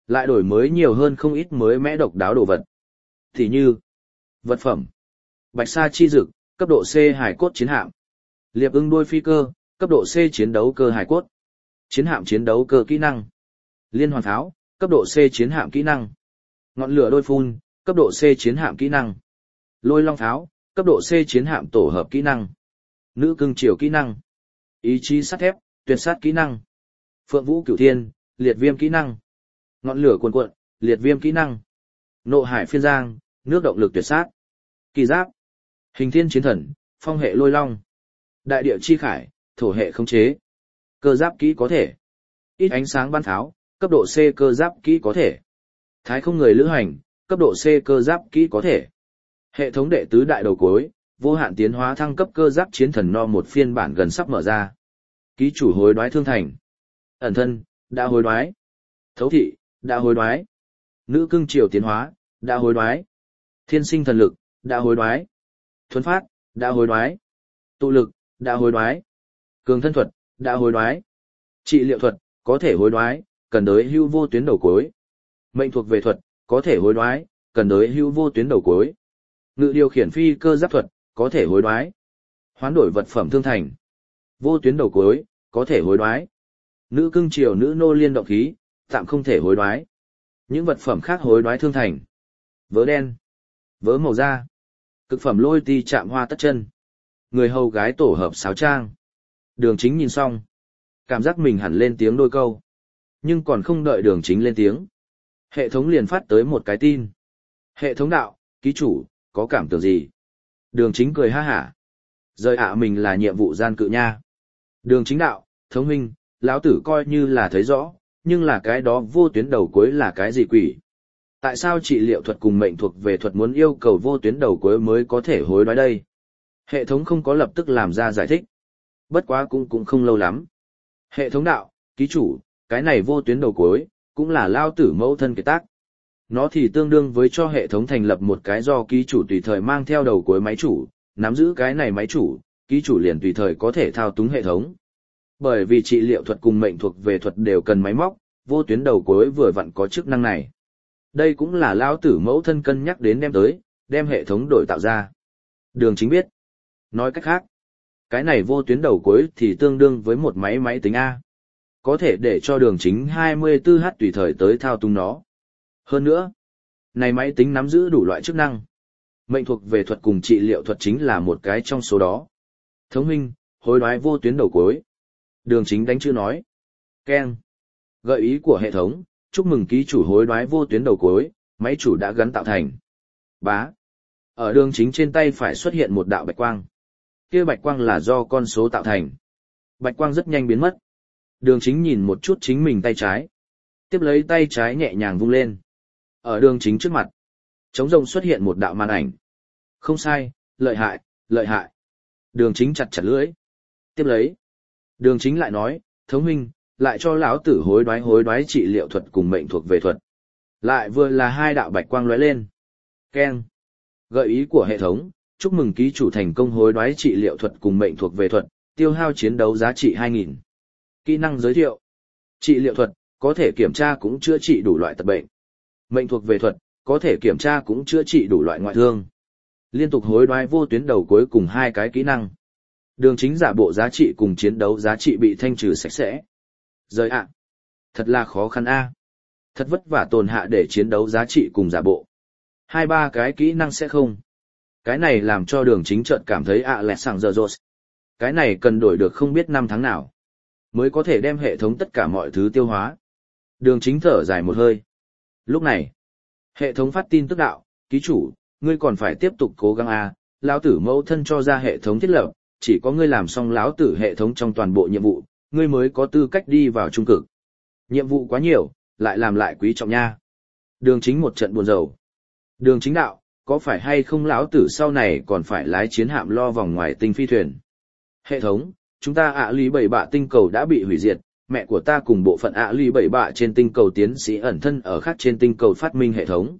lại đổi mới nhiều hơn không ít mới mẽ độc đáo đồ vật. Thì như, vật phẩm, Bạch Sa chi dực, cấp độ C hải cốt chiến hạm. Liệp ưng đuôi phi cơ, cấp độ C chiến đấu cơ hải cốt. Chiến hạm chiến đấu cơ kỹ năng. Liên hoàn pháo, cấp độ C chiến hạm kỹ năng. Ngọn lửa đôi phun, cấp độ C chiến hạm kỹ năng. Lôi long pháo, cấp độ C chiến hạm tổ hợp kỹ năng. Nữ cưng chiều kỹ năng. Ý chí sắt thép, tuyệt sát kỹ năng. Phượng vũ cửu thiên, liệt viêm kỹ năng. Ngọn lửa cuồn cuộn, liệt viêm kỹ năng. Nộ hải phiên giang, nước động lực tuyệt sát. Kỳ giáp. Hình thiên chiến thần, phong hệ lôi long. Đại địa chi khải, thổ hệ khống chế. Cơ giáp kỹ có thể. Ít ánh sáng bắn pháo, cấp độ C cơ giáp kỹ có thể. Thái không người lữ hành, cấp độ C cơ giáp kỹ có thể. Hệ thống đệ tứ đại đầu cuối, vô hạn tiến hóa thăng cấp cơ giáp chiến thần no một phiên bản gần sắp mở ra. Ký chủ hối đoái thương thành. Ẩn thân, đã hối đoái. Thấu thị, đã hối đoái. Nữ cưng triều tiến hóa, đã hối đoái. Thiên sinh thần lực, đã hối đoái. Thuấn phát, đã hối đoái. Tụ lực, đã hối đoái. Cường thân thuật, đã hối đoái. Trị liệu thuật, có thể hối đoái, cần đới hưu vô tuyến đầu cuối. Mệnh thuộc về thuật, có thể hối đoái, cần đới hưu vô tuyến đầu cuối. Ngự điều khiển phi cơ giáp thuật, có thể hối đoái. Hoán đổi vật phẩm thương thành. Vô tuyến đầu cuối, có thể hối đoái. Nữ cưng triều nữ nô liên động khí, tạm không thể hối đoái. Những vật phẩm khác hối đoái thương thành. Vớ đen. Vớ màu da. Cực phẩm lôi ti chạm hoa tất chân. Người hầu gái tổ hợp sáo trang. Đường chính nhìn xong. Cảm giác mình hẳn lên tiếng đôi câu. Nhưng còn không đợi đường chính lên tiếng. Hệ thống liền phát tới một cái tin. Hệ thống đạo, ký chủ, có cảm tưởng gì? Đường chính cười ha hả. Rời mình là nhiệm vụ gian cự nha. Đường chính đạo, thống huynh, lão tử coi như là thấy rõ, nhưng là cái đó vô tuyến đầu cuối là cái gì quỷ? Tại sao trị liệu thuật cùng mệnh thuộc về thuật muốn yêu cầu vô tuyến đầu cuối mới có thể hối đoái đây? Hệ thống không có lập tức làm ra giải thích. Bất quá cũng không lâu lắm. Hệ thống đạo, ký chủ, cái này vô tuyến đầu cuối, cũng là lao tử mẫu thân kiệt tác. Nó thì tương đương với cho hệ thống thành lập một cái do ký chủ tùy thời mang theo đầu cuối máy chủ, nắm giữ cái này máy chủ, ký chủ liền tùy thời có thể thao túng hệ thống. Bởi vì trị liệu thuật cùng mệnh thuộc về thuật đều cần máy móc, vô tuyến đầu cuối vừa vặn có chức năng này. Đây cũng là lao tử mẫu thân cân nhắc đến đem hệ thống đổi tạo ra. Đường chính biết. Nói cách khác, cái này vô tuyến đầu cuối thì tương đương với một máy tính A. Có thể để cho đường chính 24H tùy thời tới thao túng nó. Hơn nữa, này máy tính nắm giữ đủ loại chức năng. Mệnh thuộc về thuật cùng trị liệu thuật chính là một cái trong số đó. Thống huynh, hối đoái vô tuyến đầu cuối. Đường chính đánh chữ nói. Keng. Gợi ý của hệ thống, chúc mừng ký chủ hối đoái vô tuyến đầu cuối, máy chủ đã gắn tạo thành. Bá. Ở đường chính trên tay phải xuất hiện một đạo bạch quang. Kia bạch quang là do con số tạo thành. Bạch quang rất nhanh biến mất. Đường chính nhìn một chút chính mình tay trái. Tiếp lấy tay trái nhẹ nhàng vung lên. Ở đường chính trước mặt, trống rông xuất hiện một đạo màn ảnh. Không sai, lợi hại, lợi hại. Đường chính chặt chặt lưỡi. Tiếp lấy, đường chính lại nói, thống huynh, lại cho lão tử hối đoái trị liệu thuật cùng mệnh thuộc về thuật. Lại vừa là hai đạo bạch quang lóe lên. Keng. Gợi ý của hệ thống, chúc mừng ký chủ thành công hối đoái trị liệu thuật cùng mệnh thuộc về thuật, tiêu hao chiến đấu giá trị 2000. Kỹ năng giới thiệu. Trị liệu thuật, có thể kiểm tra cũng chữa trị đủ loại tật bệnh. Mệnh thuộc về thuật, có thể kiểm tra cũng chữa trị đủ loại ngoại thương. Liên tục hối đoái vô tuyến đầu cuối cùng hai cái kỹ năng. Đường chính giả bộ giá trị cùng chiến đấu giá trị bị thanh trừ sạch sẽ. Rời ạ. Thật là khó khăn a. Thật vất vả tồn hạ để chiến đấu giá trị cùng giả bộ. Hai ba cái kỹ năng sẽ không. Cái này làm cho đường chính chợt cảm thấy lẹt sảng giờ rột. Cái này cần đổi được không biết năm tháng nào. Mới có thể đem hệ thống tất cả mọi thứ tiêu hóa. Đường chính thở dài một hơi. Lúc này, hệ thống phát tin tức đạo, ký chủ, ngươi còn phải tiếp tục cố gắng a. Lão tử mẫu thân cho ra hệ thống thiết lập, chỉ có ngươi làm xong lão tử hệ thống trong toàn bộ nhiệm vụ, ngươi mới có tư cách đi vào trung cực. Nhiệm vụ quá nhiều, lại làm lại quý trọng nha. Đường chính một trận buồn rầu. Đường chính đạo, có phải hay không lão tử sau này còn phải lái chiến hạm lo vòng ngoài tinh phi thuyền? Hệ thống, chúng ta lý 7 bạ tinh cầu đã bị hủy diệt, mẹ của ta cùng bộ phận lý 7 bạ trên tinh cầu tiến sĩ ẩn thân ở khác trên tinh cầu phát minh hệ thống.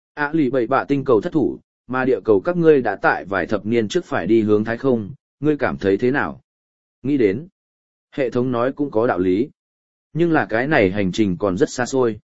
Lý 7 bạ tinh cầu thất thủ, mà địa cầu các ngươi đã tại vài thập niên trước phải đi hướng thái không, ngươi cảm thấy thế nào? Nghĩ đến, hệ thống nói cũng có đạo lý. Nhưng là cái này hành trình còn rất xa xôi.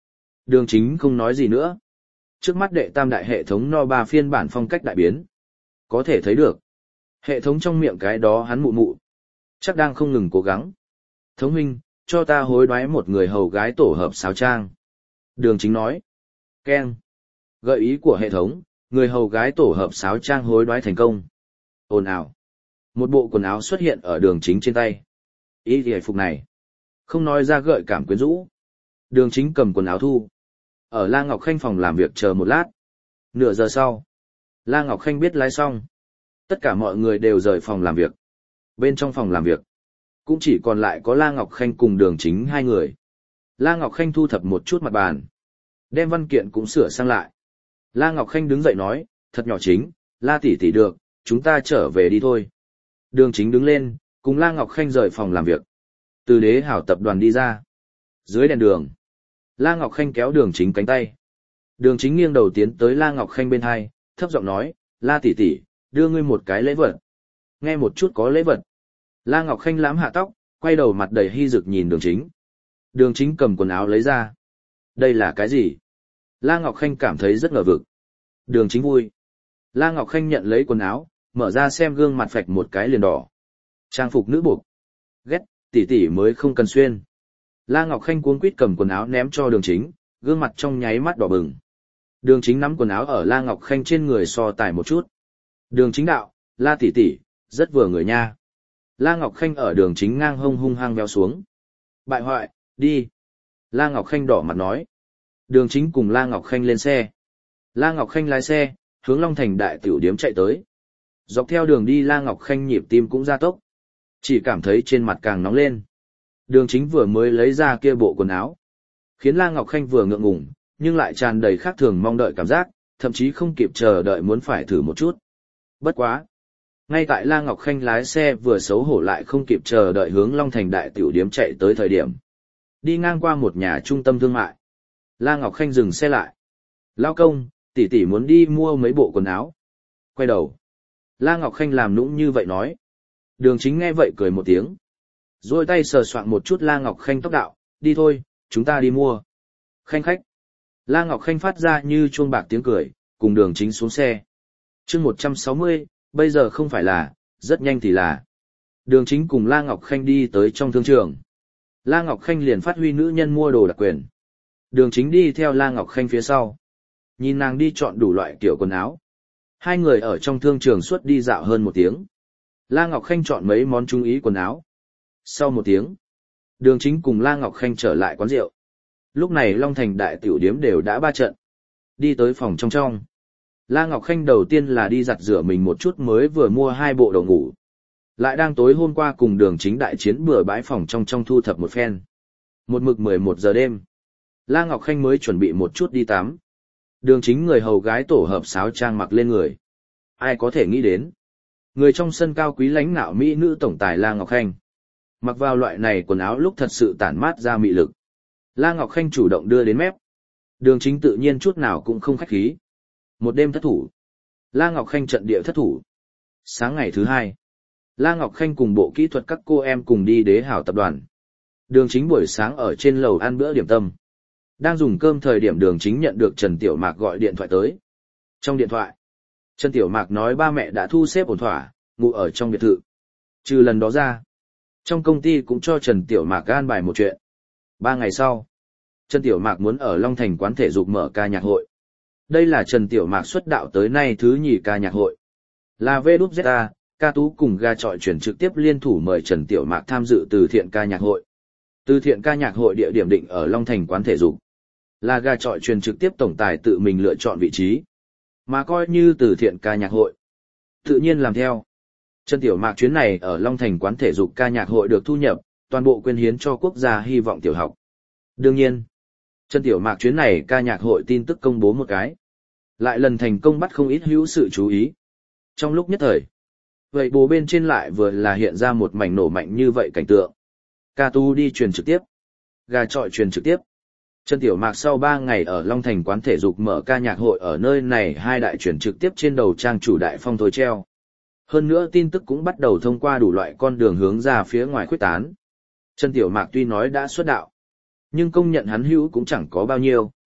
Đường Chính không nói gì nữa. Trước mắt đệ tam đại hệ thống no 3 phiên bản phong cách đại biến. Có thể thấy được. Hệ thống trong miệng cái đó hắn mụ mụ. Chắc đang không ngừng cố gắng. Thống huynh, cho ta hối đoái một người hầu gái tổ hợp sáo trang. Đường Chính nói. Keng. Gợi ý của hệ thống, người hầu gái tổ hợp sáo trang hối đoái thành công. Ồn ào. Một bộ quần áo xuất hiện ở Đường Chính trên tay. Ý thì phục này. Không nói ra gợi cảm quyến rũ. Đường Chính cầm quần áo thu. Ở La Ngọc Khanh phòng làm việc chờ một lát. Nửa giờ sau. La Ngọc Khanh biết lái xong. Tất cả mọi người đều rời phòng làm việc. Bên trong phòng làm việc, cũng chỉ còn lại có La Ngọc Khanh cùng Đường Chính hai người. La Ngọc Khanh thu thập một chút mặt bàn. Đem văn kiện cũng sửa sang lại. La Ngọc Khanh đứng dậy nói, thật nhỏ Chính, La tỷ tỷ được, chúng ta trở về đi thôi. Đường Chính đứng lên, cùng La Ngọc Khanh rời phòng làm việc. Từ Đế Hảo tập đoàn đi ra. Dưới đèn đường, La Ngọc Khanh kéo Đường Chính cánh tay. Đường Chính nghiêng đầu tiến tới La Ngọc Khanh bên hai, thấp giọng nói, La tỷ tỷ, đưa ngươi một cái lễ vật. Nghe một chút có lễ vật. La Ngọc Khanh lãm hạ tóc, quay đầu mặt đầy hy rực nhìn Đường Chính. Đường Chính cầm quần áo lấy ra. Đây là cái gì? La Ngọc Khanh cảm thấy rất ngờ vực. Đường Chính vui. La Ngọc Khanh nhận lấy quần áo, mở ra xem gương mặt phạch một cái liền đỏ. Trang phục nữ buộc. Ghét, tỷ tỷ mới không cần xuyên. La Ngọc Khanh cuống quýt cầm quần áo ném cho Đường Chính, gương mặt trong nháy mắt đỏ bừng. Đường Chính nắm quần áo ở La Ngọc Khanh trên người so tài một chút. Đường Chính đạo, La tỷ tỷ, rất vừa người nha. La Ngọc Khanh ở Đường Chính ngang hông hung hăng véo xuống. Bại hoại, đi. La Ngọc Khanh đỏ mặt nói. Đường Chính cùng La Ngọc Khanh lên xe. La Ngọc Khanh lái xe, hướng Long Thành đại tiểu điếm chạy tới. Dọc theo đường đi La Ngọc Khanh nhịp tim cũng gia tốc. Chỉ cảm thấy trên mặt càng nóng lên. Đường Chính vừa mới lấy ra kia bộ quần áo. Khiến La Ngọc Khanh vừa ngượng ngùng, nhưng lại tràn đầy khác thường mong đợi cảm giác, thậm chí không kịp chờ đợi muốn phải thử một chút. Bất quá. Ngay tại La Ngọc Khanh lái xe vừa xấu hổ lại không kịp chờ đợi hướng Long Thành đại tiểu điếm chạy tới thời điểm. Đi ngang qua một nhà trung tâm thương mại. La Ngọc Khanh dừng xe lại. Lao công, tỷ tỷ muốn đi mua mấy bộ quần áo. Quay đầu. La Ngọc Khanh làm nũng như vậy nói. Đường Chính nghe vậy cười một tiếng. Rồi tay sờ soạn một chút La Ngọc Khanh tóc đạo, đi thôi, chúng ta đi mua. Khanh khách. La Ngọc Khanh phát ra như chuông bạc tiếng cười, cùng Đường Chính xuống xe. chương 160, bây giờ không phải là, rất nhanh thì là. Đường Chính cùng La Ngọc Khanh đi tới trong thương trường. La Ngọc Khanh liền phát huy nữ nhân mua đồ đặc quyền. Đường Chính đi theo La Ngọc Khanh phía sau. Nhìn nàng đi chọn đủ loại kiểu quần áo. Hai người ở trong thương trường suốt đi dạo hơn một tiếng. La Ngọc Khanh chọn mấy món trung ý quần áo. Sau một tiếng, Đường Chính cùng La Ngọc Khanh trở lại quán rượu. Lúc này Long Thành đại tiểu điếm đều đã 3 trận. Đi tới phòng trong. La Ngọc Khanh đầu tiên là đi giặt rửa mình một chút mới vừa mua 2 bộ đồ ngủ. Lại đang tối hôm qua cùng Đường Chính đại chiến bừa bãi phòng trong thu thập một phen. Một mực 11 giờ đêm. La Ngọc Khanh mới chuẩn bị một chút đi tắm. Đường Chính người hầu gái tổ hợp sáo trang mặc lên người. Ai có thể nghĩ đến. Người trong sân cao quý lãnh nạo mỹ nữ tổng tài La Ngọc Khanh. Mặc vào loại này quần áo lúc thật sự tản mát ra mị lực. La Ngọc Khanh chủ động đưa đến mép. Đường Chính tự nhiên chút nào cũng không khách khí. Một đêm thất thủ. La Ngọc Khanh trận địa thất thủ. Sáng ngày thứ 2. La Ngọc Khanh cùng bộ kỹ thuật các cô em cùng đi Đế Hảo tập đoàn. Đường Chính buổi sáng ở trên lầu ăn bữa điểm tâm. Đang dùng cơm thời điểm Đường Chính nhận được Trần Tiểu Mạc gọi điện thoại tới. Trong điện thoại, Trần Tiểu Mạc nói ba mẹ đã thu xếp ổn thỏa, ngủ ở trong biệt thự. Trừ lần đó ra, trong công ty cũng cho Trần Tiểu Mạc an bài một chuyện. 3 ngày sau, Trần Tiểu Mạc muốn ở Long Thành quán thể dục mở ca nhạc hội. Đây là Trần Tiểu Mạc xuất đạo tới nay thứ nhì ca nhạc hội. Là VZA, ca tú cùng ga trọi chuyển trực tiếp liên thủ mời Trần Tiểu Mạc tham dự từ thiện ca nhạc hội. Từ thiện ca nhạc hội địa điểm định ở Long Thành quán thể dục. Là ga trọi truyền trực tiếp tổng tài tự mình lựa chọn vị trí. Mà coi như từ thiện ca nhạc hội. Tự nhiên làm theo. Trần Tiểu Mạc chuyến này ở Long Thành quán thể dục ca nhạc hội được thu nhập, toàn bộ quyên hiến cho quốc gia hy vọng tiểu học. Đương nhiên, Trần Tiểu Mạc chuyến này ca nhạc hội tin tức công bố một cái. Lại lần thành công bắt không ít hữu sự chú ý. Trong lúc nhất thời, vậy bố bên trên lại vừa là hiện ra một mảnh nổ mạnh như vậy cảnh tượng. Ca tu đi truyền trực tiếp. Gà trọi truyền trực tiếp. Trần Tiểu Mạc sau 3 ngày ở Long Thành quán thể dục mở ca nhạc hội ở nơi này 2 đại truyền trực tiếp trên đầu trang chủ đại phong thôi treo. Hơn nữa tin tức cũng bắt đầu thông qua đủ loại con đường hướng ra phía ngoài khuếch tán. Trần Tiểu Mạc tuy nói đã xuất đạo, nhưng công nhận hắn hữu cũng chẳng có bao nhiêu.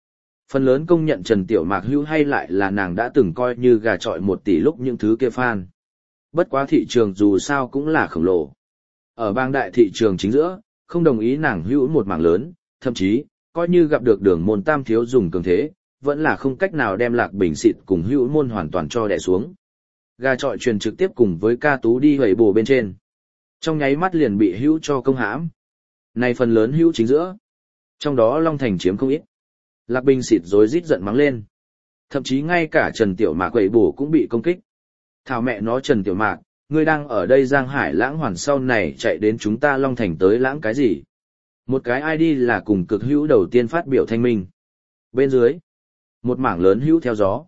Phần lớn công nhận Trần Tiểu Mạc hữu hay lại là nàng đã từng coi như gà chọi 1 tỷ lúc những thứ kia fan. Bất quá thị trường dù sao cũng là khổng lồ. Ở bang đại thị trường chính giữa, không đồng ý nàng hữu một mảng lớn, thậm chí, coi như gặp được đường môn tam thiếu dùng cường thế, vẫn là không cách nào đem Lạc Bình xịt cùng hữu môn hoàn toàn cho đè xuống. Gà chọi truyền trực tiếp cùng với ca tú đi hầy bồ bên trên. Trong nháy mắt liền bị hữu cho công hãm. Này phần lớn hữu chính giữa. Trong đó Long Thành chiếm không ít. Lạc Bình xịt rối rít giận mắng lên. Thậm chí ngay cả Trần Tiểu Mạc hầy bồ cũng bị công kích. Thảo mẹ nó Trần Tiểu Mạc, ngươi đang ở đây Giang Hải lãng hoàn sau này chạy đến chúng ta Long Thành tới lãng cái gì? Một cái ID là cùng cực hữu đầu tiên phát biểu thanh minh. Bên dưới, một mảng lớn hữu theo gió.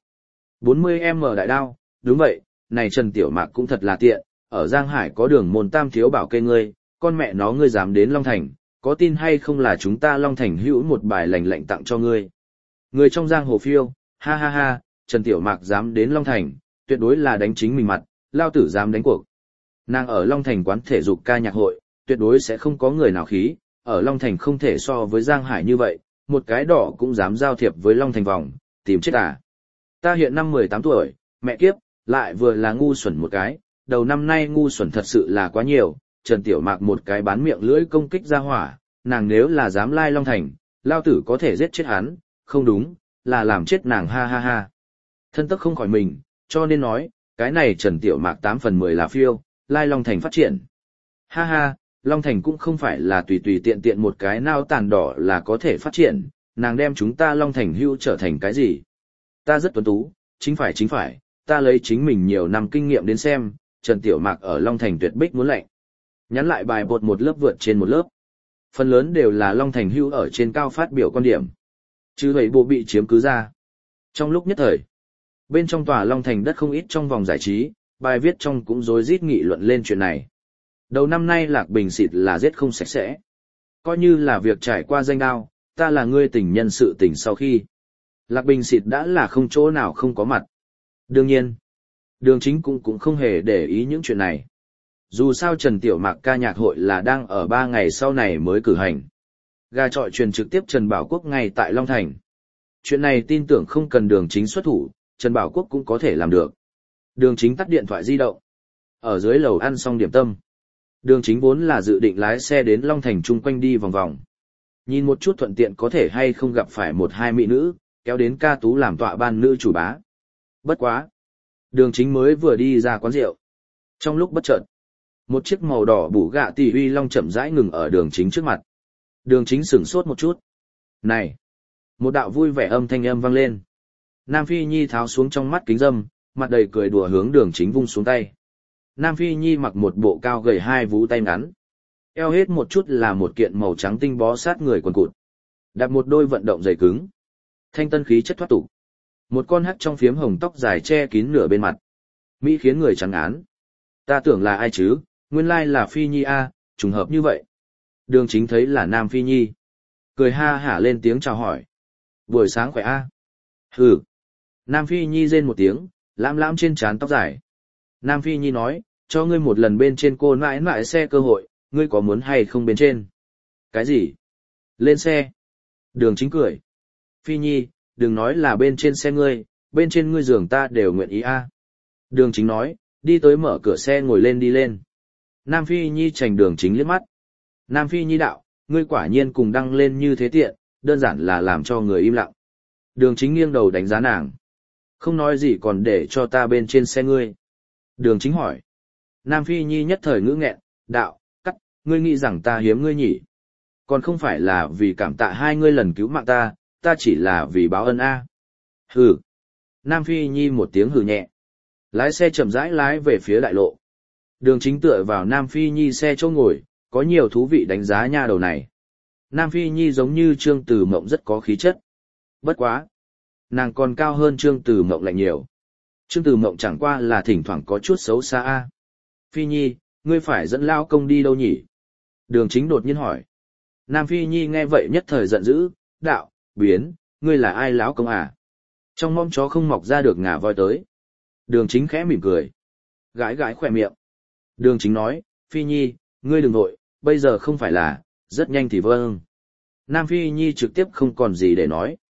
40M đại đao, đúng vậy, này Trần Tiểu Mạc cũng thật là tiện, ở Giang Hải có đường môn tam thiếu bảo kê ngươi, con mẹ nó ngươi dám đến Long Thành, có tin hay không là chúng ta Long Thành hữu một bài lành lạnh tặng cho ngươi. Người trong giang hồ phiêu, ha ha ha, Trần Tiểu Mạc dám đến Long Thành, tuyệt đối là đánh chính mình mặt, lao tử dám đánh cuộc. Nàng ở Long Thành quán thể dục ca nhạc hội, tuyệt đối sẽ không có người nào khí, ở Long Thành không thể so với Giang Hải như vậy, một cái đỏ cũng dám giao thiệp với Long Thành vòng, tìm chết à. Ta hiện năm 18 tuổi, mẹ kiếp, lại vừa là ngu xuẩn một cái, đầu năm nay ngu xuẩn thật sự là quá nhiều, Trần Tiểu Mạc một cái bán miệng lưỡi công kích ra hỏa, nàng nếu là dám lai Long Thành, lao tử có thể giết chết hắn, không đúng, là làm chết nàng ha ha ha. Thân tức không khỏi mình, cho nên nói, cái này Trần Tiểu Mạc 8 phần 10 là phiêu, lai Long Thành phát triển. Ha ha, Long Thành cũng không phải là tùy tùy tiện tiện một cái nao tàn đỏ là có thể phát triển, nàng đem chúng ta Long Thành hưu trở thành cái gì. Ta rất tuấn tú, chính phải, ta lấy chính mình nhiều năm kinh nghiệm đến xem, Trần Tiểu Mạc ở Long Thành tuyệt bích muốn lạnh. Nhắn lại bài bột một lớp vượt trên một lớp. Phần lớn đều là Long Thành hưu ở trên cao phát biểu quan điểm. Chứ vậy bộ bị chiếm cứ ra. Trong lúc nhất thời, bên trong tòa Long Thành đất không ít trong vòng giải trí, bài viết trong cũng rối rít nghị luận lên chuyện này. Đầu năm nay Lạc Bình xịt là giết không sạch sẽ. Coi như là việc trải qua danh đao, ta là ngươi tình nhân sự tình sau khi. Lạc Bình xịt đã là không chỗ nào không có mặt. Đương nhiên, Đường Chính cũng không hề để ý những chuyện này. Dù sao Trần Tiểu Mạc ca nhạc hội là đang ở 3 ngày sau này mới cử hành. Gà chọi truyền trực tiếp Trần Bảo Quốc ngay tại Long Thành. Chuyện này tin tưởng không cần Đường Chính xuất thủ, Trần Bảo Quốc cũng có thể làm được. Đường Chính tắt điện thoại di động. Ở dưới lầu ăn xong điểm tâm. Đường Chính vốn là dự định lái xe đến Long Thành chung quanh đi vòng vòng. Nhìn một chút thuận tiện có thể hay không gặp phải một hai mỹ nữ, kéo đến ca tú làm tọa ban nữ chủ bá. Bất quá. Đường Chính mới vừa đi ra quán rượu. Trong lúc bất chợt, một chiếc màu đỏ bủ gạ tỷ uy long chậm rãi ngừng ở Đường Chính trước mặt. Đường Chính sửng sốt một chút. Này! Một đạo vui vẻ âm thanh âm vang lên. Nam Phi Nhi tháo xuống trong mắt kính râm, mặt đầy cười đùa hướng Đường Chính vung xuống tay. Nam Phi Nhi mặc một bộ cao gầy hai vú tay ngắn. Eo hết một chút là một kiện màu trắng tinh bó sát người quần cụt. Đặt một đôi vận động giày cứng. Thanh tân khí chất thoát tục. Một con hắc trong phiếm hồng tóc dài che kín nửa bên mặt. Mỹ khiến người trắng án. Ta tưởng là ai chứ, nguyên lai là Phi Nhi a, trùng hợp như vậy. Đường Chính thấy là Nam Phi Nhi. Cười ha hả lên tiếng chào hỏi. Buổi sáng khỏe a. Hừ. Nam Phi Nhi rên một tiếng, lãm lãm trên trán tóc dài. Nam Phi Nhi nói, cho ngươi một lần bên trên cô mãi mãi xe cơ hội, ngươi có muốn hay không bên trên? Cái gì? Lên xe. Đường Chính cười. Phi Nhi, đừng nói là bên trên xe ngươi, bên trên ngươi giường ta đều nguyện ý a. Đường Chính nói, đi tới mở cửa xe ngồi lên đi lên. Nam Phi Nhi chành Đường Chính liếc mắt. Nam Phi Nhi đạo, ngươi quả nhiên cùng đăng lên như thế tiện, đơn giản là làm cho người im lặng. Đường Chính nghiêng đầu đánh giá nàng. Không nói gì còn để cho ta bên trên xe ngươi. Đường Chính hỏi. Nam Phi Nhi nhất thời ngữ nghẹn, đạo, cắt, ngươi nghĩ rằng ta hiếm ngươi nhỉ? Còn không phải là vì cảm tạ hai ngươi lần cứu mạng ta chỉ là vì báo ân a. Hừ. Nam Phi Nhi một tiếng hừ nhẹ. Lái xe chậm rãi lái về phía đại lộ. Đường Chính tựa vào Nam Phi Nhi xe chỗ ngồi, có nhiều thú vị đánh giá nha đầu này. Nam Phi Nhi giống như Trương Từ Mộng rất có khí chất. Bất quá. Nàng còn cao hơn Trương Từ Mộng lại nhiều. Trương Từ Mộng chẳng qua là thỉnh thoảng có chút xấu xa a. Phi Nhi, ngươi phải dẫn lao công đi đâu nhỉ? Đường Chính đột nhiên hỏi. Nam Phi Nhi nghe vậy nhất thời giận dữ, đạo, biến, ngươi là ai lão công à? Trong mông chó không mọc ra được ngà voi tới. Đường Chính khẽ mỉm cười. Gãi gãi khỏe miệng. Đường Chính nói, Phi Nhi, ngươi đừng vội, bây giờ không phải là, rất nhanh thì vâng. Nam Phi Nhi trực tiếp không còn gì để nói.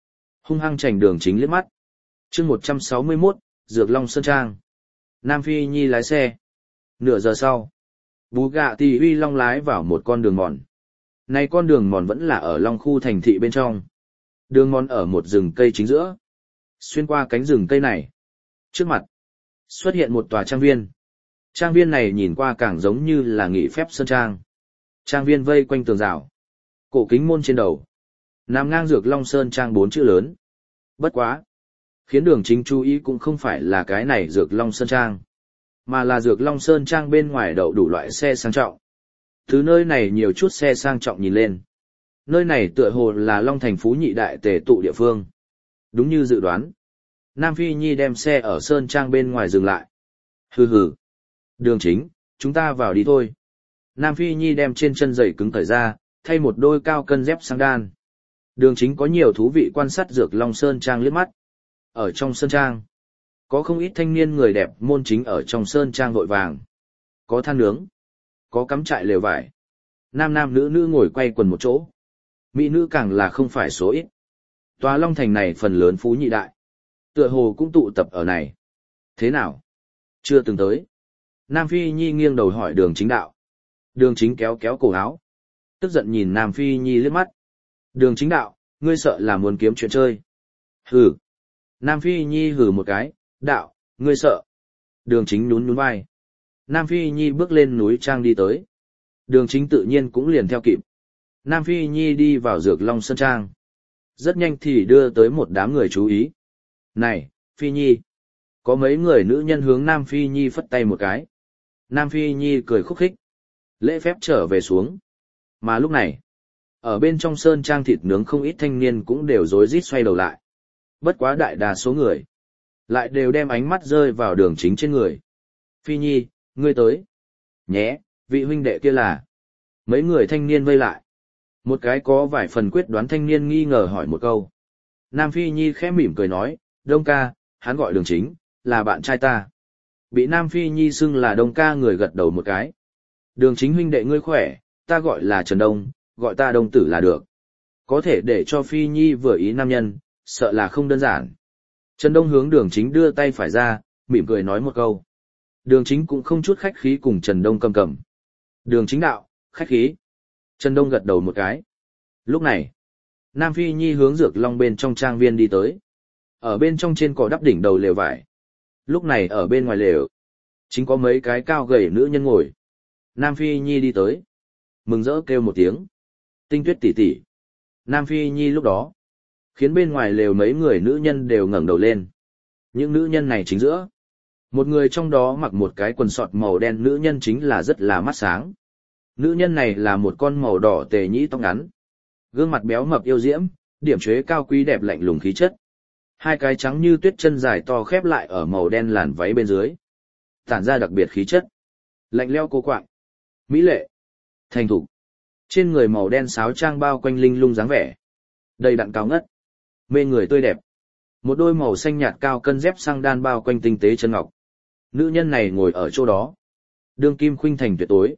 Hung hăng chảnh Đường Chính liếc mắt. Chương 161, Dược Long Sơn Trang. Nam Phi Nhi lái xe. Nửa giờ sau, Bugatti Uy Long lái vào một con đường mòn. Này con đường mòn vẫn là ở Long khu thành thị bên trong. Đường mòn ở một rừng cây chính giữa. Xuyên qua cánh rừng cây này, trước mặt xuất hiện một tòa trang viên. Trang viên này nhìn qua càng giống như là nghỉ phép sơn trang. Trang viên vây quanh tường rào, cổ kính môn trên đầu, nằm ngang Dược Long Sơn Trang 4 chữ lớn. Bất quá, khiến Đường Chính chú ý cũng không phải là cái này Dược Long Sơn Trang, mà là Dược Long Sơn Trang bên ngoài đậu đủ loại xe sang trọng. Từ nơi này nhiều chút xe sang trọng nhìn lên. Nơi này tựa hồ là Long Thành Phú Nhị Đại tề tụ địa phương. Đúng như dự đoán, Nam Phi Nhi đem xe ở Sơn Trang bên ngoài dừng lại. Hừ hừ. Đường Chính, chúng ta vào đi thôi. Nam Phi Nhi đem trên chân giày cứng cởi ra, thay một đôi cao cân dép sang đan. Đường Chính có nhiều thú vị quan sát Dược Long Sơn Trang liếc mắt. Ở trong Sơn Trang, có không ít thanh niên người đẹp môn chính ở trong Sơn Trang vội vàng. Có than nướng, có cắm trại lều vải. Nam nam nữ nữ ngồi quay quần một chỗ. Mỹ nữ càng là không phải số ít. Tòa Long Thành này phần lớn Phú Nhị Đại, tựa hồ cũng tụ tập ở này. Thế nào? Chưa từng tới. Nam Phi Nhi nghiêng đầu hỏi Đường Chính đạo. Đường Chính kéo kéo cổ áo, tức giận nhìn Nam Phi Nhi liếc mắt. Đường Chính đạo, ngươi sợ là muốn kiếm chuyện chơi. Hừ. Nam Phi Nhi hừ một cái, đạo, ngươi sợ. Đường Chính nhún nhún vai. Nam Phi Nhi bước lên núi trang đi tới. Đường Chính tự nhiên cũng liền theo kịp. Nam Phi Nhi đi vào Dược Long Sơn Trang. Rất nhanh thì đưa tới một đám người chú ý. Này, Phi Nhi. Có mấy người nữ nhân hướng Nam Phi Nhi phất tay một cái. Nam Phi Nhi cười khúc khích. Lễ phép trở về xuống. Mà lúc này, ở bên trong Sơn Trang thịt nướng không ít thanh niên cũng đều rối rít xoay đầu lại. Bất quá đại đa số người lại đều đem ánh mắt rơi vào Đường Chính trên người. Phi Nhi, ngươi tới. Nhé, vị huynh đệ kia là. Mấy người thanh niên vây lại. Một cái có vài phần quyết đoán thanh niên nghi ngờ hỏi một câu. Nam Phi Nhi khẽ mỉm cười nói, Đông ca, hắn gọi Đường Chính, là bạn trai ta. Bị Nam Phi Nhi xưng là Đông ca người gật đầu một cái. Đường Chính huynh đệ ngươi khỏe, ta gọi là Trần Đông, gọi ta Đông tử là được. Có thể để cho Phi Nhi vừa ý nam nhân, sợ là không đơn giản. Trần Đông hướng Đường Chính đưa tay phải ra, mỉm cười nói một câu. Đường Chính cũng không chút khách khí cùng Trần Đông cầm cầm. Đường Chính đạo, khách khí. Trần Đông gật đầu một cái. Lúc này, Nam Phi Nhi hướng Dược Long bên trong trang viên đi tới. Ở bên trong trên cỏ đắp đỉnh đầu lều vải. Lúc này ở bên ngoài lều, chính có mấy cái cao gầy nữ nhân ngồi. Nam Phi Nhi đi tới. Mừng rỡ kêu một tiếng. Tinh Tuyết tỷ tỷ. Nam Phi Nhi lúc đó, khiến bên ngoài lều mấy người nữ nhân đều ngẩng đầu lên. Những nữ nhân này chính giữa. Một người trong đó mặc một cái quần sọt màu đen nữ nhân chính là rất là mắt sáng. Nữ nhân này là một con màu đỏ tề nhĩ tóc ngắn. Gương mặt béo mập yêu diễm, điểm chế cao quý đẹp lạnh lùng khí chất. Hai cái trắng như tuyết chân dài to khép lại ở màu đen làn váy bên dưới. Tản ra đặc biệt khí chất. Lạnh lẽo cô quạng. Mỹ lệ. Thành thục. Trên người màu đen sáo trang bao quanh linh lung dáng vẻ. Đầy đặn cao ngất. Mê người tươi đẹp. Một đôi màu xanh nhạt cao cân dép sang đan bao quanh tinh tế chân ngọc. Nữ nhân này ngồi ở chỗ đó. Đương kim khuynh thành tuyệt tối.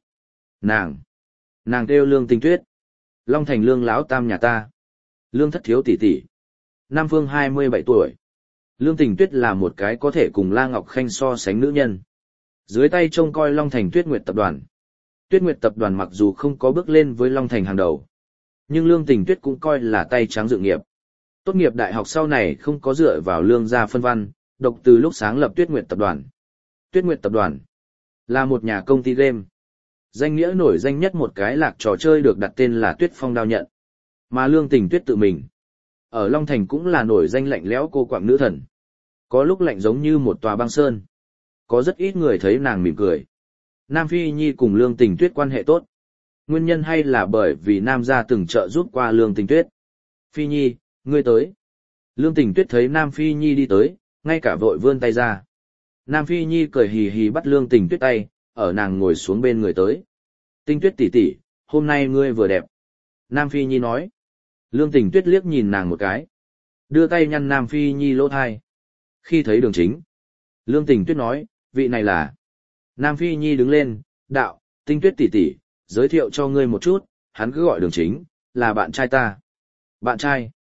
Nàng kêu Lương Tình Tuyết. Long Thành Lương lão tam nhà ta. Lương thất thiếu tỷ tỷ. Nam Phương 27 tuổi. Lương Tình Tuyết là một cái có thể cùng La Ngọc Khanh so sánh nữ nhân. Dưới tay trông coi Long Thành Tuyết Nguyệt tập đoàn. Tuyết Nguyệt tập đoàn mặc dù không có bước lên với Long Thành hàng đầu, nhưng Lương Tình Tuyết cũng coi là tay trắng dự nghiệp. Tốt nghiệp đại học sau này không có dựa vào lương gia phân văn, độc từ lúc sáng lập Tuyết Nguyệt tập đoàn. Tuyết Nguyệt tập đoàn là một nhà công ty game. Danh nghĩa nổi danh nhất một cái lạc trò chơi được đặt tên là Tuyết Phong Đao Nhận. Mà Lương Tình Tuyết tự mình, ở Long Thành cũng là nổi danh lạnh lẽo cô quạng nữ thần. Có lúc lạnh giống như một tòa băng sơn. Có rất ít người thấy nàng mỉm cười. Nam Phi Nhi cùng Lương Tình Tuyết quan hệ tốt. Nguyên nhân hay là bởi vì Nam gia từng trợ giúp qua Lương Tình Tuyết. Phi Nhi, ngươi tới. Lương Tình Tuyết thấy Nam Phi Nhi đi tới, ngay cả vội vươn tay ra. Nam Phi Nhi cười hì hì bắt Lương Tình Tuyết tay, ở nàng ngồi xuống bên người tới. Tinh Tuyết tỷ tỷ, hôm nay ngươi vừa đẹp. Nam Phi Nhi nói. Lương Tình Tuyết liếc nhìn nàng một cái. Đưa tay nhăn Nam Phi Nhi lỗ thai. Khi thấy Đường Chính, Lương Tình Tuyết nói, vị này là. Nam Phi Nhi đứng lên, đạo, Tinh Tuyết tỷ tỷ, giới thiệu cho ngươi một chút, hắn cứ gọi Đường Chính, là bạn trai ta. Bạn trai.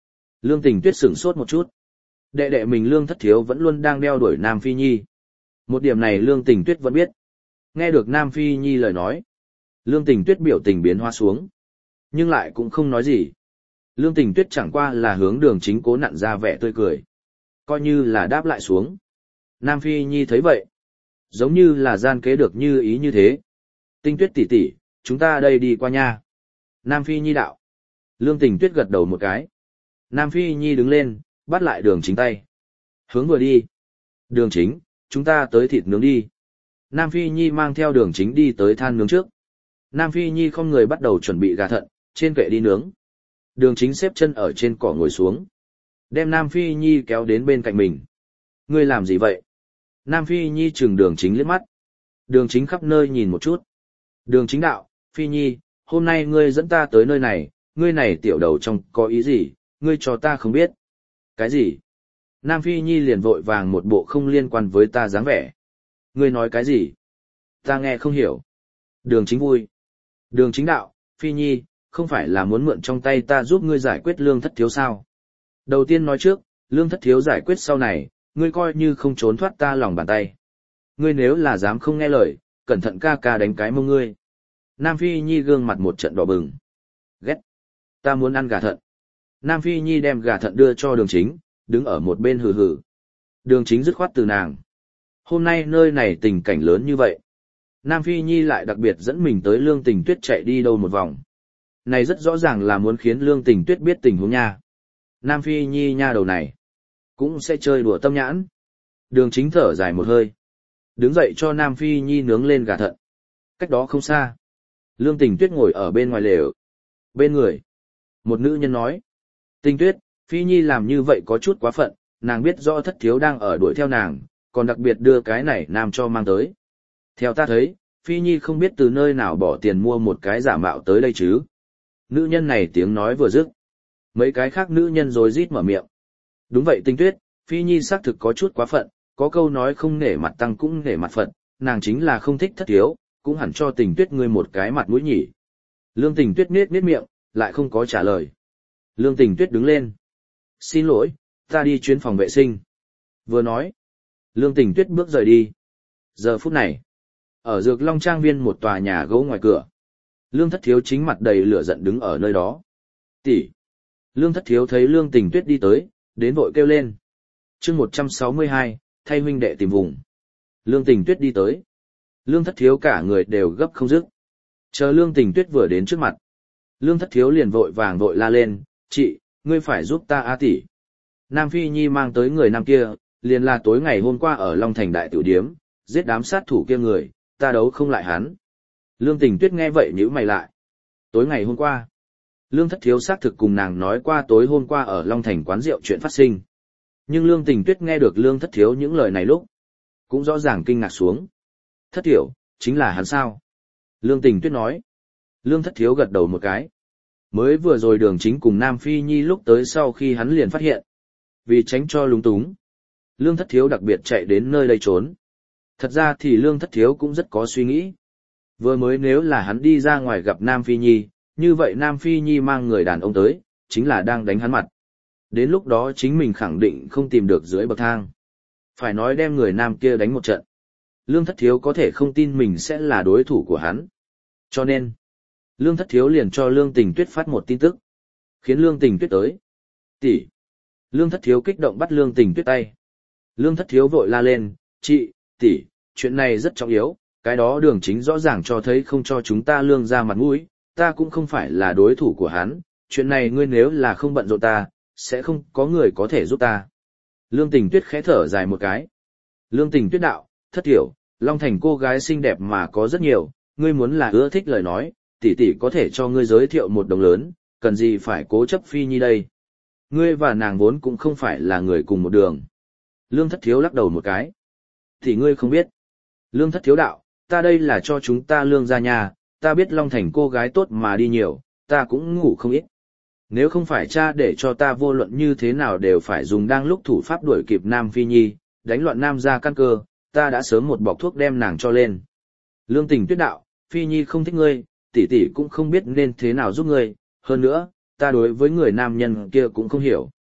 Lương Tình Tuyết sửng sốt một chút. Đệ đệ mình Lương Thất Thiếu vẫn luôn đang đeo đuổi Nam Phi Nhi. Một điểm này Lương Tình Tuyết vẫn biết. Nghe được Nam Phi Nhi lời nói, Lương Tình Tuyết biểu tình biến hóa xuống, nhưng lại cũng không nói gì. Lương Tình Tuyết chẳng qua là hướng Đường Chính cố nặn ra vẻ tươi cười, coi như là đáp lại xuống. Nam Phi Nhi thấy vậy, giống như là gian kế được như ý như thế. Tình Tuyết tỷ tỷ, chúng ta đây đi qua nha. Nam Phi Nhi đạo. Lương Tình Tuyết gật đầu một cái. Nam Phi Nhi đứng lên, bắt lại Đường Chính tay. Hướng vừa đi. Đường Chính, chúng ta tới thịt nướng đi. Nam Phi Nhi mang theo Đường Chính đi tới than nướng trước. Nam Phi Nhi không người bắt đầu chuẩn bị gà thận, trên kệ đi nướng. Đường Chính xếp chân ở trên cỏ ngồi xuống. Đem Nam Phi Nhi kéo đến bên cạnh mình. Ngươi làm gì vậy? Nam Phi Nhi chừng Đường Chính liếc mắt. Đường Chính khắp nơi nhìn một chút. Đường Chính đạo, Phi Nhi, hôm nay ngươi dẫn ta tới nơi này, ngươi này tiểu đầu trong có ý gì, ngươi cho ta không biết. Cái gì? Nam Phi Nhi liền vội vàng một bộ không liên quan với ta dáng vẻ. Ngươi nói cái gì? Ta nghe không hiểu. Đường Chính vui. Đường Chính đạo, Phi Nhi, không phải là muốn mượn trong tay ta giúp ngươi giải quyết Lương Thất Thiếu sao? Đầu tiên nói trước, Lương Thất Thiếu giải quyết sau này, ngươi coi như không trốn thoát ta lòng bàn tay. Ngươi nếu là dám không nghe lời, cẩn thận ca ca đánh cái mông ngươi. Nam Phi Nhi gương mặt một trận đỏ bừng. Ghét. Ta muốn ăn gà thận. Nam Phi Nhi đem gà thận đưa cho Đường Chính, đứng ở một bên hừ hừ. Đường Chính dứt khoát từ nàng. Hôm nay nơi này tình cảnh lớn như vậy. Nam Phi Nhi lại đặc biệt dẫn mình tới Lương Tình Tuyết chạy đi đâu một vòng. Này rất rõ ràng là muốn khiến Lương Tình Tuyết biết tình huống nha. Nam Phi Nhi nha đầu này, cũng sẽ chơi đùa tâm nhãn. Đường Chính thở dài một hơi. Đứng dậy cho Nam Phi Nhi nướng lên gà thận. Cách đó không xa. Lương Tình Tuyết ngồi ở bên ngoài lều. Bên người. Một nữ nhân nói. Tình Tuyết, Phi Nhi làm như vậy có chút quá phận, nàng biết rõ Thất Thiếu đang ở đuổi theo nàng, còn đặc biệt đưa cái này nam cho mang tới. Theo ta thấy, Phi Nhi không biết từ nơi nào bỏ tiền mua một cái giả mạo tới đây chứ. Nữ nhân này tiếng nói vừa dứt. Mấy cái khác nữ nhân rồi rít mở miệng. Đúng vậy Tình Tuyết, Phi Nhi xác thực có chút quá phận, có câu nói không nể mặt tăng cũng nể mặt Phật, nàng chính là không thích Thất Thiếu, cũng hẳn cho Tình Tuyết ngươi một cái mặt mũi nhỉ. Lương Tình Tuyết nết miệng, lại không có trả lời. Lương Tình Tuyết đứng lên. Xin lỗi, ta đi chuyến phòng vệ sinh. Vừa nói, Lương Tình Tuyết bước rời đi. Giờ phút này, ở Dược Long Trang Viên một tòa nhà gỗ ngoài cửa, Lương Thất Thiếu chính mặt đầy lửa giận đứng ở nơi đó. Tỷ. Lương Thất Thiếu thấy Lương Tình Tuyết đi tới, đến vội kêu lên. Chương 162, thay huynh đệ tìm vùng. Lương Tình Tuyết đi tới. Lương Thất Thiếu cả người đều gấp không dứt. Chờ Lương Tình Tuyết vừa đến trước mặt, Lương Thất Thiếu liền vội vàng vội la lên, chị, ngươi phải giúp ta a tỷ. Nam Phi Nhi mang tới người nam kia, liền là tối ngày hôm qua ở Long Thành Đại Tiểu Điếm, giết đám sát thủ kia người, ta đấu không lại hắn. Lương Tình Tuyết nghe vậy nhíu mày lại. Tối ngày hôm qua, Lương Thất Thiếu xác thực cùng nàng nói qua tối hôm qua ở Long Thành quán rượu chuyện phát sinh. Nhưng Lương Tình Tuyết nghe được Lương Thất Thiếu những lời này lúc, cũng rõ ràng kinh ngạc xuống. Thất Tiểu, chính là hắn sao? Lương Tình Tuyết nói. Lương Thất Thiếu gật đầu một cái. Mới vừa rồi Đường Chính cùng Nam Phi Nhi lúc tới sau khi hắn liền phát hiện. Vì tránh cho lúng túng, Lương Thất Thiếu đặc biệt chạy đến nơi đây trốn. Thật ra thì Lương Thất Thiếu cũng rất có suy nghĩ. Vừa mới nếu là hắn đi ra ngoài gặp Nam Phi Nhi, như vậy Nam Phi Nhi mang người đàn ông tới, chính là đang đánh hắn mặt. Đến lúc đó chính mình khẳng định không tìm được dưới bậc thang. Phải nói đem người nam kia đánh một trận. Lương Thất Thiếu có thể không tin mình sẽ là đối thủ của hắn. Cho nên, Lương Thất Thiếu liền cho Lương Tình Tuyết phát một tin tức. Khiến Lương Tình Tuyết tới. Tỷ. Lương Thất Thiếu kích động bắt Lương Tình Tuyết tay. Lương Thất Thiếu vội la lên, chị, tỷ, chuyện này rất trọng yếu, cái đó Đường Chính rõ ràng cho thấy không cho chúng ta Lương ra mặt mũi, ta cũng không phải là đối thủ của hắn, chuyện này ngươi nếu là không bận rộn ta, sẽ không có người có thể giúp ta. Lương Tình Tuyết khẽ thở dài một cái. Lương Tình Tuyết đạo, Thất Tiểu, Long Thành cô gái xinh đẹp mà có rất nhiều, ngươi muốn là ưa thích lời nói, tỷ tỷ có thể cho ngươi giới thiệu một đồng lớn, cần gì phải cố chấp Phi Nhi đây. Ngươi và nàng vốn cũng không phải là người cùng một đường. Lương Thất Thiếu lắc đầu một cái. Thì ngươi không biết. Lương Thất Thiếu đạo, ta đây là cho chúng ta Lương ra nhà, ta biết Long Thành cô gái tốt mà đi nhiều, ta cũng ngủ không ít. Nếu không phải cha để cho ta vô luận như thế nào đều phải dùng đang lúc thủ pháp đuổi kịp Nam Phi Nhi, đánh loạn Nam ra căn cơ, ta đã sớm một bọc thuốc đem nàng cho lên. Lương Tình Tuyết đạo, Phi Nhi không thích ngươi, tỷ tỷ cũng không biết nên thế nào giúp ngươi, hơn nữa, ta đối với người nam nhân kia cũng không hiểu.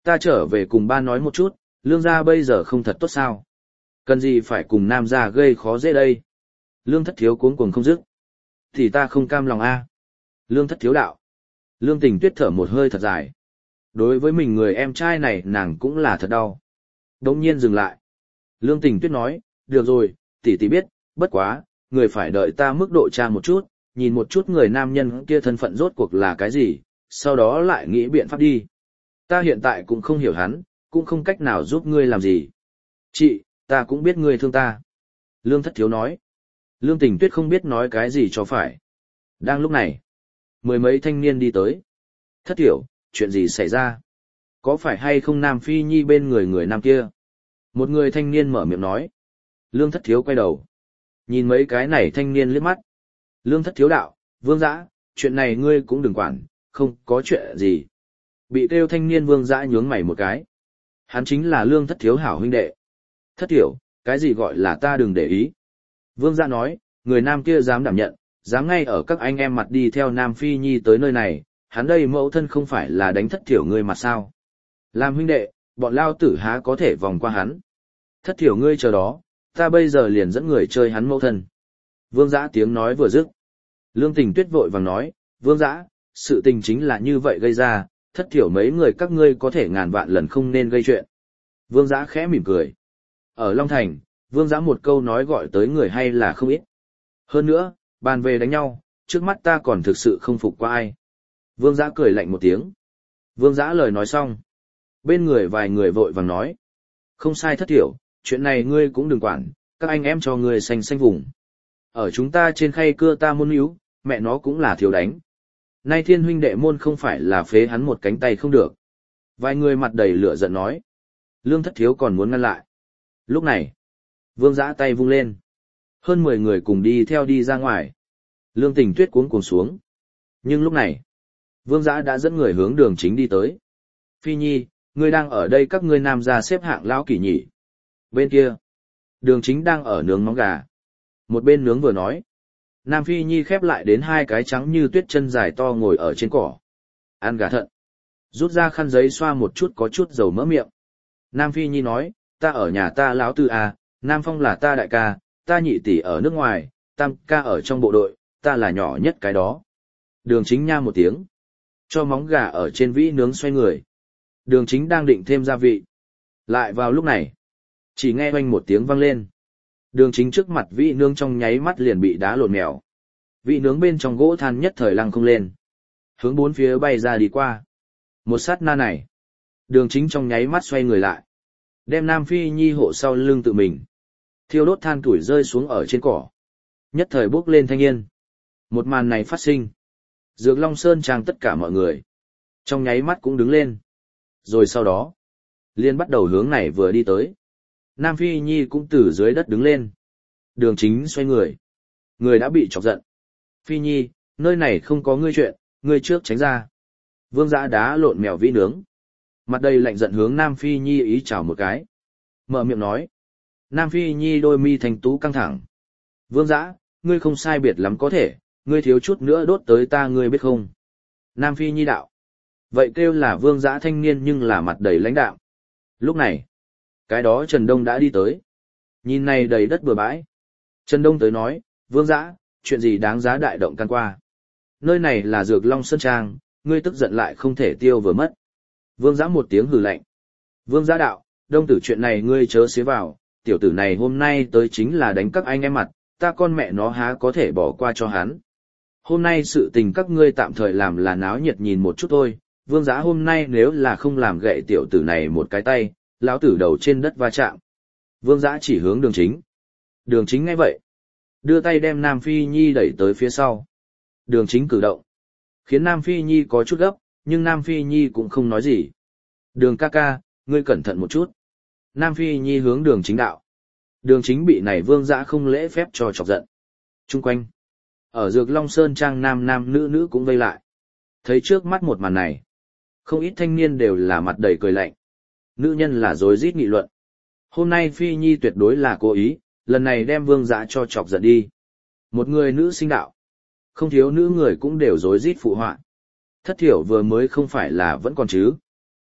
Ta trở về cùng ba nói một chút, lương gia bây giờ không thật tốt sao. Cần gì phải cùng nam gia gây khó dễ đây. Lương thất thiếu cuống cuồng không dứt. Thì ta không cam lòng a. Lương thất thiếu đạo. Lương Tình Tuyết thở một hơi thật dài. Đối với mình người em trai này nàng cũng là thật đau. Đống nhiên dừng lại. Lương Tình Tuyết nói, được rồi, tỷ tỷ biết, bất quá, người phải đợi ta mức độ tra một chút, nhìn một chút người nam nhân kia thân phận rốt cuộc là cái gì, sau đó lại nghĩ biện pháp đi. Ta hiện tại cũng không hiểu hắn, cũng không cách nào giúp ngươi làm gì. Chị, ta cũng biết ngươi thương ta. Lương Thất Thiếu nói. Lương Tình Tuyết không biết nói cái gì cho phải. Đang lúc này, mười mấy thanh niên đi tới. Thất Tiểu, chuyện gì xảy ra? Có phải hay không Nam Phi Nhi bên người nam kia? Một người thanh niên mở miệng nói. Lương Thất Thiếu quay đầu. Nhìn mấy cái này thanh niên liếc mắt. Lương Thất Thiếu đạo, Vương Dã, chuyện này ngươi cũng đừng quản, không có chuyện gì. Bị kêu thanh niên Vương Dã nhướng mày một cái. Hắn chính là Lương Thất Thiếu hảo huynh đệ. Thất Tiểu, cái gì gọi là ta đừng để ý. Vương Dã nói, người nam kia dám đảm nhận, dám ngay ở các anh em mặt đi theo Nam Phi Nhi tới nơi này, hắn đây mẫu thân không phải là đánh Thất Tiểu ngươi mặt sao. Làm huynh đệ, bọn lao tử há có thể vòng qua hắn. Thất Tiểu ngươi chờ đó, ta bây giờ liền dẫn người chơi hắn mẫu thân. Vương Dã tiếng nói vừa dứt. Lương Tình Tuyết vội vàng nói, Vương Dã, sự tình chính là như vậy gây ra, Thất Tiểu mấy người các ngươi có thể ngàn vạn lần không nên gây chuyện. Vương Dã khẽ mỉm cười. Ở Long Thành, Vương Dã một câu nói gọi tới người hay là không ít. Hơn nữa, bàn về đánh nhau, trước mắt ta còn thực sự không phục qua ai. Vương Dã cười lạnh một tiếng. Vương Dã lời nói xong. Bên người vài người vội vàng nói. Không sai Thất Tiểu, chuyện này ngươi cũng đừng quản, các anh em cho ngươi xanh xanh vùng. Ở chúng ta trên khay cưa ta môn yếu, mẹ nó cũng là thiếu đánh. Nay Thiên huynh đệ môn không phải là phế hắn một cánh tay không được. Vài người mặt đầy lửa giận nói. Lương Thất Thiếu còn muốn ngăn lại. Lúc này, Vương Dã tay vung lên. Hơn 10 người cùng đi theo đi ra ngoài. Lương Tình Tuyết cuống cuồng xuống. Nhưng lúc này, Vương Dã đã dẫn người hướng đường chính đi tới. Phi Nhi, ngươi đang ở đây các ngươi nam gia xếp hạng lão kỷ nhỉ. Bên kia, đường chính đang ở nướng móng gà. Một bên nướng vừa nói. Nam Phi Nhi khép lại đến hai cái trắng như tuyết chân dài to ngồi ở trên cỏ. Ăn gà thận. Rút ra khăn giấy xoa một chút có chút dầu mỡ miệng. Nam Phi Nhi nói, ta ở nhà ta lão tư à, Nam Phong là ta đại ca, ta nhị tỷ ở nước ngoài, tam ca ở trong bộ đội, ta là nhỏ nhất cái đó. Đường chính nha một tiếng. Cho móng gà ở trên vĩ nướng xoay người. Đường chính đang định thêm gia vị. Lại vào lúc này, chỉ nghe oanh một tiếng vang lên. Đường chính trước mặt vĩ nướng trong nháy mắt liền bị đá lộn mèo. Vĩ nướng bên trong gỗ than nhất thời lăng không lên. Hướng bốn phía bay ra đi qua. Một sát na này, đường chính trong nháy mắt xoay người lại. Đem Nam Phi Nhi hộ sau lưng tự mình. Thiêu đốt than tuổi rơi xuống ở trên cỏ. Nhất thời bốc lên thanh yên. Một màn này phát sinh. Dược Long Sơn trang tất cả mọi người. Trong nháy mắt cũng đứng lên. Rồi sau đó, liên bắt đầu hướng này vừa đi tới. Nam Phi Nhi cũng từ dưới đất đứng lên. Đường chính xoay người. Người đã bị chọc giận. Phi Nhi, nơi này không có ngươi chuyện, ngươi trước tránh ra. Vương Dã đá lộn mèo vĩ nướng. Mặt đầy lạnh giận hướng Nam Phi Nhi ý chào một cái. Mở miệng nói. Nam Phi Nhi đôi mi thành tú căng thẳng. Vương Dã, ngươi không sai biệt lắm có thể, ngươi thiếu chút nữa đốt tới ta ngươi biết không. Nam Phi Nhi đạo. Vậy kêu là Vương Dã thanh niên nhưng là mặt đầy lãnh đạm. Lúc này, cái đó Trần Đông đã đi tới. Nhìn này đầy đất bừa bãi. Trần Đông tới nói, Vương Dã, chuyện gì đáng giá đại động can qua. Nơi này là Dược Long Sơn Trang, ngươi tức giận lại không thể tiêu vừa mất. Vương Dã một tiếng hừ lạnh. Vương Dã đạo, Đông tử chuyện này ngươi chớ xía vào, tiểu tử này hôm nay tới chính là đánh các anh em mặt, ta con mẹ nó há có thể bỏ qua cho hắn. Hôm nay sự tình các ngươi tạm thời làm là náo nhiệt nhìn một chút thôi, Vương Dã hôm nay nếu là không làm gậy tiểu tử này một cái tay, lão tử đầu trên đất va chạm. Vương Dã chỉ hướng đường chính. Đường chính nghe vậy. Đưa tay đem Nam Phi Nhi đẩy tới phía sau. Đường chính cử động. Khiến Nam Phi Nhi có chút gấp, nhưng Nam Phi Nhi cũng không nói gì. Đường ca ca, ngươi cẩn thận một chút. Nam Phi Nhi hướng đường chính đạo. Đường chính bị này Vương Dã không lễ phép cho chọc giận. Trung quanh. Ở Dược Long Sơn Trang nam nam nữ nữ cũng vây lại. Thấy trước mắt một màn này. Không ít thanh niên đều là mặt đầy cười lạnh. Nữ nhân là rối rít nghị luận. Hôm nay Phi Nhi tuyệt đối là cố ý, lần này đem Vương Dã cho chọc giận đi. Một người nữ sinh đạo. Không thiếu nữ người cũng đều rối rít phụ họa. Thất Thiểu vừa mới không phải là vẫn còn chứ.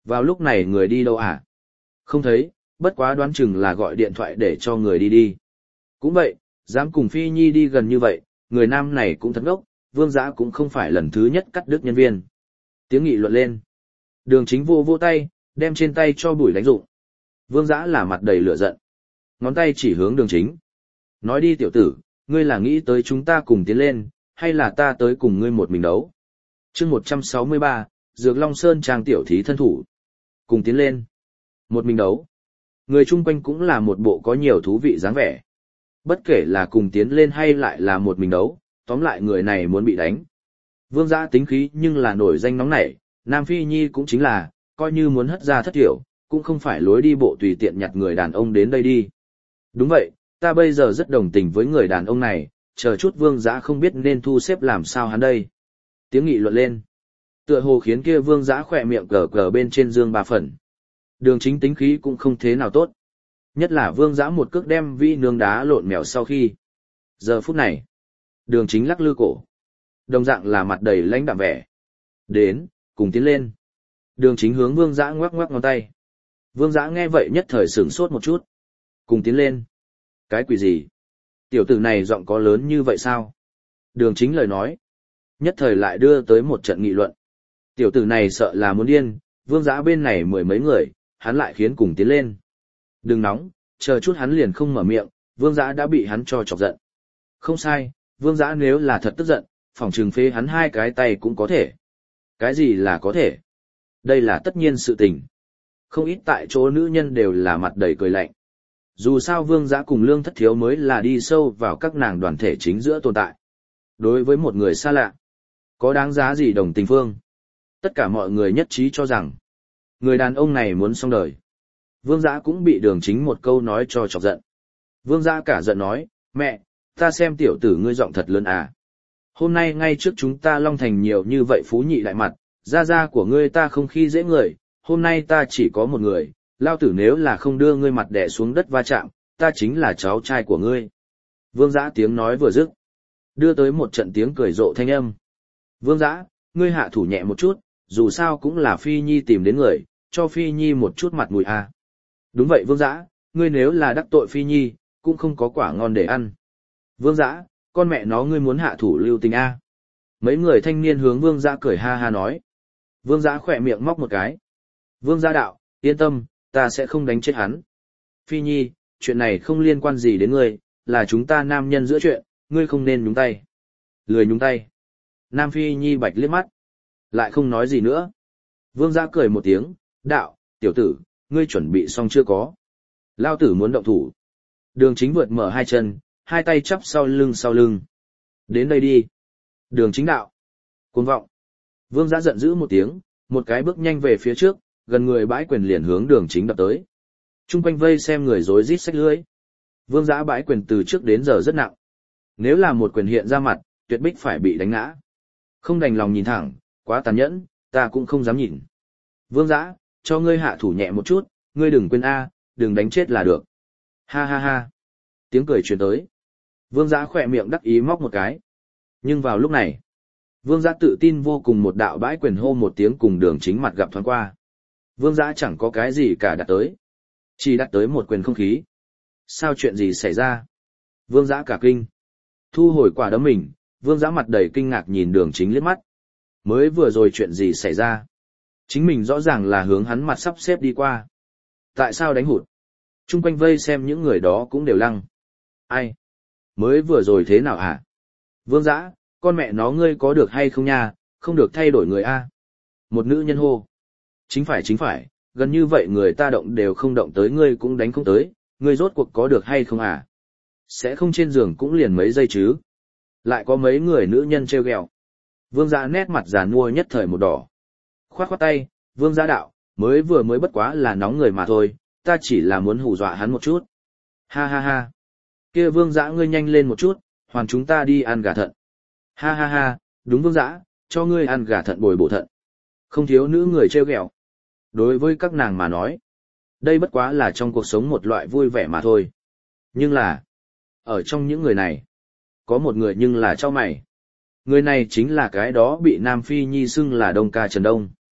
Vào lúc này người đi đâu à? Không thấy, bất quá đoán chừng là gọi điện thoại để cho người đi đi. Cũng vậy, dám cùng Phi Nhi đi gần như vậy, người nam này cũng thật ngốc, Vương Dã cũng không phải lần thứ nhất cắt đứt nhân viên. Tiếng nghị luận lên. Đường Chính vô vô tay, đem trên tay cho bụi đánh rụng. Vương Dã là mặt đầy lửa giận. Ngón tay chỉ hướng Đường Chính. Nói đi tiểu tử, ngươi là nghĩ tới chúng ta cùng tiến lên, hay là ta tới cùng ngươi một mình đấu? Chương 163, Dược Long Sơn trang tiểu thí thân thủ. Cùng tiến lên. Một mình đấu. Người chung quanh cũng là một bộ có nhiều thú vị dáng vẻ. Bất kể là cùng tiến lên hay lại là một mình đấu, tóm lại người này muốn bị đánh. Vương Dã tính khí nhưng là nổi danh nóng nảy, Nam Phi Nhi cũng chính là, coi như muốn hất ra thất thiểu, cũng không phải lối đi bộ tùy tiện nhặt người đàn ông đến đây đi. Đúng vậy, ta bây giờ rất đồng tình với người đàn ông này, chờ chút Vương Dã không biết nên thu xếp làm sao hắn đây. Tiếng nghị luận lên. Tựa hồ khiến kia Vương Dã khỏe miệng cờ cờ bên trên dương ba phần. Đường Chính tính khí cũng không thế nào tốt. Nhất là Vương Dã một cước đem vi nướng đá lộn mèo sau khi. Giờ phút này, Đường Chính lắc lư cổ. Đồng dạng là mặt đầy lãnh đạm vẻ. Đến, cùng tiến lên. Đường Chính hướng Vương Dã ngoắc ngoắc ngón tay. Vương Dã nghe vậy nhất thời sửng sốt một chút. Cùng tiến lên. Cái quỷ gì? Tiểu tử này giọng có lớn như vậy sao? Đường Chính lời nói. Nhất thời lại đưa tới một trận nghị luận. Tiểu tử này sợ là muốn điên, Vương Dã bên này mười mấy người, hắn lại khiến cùng tiến lên. Đừng nóng, chờ chút hắn liền không mở miệng, Vương Dã đã bị hắn cho chọc giận. Không sai, Vương Dã nếu là thật tức giận, phỏng trừng phế hắn hai cái tay cũng có thể. Cái gì là có thể? Đây là tất nhiên sự tình. Không ít tại chỗ nữ nhân đều là mặt đầy cười lạnh. Dù sao Vương Dã cùng Lương Thất Thiếu mới là đi sâu vào các nàng đoàn thể chính giữa tồn tại. Đối với một người xa lạ, có đáng giá gì đồng tình phương? Tất cả mọi người nhất trí cho rằng, người đàn ông này muốn xong đời. Vương Dã cũng bị Đường Chính một câu nói cho chọc giận. Vương Dã cả giận nói, mẹ, ta xem tiểu tử ngươi giọng thật lớn à. Hôm nay ngay trước chúng ta Long Thành nhiều như vậy phú nhị đại mặt, gia của ngươi ta không khi dễ người, hôm nay ta chỉ có một người, lao tử nếu là không đưa ngươi mặt đè xuống đất va chạm, ta chính là cháu trai của ngươi. Vương Dã tiếng nói vừa dứt, đưa tới một trận tiếng cười rộ thanh âm. Vương Dã, ngươi hạ thủ nhẹ một chút, dù sao cũng là Phi Nhi tìm đến người, cho Phi Nhi một chút mặt mũi à. Đúng vậy Vương Dã, ngươi nếu là đắc tội Phi Nhi, cũng không có quả ngon để ăn. Vương Dã, con mẹ nó ngươi muốn hạ thủ lưu tình a? Mấy người thanh niên hướng Vương Dã cười ha ha nói. Vương Dã khỏe miệng móc một cái. Vương Dã đạo, yên tâm, ta sẽ không đánh chết hắn. Phi Nhi, chuyện này không liên quan gì đến ngươi, là chúng ta nam nhân giữa chuyện, ngươi không nên nhúng tay. Lười nhúng tay. Nam Phi Nhi bạch liếc mắt. Lại không nói gì nữa. Vương Dã cười một tiếng, đạo, tiểu tử, ngươi chuẩn bị xong chưa có? Lao tử muốn động thủ. Đường Chính vượt mở hai chân, hai tay chắp sau lưng. Đến đây đi. Đường Chính đạo. Cuồng vọng. Vương Dã giận dữ một tiếng, một cái bước nhanh về phía trước, gần người bãi quyền liền hướng Đường Chính đập tới. Trung quanh vây xem người rối rít xách lưỡi. Vương Dã bãi quyền từ trước đến giờ rất nặng. Nếu là một quyền hiện ra mặt, tuyệt bích phải bị đánh ngã. Không đành lòng nhìn thẳng, quá tàn nhẫn, ta cũng không dám nhìn. Vương Dã, cho ngươi hạ thủ nhẹ một chút, ngươi đừng quên a, đừng đánh chết là được. Ha ha ha. Tiếng cười truyền tới. Vương Dã khỏe miệng đắc ý móc một cái. Nhưng vào lúc này, Vương Dã tự tin vô cùng một đạo bãi quyền hô một tiếng cùng Đường Chính mặt gặp thoáng qua. Vương Dã chẳng có cái gì cả đặt tới. Chỉ đặt tới một quyền không khí. Sao chuyện gì xảy ra? Vương Dã cả kinh. Thu hồi quả đấm mình, Vương Dã mặt đầy kinh ngạc nhìn Đường Chính liếc mắt. Mới vừa rồi chuyện gì xảy ra? Chính mình rõ ràng là hướng hắn mặt sắp xếp đi qua. Tại sao đánh hụt? Trung quanh vây xem những người đó cũng đều lăng. Ai? Mới vừa rồi thế nào hả? Vương Dã, con mẹ nó ngươi có được hay không nha, không được thay đổi người a. Một nữ nhân hô. Chính phải, gần như vậy người ta động đều không động tới ngươi cũng đánh không tới, ngươi rốt cuộc có được hay không à? Sẽ không trên giường cũng liền mấy giây chứ. Lại có mấy người nữ nhân trêu ghẹo. Vương Dã nét mặt già nua nhất thời một đỏ. Khoát khoát tay, Vương Dã đạo, mới bất quá là nóng người mà thôi, ta chỉ là muốn hù dọa hắn một chút. Ha ha ha. Kia Vương Dã ngươi nhanh lên một chút, hoàn chúng ta đi ăn gà thận. Ha ha ha, đúng Vương Dã, cho ngươi ăn gà thận bồi bổ thận. Không thiếu nữ người trêu ghẹo. Đối với các nàng mà nói, đây bất quá là trong cuộc sống một loại vui vẻ mà thôi. Nhưng là, ở trong những người này, có một người nhưng là cho mày. Người này chính là cái đó bị Nam Phi Nhi xưng là Đông Ca Trần Đông.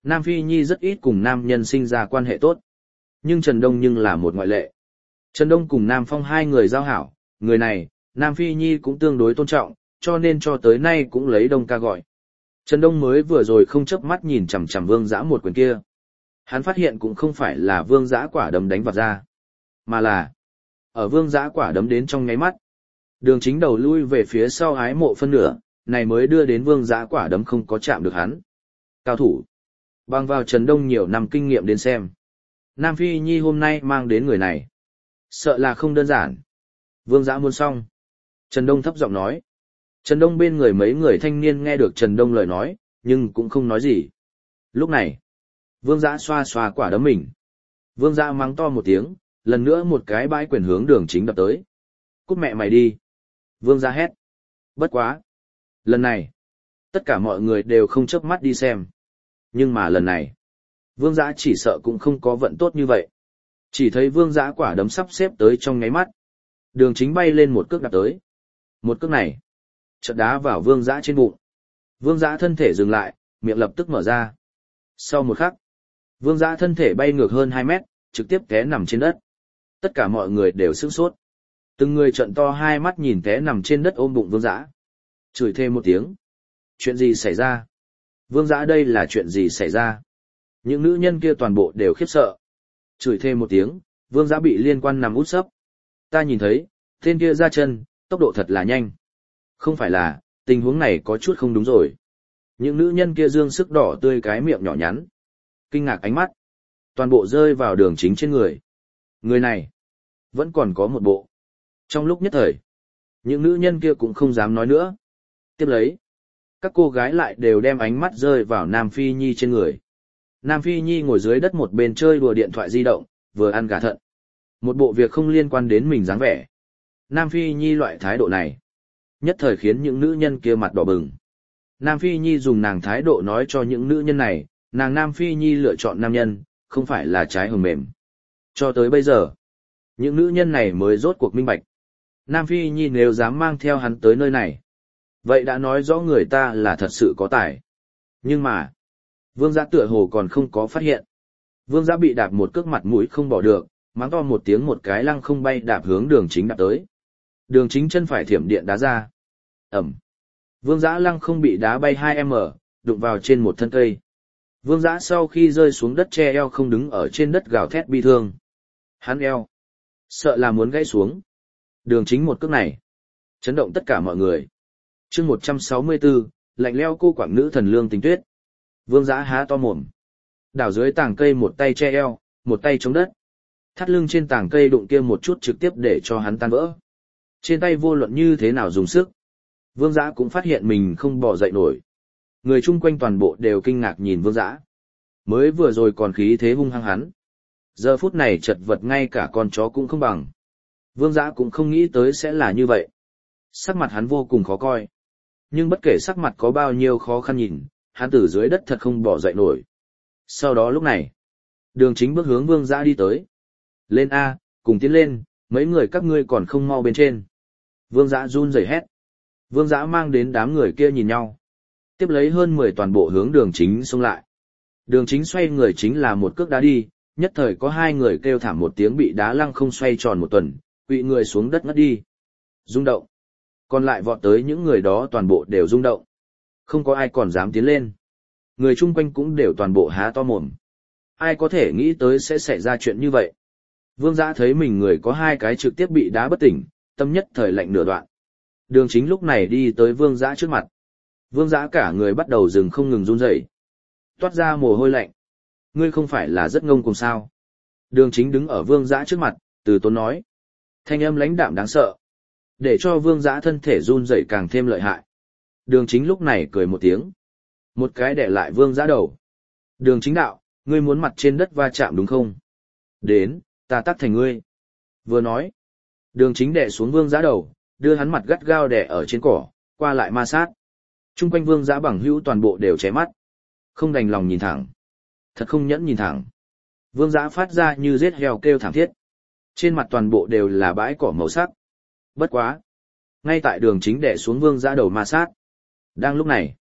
Nam Phi Nhi rất ít cùng nam nhân sinh ra quan hệ tốt. Nhưng Trần Đông nhưng là một ngoại lệ. Trần Đông cùng Nam Phong hai người giao hảo, người này, Nam Phi Nhi cũng tương đối tôn trọng, cho nên cho tới nay cũng lấy Đông ca gọi. Trần Đông mới vừa rồi không chớp mắt nhìn chằm chằm Vương Dã một quyền kia. Hắn phát hiện cũng không phải là Vương Dã quả đấm đánh vặt ra, mà là ở Vương Dã quả đấm đến trong nháy mắt. Đường Chính đầu lui về phía sau ái mộ phân nửa, này mới đưa đến Vương Dã quả đấm không có chạm được hắn. Cao thủ. Bằng vào Trần Đông nhiều năm kinh nghiệm đến xem. Nam Phi Nhi hôm nay mang đến người này. Sợ là không đơn giản. Vương Dã muốn xong. Trần Đông thấp giọng nói. Trần Đông bên người mấy người thanh niên nghe được Trần Đông lời nói, nhưng cũng không nói gì. Lúc này, Vương Dã xoa xoa quả đấm mình. Vương Dã mắng to một tiếng, lần nữa một cái bãi quyền hướng Đường Chính đập tới. Cút mẹ mày đi. Vương Dã hét. Bất quá. Lần này, tất cả mọi người đều không chớp mắt đi xem. Nhưng mà lần này, Vương Dã chỉ sợ cũng không có vận tốt như vậy. Chỉ thấy Vương Dã quả đấm sắp xếp tới trong nháy mắt. Đường Chính bay lên một cước đạp tới. Một cước này, chợt đá vào Vương Dã trên bụng. Vương Dã thân thể dừng lại, miệng lập tức mở ra. Sau một khắc, Vương Dã thân thể bay ngược hơn 2 mét, trực tiếp té nằm trên đất. Tất cả mọi người đều sửng sốt. Từng người trợn to hai mắt nhìn té nằm trên đất ôm bụng Vương Dã. Chửi thêm một tiếng. Chuyện gì xảy ra? Vương Dã đây là chuyện gì xảy ra? Những nữ nhân kia toàn bộ đều khiếp sợ. Chửi thêm một tiếng, Vương Dã bị liên quan nằm út sấp. Ta nhìn thấy, tên kia ra chân, tốc độ thật là nhanh. Không phải là, tình huống này có chút không đúng rồi. Những nữ nhân kia dương sức đỏ tươi cái miệng nhỏ nhắn. Kinh ngạc ánh mắt. Toàn bộ rơi vào Đường Chính trên người. Người này, vẫn còn có một bộ. Trong lúc nhất thời, những nữ nhân kia cũng không dám nói nữa. Tiếp lấy, các cô gái lại đều đem ánh mắt rơi vào Nam Phi Nhi trên người. Nam Phi Nhi ngồi dưới đất một bên chơi đùa điện thoại di động, vừa ăn gà thận. Một bộ việc không liên quan đến mình dáng vẻ. Nam Phi Nhi loại thái độ này, nhất thời khiến những nữ nhân kia mặt đỏ bừng. Nam Phi Nhi dùng nàng thái độ nói cho những nữ nhân này, nàng Nam Phi Nhi lựa chọn nam nhân, không phải là trái hồng mềm. Cho tới bây giờ, những nữ nhân này mới rốt cuộc minh bạch. Nam Phi Nhi nếu dám mang theo hắn tới nơi này, vậy đã nói rõ người ta là thật sự có tài. Nhưng mà, Vương Dã tựa hồ còn không có phát hiện. Vương Dã bị đạp một cước mặt mũi không bỏ được, mắng to một tiếng một cái lăng không bay đạp hướng Đường Chính đạp tới. Đường Chính chân phải thiểm điện đá ra. Ẩm. Vương Dã lăng không bị đá bay 2m, đụng vào trên một thân cây. Vương Dã sau khi rơi xuống đất che eo không đứng ở trên đất gào thét bi thương. Hắn eo, sợ là muốn gãy xuống. Đường Chính một cước này, chấn động tất cả mọi người. Chương 164, lạnh leo cô quảng nữ thần Lương Tình Tuyết. Vương Dã há to mồm. Đảo dưới tảng cây một tay che eo, một tay chống đất. Thắt lưng trên tảng cây đụng kia một chút trực tiếp để cho hắn tan vỡ. Trên tay vô luận như thế nào dùng sức. Vương Dã cũng phát hiện mình không bò dậy nổi. Người chung quanh toàn bộ đều kinh ngạc nhìn Vương Dã. Mới vừa rồi còn khí thế hung hăng hắn. Giờ phút này chật vật ngay cả con chó cũng không bằng. Vương Dã cũng không nghĩ tới sẽ là như vậy. Sắc mặt hắn vô cùng khó coi. Nhưng bất kể sắc mặt có bao nhiêu khó khăn nhìn, hắn từ dưới đất thật không bỏ dậy nổi. Sau đó lúc này, Đường Chính bước hướng Vương Dã đi tới. Lên A, cùng tiến lên, mấy người các ngươi còn không mau bên trên. Vương Dã run rẩy hét. Vương Dã mang đến đám người kia nhìn nhau. Tiếp lấy hơn 10 toàn bộ hướng Đường Chính xông lại. Đường Chính xoay người chính là một cước đá đi, nhất thời có 2 người kêu thảm một tiếng bị đá lăng không xoay tròn một tuần, quỵ người xuống đất ngất đi. Rung động. Còn lại vọt tới những người đó toàn bộ đều rung động. Không có ai còn dám tiến lên. Người chung quanh cũng đều toàn bộ há to mồm. Ai có thể nghĩ tới sẽ xảy ra chuyện như vậy. Vương Dã thấy mình người có 2 cái trực tiếp bị đá bất tỉnh, tâm nhất thời lạnh nửa đoạn. Đường Chính lúc này đi tới Vương Dã trước mặt. Vương Dã cả người bắt đầu dừng không ngừng run rẩy, toát ra mồ hôi lạnh. Ngươi không phải là rất ngông cuồng sao? Đường Chính đứng ở Vương Dã trước mặt, từ tốn nói. Thanh âm lãnh đạm đáng sợ, để cho Vương Dã thân thể run rẩy càng thêm lợi hại. Đường Chính lúc này cười một tiếng, một cái đè lại Vương Dã đầu. Đường Chính đạo, ngươi muốn mặt trên đất va chạm đúng không? Đến, ta tắt thành ngươi. Vừa nói, Đường Chính đè xuống Vương Dã đầu, đưa hắn mặt gắt gao đè ở trên cỏ, qua lại ma sát. Trung quanh Vương Dã bằng hữu toàn bộ đều ché mắt, không đành lòng nhìn thẳng. Thật không nhẫn nhìn thẳng. Vương Dã phát ra như giết heo kêu thảm thiết. Trên mặt toàn bộ đều là bãi cỏ màu sắc. Bất quá, ngay tại Đường Chính đè xuống Vương Dã đầu ma sát. Đang lúc này,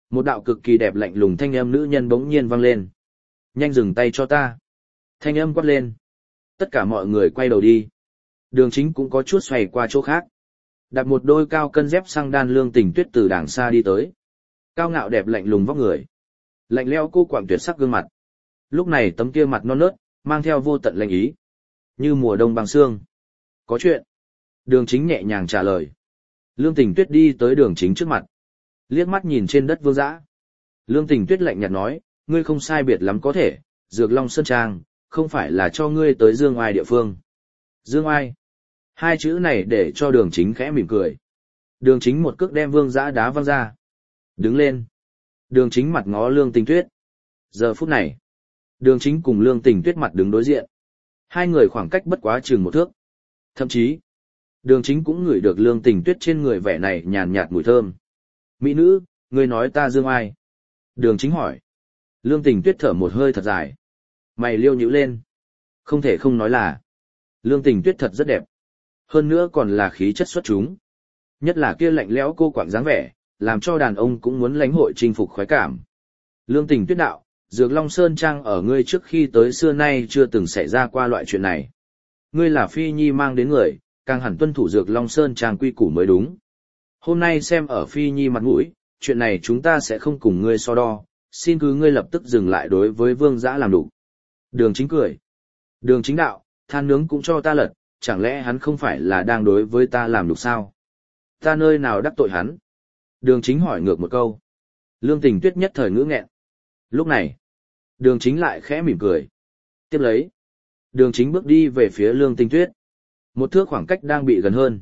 Một đạo cực kỳ đẹp lạnh lùng thanh âm nữ nhân bỗng nhiên vang lên. Nhanh dừng tay cho ta. Thanh âm quát lên. Tất cả mọi người quay đầu đi. Đường Chính cũng có chút xoay qua chỗ khác. Đặt một đôi cao cân dép xăng đan Lương Tình Tuyết từ đàng xa đi tới. Cao ngạo đẹp lạnh lùng vóc người. Lạnh lẽo cô quạng tuyệt sắc gương mặt. Lúc này tấm kia mặt non nớt, mang theo vô tận lạnh ý. Như mùa đông băng sương. Có chuyện. Đường Chính nhẹ nhàng trả lời. Lương Tình Tuyết đi tới Đường Chính trước mặt. Liếc mắt nhìn trên đất vương dã. Lương Tình Tuyết lạnh nhạt nói, ngươi không sai biệt lắm có thể, Dược Long Sơn Trang, không phải là cho ngươi tới Dương Oai địa phương. Dương Oai. Hai chữ này để cho Đường Chính khẽ mỉm cười. Đường Chính một cước đem vương dã đá văng ra. Đứng lên. Đường Chính mặt ngó Lương Tình Tuyết. Giờ phút này, Đường Chính cùng Lương Tình Tuyết mặt đứng đối diện. Hai người khoảng cách bất quá chừng một thước. Thậm chí, Đường Chính cũng ngửi được Lương Tình Tuyết trên người vẻ này nhàn nhạt mùi thơm. Mỹ nữ, ngươi nói ta Dương Oai. Đường Chính hỏi. Lương Tình Tuyết thở một hơi thật dài. Mày liêu nhíu lên. Không thể không nói là, Lương Tình Tuyết thật rất đẹp. Hơn nữa còn là khí chất xuất chúng. Nhất là kia lạnh lẽo cô quạng dáng vẻ, làm cho đàn ông cũng muốn lãnh hội chinh phục khoái cảm. Lương Tình Tuyết đạo, Dược Long Sơn Trang ở ngươi trước khi tới xưa nay chưa từng xảy ra qua loại chuyện này. Ngươi là Phi Nhi mang đến người, càng hẳn tuân thủ Dược Long Sơn Trang quy củ mới đúng. Hôm nay xem ở Phi Nhi mặt mũi, chuyện này chúng ta sẽ không cùng ngươi so đo, xin cứ ngươi lập tức dừng lại đối với vương dã làm đủ. Đường Chính cười. Đường Chính đạo, than nướng cũng cho ta lật, chẳng lẽ hắn không phải là đang đối với ta làm đủ sao? Ta nơi nào đắc tội hắn? Đường Chính hỏi ngược một câu. Lương Tình Tuyết nhất thời ngữ nghẹn. Lúc này, Đường Chính lại khẽ mỉm cười. Tiếp lấy, Đường Chính bước đi về phía Lương Tình Tuyết. Một thước khoảng cách đang bị gần hơn.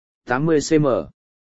80cm,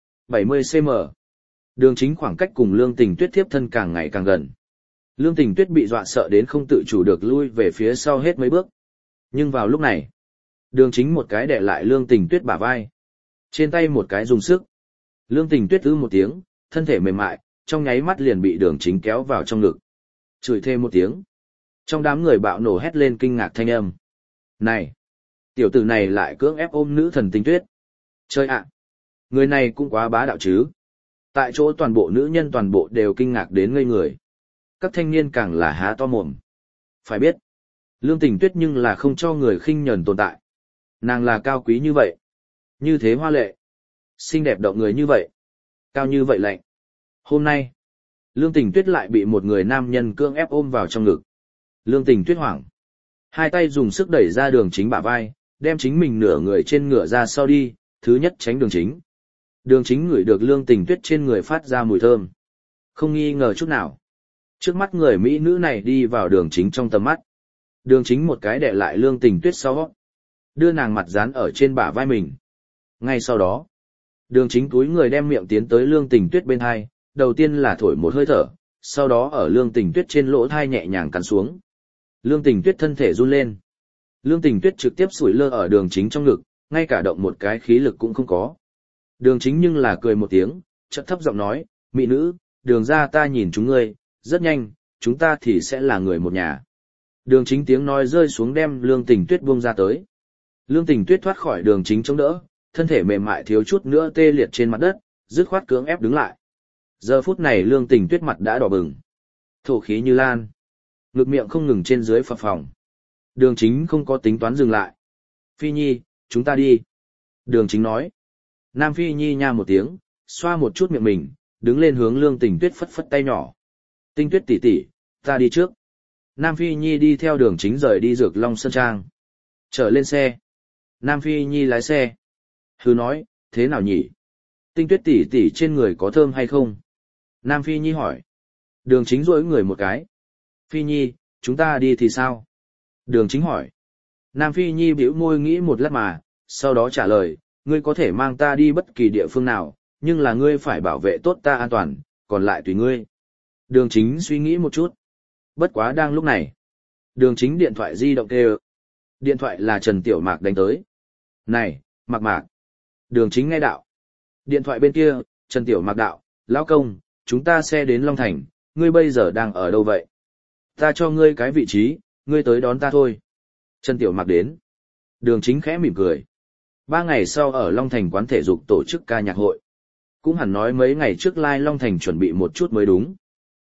70cm. Đường Chính khoảng cách cùng Lương Tình Tuyết tiếp thân càng ngày càng gần. Lương Tình Tuyết bị dọa sợ đến không tự chủ được lui về phía sau hết mấy bước. Nhưng vào lúc này, Đường Chính một cái đè lại Lương Tình Tuyết bả vai. Trên tay một cái dùng sức. Lương Tình Tuyết ư một tiếng, thân thể mềm mại, trong nháy mắt liền bị Đường Chính kéo vào trong ngực. Chửi thêm một tiếng. Trong đám người bạo nổ hét lên kinh ngạc thanh âm. Này! Tiểu tử này lại cưỡng ép ôm nữ thần Tình Tuyết. Chơi ạ! Người này cũng quá bá đạo chứ. Tại chỗ toàn bộ nữ nhân toàn bộ đều kinh ngạc đến ngây người. Các thanh niên càng là há to mồm. Phải biết, Lương Tình Tuyết nhưng là không cho người khinh nhờn tồn tại. Nàng là cao quý như vậy. Như thế hoa lệ. Xinh đẹp động người như vậy. Cao như vậy lạnh. Hôm nay, Lương Tình Tuyết lại bị một người nam nhân cưỡng ép ôm vào trong ngực. Lương Tình Tuyết hoảng. Hai tay dùng sức đẩy ra Đường Chính bả vai, đem chính mình nửa người trên ngựa ra sau đi, thứ nhất tránh Đường Chính. Đường Chính ngửi được Lương Tình Tuyết trên người phát ra mùi thơm. Không nghi ngờ chút nào. Trước mắt người Mỹ nữ này đi vào Đường Chính trong tầm mắt. Đường Chính một cái đè lại Lương Tình Tuyết sau, đưa nàng mặt dán ở trên bả vai mình. Ngay sau đó, Đường Chính cúi người đem miệng tiến tới Lương Tình Tuyết bên hai, đầu tiên là thổi một hơi thở, sau đó ở Lương Tình Tuyết trên lỗ thai nhẹ nhàng cắn xuống. Lương Tình Tuyết thân thể run lên. Lương Tình Tuyết trực tiếp sủi lơ ở Đường Chính trong ngực, ngay cả động một cái khí lực cũng không có. Đường Chính nhưng là cười một tiếng, chợt thấp giọng nói, mỹ nữ, Đường ra ta nhìn chúng ngươi, rất nhanh, chúng ta thì sẽ là người một nhà. Đường Chính tiếng nói rơi xuống đem Lương Tình Tuyết buông ra tới. Lương Tình Tuyết thoát khỏi Đường Chính chống đỡ, thân thể mềm mại thiếu chút nữa tê liệt trên mặt đất, dứt khoát cưỡng ép đứng lại. Giờ phút này Lương Tình Tuyết mặt đã đỏ bừng, thổ khí như lan, ngực miệng không ngừng trên dưới phập phồng. Đường Chính không có tính toán dừng lại. Phi Nhi, chúng ta đi. Đường Chính nói. Nam Phi Nhi nha một tiếng, xoa một chút miệng mình, đứng lên hướng Lương Tình Tuyết phất phất tay nhỏ. Tình Tuyết tỷ tỷ, ta đi trước. Nam Phi Nhi đi theo Đường Chính rời đi Dược Long Sơn Trang. Trở lên xe. Nam Phi Nhi lái xe. Hứ nói, thế nào nhỉ? Tình Tuyết tỷ tỷ trên người có thơm hay không? Nam Phi Nhi hỏi. Đường Chính duỗi người một cái. Phi Nhi, chúng ta đi thì sao? Đường Chính hỏi. Nam Phi Nhi bĩu môi nghĩ một lát mà, sau đó trả lời, ngươi có thể mang ta đi bất kỳ địa phương nào, nhưng là ngươi phải bảo vệ tốt ta an toàn, còn lại tùy ngươi. Đường Chính suy nghĩ một chút. Bất quá đang lúc này. Đường Chính điện thoại di động kêu. Điện thoại là Trần Tiểu Mạc đánh tới. Này, Mạc Mạc. Đường Chính nghe đạo. Điện thoại bên kia, Trần Tiểu Mạc đạo, lão công, chúng ta xe đến Long Thành, ngươi bây giờ đang ở đâu vậy? Ta cho ngươi cái vị trí, ngươi tới đón ta thôi. Trần Tiểu Mạc đến. Đường Chính khẽ mỉm cười. 3 ngày sau ở Long Thành quán thể dục tổ chức ca nhạc hội. Cũng hẳn nói mấy ngày trước Lai Long Thành chuẩn bị một chút mới đúng.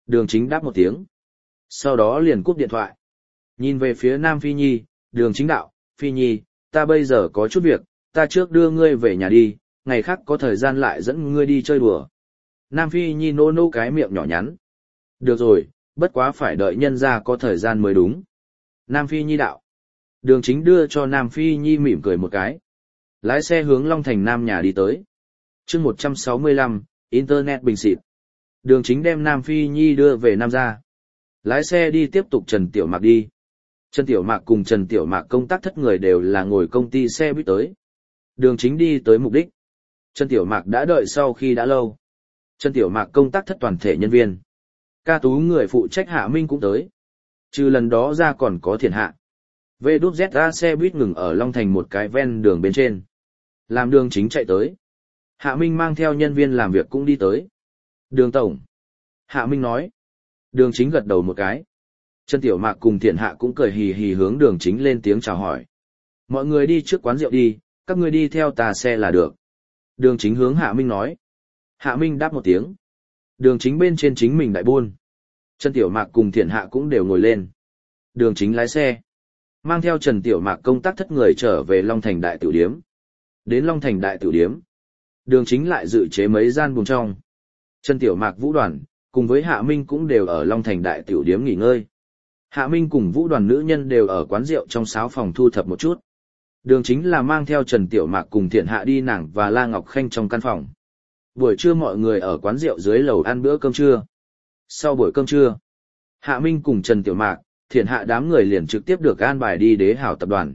Đường Chính đáp một tiếng. Sau đó liền cúp điện thoại. Nhìn về phía Nam Phi Nhi, Đường Chính đạo, Phi Nhi, ta bây giờ có chút việc, ta trước đưa ngươi về nhà đi, ngày khác có thời gian lại dẫn ngươi đi chơi đùa. Nam Phi Nhi nô nô cái miệng nhỏ nhắn. Được rồi, bất quá phải đợi nhân ra có thời gian mới đúng. Nam Phi Nhi đạo. Đường Chính đưa cho Nam Phi Nhi mỉm cười một cái. Lái xe hướng Long Thành Nam nhà đi tới. chương 165, Internet bình xịt. Đường Chính đem Nam Phi Nhi đưa về Nam gia. Lái xe đi tiếp tục Trần Tiểu Mạc đi. Trần Tiểu Mạc cùng Trần Tiểu Mạc công tác thất người đều là ngồi công ty xe buýt tới. Đường Chính đi tới mục đích. Trần Tiểu Mạc đã đợi sau khi đã lâu. Trần Tiểu Mạc công tác thất toàn thể nhân viên. Ca Tú người phụ trách Hạ Minh cũng tới. Trừ lần đó ra còn có Thiền Hạ. VZ xe buýt ngừng ở Long Thành một cái ven đường bên trên. Làm Đường Chính chạy tới. Hạ Minh mang theo nhân viên làm việc cũng đi tới. Đường Tổng. Hạ Minh nói. Đường Chính gật đầu một cái. Trần Tiểu Mạc cùng Thiện Hạ cũng cười hì hì hướng Đường Chính lên tiếng chào hỏi. Mọi người đi trước quán rượu đi, các ngươi đi theo ta xe là được. Đường Chính hướng Hạ Minh nói. Hạ Minh đáp một tiếng. Đường Chính bên trên chính mình đại buôn. Trần Tiểu Mạc cùng Thiện Hạ cũng đều ngồi lên. Đường Chính lái xe. Mang theo Trần Tiểu Mạc công tác thất người trở về Long Thành Đại Tiểu Điếm. Đến Long Thành Đại Tiểu Điếm. Đường Chính lại dự chế mấy gian buồng trong. Trần Tiểu Mạc Vũ Đoàn, cùng với Hạ Minh cũng đều ở Long Thành Đại Tiểu Điếm nghỉ ngơi. Hạ Minh cùng Vũ Đoàn nữ nhân đều ở quán rượu trong sáo phòng thu thập một chút. Đường Chính là mang theo Trần Tiểu Mạc cùng Thiện Hạ đi nàng và La Ngọc Khanh trong căn phòng. Buổi trưa mọi người ở quán rượu dưới lầu ăn bữa cơm trưa. Sau buổi cơm trưa, Hạ Minh cùng Trần Tiểu Mạc, Thiện Hạ đám người liền trực tiếp được an bài đi Đế Hào tập đoàn.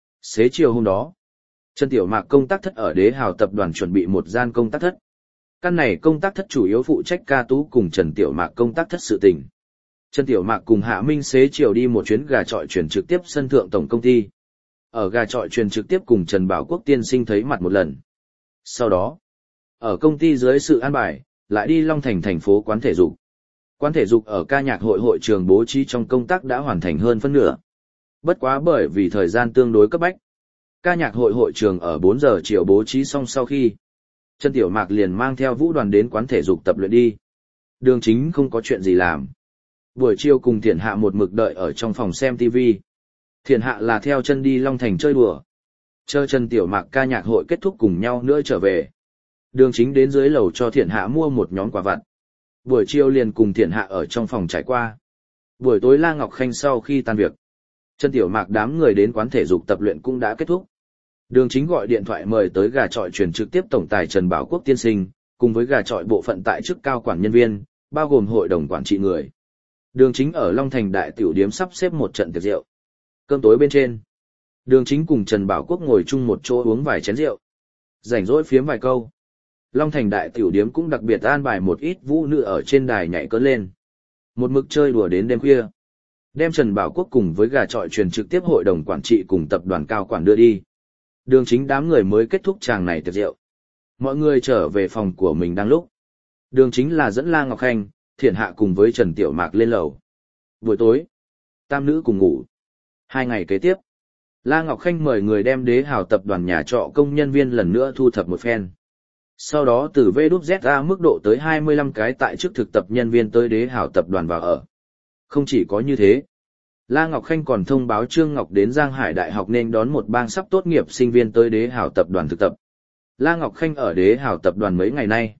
Xế chiều hôm đó, Trần Tiểu Mạc công tác thất ở Đế Hào tập đoàn chuẩn bị một gian công tác thất. Căn này công tác thất chủ yếu phụ trách Ca Tú cùng Trần Tiểu Mạc công tác thất sự tình. Trần Tiểu Mạc cùng Hạ Minh xế chiều đi một chuyến gà chọi chuyển trực tiếp sân thượng tổng công ty. Ở gà chọi truyền trực tiếp cùng Trần Bảo Quốc tiên sinh thấy mặt một lần. Sau đó, ở công ty dưới sự an bài, lại đi Long Thành thành phố quán thể dục. Quán thể dục ở ca nhạc hội hội trường bố trí trong công tác đã hoàn thành hơn phân nửa. Bất quá bởi vì thời gian tương đối cấp bách. Ca nhạc hội hội trường ở 4 giờ chiều bố trí xong sau khi, Trần Tiểu Mạc liền mang theo Vũ Đoàn đến quán thể dục tập luyện đi. Đường Chính không có chuyện gì làm. Buổi chiều cùng Thiện Hạ một mực đợi ở trong phòng xem TV. Thiện Hạ là theo chân đi Long Thành chơi đùa. Chờ Trần Tiểu Mạc ca nhạc hội kết thúc cùng nhau nữa trở về. Đường Chính đến dưới lầu cho Thiện Hạ mua một nhóm quà vặt. Buổi chiều liền cùng Thiện Hạ ở trong phòng trải qua. Buổi tối La Ngọc Khanh sau khi tan việc, Trần Tiểu Mạc đám người đến quán thể dục tập luyện cũng đã kết thúc. Đường Chính gọi điện thoại mời tới gà chọi truyền trực tiếp tổng tài Trần Bảo Quốc tiên sinh, cùng với gà chọi bộ phận tại chức cao quản nhân viên, bao gồm hội đồng quản trị người. Đường Chính ở Long Thành Đại Tiểu Điếm sắp xếp một trận tiệc rượu. Cơm tối bên trên, Đường Chính cùng Trần Bảo Quốc ngồi chung một chỗ uống vài chén rượu. Rảnh rỗi phiếm vài câu. Long Thành Đại Tiểu Điếm cũng đặc biệt an bài một ít vũ nữ ở trên đài nhảy cỡ lên. Một mực chơi đùa đến đêm khuya. Đem Trần Bảo Quốc cùng với gà chọi truyền trực tiếp hội đồng quản trị cùng tập đoàn cao quản đưa đi. Đường Chính đám người mới kết thúc tràng này tiệc rượu. Mọi người trở về phòng của mình đang lúc. Đường Chính là dẫn La Ngọc Khanh, Thiện Hạ cùng với Trần Tiểu Mạc lên lầu. Buổi tối, tam nữ cùng ngủ. 2 ngày kế tiếp, La Ngọc Khanh mời người đem Đế Hào tập đoàn nhà trọ công nhân viên lần nữa thu thập một phen. Sau đó từ VZ mức độ tới 25 cái tại chức thực tập nhân viên tới Đế Hào tập đoàn vào ở. Không chỉ có như thế, La Ngọc Khanh còn thông báo Trương Ngọc đến Giang Hải Đại học nên đón một bang sắp tốt nghiệp sinh viên tới Đế Hào tập đoàn thực tập. La Ngọc Khanh ở Đế Hào tập đoàn mấy ngày nay.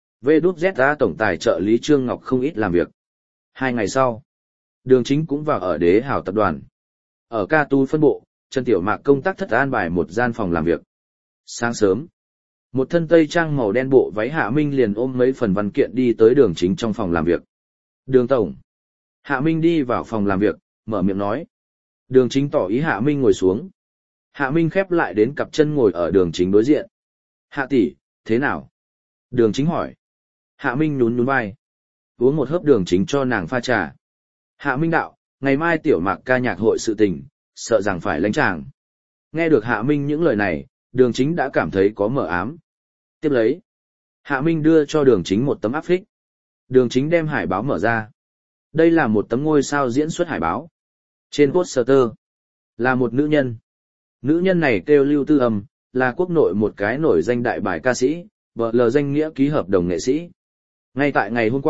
VZ tổng tài trợ lý Trương Ngọc không ít làm việc. 2 ngày sau, Đường Chính cũng vào ở Đế Hào tập đoàn. Ở Ca Tu phân bộ, Trần Tiểu Mạc công tác thất an bài một gian phòng làm việc. Sáng sớm, một thân tây trang màu đen bộ váy Hạ Minh liền ôm mấy phần văn kiện đi tới Đường Chính trong phòng làm việc. Đường tổng. Hạ Minh đi vào phòng làm việc, mở miệng nói. Đường Chính tỏ ý Hạ Minh ngồi xuống. Hạ Minh khép lại đến cặp chân ngồi ở Đường Chính đối diện. Hạ tỷ, thế nào? Đường Chính hỏi. Hạ Minh nhún nhún vai. Uống một hớp Đường Chính cho nàng pha trà. Hạ Minh đạo, ngày mai Tiểu Mạc ca nhạc hội sự tình, sợ rằng phải lánh chàng. Nghe được Hạ Minh những lời này, Đường Chính đã cảm thấy có mờ ám. Tiếp lấy, Hạ Minh đưa cho Đường Chính một tấm áp phích. Đường Chính đem hải báo mở ra. Đây là một tấm ngôi sao diễn xuất hải báo. Trên poster là một nữ nhân. Nữ nhân này kêu Lưu Tư Âm, là quốc nội một cái nổi danh đại bài ca sĩ, vợ lờ danh nghĩa ký hợp đồng nghệ sĩ. Ngay tại ngày hôm qua,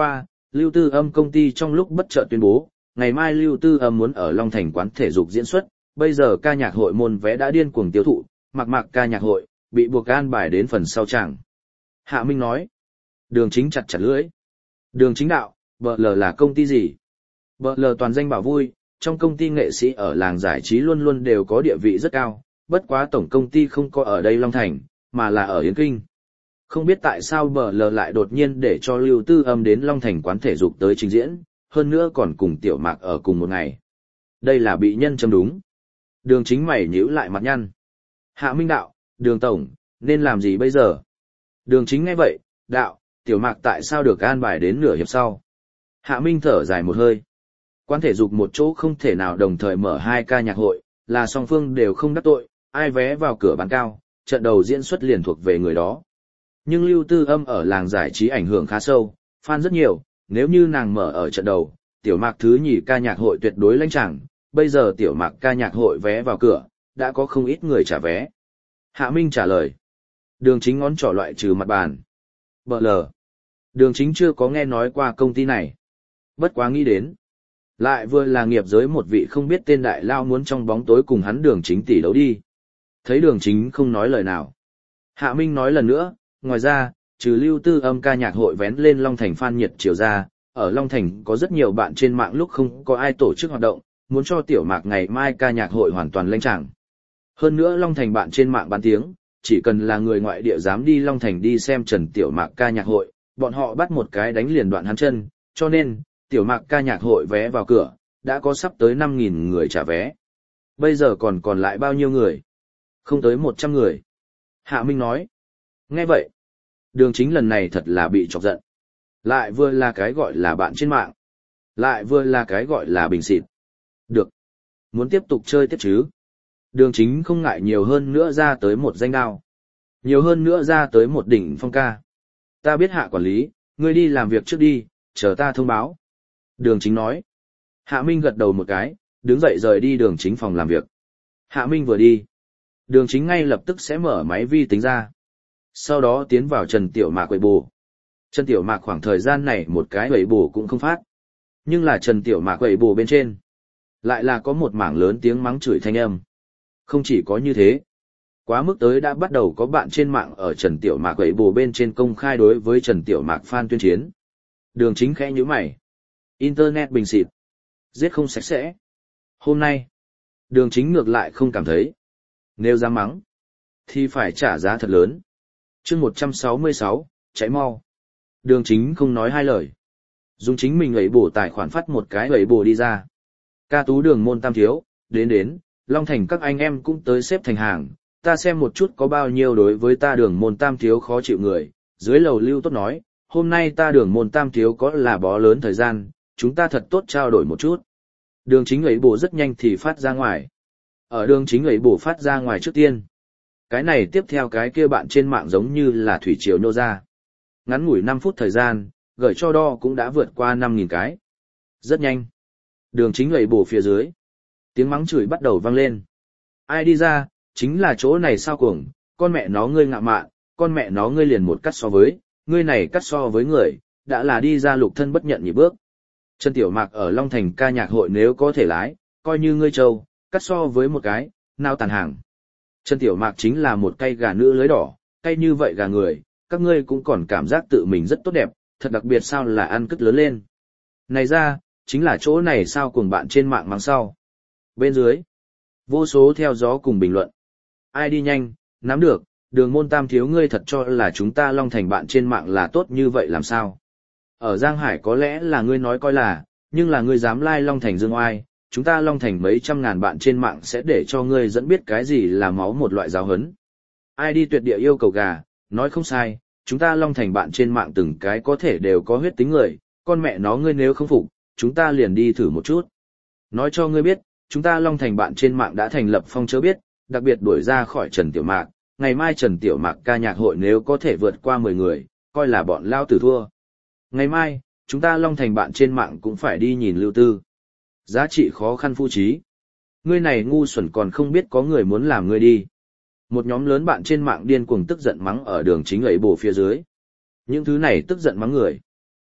Lưu Tư Âm công ty trong lúc bất chợt tuyên bố, ngày mai Lưu Tư Âm muốn ở Long Thành quán thể dục diễn xuất, bây giờ ca nhạc hội môn vé đã điên cuồng tiêu thụ, mặc ca nhạc hội, bị buộc an bài đến phần sau chẳng. Hạ Minh nói, Đường Chính chặt chặt lưỡi. Đường Chính đạo, BL là công ty gì? BL toàn danh bảo vui, trong công ty nghệ sĩ ở làng giải trí luôn luôn đều có địa vị rất cao, bất quá tổng công ty không có ở đây Long Thành, mà là ở Yến Kinh. Không biết tại sao BL lại đột nhiên để cho Lưu Tư Âm đến Long Thành quán thể dục tới trình diễn, hơn nữa còn cùng Tiểu Mạc ở cùng một ngày. Đây là bị nhân châm đúng. Đường Chính mày nhíu lại mặt nhăn. Hạ Minh đạo, Đường Tổng, nên làm gì bây giờ? Đường Chính nghe vậy, đạo, Tiểu Mạc tại sao được an bài đến nửa hiệp sau? Hạ Minh thở dài một hơi. Quán thể dục một chỗ không thể nào đồng thời mở hai ca nhạc hội, là song phương đều không đắc tội, ai vé vào cửa bán cao, trận đầu diễn xuất liền thuộc về người đó. Nhưng Lưu Tư Âm ở làng giải trí ảnh hưởng khá sâu, fan rất nhiều, nếu như nàng mở ở trận đầu, Tiểu Mạc thứ nhì ca nhạc hội tuyệt đối lãnh chẳng, bây giờ Tiểu Mạc ca nhạc hội vé vào cửa, đã có không ít người trả vé. Hạ Minh trả lời. Đường Chính ngón trỏ loại trừ mặt bàn. BL. Đường Chính chưa có nghe nói qua công ty này. Bất quá nghĩ đến. Lại vừa là nghiệp giới một vị không biết tên đại lao muốn trong bóng tối cùng hắn Đường Chính tỷ đấu đi. Thấy Đường Chính không nói lời nào. Hạ Minh nói lần nữa, ngoài ra, trừ Lưu Tư Âm ca nhạc hội vén lên Long Thành fan nhiệt chiều ra, ở Long Thành có rất nhiều bạn trên mạng lúc không có ai tổ chức hoạt động, muốn cho Tiểu Mạc ngày mai ca nhạc hội hoàn toàn lên tràng. Hơn nữa Long Thành bạn trên mạng bán tiếng, chỉ cần là người ngoại địa dám đi Long Thành đi xem Trần Tiểu Mạc ca nhạc hội, bọn họ bắt một cái đánh liền đoạn hắn chân, cho nên, Tiểu Mạc ca nhạc hội vé vào cửa, đã có sắp tới 5.000 người trả vé. Bây giờ còn lại bao nhiêu người? Không tới 100 người. Hạ Minh nói. Nghe vậy, Đường Chính lần này thật là bị chọc giận. Lại vừa là cái gọi là bạn trên mạng. Lại vừa là cái gọi là bình xịt. Được. Muốn tiếp tục chơi tiếp chứ? Đường Chính không ngại nhiều hơn nữa ra tới một danh đao. Nhiều hơn nữa ra tới một đỉnh phong ca. Ta biết Hạ quản lý, ngươi đi làm việc trước đi, chờ ta thông báo. Đường Chính nói. Hạ Minh gật đầu một cái, đứng dậy rời đi Đường Chính phòng làm việc. Hạ Minh vừa đi. Đường Chính ngay lập tức sẽ mở máy vi tính ra. Sau đó tiến vào Trần Tiểu Mạc quậy bù. Trần Tiểu Mạc khoảng thời gian này một cái quậy bù cũng không phát. Nhưng là Trần Tiểu Mạc quậy bù bên trên. Lại là có một mảng lớn tiếng mắng chửi thanh âm. Không chỉ có như thế. Quá mức tới đã bắt đầu có bạn trên mạng ở Trần Tiểu Mạc quậy bù bên trên công khai đối với Trần Tiểu Mạc fan tuyên chiến. Đường Chính khẽ nhíu mày. Internet bình xịt. Giết không sạch sẽ. Hôm nay, Đường Chính ngược lại không cảm thấy. Nếu dám mắng, thì phải trả giá thật lớn. Chương 166, cháy mau. Đường Chính không nói hai lời. Dùng chính mình ấy bổ tài khoản phát một cái ấy bổ đi ra. Ca tú Đường môn tam thiếu, đến, Long Thành các anh em cũng tới xếp thành hàng. Ta xem một chút có bao nhiêu đối với ta Đường môn tam thiếu khó chịu người. Dưới lầu Lưu Tốt nói, hôm nay ta Đường môn tam thiếu có là bó lớn thời gian, chúng ta thật tốt trao đổi một chút. Đường Chính ấy bổ rất nhanh thì phát ra ngoài. Ở Đường Chính ấy bổ phát ra ngoài trước tiên. Cái này tiếp theo cái kia bạn trên mạng giống như là thủy triều nô ra. Ngắn ngủi 5 phút thời gian, gửi cho đo cũng đã vượt qua 5.000 cái. Rất nhanh. Đường Chính ấy bổ phía dưới. Tiếng mắng chửi bắt đầu vang lên. Ai đi ra, chính là chỗ này sao cuồng, con mẹ nó ngươi ngạ mạn, con mẹ nó ngươi liền một cắt so với, ngươi này cắt so với người, đã là đi ra lục thân bất nhận nhị bước. Trần Tiểu Mạc ở Long Thành ca nhạc hội nếu có thể lái, coi như ngươi trâu, cắt so với một cái, nào tàn hàng. Trần Tiểu Mạc chính là một cây gà nữ lưới đỏ, cây như vậy gà người, các ngươi cũng còn cảm giác tự mình rất tốt đẹp, thật đặc biệt sao là ăn cứt lớn lên. Này ra, chính là chỗ này sao cùng bạn trên mạng mắng sau. Bên dưới, vô số theo gió cùng bình luận. Ai đi nhanh, nắm được, Đường môn tam thiếu ngươi thật cho là chúng ta Long Thành bạn trên mạng là tốt như vậy làm sao? Ở Giang Hải có lẽ là ngươi nói coi là, nhưng là ngươi dám lai Long Thành dương oai, chúng ta Long Thành mấy trăm ngàn bạn trên mạng sẽ để cho ngươi dẫn biết cái gì là máu một loại giáo hấn. Ai đi tuyệt địa yêu cầu gà, nói không sai, chúng ta Long Thành bạn trên mạng từng cái có thể đều có huyết tính người, con mẹ nó ngươi nếu không phục, chúng ta liền đi thử một chút. Nói cho ngươi biết, chúng ta Long Thành bạn trên mạng đã thành lập phong chớ biết, đặc biệt đuổi ra khỏi Trần Tiểu Mạc, ngày mai Trần Tiểu Mạc ca nhạc hội nếu có thể vượt qua 10 người, coi là bọn lao tử thua. Ngày mai, chúng ta Long Thành bạn trên mạng cũng phải đi nhìn Lưu Tư. Giá trị khó khăn phu trí. Ngươi này ngu xuẩn còn không biết có người muốn làm ngươi đi. Một nhóm lớn bạn trên mạng điên cuồng tức giận mắng ở Đường Chính ấy bổ phía dưới. Những thứ này tức giận mắng người.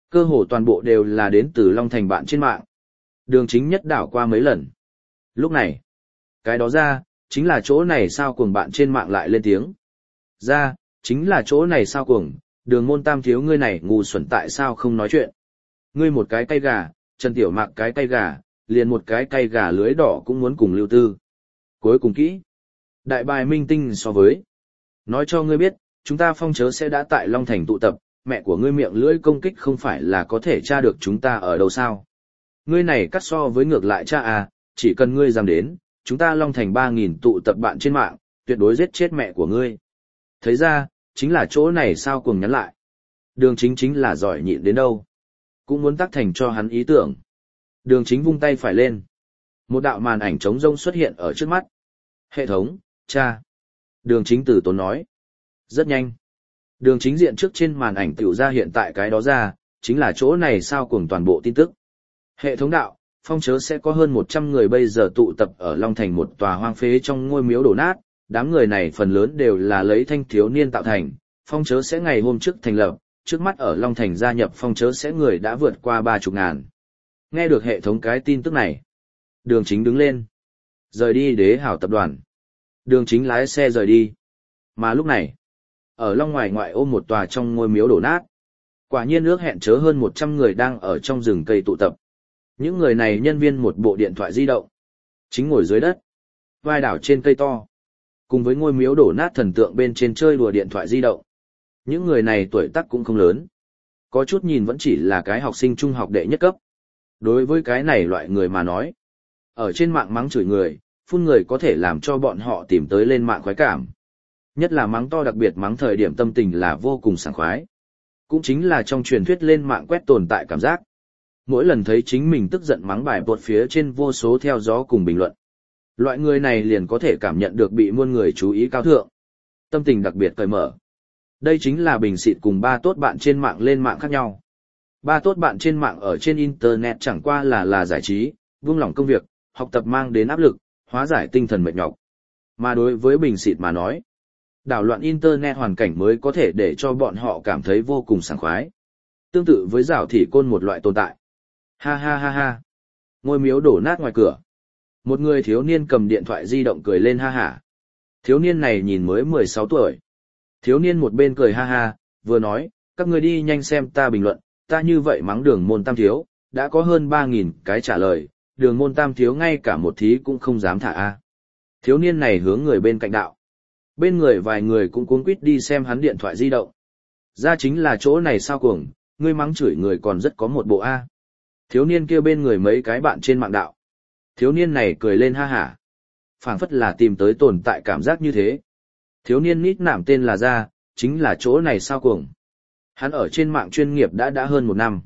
Cơ hồ toàn bộ đều là đến từ Long Thành bạn trên mạng. Đường Chính nhất đảo qua mấy lần. Lúc này, cái đó ra, chính là chỗ này sao cuồng bạn trên mạng lại lên tiếng. Ra, chính là chỗ này sao cuồng, Đường Môn Tam thiếu ngươi này ngu xuẩn tại sao không nói chuyện. Ngươi một cái cay gà, Trần Tiểu Mạc cái cay gà, liền một cái cay gà lưới đỏ cũng muốn cùng lưu tư. Cuối cùng kỹ. Đại bài minh tinh so với. Nói cho ngươi biết, chúng ta phong chớ sẽ đã tại Long Thành tụ tập, mẹ của ngươi miệng lưỡi công kích không phải là có thể tra được chúng ta ở đâu sao. Ngươi này cắt so với ngược lại cha à, chỉ cần ngươi dám đến, chúng ta Long Thành 3.000 tụ tập bạn trên mạng, tuyệt đối giết chết mẹ của ngươi. Thấy ra, chính là chỗ này sao cuồng nhắn lại. Đường Chính là giỏi nhịn đến đâu. Cũng muốn tác thành cho hắn ý tưởng. Đường Chính vung tay phải lên. Một đạo màn ảnh trống rông xuất hiện ở trước mắt. Hệ thống, cha. Đường Chính từ tốn nói. Rất nhanh. Đường Chính diện trước trên màn ảnh tiểu ra hiện tại cái đó ra, chính là chỗ này sao cuồng toàn bộ tin tức. Hệ thống đạo, phong chớ sẽ có hơn 100 người bây giờ tụ tập ở Long Thành một tòa hoang phế trong ngôi miếu đổ nát, đám người này phần lớn đều là lấy thanh thiếu niên tạo thành, phong chớ sẽ ngày hôm trước thành lập, trước mắt ở Long Thành gia nhập phong chớ sẽ người đã vượt qua 30.000. Nghe được hệ thống cái tin tức này, Đường Chính đứng lên, rời đi Đế Hảo tập đoàn. Đường Chính lái xe rời đi. Mà lúc này, ở Long ngoài ngoại ô một tòa trong ngôi miếu đổ nát, quả nhiên ước hẹn chớ hơn 100 người đang ở trong rừng cây tụ tập. Những người này nhân viên một bộ điện thoại di động, chính ngồi dưới đất, vai đảo trên cây to, cùng với ngôi miếu đổ nát thần tượng bên trên chơi đùa điện thoại di động. Những người này tuổi tác cũng không lớn, có chút nhìn vẫn chỉ là cái học sinh trung học đệ nhất cấp. Đối với cái này loại người mà nói, ở trên mạng mắng chửi người, phun người có thể làm cho bọn họ tìm tới lên mạng khoái cảm. Nhất là mắng to, đặc biệt mắng thời điểm tâm tình là vô cùng sảng khoái. Cũng chính là trong truyền thuyết lên mạng quét tồn tại cảm giác. Mỗi lần thấy chính mình tức giận mắng bài bột phía trên vô số theo gió cùng bình luận. Loại người này liền có thể cảm nhận được bị muôn người chú ý cao thượng. Tâm tình đặc biệt cởi mở. Đây chính là bình xịt cùng ba tốt bạn trên mạng lên mạng khác nhau. Ba tốt bạn trên mạng ở trên Internet chẳng qua là giải trí, buông lỏng công việc, học tập mang đến áp lực, hóa giải tinh thần mệt nhọc. Mà đối với bình xịt mà nói, đảo loạn Internet hoàn cảnh mới có thể để cho bọn họ cảm thấy vô cùng sảng khoái. Tương tự với rảo thị côn một loại tồn tại. Ha ha ha ha. Ngôi miếu đổ nát ngoài cửa. Một người thiếu niên cầm điện thoại di động cười lên ha hả. Thiếu niên này nhìn mới 16 tuổi. Thiếu niên một bên cười ha ha, vừa nói, các người đi nhanh xem ta bình luận, ta như vậy mắng Đường Môn Tam thiếu, đã có hơn 3.000 cái trả lời, Đường Môn Tam thiếu ngay cả một thí cũng không dám thả a. Thiếu niên này hướng người bên cạnh đạo. Bên người vài người cũng cuống quýt đi xem hắn điện thoại di động. Ra chính là chỗ này sao cuồng, ngươi mắng chửi người còn rất có một bộ a. Thiếu niên kia bên người mấy cái bạn trên mạng đạo. Thiếu niên này cười lên ha hả. Phảng phất là tìm tới tồn tại cảm giác như thế. Thiếu niên nít nảm tên là Ra, chính là chỗ này sao cuồng. Hắn ở trên mạng chuyên nghiệp đã hơn 1 năm.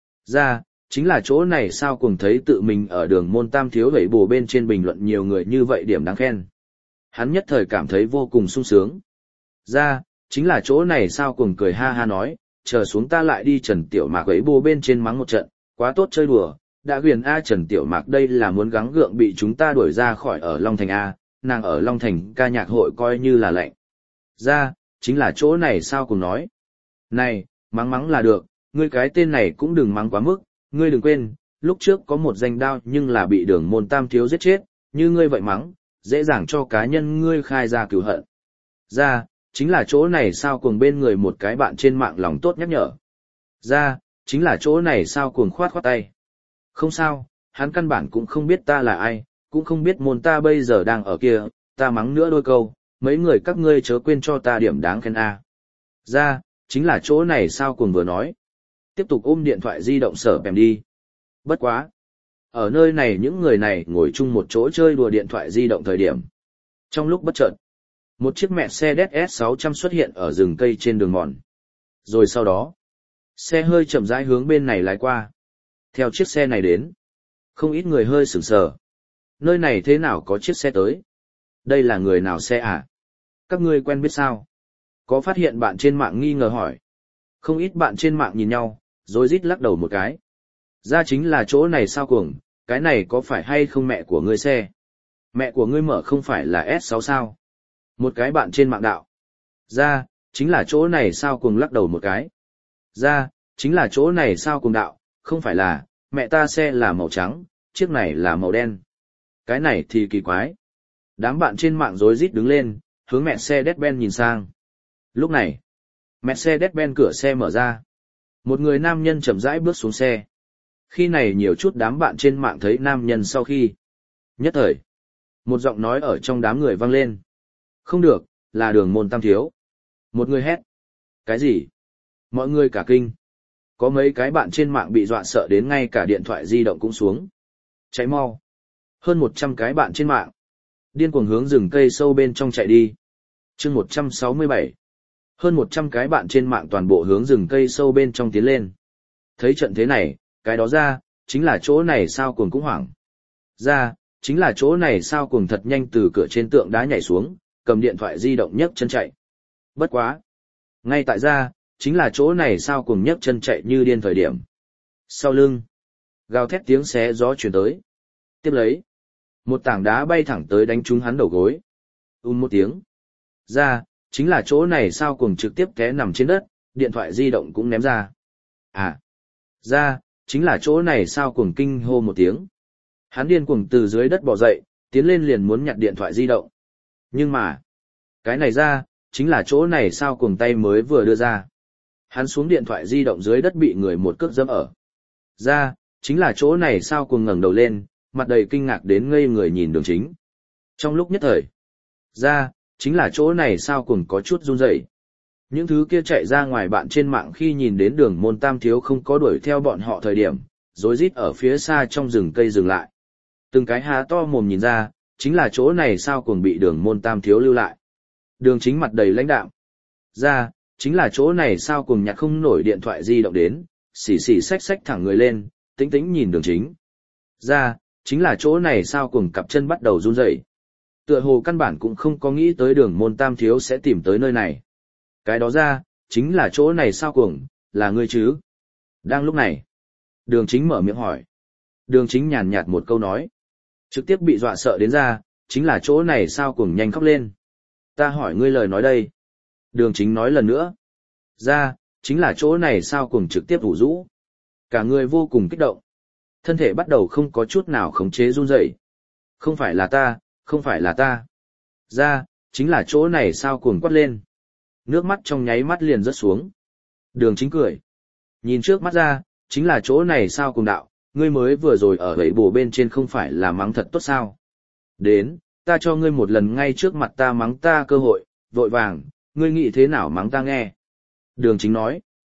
Ra, chính là chỗ này sao cuồng thấy tự mình ở Đường Môn Tam thiếu vẩy bồ bên trên bình luận nhiều người như vậy điểm đáng khen. Hắn nhất thời cảm thấy vô cùng sung sướng. Ra, chính là chỗ này sao cuồng cười ha ha nói, chờ xuống ta lại đi Trần Tiểu Mạc vẩy bồ bên trên mắng một trận, quá tốt chơi đùa. Đã huyền A Trần Tiểu Mạc đây là muốn gắng gượng bị chúng ta đuổi ra khỏi ở Long Thành A, nàng ở Long Thành ca nhạc hội coi như là lệnh. Ra, chính là chỗ này sao cùng nói. Này, mắng là được, ngươi cái tên này cũng đừng mắng quá mức, ngươi đừng quên, lúc trước có một danh đao nhưng là bị Đường Môn Tam thiếu giết chết, như ngươi vậy mắng, dễ dàng cho cá nhân ngươi khai ra cửu hận. Ra, chính là chỗ này sao cùng bên người một cái bạn trên mạng lòng tốt nhắc nhở. Ra, chính là chỗ này sao cuồng khoát tay. Không sao, hắn căn bản cũng không biết ta là ai, cũng không biết môn ta bây giờ đang ở kia, ta mắng nữa đôi câu, mấy người các ngươi chớ quên cho ta điểm đáng khen a. Ra, chính là chỗ này sao cuồng vừa nói. Tiếp tục ôm điện thoại di động sở bèm đi. Bất quá. Ở nơi này những người này ngồi chung một chỗ chơi đùa điện thoại di động thời điểm. Trong lúc bất chợt, một chiếc Mercedes S600 xuất hiện ở rừng cây trên đường mòn. Rồi sau đó, xe hơi chậm rãi hướng bên này lái qua. Theo chiếc xe này đến, không ít người hơi sửng sờ. Nơi này thế nào có chiếc xe tới? Đây là người nào xe à? Các ngươi quen biết sao? Có phát hiện bạn trên mạng nghi ngờ hỏi. Không ít bạn trên mạng nhìn nhau, rồi rít lắc đầu một cái. Ra chính là chỗ này sao cuồng, cái này có phải hay không mẹ của ngươi xe? Mẹ của ngươi mở không phải là S6 sao? Một cái bạn trên mạng đạo. Ra, chính là chỗ này sao cuồng lắc đầu một cái. Ra, chính là chỗ này sao cùng đạo, không phải là, mẹ ta xe là màu trắng, chiếc này là màu đen. Cái này thì kỳ quái. Đám bạn trên mạng rối rít đứng lên, hướng Mercedes-Benz nhìn sang. Lúc này, Mercedes-Benz cửa xe mở ra. Một người nam nhân chậm rãi bước xuống xe. Khi này nhiều chút đám bạn trên mạng thấy nam nhân sau khi. Nhất thời, một giọng nói ở trong đám người vang lên. Không được, là Đường Môn Tam Thiếu. Một người hét. Cái gì? Mọi người cả kinh. Có mấy cái bạn trên mạng bị dọa sợ đến ngay cả điện thoại di động cũng xuống. Cháy mau. Hơn 100 cái bạn trên mạng. Điên cuồng hướng rừng cây sâu bên trong chạy đi. Chương 167. Hơn 100 cái bạn trên mạng toàn bộ hướng rừng cây sâu bên trong tiến lên. Thấy trận thế này, cái đó ra, chính là chỗ này sao cuồng cũng hoảng. Ra, chính là chỗ này sao cuồng thật nhanh từ cửa trên tượng đá nhảy xuống, cầm điện thoại di động nhấc chân chạy. Bất quá. Ngay tại ra, chính là chỗ này sao cuồng nhấc chân chạy như điên thời điểm. Sau lưng, gào thét tiếng xé gió truyền tới. Tiếp lấy, một tảng đá bay thẳng tới đánh trúng hắn đầu gối. Một tiếng. Ra, chính là chỗ này sao cuồng trực tiếp té nằm trên đất, điện thoại di động cũng ném ra. À. Ra, chính là chỗ này sao cuồng kinh hô một tiếng. Hắn điên cuồng từ dưới đất bò dậy, tiến lên liền muốn nhặt điện thoại di động. Nhưng mà, cái này ra, chính là chỗ này sao cuồng tay mới vừa đưa ra. Hắn xuống điện thoại di động dưới đất bị người một cước dẫm ở. Ra, chính là chỗ này sao cuồng ngẩng đầu lên, mặt đầy kinh ngạc đến ngây người nhìn Đường Chính. Trong lúc nhất thời, ra, chính là chỗ này sao cuồng có chút run rẩy. Những thứ kia chạy ra ngoài bạn trên mạng khi nhìn đến Đường Môn Tam Thiếu không có đuổi theo bọn họ thời điểm, rối rít ở phía xa trong rừng cây dừng lại. Từng cái há to mồm nhìn ra, chính là chỗ này sao cuồng bị Đường Môn Tam Thiếu lưu lại. Đường Chính mặt đầy lãnh đạm. Ra, chính là chỗ này sao cuồng nhặt không nổi điện thoại di động đến, xì xì xách xách thẳng người lên, tĩnh tĩnh nhìn Đường Chính. Ra, chính là chỗ này sao cuồng cặp chân bắt đầu run rẩy. Tựa hồ căn bản cũng không có nghĩ tới Đường Môn Tam Thiếu sẽ tìm tới nơi này. Cái đó ra, chính là chỗ này sao cuồng, là ngươi chứ? Đang lúc này, Đường Chính mở miệng hỏi. Đường Chính nhàn nhạt một câu nói. Trực tiếp bị dọa sợ đến ra, chính là chỗ này sao cuồng nhanh khóc lên. Ta hỏi ngươi lời nói đây. Đường Chính nói lần nữa. Ra, chính là chỗ này sao cuồng trực tiếp ủ rũ. Cả người vô cùng kích động. Thân thể bắt đầu không có chút nào khống chế run rẩy. Không phải là ta, không phải là ta. Ra, chính là chỗ này sao cuồng quát lên. Nước mắt trong nháy mắt liền rớt xuống. Đường Chính cười. Nhìn trước mắt ra, chính là chỗ này sao cuồng đạo, ngươi mới vừa rồi ở gậy bổ bên trên không phải là mắng thật tốt sao. Đến, ta cho ngươi một lần ngay trước mặt ta mắng ta cơ hội, vội vàng, ngươi nghĩ thế nào mắng ta nghe. Đường Chính nói.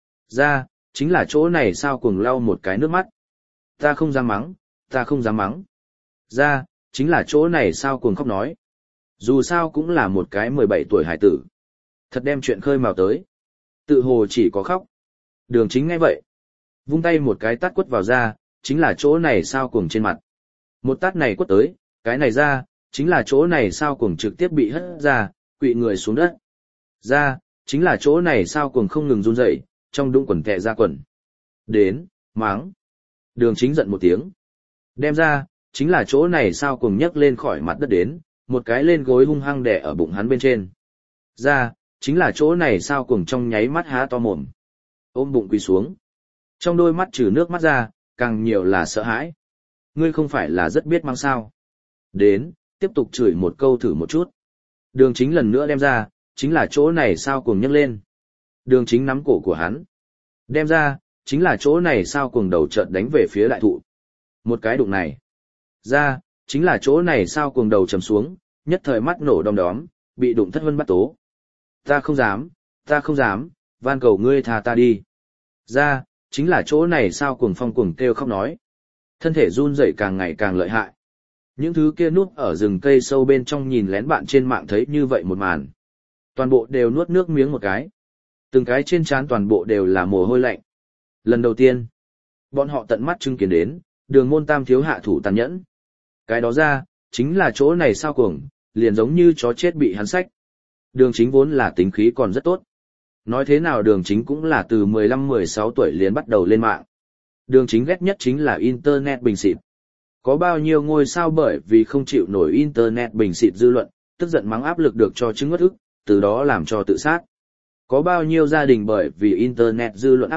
Ra, chính là chỗ này sao cuồng lau một cái nước mắt. Ta không dám mắng, ta không dám mắng. Ra, chính là chỗ này sao cuồng khóc nói. Dù sao cũng là một cái 17 tuổi hải tử. Thật đem chuyện khơi mào tới. Tự hồ chỉ có khóc. Đường Chính nghe vậy. Vung tay một cái tát quất vào ra, chính là chỗ này sao cuồng trên mặt. Một tát này quất tới, cái này ra, chính là chỗ này sao cuồng trực tiếp bị hất ra, quỵ người xuống đất. Ra, chính là chỗ này sao cuồng không ngừng run rẩy, trong đũng quần tè ra quần. Đến, mắng. Đường Chính giận một tiếng. Đem ra, chính là chỗ này sao cuồng nhấc lên khỏi mặt đất đến, một cái lên gối hung hăng đè ở bụng hắn bên trên. Ra, chính là chỗ này sao cuồng trong nháy mắt há to mồm. Ôm bụng quỳ xuống. Trong đôi mắt trừ nước mắt ra, càng nhiều là sợ hãi. Ngươi không phải là rất biết mắng sao. Đến, tiếp tục chửi một câu thử một chút. Đường Chính lần nữa đem ra, chính là chỗ này sao cuồng nhấc lên. Đường Chính nắm cổ của hắn. Đem ra, chính là chỗ này sao cuồng đầu chợt đánh về phía đại thụ. Một cái đụng này. Ra, chính là chỗ này sao cuồng đầu trầm xuống, nhất thời mắt nổ đom đóm, bị đụng thất vân bắt tố. Ta không dám, van cầu ngươi tha ta đi. Ra, chính là chỗ này sao cuồng phong cuồng kêu khóc nói. Thân thể run rẩy càng ngày càng lợi hại. Những thứ kia núp ở rừng cây sâu bên trong nhìn lén bạn trên mạng thấy như vậy một màn. Toàn bộ đều nuốt nước miếng một cái. Từng cái trên trán toàn bộ đều là mồ hôi lạnh. Lần đầu tiên, bọn họ tận mắt chứng kiến đến, Đường Môn Tam Thiếu hạ thủ tàn nhẫn. Cái đó ra, chính là chỗ này sao cuồng, liền giống như chó chết bị hắn xách. Đường Chính vốn là tính khí còn rất tốt. Nói thế nào Đường Chính cũng là từ 15-16 tuổi liền bắt đầu lên mạng. Đường Chính ghét nhất chính là Internet bình xịt. Có bao nhiêu ngôi sao bởi vì không chịu nổi Internet bình xịt dư luận, tức giận mắng áp lực được cho chứng ngất ức, từ đó làm cho tự sát. Có bao nhiêu gia đình bởi vì Internet dư luận áp lực,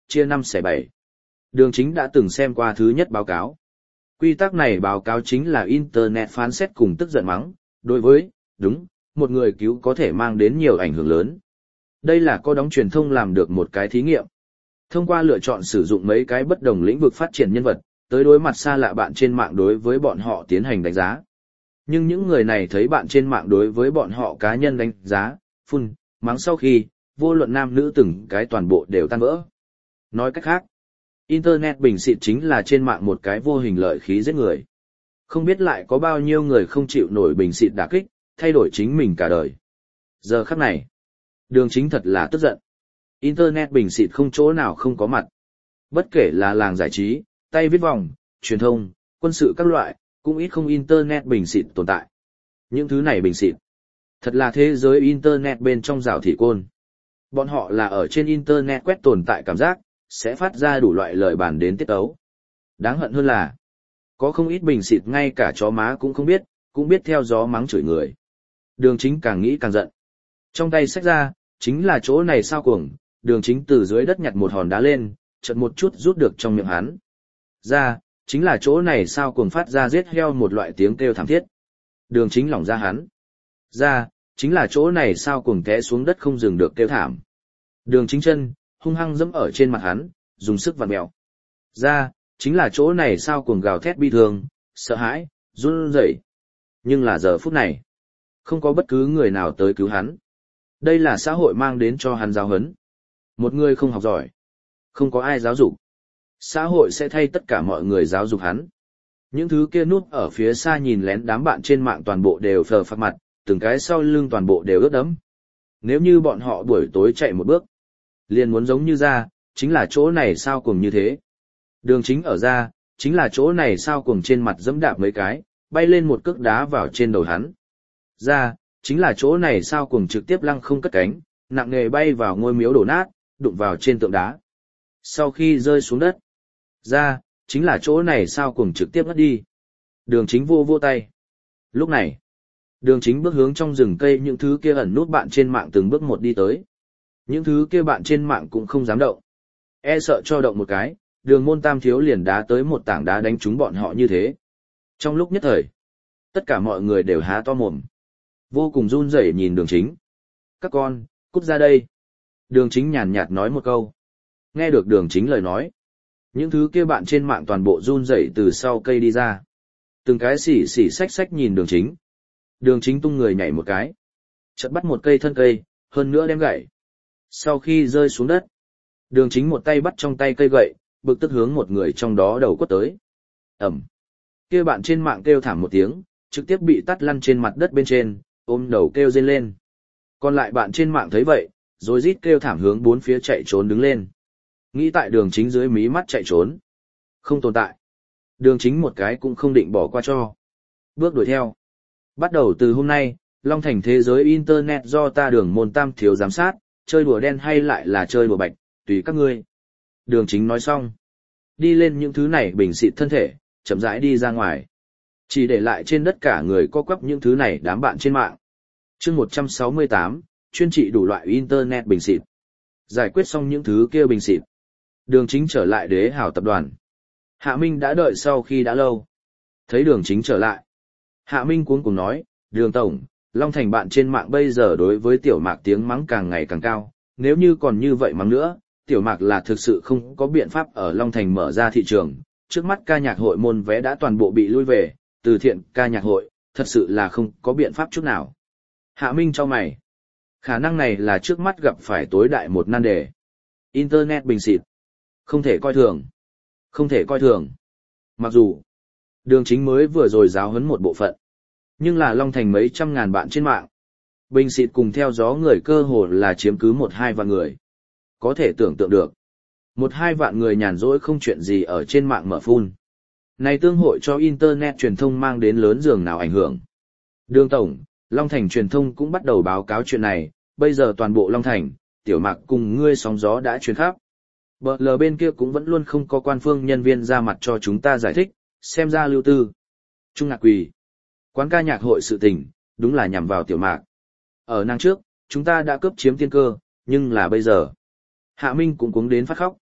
chia 5/7. Đường Chính đã từng xem qua thứ nhất báo cáo. Quy tắc này báo cáo chính là Internet phán xét cùng tức giận mắng, đối với, đúng, một người cứu có thể mang đến nhiều ảnh hưởng lớn. Đây là có đóng truyền thông làm được một cái thí nghiệm. Thông qua lựa chọn sử dụng mấy cái bất đồng lĩnh vực phát triển nhân vật, tới đối mặt xa lạ bạn trên mạng đối với bọn họ tiến hành đánh giá. Nhưng những người này thấy bạn trên mạng đối với bọn họ cá nhân đánh giá, phun, mắng sau khi, vô luận nam nữ từng cái toàn bộ đều tan vỡ. Nói cách khác, Internet bình xịt chính là trên mạng một cái vô hình lợi khí giết người. Không biết lại có bao nhiêu người không chịu nổi bình xịt đả kích, thay đổi chính mình cả đời. Giờ khắc này, Đường Chính thật là tức giận. Internet bình xịt không chỗ nào không có mặt. Bất kể là làng giải trí, tay viết vòng, truyền thông, quân sự các loại, cũng ít không Internet bình xịt tồn tại. Những thứ này bình xịt, thật là thế giới Internet bên trong rào thị côn. Bọn họ là ở trên Internet quét tồn tại cảm giác, sẽ phát ra đủ loại lời bàn đến tiết ấu. Đáng hận hơn là, có không ít bình xịt ngay cả chó má cũng biết theo gió mắng chửi người. Đường Chính càng nghĩ càng giận. Trong tay xách ra, chính là chỗ này sao cuồng, Đường Chính từ dưới đất nhặt một hòn đá lên, chợt một chút rút được trong miệng hắn. Ra, chính là chỗ này sao cuồng phát ra giết heo một loại tiếng kêu thảm thiết. Đường Chính lỏng ra hắn. Ra, chính là chỗ này sao cuồng té xuống đất không dừng được kêu thảm. Đường Chính chân, hung hăng dẫm ở trên mặt hắn, dùng sức vặn mèo. Ra, chính là chỗ này sao cuồng gào thét bi thương, sợ hãi, run rẩy. Nhưng là giờ phút này, không có bất cứ người nào tới cứu hắn. Đây là xã hội mang đến cho hắn giáo huấn. Một người không học giỏi, không có ai giáo dục. Xã hội sẽ thay tất cả mọi người giáo dục hắn. Những thứ kia núp ở phía xa nhìn lén đám bạn trên mạng toàn bộ đều phờ phạc mặt, từng cái sau lưng toàn bộ đều ướt đẫm. Nếu như bọn họ buổi tối chạy một bước, liền muốn giống như ra, chính là chỗ này sao cuồng như thế. Đường Chính ở ra, chính là chỗ này sao cuồng trên mặt dẫm đạp mấy cái, bay lên một cước đá vào trên đầu hắn. Ra, chính là chỗ này sao cuồng trực tiếp lăng không cất cánh, nặng nề bay vào ngôi miếu đổ nát, đụng vào trên tượng đá. Sau khi rơi xuống đất, ra, chính là chỗ này sao cuồng trực tiếp ngất đi. Đường Chính vô tay. Lúc này, Đường Chính bước hướng trong rừng cây những thứ kia ẩn nút bạn trên mạng từng bước một đi tới. Những thứ kia bạn trên mạng cũng không dám động. E sợ cho động một cái, Đường Môn Tam thiếu liền đá tới một tảng đá đánh trúng bọn họ như thế. Trong lúc nhất thời, tất cả mọi người đều há to mồm. Vô cùng run rẩy nhìn Đường Chính. Các con, cút ra đây. Đường Chính nhàn nhạt nói một câu. Nghe được Đường Chính lời nói. Những thứ kia bạn trên mạng toàn bộ run rẩy từ sau cây đi ra. Từng cái xỉ xách nhìn Đường Chính. Đường Chính tung người nhảy một cái. Chợt bắt một cây thân cây, hơn nữa đem gãy. Sau khi rơi xuống đất, Đường Chính một tay bắt trong tay cây gậy, bực tức hướng một người trong đó đầu quất tới. Ẩm. Kia bạn trên mạng kêu thảm một tiếng, trực tiếp bị tát lăn trên mặt đất bên trên, ôm đầu kêu rên lên. Còn lại bạn trên mạng thấy vậy, rồi rít kêu thảm hướng bốn phía chạy trốn đứng lên. Nghĩ tại Đường Chính dưới mí mắt chạy trốn. Không tồn tại. Đường Chính một cái cũng không định bỏ qua cho. Bước đuổi theo. Bắt đầu từ hôm nay, Long Thành thế giới Internet do ta Đường Môn Tam thiếu giám sát, chơi đùa đen hay lại là chơi đùa bạch, tùy các ngươi. Đường Chính nói xong. Đi lên những thứ này bình xịt thân thể, chậm rãi đi ra ngoài. Chỉ để lại trên đất cả người co quắp những thứ này đám bạn trên mạng. Chương 168, chuyên trị đủ loại Internet bình xịt. Giải quyết xong những thứ kia bình xịt. Đường Chính trở lại Đế Hào tập đoàn. Hạ Minh đã đợi sau khi đã lâu. Thấy Đường Chính trở lại. Hạ Minh cuống cuồng nói, Đường Tổng, Long Thành bạn trên mạng bây giờ đối với Tiểu Mạc tiếng mắng càng ngày càng cao. Nếu như còn như vậy mắng nữa, Tiểu Mạc là thực sự không có biện pháp ở Long Thành mở ra thị trường. Trước mắt ca nhạc hội môn vé đã toàn bộ bị lui về, từ thiện ca nhạc hội, thật sự là không có biện pháp chút nào. Hạ Minh cho mày. Khả năng này là trước mắt gặp phải tối đại một nan đề. Internet bình xịt. Không thể coi thường. Không thể coi thường. Mặc dù, Đường Chính mới vừa rồi giáo huấn một bộ phận. Nhưng là Long Thành mấy trăm ngàn bạn trên mạng. Bình xịt cùng theo gió người cơ hồ là chiếm cứ 1-2 vạn người. Có thể tưởng tượng được. 1-2 vạn người nhàn rỗi không chuyện gì ở trên mạng mở phun. Này tương hội cho Internet truyền thông mang đến lớn dường nào ảnh hưởng. Đường Tổng, Long Thành truyền thông cũng bắt đầu báo cáo chuyện này, bây giờ toàn bộ Long Thành, Tiểu Mạc cùng ngươi sóng gió đã truyền khắp. Bờ lờ bên kia cũng vẫn luôn không có quan phương nhân viên ra mặt cho chúng ta giải thích, xem ra lưu tư. Trung Ngạc Quỳ. Quán ca nhạc hội sự tình, đúng là nhằm vào Tiểu Mạc. Ở năm trước, chúng ta đã cướp chiếm tiên cơ, nhưng là bây giờ. Hạ Minh cũng cuống đến phát khóc.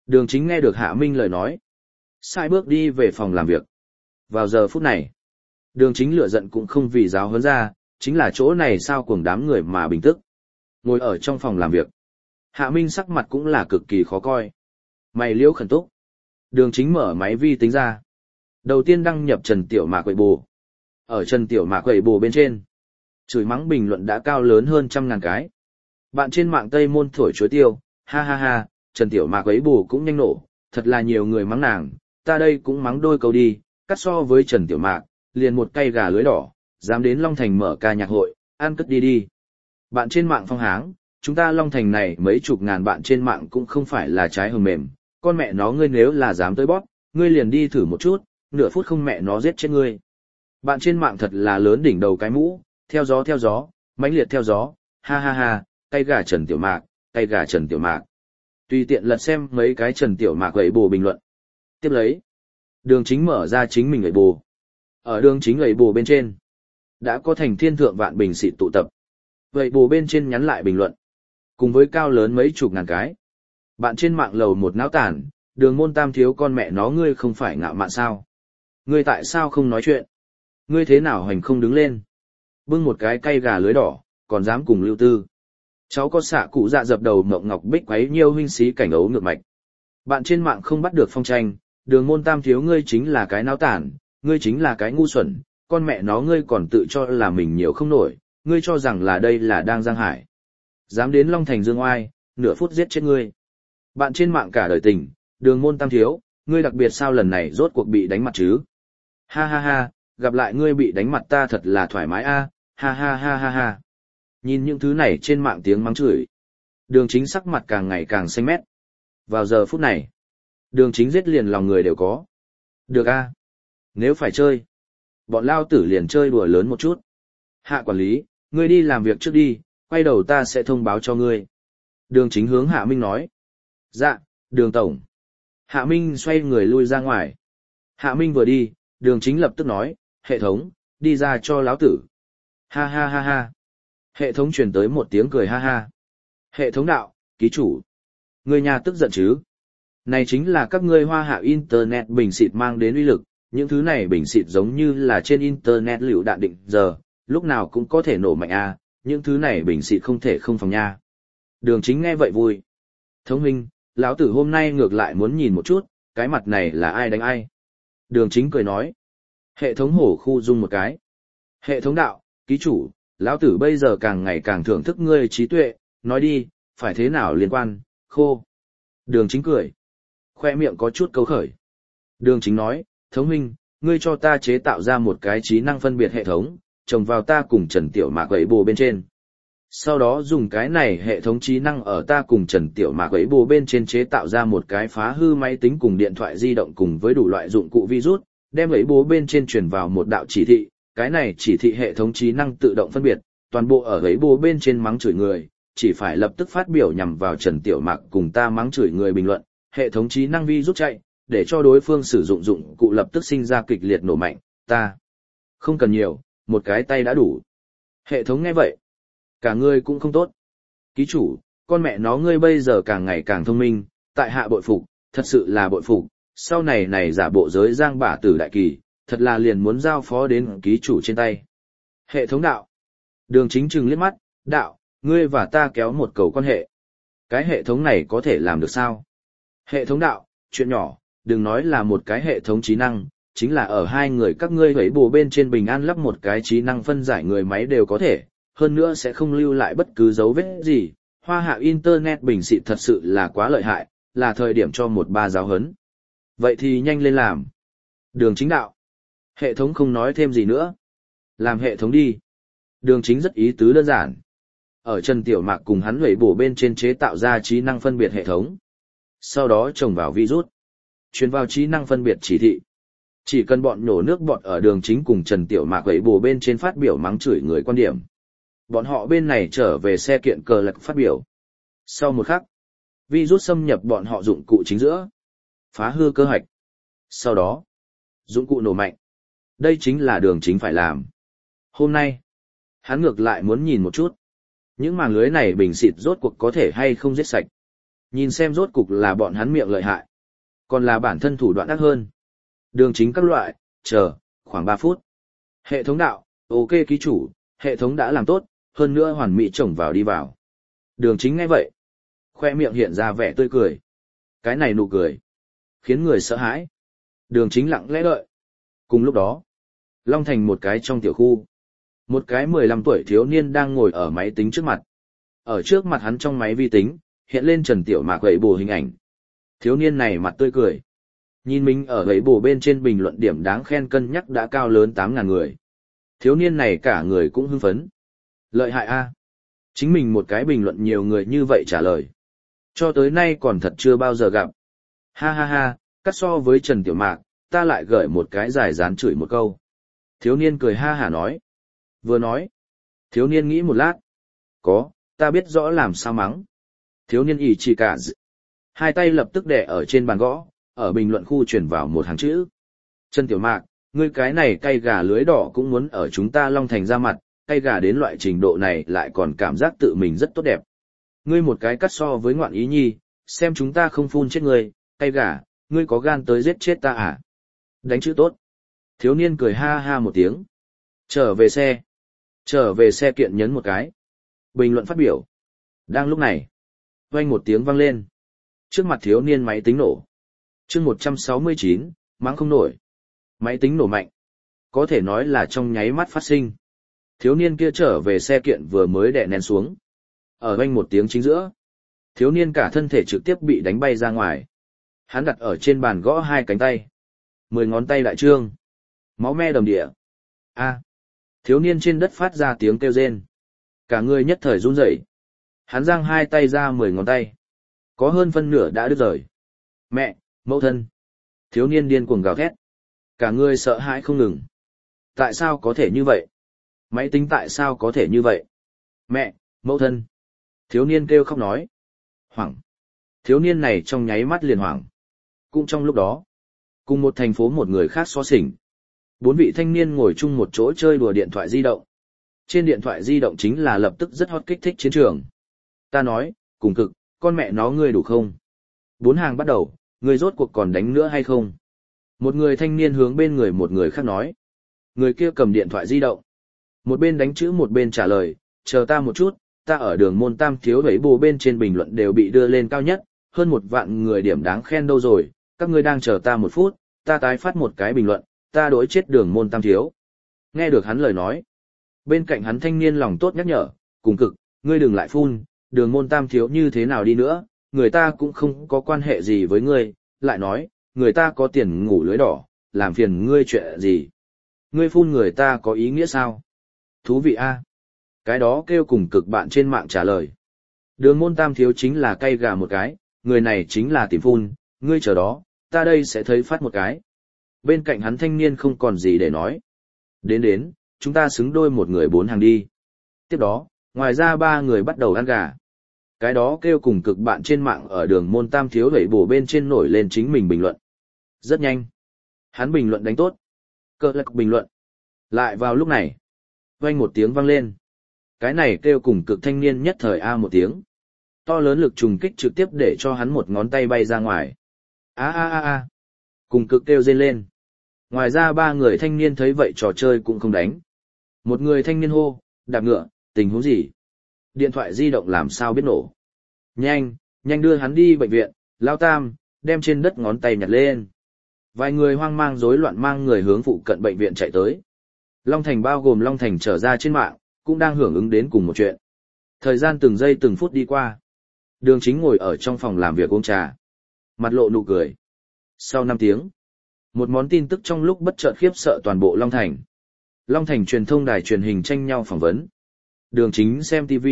Đường Chính nghe được Hạ Minh lời nói. Sai bước đi về phòng làm việc. Vào giờ phút này, Đường Chính lửa giận cũng không vì giáo huấn ra, chính là chỗ này sao cuồng đám người mà bình tức. Ngồi ở trong phòng làm việc. Hạ Minh sắc mặt cũng là cực kỳ khó coi. Mày liễu khẩn túc. Đường Chính mở máy vi tính ra. Đầu tiên đăng nhập Trần Tiểu Mạc Quậy Bù. Ở Trần Tiểu Mạc Quậy Bù bên trên, chửi mắng bình luận đã cao lớn hơn 100.000 cái. Bạn trên mạng Tây Môn thổi chuối tiêu, ha ha ha, Trần Tiểu Mạc Quậy Bù cũng nhanh nổ, thật là nhiều người mắng nàng, ta đây cũng mắng đôi câu đi, cắt so với Trần Tiểu Mạc, liền một cây gà lưới đỏ, dám đến Long Thành mở ca nhạc hội, ăn cất đi đi. Bạn trên mạng Phong Háng, chúng ta Long Thành này mấy chục ngàn bạn trên mạng cũng không phải là trái hồng mềm, con mẹ nó ngươi nếu là dám tới bóp, ngươi liền đi thử một chút, nửa phút không mẹ nó giết chết ngươi. Bạn trên mạng thật là lớn đỉnh đầu cái mũ, theo gió, mãnh liệt theo gió, ha ha ha, cây gà Trần Tiểu Mạc, cây gà Trần Tiểu Mạc. Tùy tiện lật xem mấy cái Trần Tiểu Mạc gậy bù bình luận. Tiếp lấy, Đường Chính mở ra chính mình gậy bù. Ở Đường Chính gậy bù bên trên, đã có thành thiên thượng vạn bình xịt tụ tập. Gậy bù bên trên nhắn lại bình luận, cùng với cao lớn mấy chục ngàn cái. Bạn trên mạng lầu một náo tản, Đường Môn Tam thiếu con mẹ nó ngươi không phải ngạo mạn sao? Ngươi tại sao không nói chuyện? Ngươi thế nào hành không đứng lên? Bưng một cái cây gà lưới đỏ, còn dám cùng lưu tư. Cháu có xạ cụ dạ dập đầu mộng ngọc bích quấy nhiêu huynh xí cảnh ấu ngược mạch. Bạn trên mạng không bắt được phong tranh, Đường Môn Tam thiếu ngươi chính là cái náo tản, ngươi chính là cái ngu xuẩn, con mẹ nó ngươi còn tự cho là mình nhiều không nổi, ngươi cho rằng là đây là đang giang hải. Dám đến Long Thành dương oai, nửa phút giết chết ngươi. Bạn trên mạng cả đời tình, Đường Môn Tam thiếu, ngươi đặc biệt sao lần này rốt cuộc bị đánh mặt chứ? Ha ha ha, gặp lại ngươi bị đánh mặt ta thật là thoải mái a, ha ha ha ha ha. Nhìn những thứ này trên mạng tiếng mắng chửi. Đường Chính sắc mặt càng ngày càng xanh mét. Vào giờ phút này, Đường Chính giết liền lòng người đều có. Được a, nếu phải chơi, bọn lao tử liền chơi đùa lớn một chút. Hạ quản lý, ngươi đi làm việc trước đi, quay đầu ta sẽ thông báo cho ngươi. Đường Chính hướng Hạ Minh nói. Dạ, Đường Tổng. Hạ Minh xoay người lui ra ngoài. Hạ Minh vừa đi, Đường Chính lập tức nói, hệ thống, đi ra cho lão tử. Ha ha ha ha. Hệ thống truyền tới một tiếng cười ha ha. Hệ thống đạo, ký chủ. Người nhà tức giận chứ. Này chính là các ngươi Hoa Hạ Internet bình xịt mang đến uy lực, những thứ này bình xịt giống như là trên Internet lựu đạn định giờ, lúc nào cũng có thể nổ mạnh a, những thứ này bình xịt không thể không phòng nha. Đường Chính nghe vậy vui. Thống huynh, lão tử hôm nay ngược lại muốn nhìn một chút, cái mặt này là ai đánh ai. Đường Chính cười nói. Hệ thống hổ khu dung một cái. Hệ thống đạo, ký chủ, lão tử bây giờ càng ngày càng thưởng thức ngươi trí tuệ, nói đi, phải thế nào liên quan, khô. Đường Chính cười. Khoe miệng có chút câu khởi. Đường Chính nói, thống huynh, ngươi cho ta chế tạo ra một cái trí năng phân biệt hệ thống, trồng vào ta cùng Trần Tiểu Mạc gậy bù bên trên. Sau đó dùng cái này hệ thống trí năng ở ta cùng Trần Tiểu Mạc gậy bù bên trên chế tạo ra một cái phá hư máy tính cùng điện thoại di động cùng với đủ loại dụng cụ virus, đem gậy bù bên trên truyền vào một đạo chỉ thị, cái này chỉ thị hệ thống trí năng tự động phân biệt, toàn bộ ở gậy bù bên trên mắng chửi người, chỉ phải lập tức phát biểu nhằm vào Trần Tiểu Mạc cùng ta mắng chửi người bình luận, hệ thống trí năng virus chạy, để cho đối phương sử dụng dụng cụ lập tức sinh ra kịch liệt nổ mạnh, ta không cần nhiều, một cái tay đã đủ. Hệ thống nghe vậy, cả ngươi cũng không tốt. Ký chủ, con mẹ nó ngươi bây giờ càng ngày càng thông minh, tại hạ bội phục, thật sự là bội phục, sau này giả bộ giới giang bả tử đại kỳ, thật là liền muốn giao phó đến ký chủ trên tay. Hệ thống đạo. Đường Chính trừng liếc mắt, đạo, ngươi và ta kéo một cầu quan hệ. Cái hệ thống này có thể làm được sao? Hệ thống đạo, chuyện nhỏ, đừng nói là một cái hệ thống trí năng, chính là ở hai người các ngươi hấy bù bên trên bình an lắp một cái trí năng phân giải người máy đều có thể, hơn nữa sẽ không lưu lại bất cứ dấu vết gì. Hoa Hạ Internet bình xịt thật sự là quá lợi hại, là thời điểm cho một ba giáo hấn. Vậy thì nhanh lên làm. Đường Chính đạo. Hệ thống không nói thêm gì nữa. Làm hệ thống đi. Đường Chính rất ý tứ đơn giản. Ở Trần Tiểu Mạc cùng hắn hấy bù bên trên chế tạo ra trí năng phân biệt hệ thống. Sau đó trồng vào virus. Truyền vào trí năng phân biệt chỉ thị. Chỉ cần bọn nhổ nước bọt ở Đường Chính cùng Trần Tiểu Mạc hấy bù bên trên phát biểu mắng chửi người quan điểm. Bọn họ bên này trở về xe kiện cờ lạc phát biểu. Sau một khắc, virus xâm nhập bọn họ dụng cụ chính giữa. Phá hư cơ hạch. Sau đó, dụng cụ nổ mạnh. Đây chính là Đường Chính phải làm. Hôm nay, hắn ngược lại muốn nhìn một chút. Những màng lưới này bình xịt rốt cuộc có thể hay không giết sạch. Nhìn xem rốt cục là bọn hắn miệng lợi hại, còn là bản thân thủ đoạn ác hơn. Đường chính các loại, chờ, khoảng 3 phút. Hệ thống đạo, ok ký chủ, hệ thống đã làm tốt, hơn nữa hoàn mỹ trồng vào đi vào. Đường chính ngay vậy. Khoe miệng hiện ra vẻ tươi cười. Cái này nụ cười, khiến người sợ hãi. Đường chính lặng lẽ đợi. Cùng lúc đó, Long Thành một cái trong tiểu khu. Một cái 15 tuổi thiếu niên đang ngồi ở máy tính trước mặt. Ở trước mặt hắn trong máy vi tính, hiện lên Trần Tiểu Mạc gậy bù hình ảnh. Thiếu niên này mặt tươi cười. Nhìn mình ở gậy bù bên trên bình luận điểm đáng khen cân nhắc đã cao lớn 8.000 người. Thiếu niên này cả người cũng hưng phấn. Lợi hại a. Chính mình một cái bình luận nhiều người như vậy trả lời. Cho tới nay còn thật chưa bao giờ gặp. Ha ha ha, cắt so với Trần Tiểu Mạc, ta lại gửi một cái giải dán chửi một câu. Thiếu niên cười ha hả nói. Vừa nói. Thiếu niên nghĩ một lát. Có, ta biết rõ làm sao mắng. Thiếu niên ỉ chỉ cả hai tay lập tức đè ở trên bàn gõ, ở bình luận khu chuyển vào một hàng chữ. Trần Tiểu Mạc, ngươi cái này cay gà lưới đỏ cũng muốn ở chúng ta Long Thành ra mặt, cay gà đến loại trình độ này lại còn cảm giác tự mình rất tốt đẹp. Ngươi một cái cắt so với ngoạn ý nhi, xem chúng ta không phun chết ngươi, cay gà, ngươi có gan tới giết chết ta à? Đánh chữ tốt. Thiếu niên cười ha ha một tiếng. Trở về xe. Trở về xe kiện nhấn một cái. Bình luận phát biểu. Đang lúc này. Vang một tiếng vang lên. Trước mặt thiếu niên máy tính nổ. Chương 169, mắng không nổi. Máy tính nổ mạnh. Có thể nói là trong nháy mắt phát sinh. Thiếu niên kia trở về xe kiện vừa mới đè nén xuống. Ở vang một tiếng chính giữa. Thiếu niên cả thân thể trực tiếp bị đánh bay ra ngoài. Hắn đặt ở trên bàn gõ hai cánh tay. 10 ngón tay đại trương. Máu me đầm địa. A. Thiếu niên trên đất phát ra tiếng kêu rên. Cả người nhất thời run rẩy. Hắn giang hai tay ra 10 ngón tay. Có hơn phân nửa đã đứt rời. Mẹ, mẫu thân. Thiếu niên điên cuồng gào thét. Cả người sợ hãi không ngừng. Tại sao có thể như vậy? Máy tính tại sao có thể như vậy? Mẹ, mẫu thân. Thiếu niên kêu khóc nói. Hoảng. Thiếu niên này trong nháy mắt liền hoảng. Cũng trong lúc đó, cùng một thành phố một người khác xó xỉnh. 4 vị thanh niên ngồi chung một chỗ chơi đùa điện thoại di động. Trên điện thoại di động chính là lập tức rất hot kích thích chiến trường. Ta nói, cùng cực, con mẹ nó ngươi đủ không? 4 hàng bắt đầu, ngươi rốt cuộc còn đánh nữa hay không? Một người thanh niên hướng bên người một người khác nói. Người kia cầm điện thoại di động. Một bên đánh chữ một bên trả lời, chờ ta một chút, ta ở đường môn tam thiếu đẩy bồ bên trên bình luận đều bị đưa lên cao nhất, hơn 1 vạn người điểm đáng khen đâu rồi, các ngươi đang chờ ta 1 phút, ta tái phát một cái bình luận, ta đối chết đường môn tam thiếu. Nghe được hắn lời nói. Bên cạnh hắn thanh niên lòng tốt nhắc nhở, cùng cực, ngươi đừng lại phun, đường môn tam thiếu như thế nào đi nữa, người ta cũng không có quan hệ gì với ngươi, lại nói, người ta có tiền ngủ lưới đỏ, làm phiền ngươi chuyện gì. Ngươi phun người ta có ý nghĩa sao? Thú vị a. Cái đó kêu cùng cực bạn trên mạng trả lời. Đường môn tam thiếu chính là cay gà một cái, người này chính là tìm phun, ngươi chờ đó, ta đây sẽ thấy phát một cái. Bên cạnh hắn thanh niên không còn gì để nói. Đến, chúng ta xứng đôi một người 4 hàng đi. Tiếp đó, ngoài ra 3 người bắt đầu ăn gà. Cái đó kêu cùng cực bạn trên mạng ở đường môn tam thiếu đẩy bổ bên trên nổi lên chính mình bình luận. Rất nhanh. Hắn bình luận đánh tốt. Cơ lạc bình luận. Lại vào lúc này. Vang một tiếng vang lên. Cái này kêu cùng cực thanh niên nhất thời A một tiếng. To lớn lực trùng kích trực tiếp để cho hắn một ngón tay bay ra ngoài. A. Cùng cực kêu rên lên. Ngoài ra 3 người thanh niên thấy vậy trò chơi cũng không đánh. Một người thanh niên hô, đạp ngựa, tình huống gì? Điện thoại di động làm sao biết nổ? Nhanh đưa hắn đi bệnh viện, lao tam, đem trên đất ngón tay nhặt lên. Vài người hoang mang rối loạn mang người hướng phụ cận bệnh viện chạy tới. Long Thành bao gồm Long Thành trở ra trên mạng, cũng đang hưởng ứng đến cùng một chuyện. Thời gian từng giây từng phút đi qua. Đường Chính ngồi ở trong phòng làm việc uống trà. Mặt lộ nụ cười. Sau 5 tiếng, một món tin tức trong lúc bất chợt khiếp sợ toàn bộ Long Thành. Long Thành truyền thông đài truyền hình tranh nhau phỏng vấn. Đường Chính xem TV.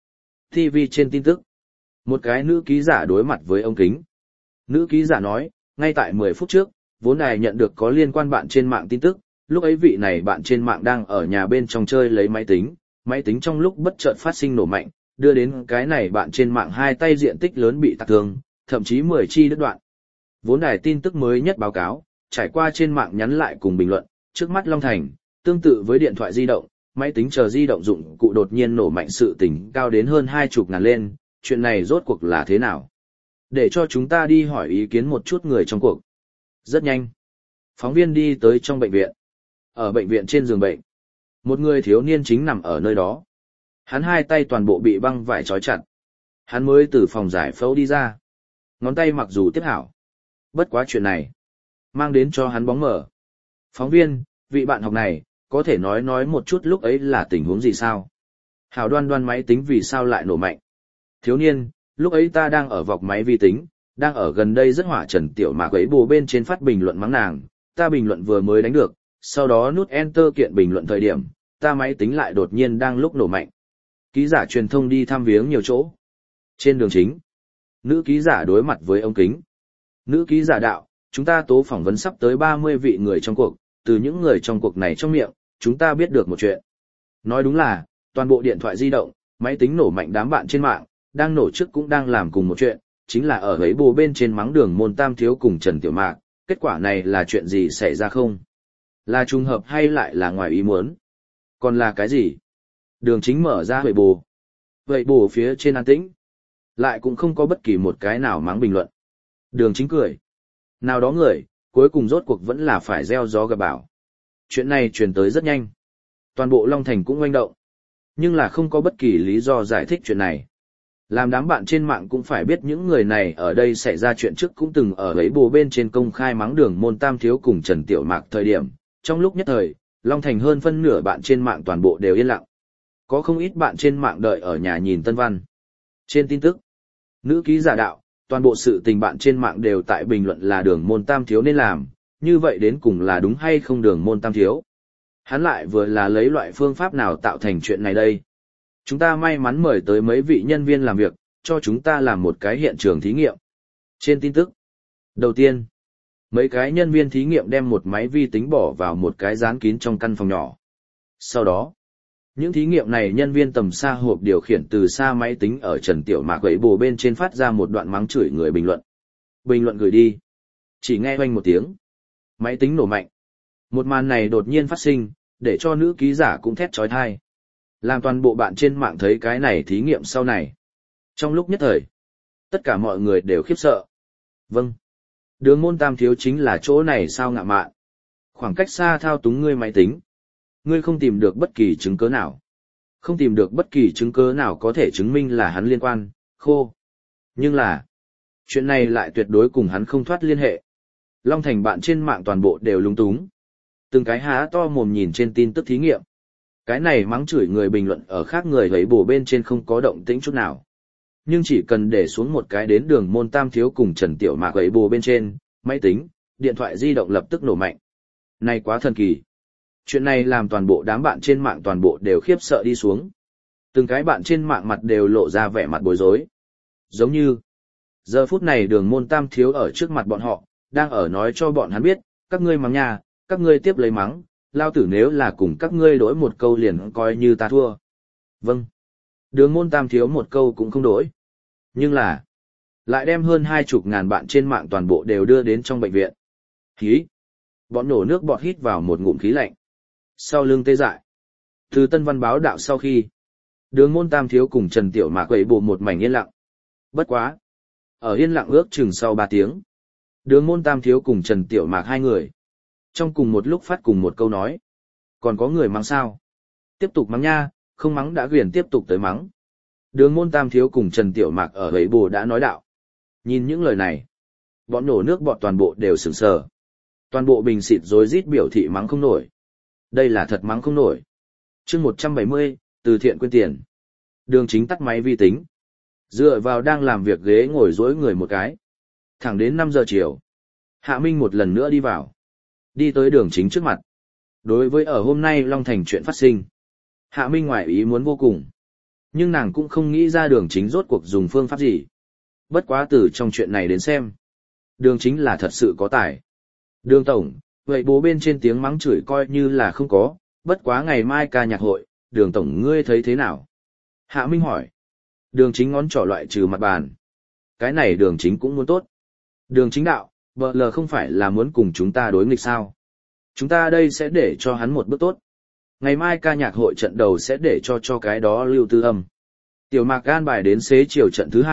TV trên tin tức. Một cái nữ ký giả đối mặt với ống kính. Nữ ký giả nói, ngay tại 10 phút trước, vốn đài nhận được có liên quan bạn trên mạng tin tức, lúc ấy vị này bạn trên mạng đang ở nhà bên trong chơi lấy máy tính trong lúc bất chợt phát sinh nổ mạnh, đưa đến cái này bạn trên mạng 2 tay diện tích lớn bị tạc thương, thậm chí 10 chi đứt đoạn. Vốn đài tin tức mới nhất báo cáo, trải qua trên mạng nhắn lại cùng bình luận, trước mắt Long Thành, tương tự với điện thoại di động, máy tính chờ di động dụng cụ đột nhiên nổ mạnh sự tình cao đến hơn 20.000 lên, chuyện này rốt cuộc là thế nào? Để cho chúng ta đi hỏi ý kiến một chút người trong cuộc. Rất nhanh. Phóng viên đi tới trong bệnh viện. Ở bệnh viện trên giường bệnh, một người thiếu niên chính nằm ở nơi đó. Hắn hai tay toàn bộ bị băng vải trói chặt. Hắn mới từ phòng giải phẫu đi ra. Ngón tay mặc dù tiếp hảo. Bất quá chuyện này mang đến cho hắn bóng mờ. Phóng viên, vị bạn học này, có thể nói một chút lúc ấy là tình huống gì sao? Hảo Đoan Đoan máy tính vì sao lại nổ mạnh? Thiếu niên, lúc ấy ta đang ở vọc máy vi tính, đang ở gần đây rất hỏa Trần Tiểu Mạc ấy bồ bên trên phát bình luận mắng nàng, ta bình luận vừa mới đánh được, sau đó nút enter kiện bình luận thời điểm, ta máy tính lại đột nhiên đang lúc nổ mạnh. Ký giả truyền thông đi thăm viếng nhiều chỗ. Trên đường chính, nữ ký giả đối mặt với ống kính. Nữ ký giả đạo, chúng ta tố phỏng vấn sắp tới 30 vị người trong cuộc, từ những người trong cuộc này trong miệng, chúng ta biết được một chuyện. Nói đúng là, toàn bộ điện thoại di động, máy tính nổ mạnh đám bạn trên mạng, đang nổ trước cũng đang làm cùng một chuyện, chính là ở ấy bồ bên trên mắng Đường Môn Tam Thiếu cùng Trần Tiểu Mạc, kết quả này là chuyện gì xảy ra không? Là trùng hợp hay lại là ngoài ý muốn? Còn là cái gì? Đường Chính mở ra vậy bồ phía trên an tĩnh, lại cũng không có bất kỳ một cái nào mắng bình luận. Đường Chính cười. Nào đó người, cuối cùng rốt cuộc vẫn là phải gieo gió gặp bão. Chuyện này truyền tới rất nhanh. Toàn bộ Long Thành cũng oanh động. Nhưng là không có bất kỳ lý do giải thích chuyện này. Làm đám bạn trên mạng cũng phải biết những người này ở đây xảy ra chuyện trước cũng từng ở ấy bồ bên trên công khai mắng Đường Môn Tam Thiếu cùng Trần Tiểu Mạc thời điểm. Trong lúc nhất thời, Long Thành hơn phân nửa bạn trên mạng toàn bộ đều yên lặng. Có không ít bạn trên mạng đợi ở nhà nhìn tân văn. Trên tin tức, nữ ký giả đạo, toàn bộ sự tình bạn trên mạng đều tại bình luận là Đường Môn Tam Thiếu nên làm, như vậy đến cùng là đúng hay không Đường Môn Tam Thiếu. Hắn lại vừa là lấy loại phương pháp nào tạo thành chuyện này đây. Chúng ta may mắn mời tới mấy vị nhân viên làm việc, cho chúng ta làm một cái hiện trường thí nghiệm. Trên tin tức, đầu tiên, mấy cái nhân viên thí nghiệm đem một máy vi tính bỏ vào một cái dán kín trong căn phòng nhỏ. Sau đó, những thí nghiệm này nhân viên tầm xa hộp điều khiển từ xa máy tính ở Trần Tiểu Mạc gậy bồ bên trên phát ra một đoạn mắng chửi người bình luận. Bình luận gửi đi. Chỉ nghe oanh một tiếng. Máy tính nổ mạnh. Một màn này đột nhiên phát sinh, để cho nữ ký giả cũng thét chói tai. Làm toàn bộ bạn trên mạng thấy cái này thí nghiệm sau này. Trong lúc nhất thời, tất cả mọi người đều khiếp sợ. Vâng. Đường Môn Tam Thiếu chính là chỗ này sao ngạ mạn. Khoảng cách xa thao túng ngươi máy tính. Ngươi không tìm được bất kỳ chứng cứ nào. Không tìm được bất kỳ chứng cứ nào có thể chứng minh là hắn liên quan, khô. Nhưng là, chuyện này lại tuyệt đối cùng hắn không thoát liên hệ. Long Thành bạn trên mạng toàn bộ đều lúng túng. Từng cái há to mồm nhìn trên tin tức thí nghiệm. Cái này mắng chửi người bình luận ở khác người lấy bổ bên trên không có động tĩnh chút nào. Nhưng chỉ cần để xuống một cái đến Đường Môn Tam Thiếu cùng Trần Tiểu Mạc lấy bổ bên trên, máy tính, điện thoại di động lập tức nổ mạnh. Này quá thần kỳ. Chuyện này làm toàn bộ đám bạn trên mạng toàn bộ đều khiếp sợ đi xuống. Từng cái bạn trên mạng mặt đều lộ ra vẻ mặt bối rối. Giống như, giờ phút này Đường Môn Tam Thiếu ở trước mặt bọn họ, đang ở nói cho bọn hắn biết, các ngươi mắng nhà, các ngươi tiếp lấy mắng, lao tử nếu là cùng các ngươi đổi một câu liền coi như ta thua. Vâng. Đường Môn Tam Thiếu một câu cũng không đổi. Nhưng là, lại đem hơn 20.000 bạn trên mạng toàn bộ đều đưa đến trong bệnh viện. Hí. Bọn nổ nước bọt hít vào một ngụm khí lạnh. Sau lưng tê dại. Từ Tân Văn báo đạo sau khi, Đường Môn Tam Thiếu cùng Trần Tiểu Mạc quậy bộ một mảnh yên lặng. Bất quá. Ở yên lặng ước chừng sau 3 tiếng. Đường Môn Tam Thiếu cùng Trần Tiểu Mạc hai người. Trong cùng một lúc phát cùng một câu nói. Còn có người mắng sao? Tiếp tục mắng nha, không mắng đã quyền tiếp tục tới mắng. Đường Môn Tam Thiếu cùng Trần Tiểu Mạc ở gậy bồ đã nói đạo. Nhìn những lời này. Bọn nổ nước bọt toàn bộ đều sửng sờ. Toàn bộ bình xịt rối rít biểu thị mắng không nổi. Đây là thật mắng không nổi. Chương 170, từ thiện quyên tiền. Đường Chính tắt máy vi tính. Dựa vào đang làm việc ghế ngồi dối người một cái. Thẳng đến 5 giờ chiều. Hạ Minh một lần nữa đi vào. Đi tới Đường Chính trước mặt. Đối với ở hôm nay Long Thành chuyện phát sinh. Hạ Minh ngoài ý muốn vô cùng. Nhưng nàng cũng không nghĩ ra Đường Chính rốt cuộc dùng phương pháp gì. Bất quá từ trong chuyện này đến xem. Đường Chính là thật sự có tài. Đường Tổng, vậy bố bên trên tiếng mắng chửi coi như là không có, bất quá ngày mai ca nhạc hội, Đường Tổng ngươi thấy thế nào? Hạ Minh hỏi. Đường Chính ngón trỏ loại trừ mặt bàn. Cái này Đường Chính cũng muốn tốt. Đường Chính đạo, vợ lờ không phải là muốn cùng chúng ta đối nghịch sao? Chúng ta đây sẽ để cho hắn một bước tốt. Ngày mai ca nhạc hội trận đầu sẽ để cho cái đó lưu tư âm. Tiểu Mạc an bài đến xế chiều trận thứ 2,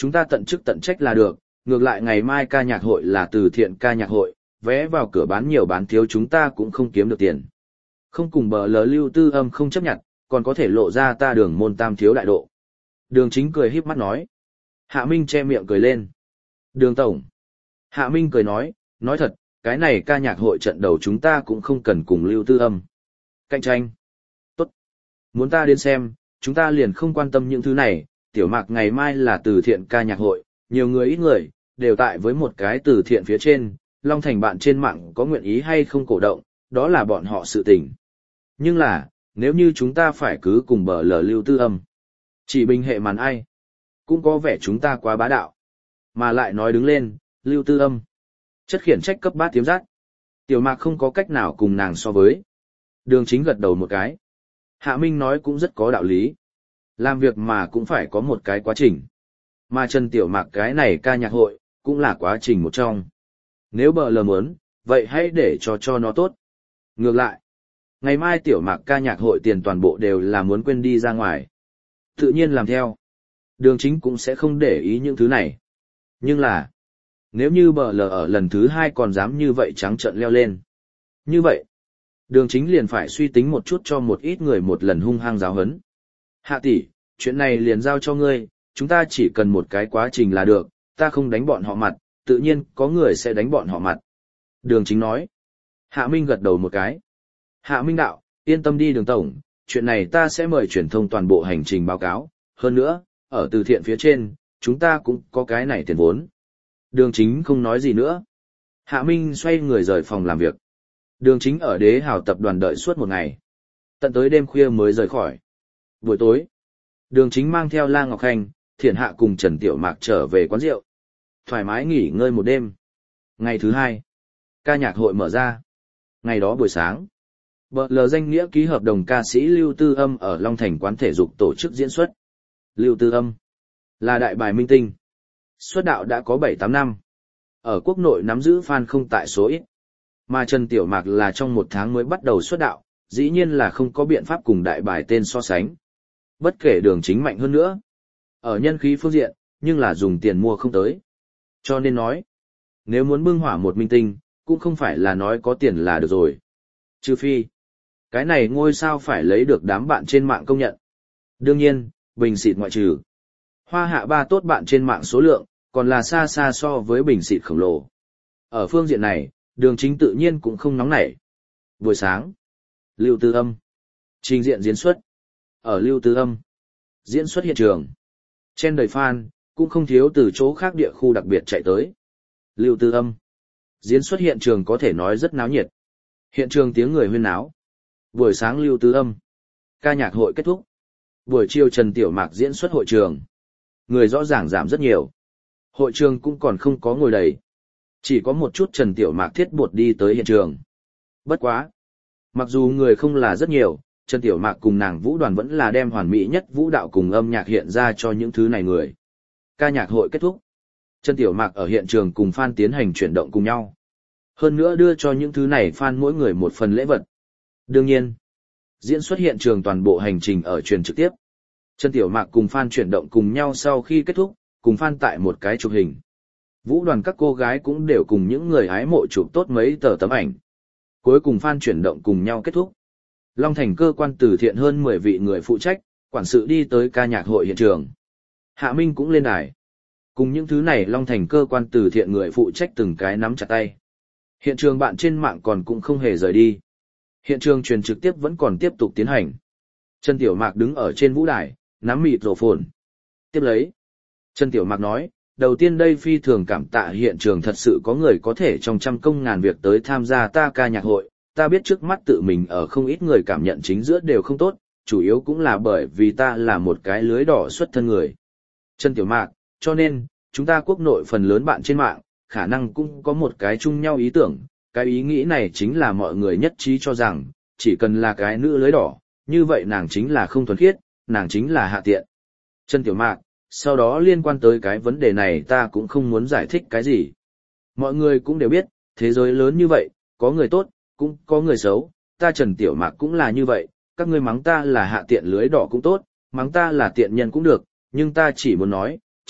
chúng ta tận chức tận trách là được, ngược lại ngày mai ca nhạc hội là từ thiện ca nhạc hội, vé vào cửa bán nhiều bán thiếu chúng ta cũng không kiếm được tiền. Không cùng bờ lờ Lưu Tư Âm không chấp nhận, còn có thể lộ ra ta Đường môn tam thiếu đại độ. Đường Chính cười híp mắt nói. Hạ Minh che miệng cười lên. Đường tổng. Hạ Minh cười nói thật, cái này ca nhạc hội trận đầu chúng ta cũng không cần cùng Lưu Tư Âm cạnh tranh. Tốt. Muốn ta đến xem, chúng ta liền không quan tâm những thứ này, Tiểu Mạc ngày mai là từ thiện ca nhạc hội, nhiều người ít người, đều tại với một cái từ thiện phía trên, Long Thành bạn trên mạng có nguyện ý hay không cổ động, đó là bọn họ sự tình. Nhưng là, nếu như chúng ta phải cứ cùng bờ lờ Lưu Tư Âm, chỉ bình hệ màn ai, cũng có vẻ chúng ta quá bá đạo. Mà lại nói đứng lên, Lưu Tư Âm, chất khiển trách cấp bát tiếm giác. Tiểu Mạc không có cách nào cùng nàng so với. Đường Chính gật đầu một cái. Hạ Minh nói cũng rất có đạo lý. Làm việc mà cũng phải có một cái quá trình. Mà Trần Tiểu Mạc cái này ca nhạc hội, cũng là quá trình một trong. Nếu bờ lờ muốn, vậy hãy để cho nó tốt. Ngược lại, ngày mai Tiểu Mạc ca nhạc hội tiền toàn bộ đều là muốn quên đi ra ngoài. Tự nhiên làm theo. Đường Chính cũng sẽ không để ý những thứ này. Nhưng là, nếu như bờ lờ ở lần thứ 2 còn dám như vậy trắng trợn leo lên. Như vậy, Đường Chính liền phải suy tính một chút cho một ít người một lần hung hăng giáo hấn. Hạ tỷ, chuyện này liền giao cho ngươi, chúng ta chỉ cần một cái quá trình là được, ta không đánh bọn họ mặt, tự nhiên có người sẽ đánh bọn họ mặt. Đường Chính nói. Hạ Minh gật đầu một cái. Hạ Minh đạo, yên tâm đi Đường tổng, chuyện này ta sẽ mời truyền thông toàn bộ hành trình báo cáo, hơn nữa, ở từ thiện phía trên, chúng ta cũng có cái này tiền vốn. Đường Chính không nói gì nữa. Hạ Minh xoay người rời phòng làm việc. Đường Chính ở Đế Hào tập đoàn đợi suốt một ngày. Tận tới đêm khuya mới rời khỏi. Buổi tối, Đường Chính mang theo La Ngọc Khanh, Thiển Hạ cùng Trần Tiểu Mạc trở về quán rượu. Thoải mái nghỉ ngơi một đêm. Ngày thứ 2, ca nhạc hội mở ra. Ngày đó buổi sáng, bờ lờ danh nghĩa ký hợp đồng ca sĩ Lưu Tư Âm ở Long Thành quán thể dục tổ chức diễn xuất. Lưu Tư Âm là đại bài minh tinh. Xuất đạo đã có 7-8 năm. Ở quốc nội nắm giữ fan không tại số ít. Mà Trần Tiểu Mạc là trong 1 tháng mới bắt đầu xuất đạo, dĩ nhiên là không có biện pháp cùng đại bài tên so sánh. Bất kể Đường Chính mạnh hơn nữa. Ở nhân khí phương diện, nhưng là dùng tiền mua không tới. Cho nên nói, nếu muốn bưng hỏa một minh tinh, cũng không phải là nói có tiền là được rồi. Trừ phi, cái này ngôi sao phải lấy được đám bạn trên mạng công nhận. Đương nhiên, bình xịt ngoại trừ. Hoa Hạ ba tốt bạn trên mạng số lượng, còn là xa xa so với bình xịt khổng lồ. Ở phương diện này, Đường Chính tự nhiên cũng không nóng nảy. Buổi sáng, Lưu Tư Âm trình diện diễn xuất. Ở Lưu Tư Âm diễn xuất hiện trường, trên đời fan cũng không thiếu từ chỗ khác địa khu đặc biệt chạy tới. Lưu Tư Âm diễn xuất hiện trường có thể nói rất náo nhiệt. Hiện trường tiếng người huyên náo. Buổi sáng Lưu Tư Âm ca nhạc hội kết thúc. Buổi chiều Trần Tiểu Mạc diễn xuất hội trường. Người rõ ràng giảm rất nhiều. Hội trường cũng còn không có ngồi đầy. Chỉ có một chút Trần Tiểu Mạc thiết bột đi tới hiện trường. Bất quá. Mặc dù người không là rất nhiều, Trần Tiểu Mạc cùng nàng vũ đoàn vẫn là đem hoàn mỹ nhất vũ đạo cùng âm nhạc hiện ra cho những thứ này người. Ca nhạc hội kết thúc. Trần Tiểu Mạc ở hiện trường cùng fan tiến hành chuyển động cùng nhau. Hơn nữa đưa cho những thứ này fan mỗi người một phần lễ vật. Đương nhiên, diễn xuất hiện trường toàn bộ hành trình ở truyền trực tiếp. Trần Tiểu Mạc cùng fan chuyển động cùng nhau sau khi kết thúc, cùng fan tại một cái chụp hình. Vũ đoàn các cô gái cũng đều cùng những người hái mộ chụp tốt mấy tờ tấm ảnh. Cuối cùng fan chuyển động cùng nhau kết thúc. Long Thành cơ quan từ thiện hơn 10 vị người phụ trách, quản sự đi tới ca nhạc hội hiện trường. Hạ Minh cũng lên đài. Cùng những thứ này Long Thành cơ quan từ thiện người phụ trách từng cái nắm chặt tay. Hiện trường bạn trên mạng còn cũng không hề rời đi. Hiện trường truyền trực tiếp vẫn còn tiếp tục tiến hành. Trần Tiểu Mạc đứng ở trên vũ đài, nắm mịt rổ phồn. Tiếp lấy. Trần Tiểu Mạc nói, đầu tiên đây phi thường cảm tạ hiện trường thật sự có người có thể trong trăm công ngàn việc tới tham gia ta ca nhạc hội. Ta biết trước mắt tự mình ở không ít người cảm nhận chính giữa đều không tốt, chủ yếu cũng là bởi vì ta là một cái lưới đỏ xuất thân người. Trần Tiểu Mạc, cho nên, chúng ta quốc nội phần lớn bạn trên mạng, khả năng cũng có một cái chung nhau ý tưởng, cái ý nghĩ này chính là mọi người nhất trí cho rằng, chỉ cần là cái nữ lưới đỏ, như vậy nàng chính là không thuần khiết, nàng chính là hạ tiện. Trần Tiểu Mạc, sau đó liên quan tới cái vấn đề này ta cũng không muốn giải thích cái gì. Mọi người cũng đều biết, thế giới lớn như vậy, có người tốt, cũng có người xấu, ta Trần Tiểu Mạc cũng là như vậy, các ngươi mắng ta là hạ tiện lưới đỏ cũng tốt, mắng ta là tiện nhân cũng được, nhưng ta chỉ muốn nói,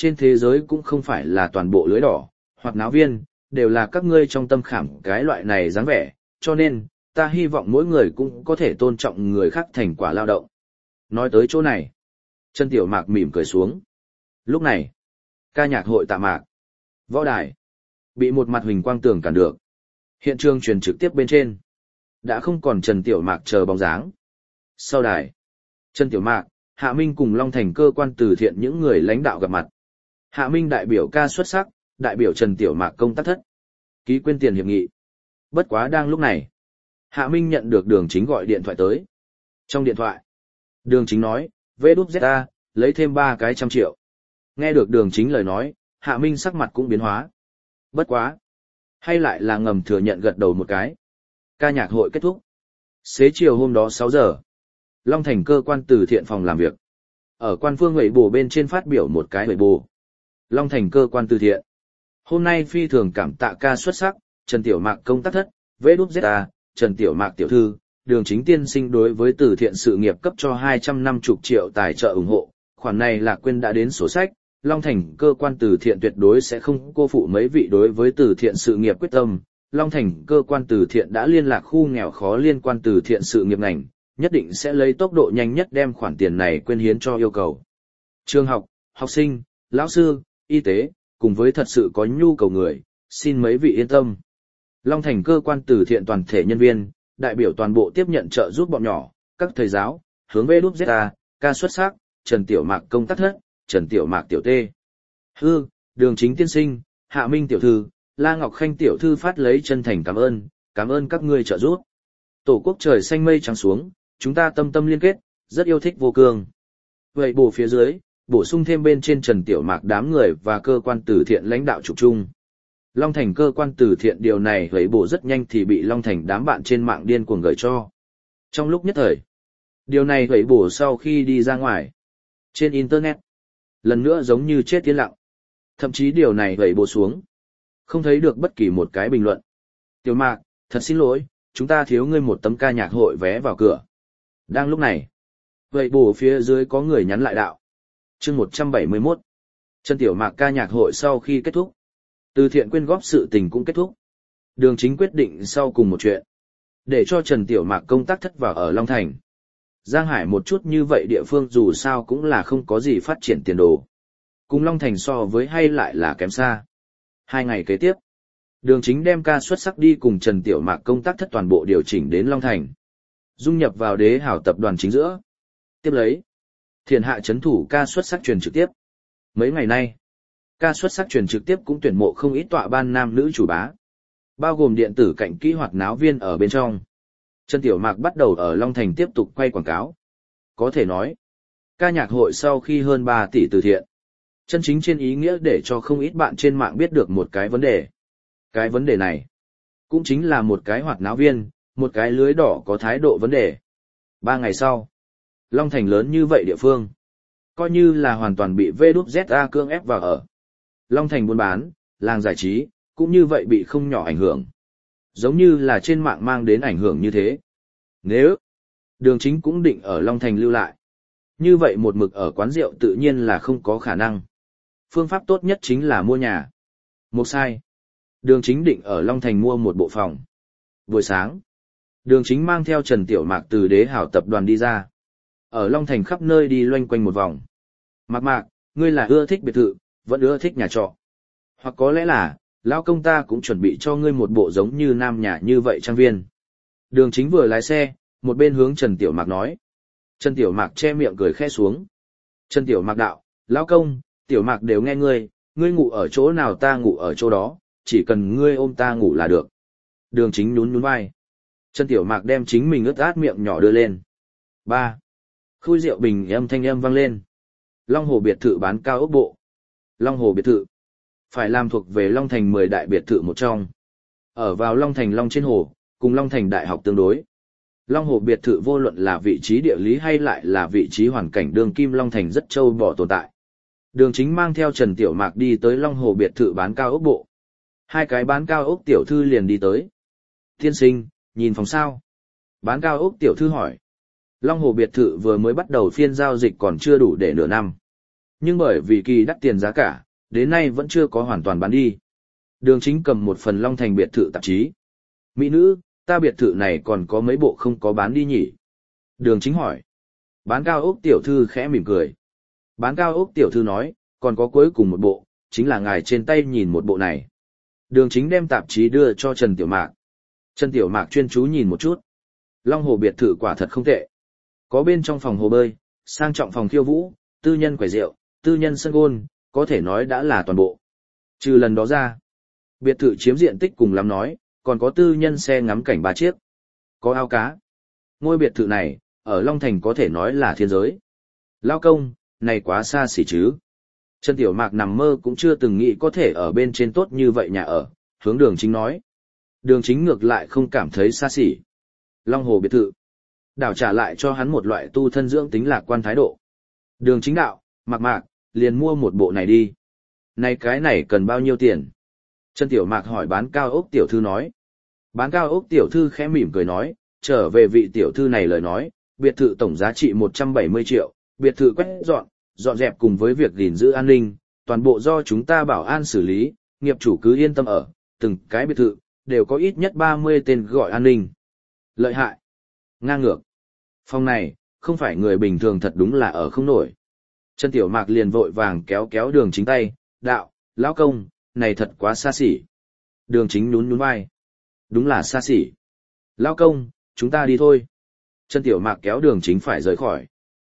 trên thế giới cũng không phải là toàn bộ lưới đỏ, hoặc náo viên, đều là các ngươi trong tâm khảm cái loại này dáng vẻ, cho nên, ta hy vọng mỗi người cũng có thể tôn trọng người khác thành quả lao động. Nói tới chỗ này, Trần Tiểu Mạc mỉm cười xuống. Lúc này, ca nhạc hội tạ mạc, võ đài, bị một mặt huỳnh quang tường cản được. Hiện trường truyền trực tiếp bên trên, đã không còn Trần Tiểu Mạc chờ bóng dáng. Sau đài, Trần Tiểu Mạc, Hạ Minh cùng Long Thành cơ quan từ thiện những người lãnh đạo gặp mặt. Hạ Minh đại biểu ca xuất sắc, đại biểu Trần Tiểu Mạc công tác thất. Ký quyên tiền hiệp nghị. Bất quá đang lúc này, Hạ Minh nhận được Đường Chính gọi điện thoại tới. Trong điện thoại, Đường Chính nói, VĐZA, lấy thêm 3 cái 100 triệu. Nghe được Đường Chính lời nói, Hạ Minh sắc mặt cũng biến hóa. Bất quá, hay lại là ngầm thừa nhận gật đầu một cái. Ca nhạc hội kết thúc. Xế chiều hôm đó 6 giờ, Long Thành cơ quan từ thiện phòng làm việc. Ở quan phương Weibo bổ bên trên phát biểu một cái Weibo bổ. Long Thành cơ quan từ thiện. Hôm nay phi thường cảm tạ ca xuất sắc, Trần Tiểu Mạc công tác thất, VĐZA, Trần Tiểu Mạc tiểu thư, Đường Chính tiên sinh đối với từ thiện sự nghiệp cấp cho 250 triệu tài trợ ủng hộ. Khoản này là quyên đã đến sổ sách, Long Thành cơ quan từ thiện tuyệt đối sẽ không cô phụ mấy vị đối với từ thiện sự nghiệp quyết tâm. Long Thành cơ quan từ thiện đã liên lạc khu nghèo khó liên quan từ thiện sự nghiệp ngành, nhất định sẽ lấy tốc độ nhanh nhất đem khoản tiền này quyên hiến cho yêu cầu. Trường học, học sinh, lão sư, y tế, cùng với thật sự có nhu cầu người, xin mấy vị yên tâm. Long Thành cơ quan từ thiện toàn thể nhân viên, đại biểu toàn bộ tiếp nhận trợ giúp bọn nhỏ, các thầy giáo, hướng VĐZA, ca xuất sắc, Trần Tiểu Mạc công tác thất, Trần Tiểu Mạc tiểu tê. Đường Chính tiên sinh, Hạ Minh tiểu thư, La Ngọc Khanh tiểu thư phát lấy chân thành cảm ơn các ngươi trợ giúp. Tổ quốc trời xanh mây trắng xuống, chúng ta tâm tâm liên kết, rất yêu thích vô cương. Vậy bổ phía dưới, bổ sung thêm bên trên Trần Tiểu Mạc đám người và cơ quan từ thiện lãnh đạo trục chung. Long Thành cơ quan từ thiện điều này vậy bổ rất nhanh thì bị Long Thành đám bạn trên mạng điên cuồng gửi cho. Trong lúc nhất thời, điều này vậy bổ sau khi đi ra ngoài, trên Internet, lần nữa giống như chết tiến lặng. Thậm chí điều này vậy bổ xuống, không thấy được bất kỳ một cái bình luận. Tiểu Mạc, thật xin lỗi, chúng ta thiếu ngươi một tấm ca nhạc hội vé vào cửa. Đang lúc này, vậy bổ phía dưới có người nhắn lại đạo. Chương 171. Trần Tiểu Mạc ca nhạc hội sau khi kết thúc, từ thiện quyên góp sự tình cũng kết thúc. Đường Chính quyết định sau cùng một chuyện, để cho Trần Tiểu Mạc công tác thất vào ở Long Thành. Giang Hải một chút như vậy địa phương dù sao cũng là không có gì phát triển tiền đồ. Cùng Long Thành so với hay lại là kém xa. 2 ngày kế tiếp, Đường Chính đem ca xuất sắc đi cùng Trần Tiểu Mạc công tác thất toàn bộ điều chỉnh đến Long Thành. Dung nhập vào Đế Hảo tập đoàn chính giữa. Tiếp lấy, Thiên Hạ chấn thủ ca xuất sắc truyền trực tiếp. Mấy ngày nay, ca xuất sắc truyền trực tiếp cũng tuyển mộ không ít tọa ban nam nữ chủ bá. Bao gồm điện tử cạnh kỹ hoạt náo viên ở bên trong. Trần Tiểu Mạc bắt đầu ở Long Thành tiếp tục quay quảng cáo. Có thể nói, ca nhạc hội sau khi hơn 3 tỷ từ thiện. Chân chính trên ý nghĩa để cho không ít bạn trên mạng biết được một cái vấn đề. Cái vấn đề này, cũng chính là một cái hoạt náo viên, một cái lưới đỏ có thái độ vấn đề. 3 ngày sau, Long Thành lớn như vậy địa phương, coi như là hoàn toàn bị VĐZA cưỡng ép vào ở. Long Thành buôn bán, làng giải trí, cũng như vậy bị không nhỏ ảnh hưởng. Giống như là trên mạng mang đến ảnh hưởng như thế. Nếu Đường Chính cũng định ở Long Thành lưu lại, như vậy một mực ở quán rượu tự nhiên là không có khả năng. Phương pháp tốt nhất chính là mua nhà. Một sai. Đường Chính định ở Long Thành mua một bộ phòng. Buổi sáng, Đường Chính mang theo Trần Tiểu Mạc từ Đế Hảo tập đoàn đi ra. Ở Long Thành khắp nơi đi loanh quanh một vòng. Mạc, ngươi là ưa thích biệt thự, vẫn ưa thích nhà trọ. Hoặc có lẽ là, lão công ta cũng chuẩn bị cho ngươi một bộ giống như nam nhà như vậy trang viên. Đường Chính vừa lái xe, một bên hướng Trần Tiểu Mạc nói. Trần Tiểu Mạc che miệng cười khẽ xuống. Trần Tiểu Mạc đạo, lão công, Tiểu Mạc đều nghe ngươi ngủ ở chỗ nào ta ngủ ở chỗ đó, chỉ cần ngươi ôm ta ngủ là được. Đường Chính nhún nhún vai. Trần Tiểu Mạc đem chính mình ướt át miệng nhỏ đưa lên. 3. Khui rượu bình âm thanh âm vang lên. Long Hồ biệt thự bán cao ốc bộ. Long Hồ biệt thự phải làm thuộc về Long Thành 10 đại biệt thự một trong. Ở vào Long Thành Long trên hồ, cùng Long Thành đại học tương đối. Long Hồ biệt thự vô luận là vị trí địa lý hay lại là vị trí hoàn cảnh đường kim Long Thành rất trâu bò tồn tại. Đường Chính mang theo Trần Tiểu Mạc đi tới Long Hồ biệt thự bán cao ốc bộ. 2 cái bán cao ốc tiểu thư liền đi tới. Tiên sinh, nhìn phòng sao? Bán cao ốc tiểu thư hỏi. Long Hồ biệt thự vừa mới bắt đầu phiên giao dịch còn chưa đủ để nửa năm. Nhưng bởi vì kỳ đắt tiền giá cả, đến nay vẫn chưa có hoàn toàn bán đi. Đường Chính cầm một phần Long Thành biệt thự tạp chí. Mỹ nữ, ta biệt thự này còn có mấy bộ không có bán đi nhỉ? Đường Chính hỏi. Bán cao ốc tiểu thư khẽ mỉm cười. Bán cao ốc tiểu thư nói, còn có cuối cùng một bộ, chính là ngài trên tay nhìn một bộ này. Đường Chính đem tạp chí đưa cho Trần Tiểu Mạc. Trần Tiểu Mạc chuyên chú nhìn một chút. Long Hồ biệt thự quả thật không tệ. Có bên trong phòng hồ bơi, sang trọng phòng khiêu vũ, tư nhân quầy rượu, tư nhân sân gôn, có thể nói đã là toàn bộ. Trừ lần đó ra, biệt thự chiếm diện tích cùng lắm nói, còn có tư nhân xe ngắm cảnh 3 chiếc. Có ao cá. Ngôi biệt thự này, ở Long Thành có thể nói là thiên giới. Lao công, này quá xa xỉ chứ. Trần Tiểu Mạc nằm mơ cũng chưa từng nghĩ có thể ở bên trên tốt như vậy nhà ở, hướng Đường Chính nói. Đường Chính ngược lại không cảm thấy xa xỉ. Long Hồ biệt thự. Đảo trả lại cho hắn một loại tu thân dưỡng tính lạc quan thái độ. Đường Chính đạo, Mạc, liền mua một bộ này đi. Này cái này cần bao nhiêu tiền? Trần Tiểu Mạc hỏi bán cao ốc tiểu thư nói. Bán cao ốc tiểu thư khẽ mỉm cười nói, trở về vị tiểu thư này lời nói, biệt thự tổng giá trị 170 triệu, biệt thự quét dọn dẹp cùng với việc gìn giữ an ninh, toàn bộ do chúng ta bảo an xử lý, nghiệp chủ cứ yên tâm ở, từng cái biệt thự, đều có ít nhất 30 tên gọi an ninh. Lợi hại. Ngang ngược. Phòng này, không phải người bình thường thật đúng là ở không nổi. Trần Tiểu Mạc liền vội vàng kéo Đường Chính tay, đạo, lão công, này thật quá xa xỉ. Đường Chính nhún vai. Đúng là xa xỉ. Lão công, chúng ta đi thôi. Trần Tiểu Mạc kéo Đường Chính phải rời khỏi.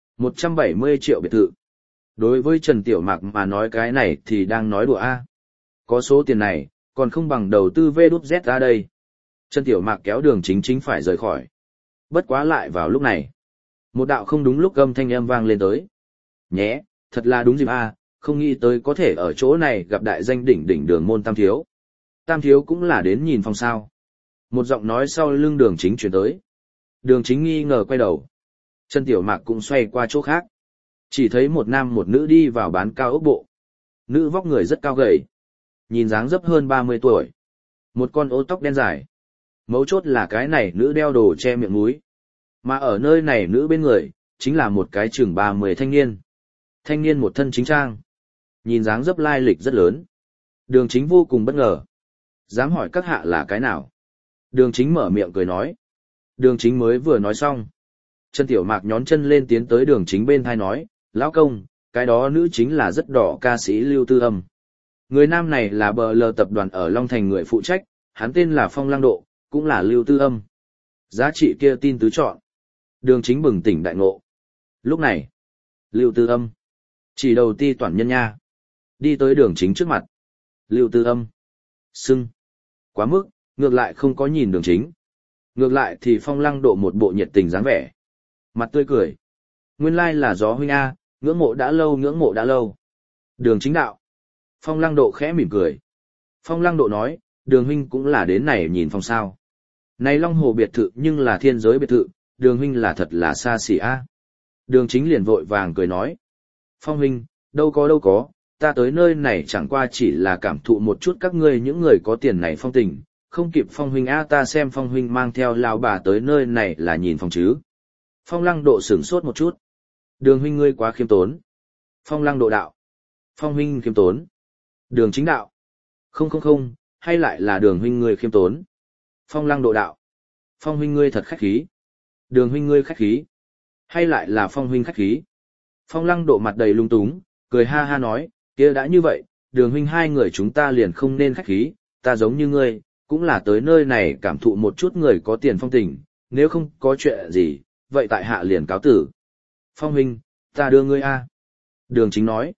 170 triệu biệt thự. Đối với Trần Tiểu Mạc mà nói cái này thì đang nói đùa a. Có số tiền này, còn không bằng đầu tư VZ ra đây. Trần Tiểu Mạc kéo Đường Chính phải rời khỏi. Bất quá lại vào lúc này. Một đạo không đúng lúc âm thanh âm vang lên tới. Nhé, thật là đúng dịp a, không nghĩ tới có thể ở chỗ này gặp đại danh đỉnh Đường môn Tam Thiếu. Tam Thiếu cũng là đến nhìn phòng sao. Một giọng nói sau lưng Đường Chính chuyển tới. Đường Chính nghi ngờ quay đầu. Trần Tiểu Mạc cũng xoay qua chỗ khác. Chỉ thấy một nam một nữ đi vào bán cao ốc bộ. Nữ vóc người rất cao gầy. Nhìn dáng dấp hơn 30 tuổi. Một con ô tóc đen dài. Mấu chốt là cái này nữ đeo đồ che miệng mũi. Mà ở nơi này nữ bên người, chính là một cái chừng 30 thanh niên. Thanh niên một thân chính trang. Nhìn dáng dấp lai lịch rất lớn. Đường Chính vô cùng bất ngờ. Dám hỏi các hạ là cái nào? Đường Chính mở miệng cười nói. Đường Chính mới vừa nói xong. Trần Tiểu Mạc nhón chân lên tiến tới Đường Chính bên thai nói, lão công, cái đó nữ chính là rất đỏ ca sĩ Lưu Tư Âm. Người nam này là bờ lờ tập đoàn ở Long Thành người phụ trách, hắn tên là Phong Lăng Độ, cũng là Lưu Tư Âm. Giá trị kia tin tứ chọn. Đường Chính bừng tỉnh đại ngộ. Lúc này, Lưu Tư Âm, chỉ đầu ti toàn nhân nha, đi tới Đường Chính trước mặt. Lưu Tư Âm, sưng, quá mức, ngược lại không có nhìn Đường Chính. Ngược lại thì Phong Lăng Độ một bộ nhiệt tình dáng vẻ. Mặt tươi cười. Nguyên lai là gió huynh A, ngưỡng mộ đã lâu. Đường Chính đạo. Phong Lăng Độ khẽ mỉm cười. Phong Lăng Độ nói, Đường huynh cũng là đến này nhìn phòng sao. Này Long Hồ biệt thự nhưng là thiên giới biệt thự, Đường huynh là thật là xa xỉ A. Đường Chính liền vội vàng cười nói. Phong huynh, đâu có, ta tới nơi này chẳng qua chỉ là cảm thụ một chút các ngươi những người có tiền này phong tình. Không kịp Phong huynh A, ta xem Phong huynh mang theo lão bà tới nơi này là nhìn phòng chứ. Phong Lăng Độ sửng sốt một chút. Đường huynh ngươi quá khiêm tốn. Phong Lăng Độ đạo. Phong huynh khiêm tốn. Đường Chính đạo. Không, hay lại là Đường huynh ngươi khiêm tốn. Phong Lăng Độ đạo. Phong huynh ngươi thật khách khí. Đường huynh ngươi khách khí. Hay lại là Phong huynh khách khí. Phong Lăng Độ mặt đầy lung túng, cười ha ha nói, kia đã như vậy, Đường huynh hai người chúng ta liền không nên khách khí, ta giống như ngươi, cũng là tới nơi này cảm thụ một chút người có tiền phong tình, nếu không có chuyện gì, vậy tại hạ liền cáo tử. Phong huynh, ta đưa ngươi a. Đường Chính nói.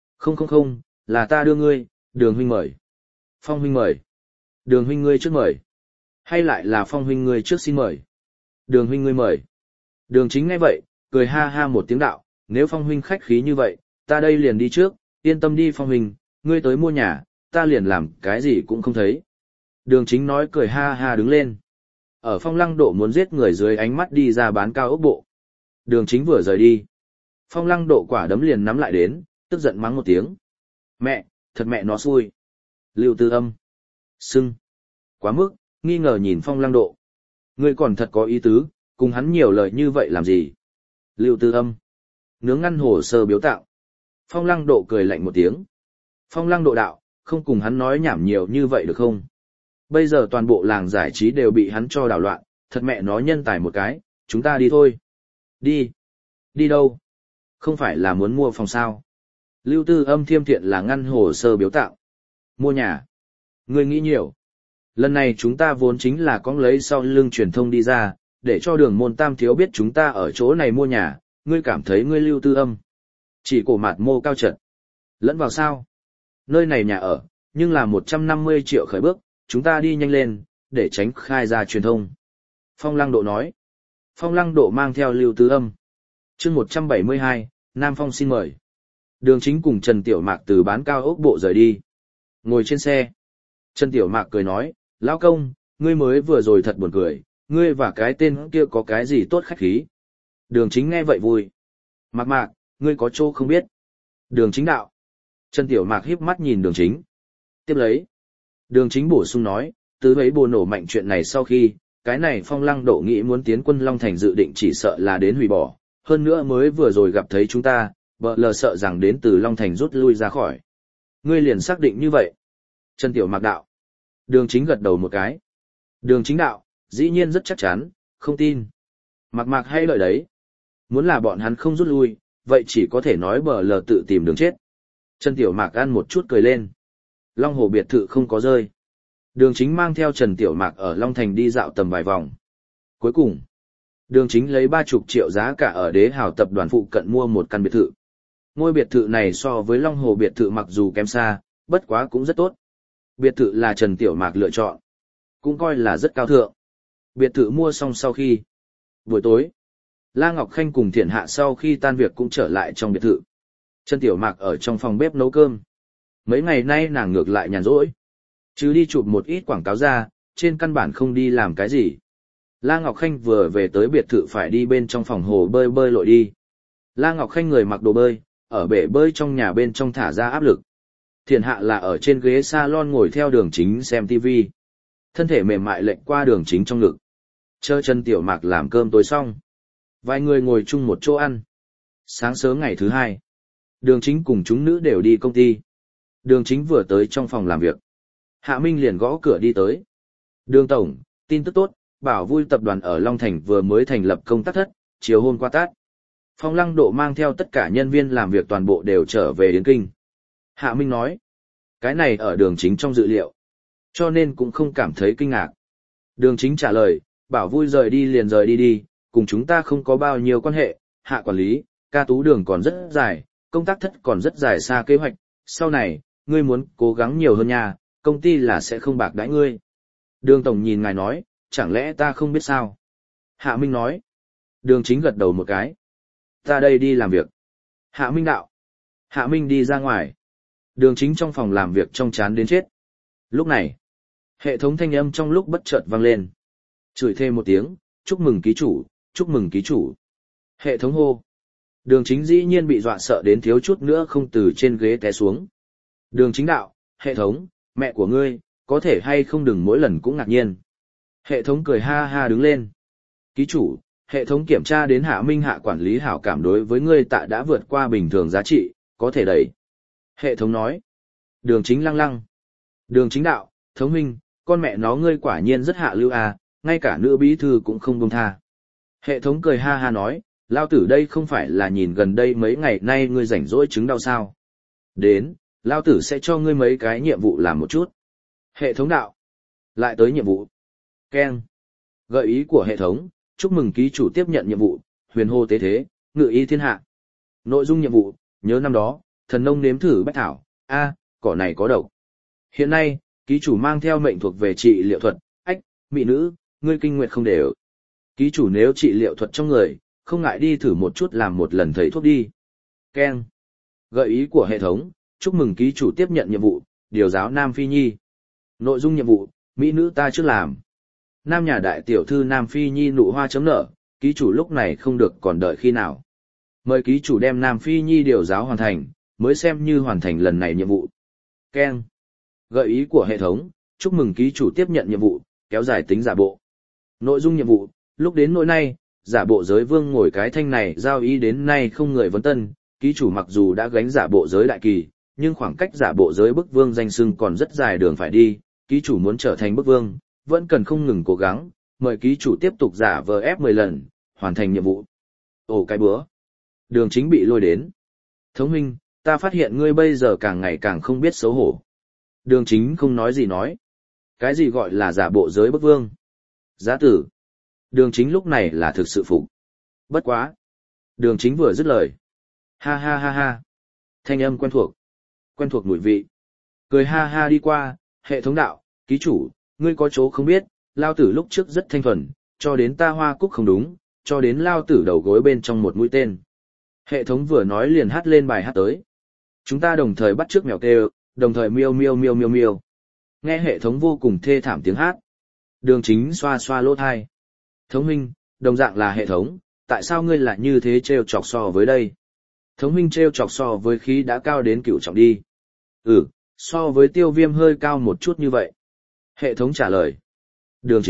Không, là ta đưa ngươi, Đường huynh mời. Phong huynh mời. Đường huynh ngươi trước mời. Hay lại là Phong huynh ngươi trước xin mời. Đường huynh ngươi mời. Đường Chính nghe vậy, cười ha ha một tiếng đạo, nếu Phong huynh khách khí như vậy, ta đây liền đi trước, yên tâm đi Phong huynh, ngươi tới mua nhà, ta liền làm cái gì cũng không thấy. Đường Chính nói cười ha ha đứng lên. Ở Phong Lăng Độ muốn giết người dưới ánh mắt đi ra bán cao ốc bộ. Đường Chính vừa rời đi. Phong Lăng Độ quả đấm liền nắm lại đến, tức giận mắng một tiếng. Mẹ, thật mẹ nó xui. Lưu Tư Âm. Sưng. Quá mức, nghi ngờ nhìn Phong Lăng Độ. Ngươi còn thật có ý tứ, cùng hắn nhiều lời như vậy làm gì? Lưu Tư Âm. Nướng ngăn hồ sơ biếu tạo. Phong Lăng Độ cười lạnh một tiếng. Phong Lăng Độ đạo, không cùng hắn nói nhảm nhiều như vậy được không? Bây giờ toàn bộ làng giải trí đều bị hắn cho đảo loạn, thật mẹ nó nhân tài một cái, chúng ta đi thôi. Đi. Đi đâu? Không phải là muốn mua phòng sao? Lưu Tư Âm Thiêm Thiện là ngăn hồ sơ biếu tặng. Mua nhà. Ngươi nghĩ nhiều. Lần này chúng ta vốn chính là có lấy sau lưng truyền thông đi ra, để cho Đường Môn Tam thiếu biết chúng ta ở chỗ này mua nhà, ngươi cảm thấy ngươi Lưu Tư Âm. Chỉ cổ mạt mô cao trật. Lẫn vào sao? Nơi này nhà ở, nhưng là 150 triệu khởi bước, chúng ta đi nhanh lên, để tránh khai ra truyền thông. Phong Lăng Độ nói. Phong Lăng Độ mang theo Lưu Tư Âm. chương 172, Nam Phong xin mời. Đường Chính cùng Trần Tiểu Mạc từ bán cao ốc bộ rời đi. Ngồi trên xe. Trần Tiểu Mạc cười nói, lão công, ngươi mới vừa rồi thật buồn cười, ngươi và cái tên kia có cái gì tốt khách khí. Đường Chính nghe vậy vui. Mạc Mạc, ngươi có chỗ không biết. Đường Chính đạo. Trần Tiểu Mạc híp mắt nhìn Đường Chính. Tiếp lấy. Đường Chính bổ sung nói, từ ấy bồ nổ mạnh chuyện này sau khi, cái này Phong Lăng Độ nghĩ muốn tiến quân Long Thành dự định chỉ sợ là đến hủy bỏ, hơn nữa mới vừa rồi gặp thấy chúng ta, bợ lờ sợ rằng đến từ Long Thành rút lui ra khỏi. Ngươi liền xác định như vậy. Trần Tiểu Mạc đạo. Đường Chính gật đầu một cái. Đường Chính đạo, dĩ nhiên rất chắc chắn, không tin. Mạc Mạc hay lợi đấy. Muốn là bọn hắn không rút lui, vậy chỉ có thể nói bờ lờ tự tìm đường chết. Trần Tiểu Mạc ăn một chút cười lên. Long Hồ biệt thự không có rơi. Đường Chính mang theo Trần Tiểu Mạc ở Long Thành đi dạo tầm vài vòng. Cuối cùng, Đường Chính lấy 30 triệu giá cả ở Đế Hào tập đoàn phụ cận mua một căn biệt thự. Ngôi biệt thự này so với Long Hồ biệt thự mặc dù kém xa, bất quá cũng rất tốt. Biệt thự là Trần Tiểu Mạc lựa chọn, cũng coi là rất cao thượng. Biệt thự mua xong sau khi, buổi tối, La Ngọc Khanh cùng Thiện Hạ sau khi tan việc cũng trở lại trong biệt thự. Trần Tiểu Mạc ở trong phòng bếp nấu cơm. Mấy ngày nay nàng ngược lại nhàn rỗi, chứ đi chụp một ít quảng cáo ra, trên căn bản không đi làm cái gì. La Ngọc Khanh vừa về tới biệt thự phải đi bên trong phòng hồ bơi bơi lội đi. La Ngọc Khanh người mặc đồ bơi, ở bể bơi trong nhà bên trong thả ra áp lực. Thiện Hạ là ở trên ghế salon ngồi theo Đường Chính xem TV. Thân thể mềm mại lệnh qua Đường Chính trong ngực. Chờ Trần Tiểu Mạc làm cơm tối xong. Vài người ngồi chung một chỗ ăn. Sáng sớm ngày thứ hai, Đường Chính cùng chúng nữ đều đi công ty. Đường Chính vừa tới trong phòng làm việc. Hạ Minh liền gõ cửa đi tới. Đường Tổng, tin tức tốt, Bảo Vui tập đoàn ở Long Thành vừa mới thành lập công tác thất, chiều hôm qua tát. Phong Lăng Độ mang theo tất cả nhân viên làm việc toàn bộ đều trở về Yến Kinh. Hạ Minh nói, cái này ở Đường Chính trong dự liệu, cho nên cũng không cảm thấy kinh ngạc. Đường Chính trả lời, Bảo Vui rời đi liền rời đi đi, cùng chúng ta không có bao nhiêu quan hệ, Hạ quản lý, ca tú đường còn rất dài, công tác thất còn rất dài xa kế hoạch, sau này, ngươi muốn cố gắng nhiều hơn nha, công ty là sẽ không bạc đãi ngươi. Đường Tổng nhìn ngài nói, chẳng lẽ ta không biết sao? Hạ Minh nói. Đường Chính gật đầu một cái. Ta đây đi làm việc. Hạ Minh đạo. Hạ Minh đi ra ngoài. Đường Chính trong phòng làm việc trong chán đến chết. Lúc này, hệ thống thanh âm trong lúc bất chợt vang lên. Chửi thêm một tiếng, chúc mừng ký chủ, chúc mừng ký chủ. Hệ thống hô. Đường Chính dĩ nhiên bị dọa sợ đến thiếu chút nữa không từ trên ghế té xuống. Đường Chính đạo, hệ thống, mẹ của ngươi, có thể hay không đừng mỗi lần cũng ngạc nhiên. Hệ thống cười ha ha đứng lên. Ký chủ, hệ thống kiểm tra đến Hạ Minh Hạ quản lý hảo cảm đối với ngươi tạ đã vượt qua bình thường giá trị, có thể đẩy. Hệ thống nói. Đường Chính lăng lăng. Đường Chính đạo, thống huynh, con mẹ nó ngươi quả nhiên rất hạ lưu à, ngay cả nữ bí thư cũng không buông tha. Hệ thống cười ha ha nói, lao tử đây không phải là nhìn gần đây mấy ngày nay ngươi rảnh rỗi chứng đau sao. Đến, lao tử sẽ cho ngươi mấy cái nhiệm vụ làm một chút. Hệ thống đạo. Lại tới nhiệm vụ. Keng. Gợi ý của hệ thống, chúc mừng ký chủ tiếp nhận nhiệm vụ, huyền hô tế thế, ngự y thiên hạ. Nội dung nhiệm vụ, nhớ năm đó, thần nông nếm thử bách thảo, cỏ này có độc. Hiện nay, ký chủ mang theo mệnh thuộc về trị liệu thuật, mỹ nữ, ngươi kinh nguyệt không đều. Ký chủ nếu trị liệu thuật trong người, không ngại đi thử một chút làm một lần thầy thuốc đi. Keng. Gợi ý của hệ thống, chúc mừng ký chủ tiếp nhận nhiệm vụ, điều giáo Nam Phi Nhi. Nội dung nhiệm vụ, mỹ nữ ta trước làm. Nam nhà đại tiểu thư Nam Phi Nhi nụ hoa chấm nở, ký chủ lúc này không được còn đợi khi nào. Mời ký chủ đem Nam Phi Nhi điều giáo hoàn thành, mới xem như hoàn thành lần này nhiệm vụ. Keng. Gợi ý của hệ thống, chúc mừng ký chủ tiếp nhận nhiệm vụ, kéo dài tính giả bộ. Nội dung nhiệm vụ, lúc đến nỗi nay, giả bộ giới vương ngồi cái thanh này giao ý đến nay không người vấn tân, ký chủ mặc dù đã gánh giả bộ giới đại kỳ, nhưng khoảng cách giả bộ giới bức vương danh xưng còn rất dài đường phải đi, ký chủ muốn trở thành bức vương, vẫn cần không ngừng cố gắng, mời ký chủ tiếp tục giả vờ ép 10 lần, hoàn thành nhiệm vụ. Ồ cái bữa. Đường Chính bị lôi đến. Thống huynh, ta phát hiện ngươi bây giờ càng ngày càng không biết xấu hổ. Đường Chính không nói gì nói. Cái gì gọi là giả bộ giới bức vương? Giá tử. Đường Chính lúc này là thực sự phục. Bất quá. Đường Chính vừa dứt lời. Ha ha ha ha. Thanh âm quen thuộc mùi vị. Cười ha ha đi qua, hệ thống đạo, ký chủ, ngươi có chỗ không biết, lao tử lúc trước rất thanh thuần, cho đến ta hoa cúc không đúng, cho đến lao tử đầu gối bên trong một mũi tên. Hệ thống vừa nói liền hát lên bài hát tới. Chúng ta đồng thời bắt chước mèo kêu, đồng thời miêu miêu miêu miêu miêu. Nghe hệ thống vô cùng thê thảm tiếng hát. Đường Chính xoa xoa lỗ thai. Thống huynh, đồng dạng là hệ thống, tại sao ngươi lại như thế trêu chọc so với đây? Thống huynh trêu chọc so với khí đã cao đến cửu trọng đi. So với Tiêu Viêm hơi cao một chút như vậy. Hệ thống trả lời. Đường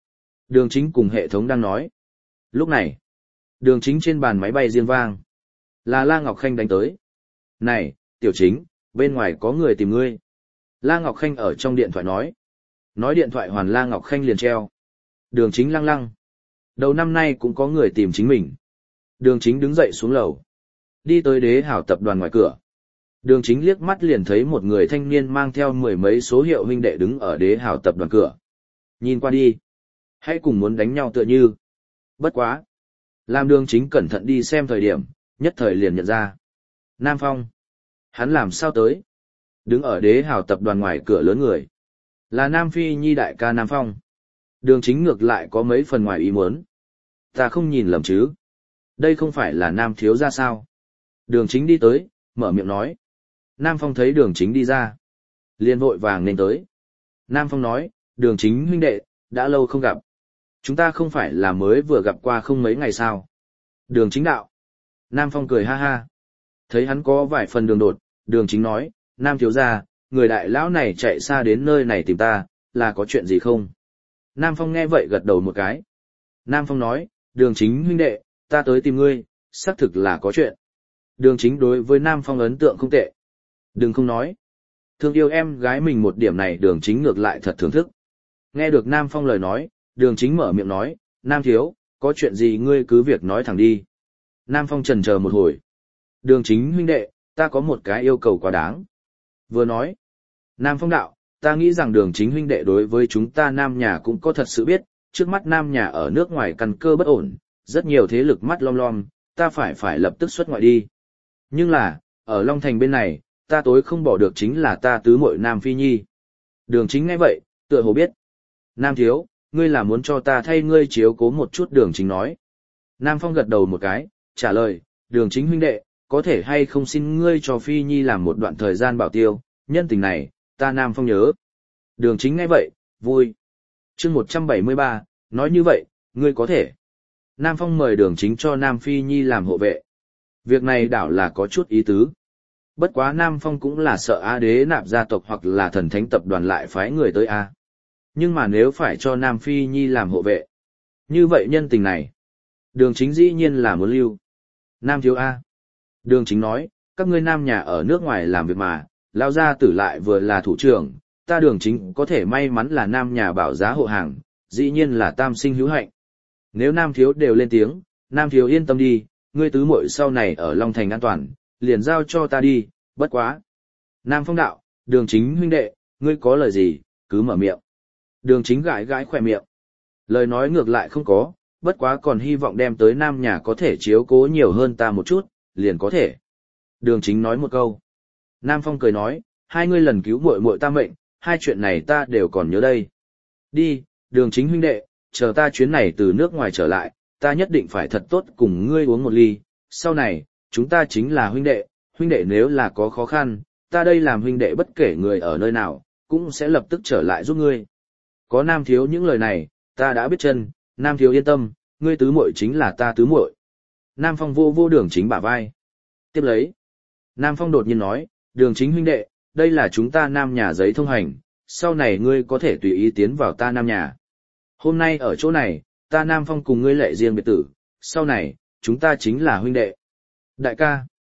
Chính cùng hệ thống đang nói. Lúc này, Đường Chính trên bàn máy bay riêng vang. Là La Ngọc Khanh đánh tới. Này, Tiểu Chính, bên ngoài có người tìm ngươi. La Ngọc Khanh ở trong điện thoại nói. Nói điện thoại hoàn La Ngọc Khanh liền treo. Đường Chính lăng lăng. Đầu năm nay cũng có người tìm chính mình. Đường Chính đứng dậy xuống lầu. Đi tới Đế Hảo tập đoàn ngoài cửa. Đường Chính liếc mắt liền thấy một người thanh niên mang theo mười mấy số hiệu huynh đệ đứng ở Đế Hảo tập đoàn cửa. Nhìn qua đi. Hãy cùng muốn đánh nhau tựa như. Bất quá. Làm Đường Chính cẩn thận đi xem thời điểm, nhất thời liền nhận ra. Nam Phong. Hắn làm sao tới? Đứng ở Đế Hảo tập đoàn ngoài cửa lớn người. Là Nam Phi Nhi đại ca Nam Phong. Đường Chính ngược lại có mấy phần ngoài ý muốn. Ta không nhìn lầm chứ. Đây không phải là Nam thiếu gia sao? Đường Chính đi tới, mở miệng nói. Nam Phong thấy Đường Chính đi ra. Liền vội vàng nên tới. Nam Phong nói, Đường Chính huynh đệ, đã lâu không gặp. Chúng ta không phải là mới vừa gặp qua không mấy ngày sao? Đường Chính đạo. Nam Phong cười ha ha. Thấy hắn có vài phần đường đột, Đường Chính nói, Nam thiếu gia, người đại lão này chạy xa đến nơi này tìm ta, là có chuyện gì không? Nam Phong nghe vậy gật đầu một cái. Nam Phong nói, Đường Chính huynh đệ, ta tới tìm ngươi, xác thực là có chuyện. Đường Chính đối với Nam Phong ấn tượng không tệ. Đừng không nói. Thương yêu em gái mình một điểm này Đường Chính ngược lại thật thưởng thức. Nghe được Nam Phong lời nói, Đường Chính mở miệng nói, Nam thiếu, có chuyện gì ngươi cứ việc nói thẳng đi. Nam Phong chần chờ một hồi. Đường Chính huynh đệ, ta có một cái yêu cầu quá đáng. Vừa nói, Nam Phong đạo, ta nghĩ rằng Đường Chính huynh đệ đối với chúng ta Nam nhà cũng có thật sự biết, trước mắt Nam nhà ở nước ngoài căn cơ bất ổn, rất nhiều thế lực mắt lom lom, ta phải lập tức xuất ngoại đi. Nhưng là, ở Long Thành bên này, ta tối không bỏ được chính là ta tứ muội Nam Phi Nhi. Đường Chính nghe vậy, tựa hồ biết. Nam thiếu, ngươi là muốn cho ta thay ngươi chiếu cố một chút Đường Chính nói. Nam Phong gật đầu một cái, trả lời, Đường Chính huynh đệ, có thể hay không xin ngươi cho Phi Nhi làm một đoạn thời gian bảo tiêu, nhân tình này, ta Nam Phong nhớ. Đường Chính nghe vậy, vui. Chương 173, nói như vậy, ngươi có thể. Nam Phong mời Đường Chính cho Nam Phi Nhi làm hộ vệ. Việc này đảo là có chút ý tứ. Bất quá Nam Phong cũng là sợ A Đế Nạp gia tộc hoặc là thần thánh tập đoàn lại phái người tới A. Nhưng mà nếu phải cho Nam Phi Nhi làm hộ vệ, như vậy nhân tình này, Đường Chính dĩ nhiên là muốn lưu. Nam thiếu A. Đường Chính nói, các ngươi Nam nhà ở nước ngoài làm việc mà, lao gia tử lại vừa là thủ trưởng, ta Đường Chính có thể may mắn là Nam nhà bảo giá hộ hàng, dĩ nhiên là tam sinh hữu hạnh. Nếu Nam thiếu đều lên tiếng, Nam thiếu yên tâm đi, ngươi tứ muội sau này ở Long Thành an toàn, liền giao cho ta đi, bất quá. Nam Phong đạo, Đường Chính huynh đệ, ngươi có lời gì, cứ mở miệng. Đường Chính gãi gãi khỏe miệng. Lời nói ngược lại không có, bất quá còn hy vọng đem tới Nam nhà có thể chiếu cố nhiều hơn ta một chút, liền có thể. Đường Chính nói một câu. Nam Phong cười nói, hai ngươi lần cứu muội muội ta mệnh, hai chuyện này ta đều còn nhớ đây. Đi, Đường Chính huynh đệ, chờ ta chuyến này từ nước ngoài trở lại, ta nhất định phải thật tốt cùng ngươi uống một ly, sau này, chúng ta chính là huynh đệ nếu là có khó khăn, ta đây làm huynh đệ bất kể người ở nơi nào, cũng sẽ lập tức trở lại giúp ngươi. Có Nam thiếu những lời này, ta đã biết chân, Nam thiếu yên tâm, ngươi tứ muội chính là ta tứ muội. Nam Phong vô Đường Chính bả vai. Tiếp lấy, Nam Phong đột nhiên nói, Đường Chính huynh đệ, đây là chúng ta Nam nhà giấy thông hành, sau này ngươi có thể tùy ý tiến vào ta Nam nhà. Hôm nay ở chỗ này, ta Nam Phong cùng ngươi lệ riêng biệt tử, sau này, chúng ta chính là huynh đệ. Đại ca,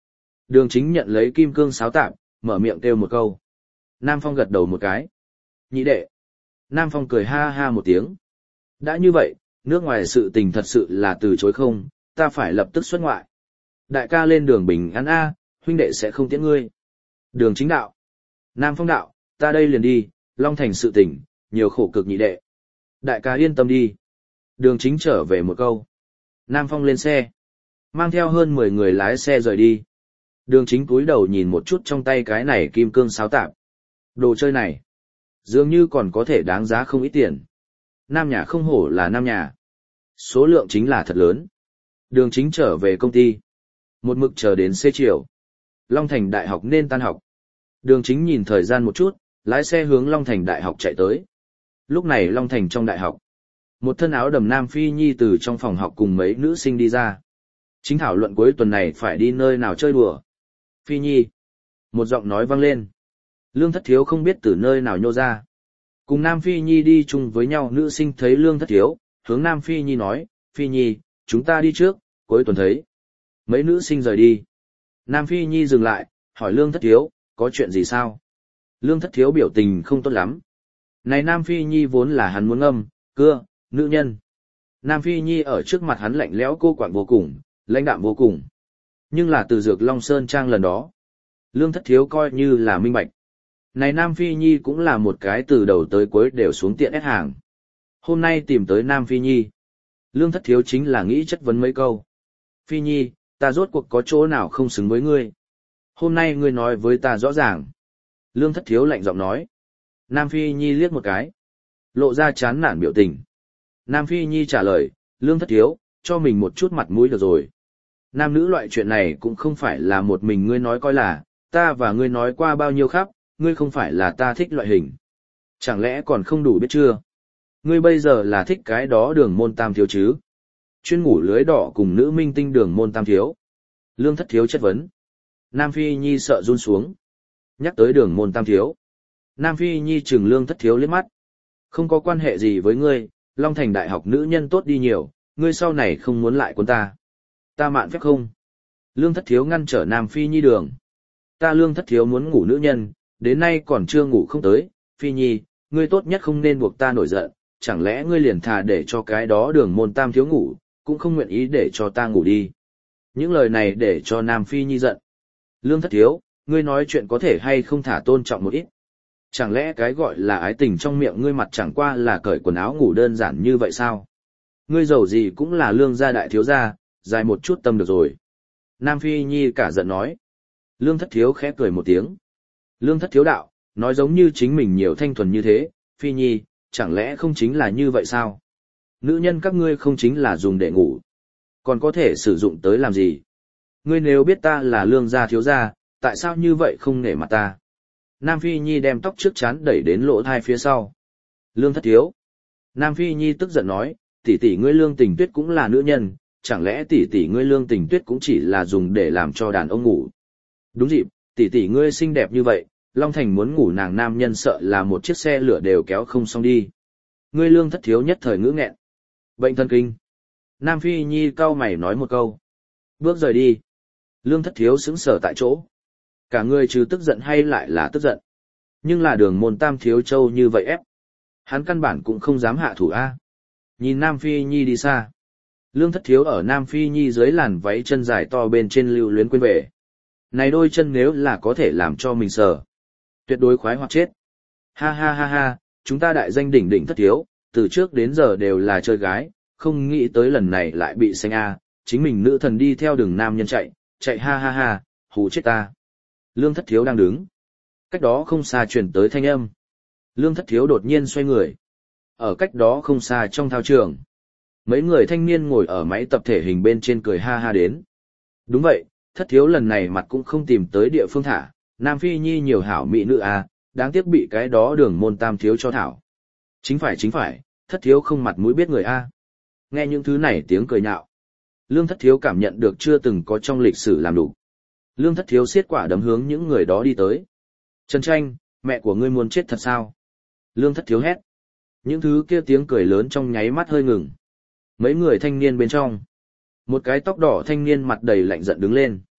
Đường Chính nhận lấy kim cương sáo tạp, mở miệng kêu một câu. Nam Phong gật đầu một cái. Nhị đệ. Nam Phong cười ha ha một tiếng. Đã như vậy, nước ngoài sự tình thật sự là từ chối không, ta phải lập tức xuất ngoại. Đại ca lên đường bình an a, huynh đệ sẽ không tiễn ngươi. Đường Chính đạo. Nam Phong đạo, ta đây liền đi, Long Thành sự tình, nhiều khổ cực nhị đệ. Đại ca yên tâm đi. Đường Chính trở về một câu. Nam Phong lên xe. Mang theo hơn 10 người lái xe rời đi. Đường Chính cúi đầu nhìn một chút trong tay cái này kim cương sáo tạp. Đồ chơi này, dường như còn có thể đáng giá không ít tiền. Nam nhà không hổ là Nam nhà. Số lượng chính là thật lớn. Đường Chính trở về công ty. Một mực chờ đến xế chiều. Long Thành Đại học nên tan học. Đường Chính nhìn thời gian một chút, lái xe hướng Long Thành Đại học chạy tới. Lúc này Long Thành trong đại học. Một thân áo đầm nam Phi Nhi từ trong phòng học cùng mấy nữ sinh đi ra. Chính thảo luận cuối tuần này phải đi nơi nào chơi đùa. Phi Nhi. Một giọng nói vang lên. Lương Thất Thiếu không biết từ nơi nào nhô ra. Cùng Nam Phi Nhi đi chung với nhau nữ sinh thấy Lương Thất Thiếu, hướng Nam Phi Nhi nói, Phi Nhi, chúng ta đi trước, cuối tuần thấy. Mấy nữ sinh rời đi. Nam Phi Nhi dừng lại, hỏi Lương Thất Thiếu, có chuyện gì sao? Lương Thất Thiếu biểu tình không tốt lắm. Này Nam Phi Nhi vốn là hắn muốn ngâm, cưa, nữ nhân. Nam Phi Nhi ở trước mặt hắn lạnh lẽo cô quạng vô cùng, lãnh đạm vô cùng. Nhưng là từ Dược Long Sơn Trang lần đó. Lương Thất Thiếu coi như là minh bạch. Này Nam Phi Nhi cũng là một cái từ đầu tới cuối đều xuống tiện ép hàng. Hôm nay tìm tới Nam Phi Nhi. Lương Thất Thiếu chính là nghĩ chất vấn mấy câu. Phi Nhi, ta rốt cuộc có chỗ nào không xứng với ngươi. Hôm nay ngươi nói với ta rõ ràng. Lương Thất Thiếu lạnh giọng nói. Nam Phi Nhi liếc một cái. Lộ ra chán nản biểu tình. Nam Phi Nhi trả lời, Lương Thất Thiếu, cho mình một chút mặt mũi được rồi. Nam nữ loại chuyện này cũng không phải là một mình ngươi nói coi là, ta và ngươi nói qua bao nhiêu khắp, ngươi không phải là ta thích loại hình. Chẳng lẽ còn không đủ biết chưa? Ngươi bây giờ là thích cái đó Đường Môn Tam Thiếu chứ? Chuyên ngủ lưới đỏ cùng nữ minh tinh Đường Môn Tam Thiếu. Lương Thất Thiếu chất vấn. Nam Phi Nhi sợ run xuống. Nhắc tới Đường Môn Tam Thiếu. Nam Phi Nhi trừng Lương Thất Thiếu liếc mắt. Không có quan hệ gì với ngươi, Long Thành Đại học nữ nhân tốt đi nhiều, ngươi sau này không muốn lại quân ta. Ta mạn phép không? Lương Thất Thiếu ngăn trở Nam Phi Nhi đường. Ta Lương Thất Thiếu muốn ngủ nữ nhân, đến nay còn chưa ngủ không tới, Phi Nhi, ngươi tốt nhất không nên buộc ta nổi giận, chẳng lẽ ngươi liền thà để cho cái đó Đường Môn Tam Thiếu ngủ, cũng không nguyện ý để cho ta ngủ đi. Những lời này để cho Nam Phi Nhi giận. Lương Thất Thiếu, ngươi nói chuyện có thể hay không thả tôn trọng một ít. Chẳng lẽ cái gọi là ái tình trong miệng ngươi mặt chẳng qua là cởi quần áo ngủ đơn giản như vậy sao? Ngươi giàu gì cũng là Lương gia đại thiếu gia, dài một chút tâm được rồi. Nam Phi Nhi cả giận nói. Lương Thất Thiếu khẽ cười một tiếng. Lương Thất Thiếu đạo, nói giống như chính mình nhiều thanh thuần như thế, Phi Nhi, chẳng lẽ không chính là như vậy sao? Nữ nhân các ngươi không chính là dùng để ngủ, còn có thể sử dụng tới làm gì? Ngươi nếu biết ta là Lương gia thiếu gia, tại sao như vậy không nể mặt ta? Nam Phi Nhi đem tóc trước trán đẩy đến lỗ thai phía sau. Lương Thất Thiếu. Nam Phi Nhi tức giận nói, tỷ tỷ ngươi Lương Tình Tuyết cũng là nữ nhân, chẳng lẽ tỷ tỷ ngươi Lương Tình Tuyết cũng chỉ là dùng để làm cho đàn ông ngủ. Đúng dịp, tỷ tỷ ngươi xinh đẹp như vậy, Long Thành muốn ngủ nàng nam nhân sợ là một chiếc xe lửa đều kéo không xong đi. Ngươi Lương Thất Thiếu nhất thời ngữ nghẹn. Bệnh thần kinh. Nam Phi Nhi cau mày nói một câu. Bước rời đi. Lương Thất Thiếu sững sờ tại chỗ. Cả người trừ tức giận hay lại là tức giận. Nhưng là Đường Môn Tam Thiếu Châu như vậy ép. Hắn căn bản cũng không dám hạ thủ A. Nhìn Nam Phi Nhi đi xa. Lương Thất Thiếu ở Nam Phi Nhi dưới làn váy chân dài to bên trên lưu luyến quên về. Này đôi chân nếu là có thể làm cho mình sờ. Tuyệt đối khoái hoặc chết. Ha ha ha ha, chúng ta đại danh đỉnh đỉnh Thất Thiếu, từ trước đến giờ đều là chơi gái, không nghĩ tới lần này lại bị xanh A, chính mình nữ thần đi theo đường nam nhân chạy ha ha ha, hù chết ta. Lương Thất Thiếu đang đứng. Cách đó không xa truyền tới thanh âm. Lương Thất Thiếu đột nhiên xoay người. Ở cách đó không xa trong thao trường. Mấy người thanh niên ngồi ở máy tập thể hình bên trên cười ha ha đến. Đúng vậy, Thất Thiếu lần này mặt cũng không tìm tới địa phương thả. Nam Phi Nhi nhiều hảo mỹ nữ à, đáng tiếc bị cái đó Đường Môn Tam Thiếu cho thảo. Chính phải, Thất Thiếu không mặt mũi biết người a. Nghe những thứ này tiếng cười nhạo. Lương Thất Thiếu cảm nhận được chưa từng có trong lịch sử làm đủ. Lương Thất Thiếu xiết quả đấm hướng những người đó đi tới. Trần Tranh, mẹ của ngươi muốn chết thật sao? Lương Thất Thiếu hét. Những thứ kia tiếng cười lớn trong nháy mắt hơi ngừng. Mấy người thanh niên bên trong. Một cái tóc đỏ thanh niên mặt đầy lạnh giận đứng lên.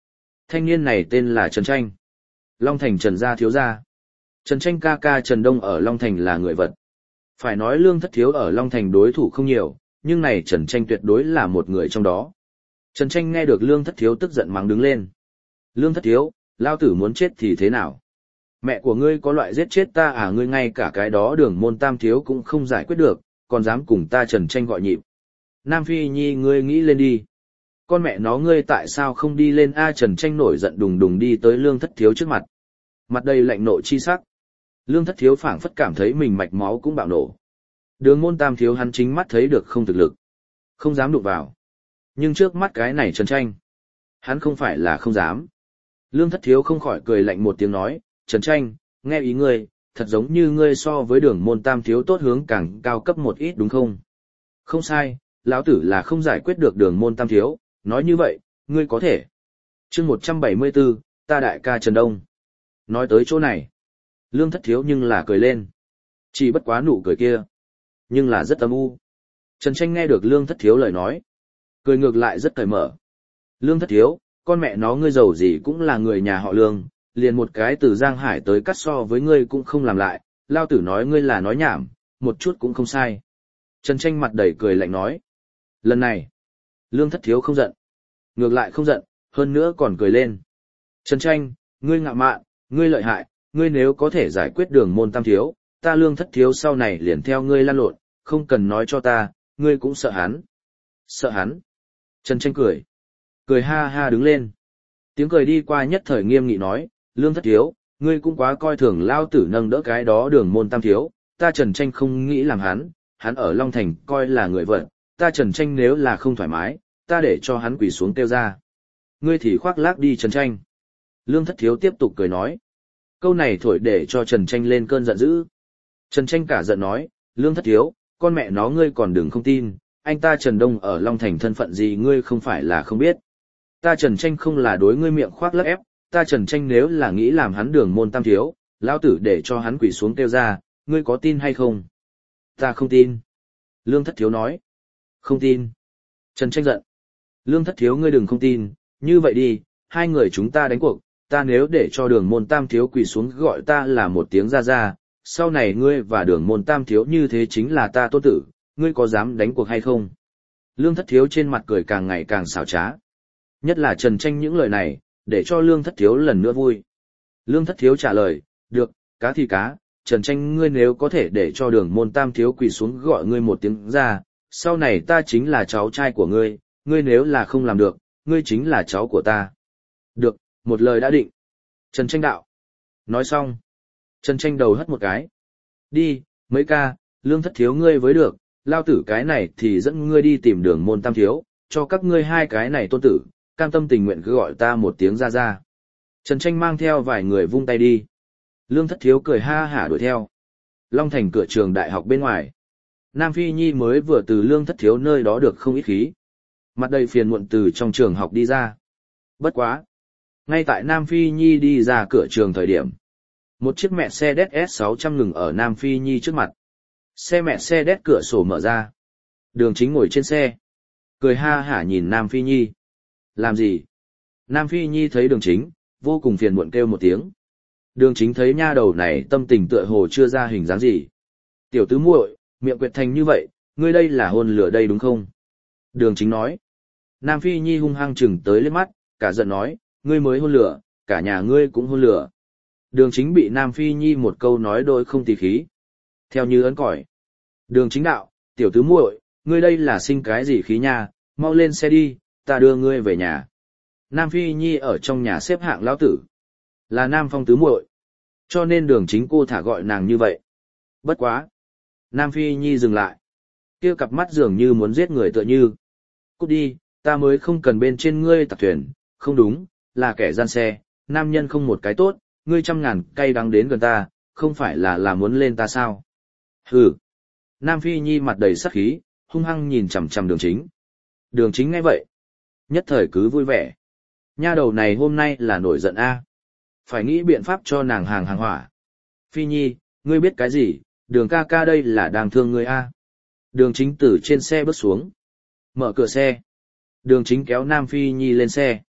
Thanh niên này tên là Trần Tranh. Long Thành Trần gia thiếu gia. Trần Tranh ca ca Trần Đông ở Long Thành là người vật. Phải nói Lương Thất Thiếu ở Long Thành đối thủ không nhiều, nhưng này Trần Tranh tuyệt đối là một người trong đó. Trần Tranh nghe được Lương Thất Thiếu tức giận mắng đứng lên. Lương Thất Thiếu, lao tử muốn chết thì thế nào? Mẹ của ngươi có loại giết chết ta à, ngươi ngay cả cái đó Đường Môn Tam Thiếu cũng không giải quyết được, còn dám cùng ta Trần Tranh gọi nhịp. Nam Phi Nhi ngươi nghĩ lên đi. Con mẹ nó ngươi tại sao không đi lên a? Trần Tranh nổi giận đùng đùng đi tới Lương Thất Thiếu trước mặt. Mặt đầy lạnh nộ chi sắc. Lương Thất Thiếu phảng phất cảm thấy mình mạch máu cũng bạo nổ. Đường Môn Tam Thiếu hắn chính mắt thấy được không thực lực, không dám đụng vào. Nhưng trước mắt cái này Trần Tranh, hắn không phải là không dám. Lương Thất Thiếu không khỏi cười lạnh một tiếng nói, Trần Tranh, nghe ý ngươi, thật giống như ngươi so với Đường Môn Tam Thiếu tốt hướng càng cao cấp một ít đúng không? Không sai, lão tử là không giải quyết được Đường Môn Tam Thiếu, nói như vậy, ngươi có thể. Chương 174, ta đại ca Trần Đông. Nói tới chỗ này, Lương Thất Thiếu nhưng là cười lên. Chỉ bất quá nụ cười kia, nhưng là rất âm u. Trần Tranh nghe được Lương Thất Thiếu lời nói, cười ngược lại rất cởi mở. Lương Thất Thiếu, con mẹ nó ngươi giàu gì cũng là người nhà họ Lương, liền một cái từ Giang Hải tới cắt so với ngươi cũng không làm lại, lao tử nói ngươi là nói nhảm, một chút cũng không sai. Trần Tranh mặt đầy cười lạnh nói. Lần này, Lương Thất Thiếu không giận. Ngược lại không giận, hơn nữa còn cười lên. Trần Tranh, ngươi ngạo mạn, ngươi lợi hại, ngươi nếu có thể giải quyết Đường Môn Tam Thiếu, ta Lương Thất Thiếu sau này liền theo ngươi lan lộn, không cần nói cho ta, ngươi cũng sợ hắn. Sợ hắn. Trần Tranh cười. Cười ha ha đứng lên. Tiếng cười đi qua nhất thời nghiêm nghị nói, Lương Thất Thiếu, ngươi cũng quá coi thường lao tử nâng đỡ cái đó Đường Môn Tam Thiếu, ta Trần Tranh không nghĩ làm hắn ở Long Thành coi là người vật, ta Trần Tranh nếu là không thoải mái, ta để cho hắn quỳ xuống kêu ra. Ngươi thì khoác lác đi Trần Tranh. Lương Thất Thiếu tiếp tục cười nói. Câu này thổi để cho Trần Tranh lên cơn giận dữ. Trần Tranh cả giận nói, Lương Thất Thiếu, con mẹ nó ngươi còn đừng không tin, anh ta Trần Đông ở Long Thành thân phận gì ngươi không phải là không biết. Ta Trần Tranh không là đối ngươi miệng khoác lác ép, ta Trần Tranh nếu là nghĩ làm hắn Đường Môn Tam Thiếu, lão tử để cho hắn quỳ xuống kêu ra, ngươi có tin hay không? Ta không tin. Lương Thất Thiếu nói. Không tin. Trần Tranh giận. Lương Thất Thiếu ngươi đừng không tin, như vậy đi, hai người chúng ta đánh cuộc, ta nếu để cho Đường Môn Tam Thiếu quỳ xuống gọi ta là một tiếng ra ra, sau này ngươi và Đường Môn Tam Thiếu như thế chính là ta tôn tử, ngươi có dám đánh cuộc hay không? Lương Thất Thiếu trên mặt cười càng ngày càng xảo trá. Nhất là Trần Tranh những lời này, để cho Lương Thất Thiếu lần nữa vui. Lương Thất Thiếu trả lời, được, cá thì cá, Trần Tranh ngươi nếu có thể để cho Đường Môn Tam Thiếu quỳ xuống gọi ngươi một tiếng ra, sau này ta chính là cháu trai của ngươi, ngươi nếu là không làm được, ngươi chính là cháu của ta. Được, một lời đã định. Trần Tranh đạo. Nói xong. Trần Tranh đầu hất một cái. Đi, mấy ca, Lương Thất Thiếu ngươi với được, lao tử cái này thì dẫn ngươi đi tìm Đường Môn Tam Thiếu, cho các ngươi hai cái này tôn tử, cam tâm tình nguyện cứ gọi ta một tiếng ra ra. Trần Tranh mang theo vài người vung tay đi. Lương Thất Thiếu cười ha hả đuổi theo. Long Thành cửa trường đại học bên ngoài. Nam Phi Nhi mới vừa từ Lương Thất Thiếu nơi đó được không ít khí. Mặt đầy phiền muộn từ trong trường học đi ra. Bất quá. Ngay tại Nam Phi Nhi đi ra cửa trường thời điểm. Một chiếc Mercedes S600 ngừng ở Nam Phi Nhi trước mặt. Xe Mercedes cửa sổ mở ra. Đường Chính ngồi trên xe. Cười ha hả nhìn Nam Phi Nhi. Làm gì? Nam Phi Nhi thấy Đường Chính, vô cùng phiền muộn kêu một tiếng. Đường Chính thấy nha đầu này tâm tình tựa hồ chưa ra hình dáng gì. Tiểu tứ muội, miệng quyệt thành như vậy, ngươi đây là hôn lửa đây đúng không? Đường Chính nói. Nam Phi Nhi hung hăng chừng tới liếc mắt, cả giận nói, ngươi mới hôn lửa, cả nhà ngươi cũng hôn lửa. Đường Chính bị Nam Phi Nhi một câu nói đôi không tì khí. Theo như ấn còi. Đường Chính đạo, tiểu tứ muội, ngươi đây là sinh cái gì khí nha, mau lên xe đi, ta đưa ngươi về nhà. Nam Phi Nhi ở trong nhà xếp hạng lão tử. Là Nam Phong tứ muội. Cho nên Đường Chính cô thả gọi nàng như vậy. Bất quá. Nam Phi Nhi dừng lại. Kia cặp mắt dường như muốn giết người tựa như. Cút đi, ta mới không cần bên trên ngươi tặc thuyền, không đúng, là kẻ gian xe, nam nhân không một cái tốt, ngươi trăm ngàn cay đắng đến gần ta, không phải là muốn lên ta sao? Hừ. Nam Phi Nhi mặt đầy sắc khí, hung hăng nhìn chằm chằm Đường Chính. Đường Chính nghe vậy. Nhất thời cứ vui vẻ. Nha đầu này hôm nay là nổi giận a. Phải nghĩ biện pháp cho nàng hàng hỏa. Phi Nhi, ngươi biết cái gì, Đường ca ca đây là đang thương ngươi a. Đường Chính từ trên xe bước xuống. Mở cửa xe. Đường Chính kéo Nam Phi Nhi lên xe.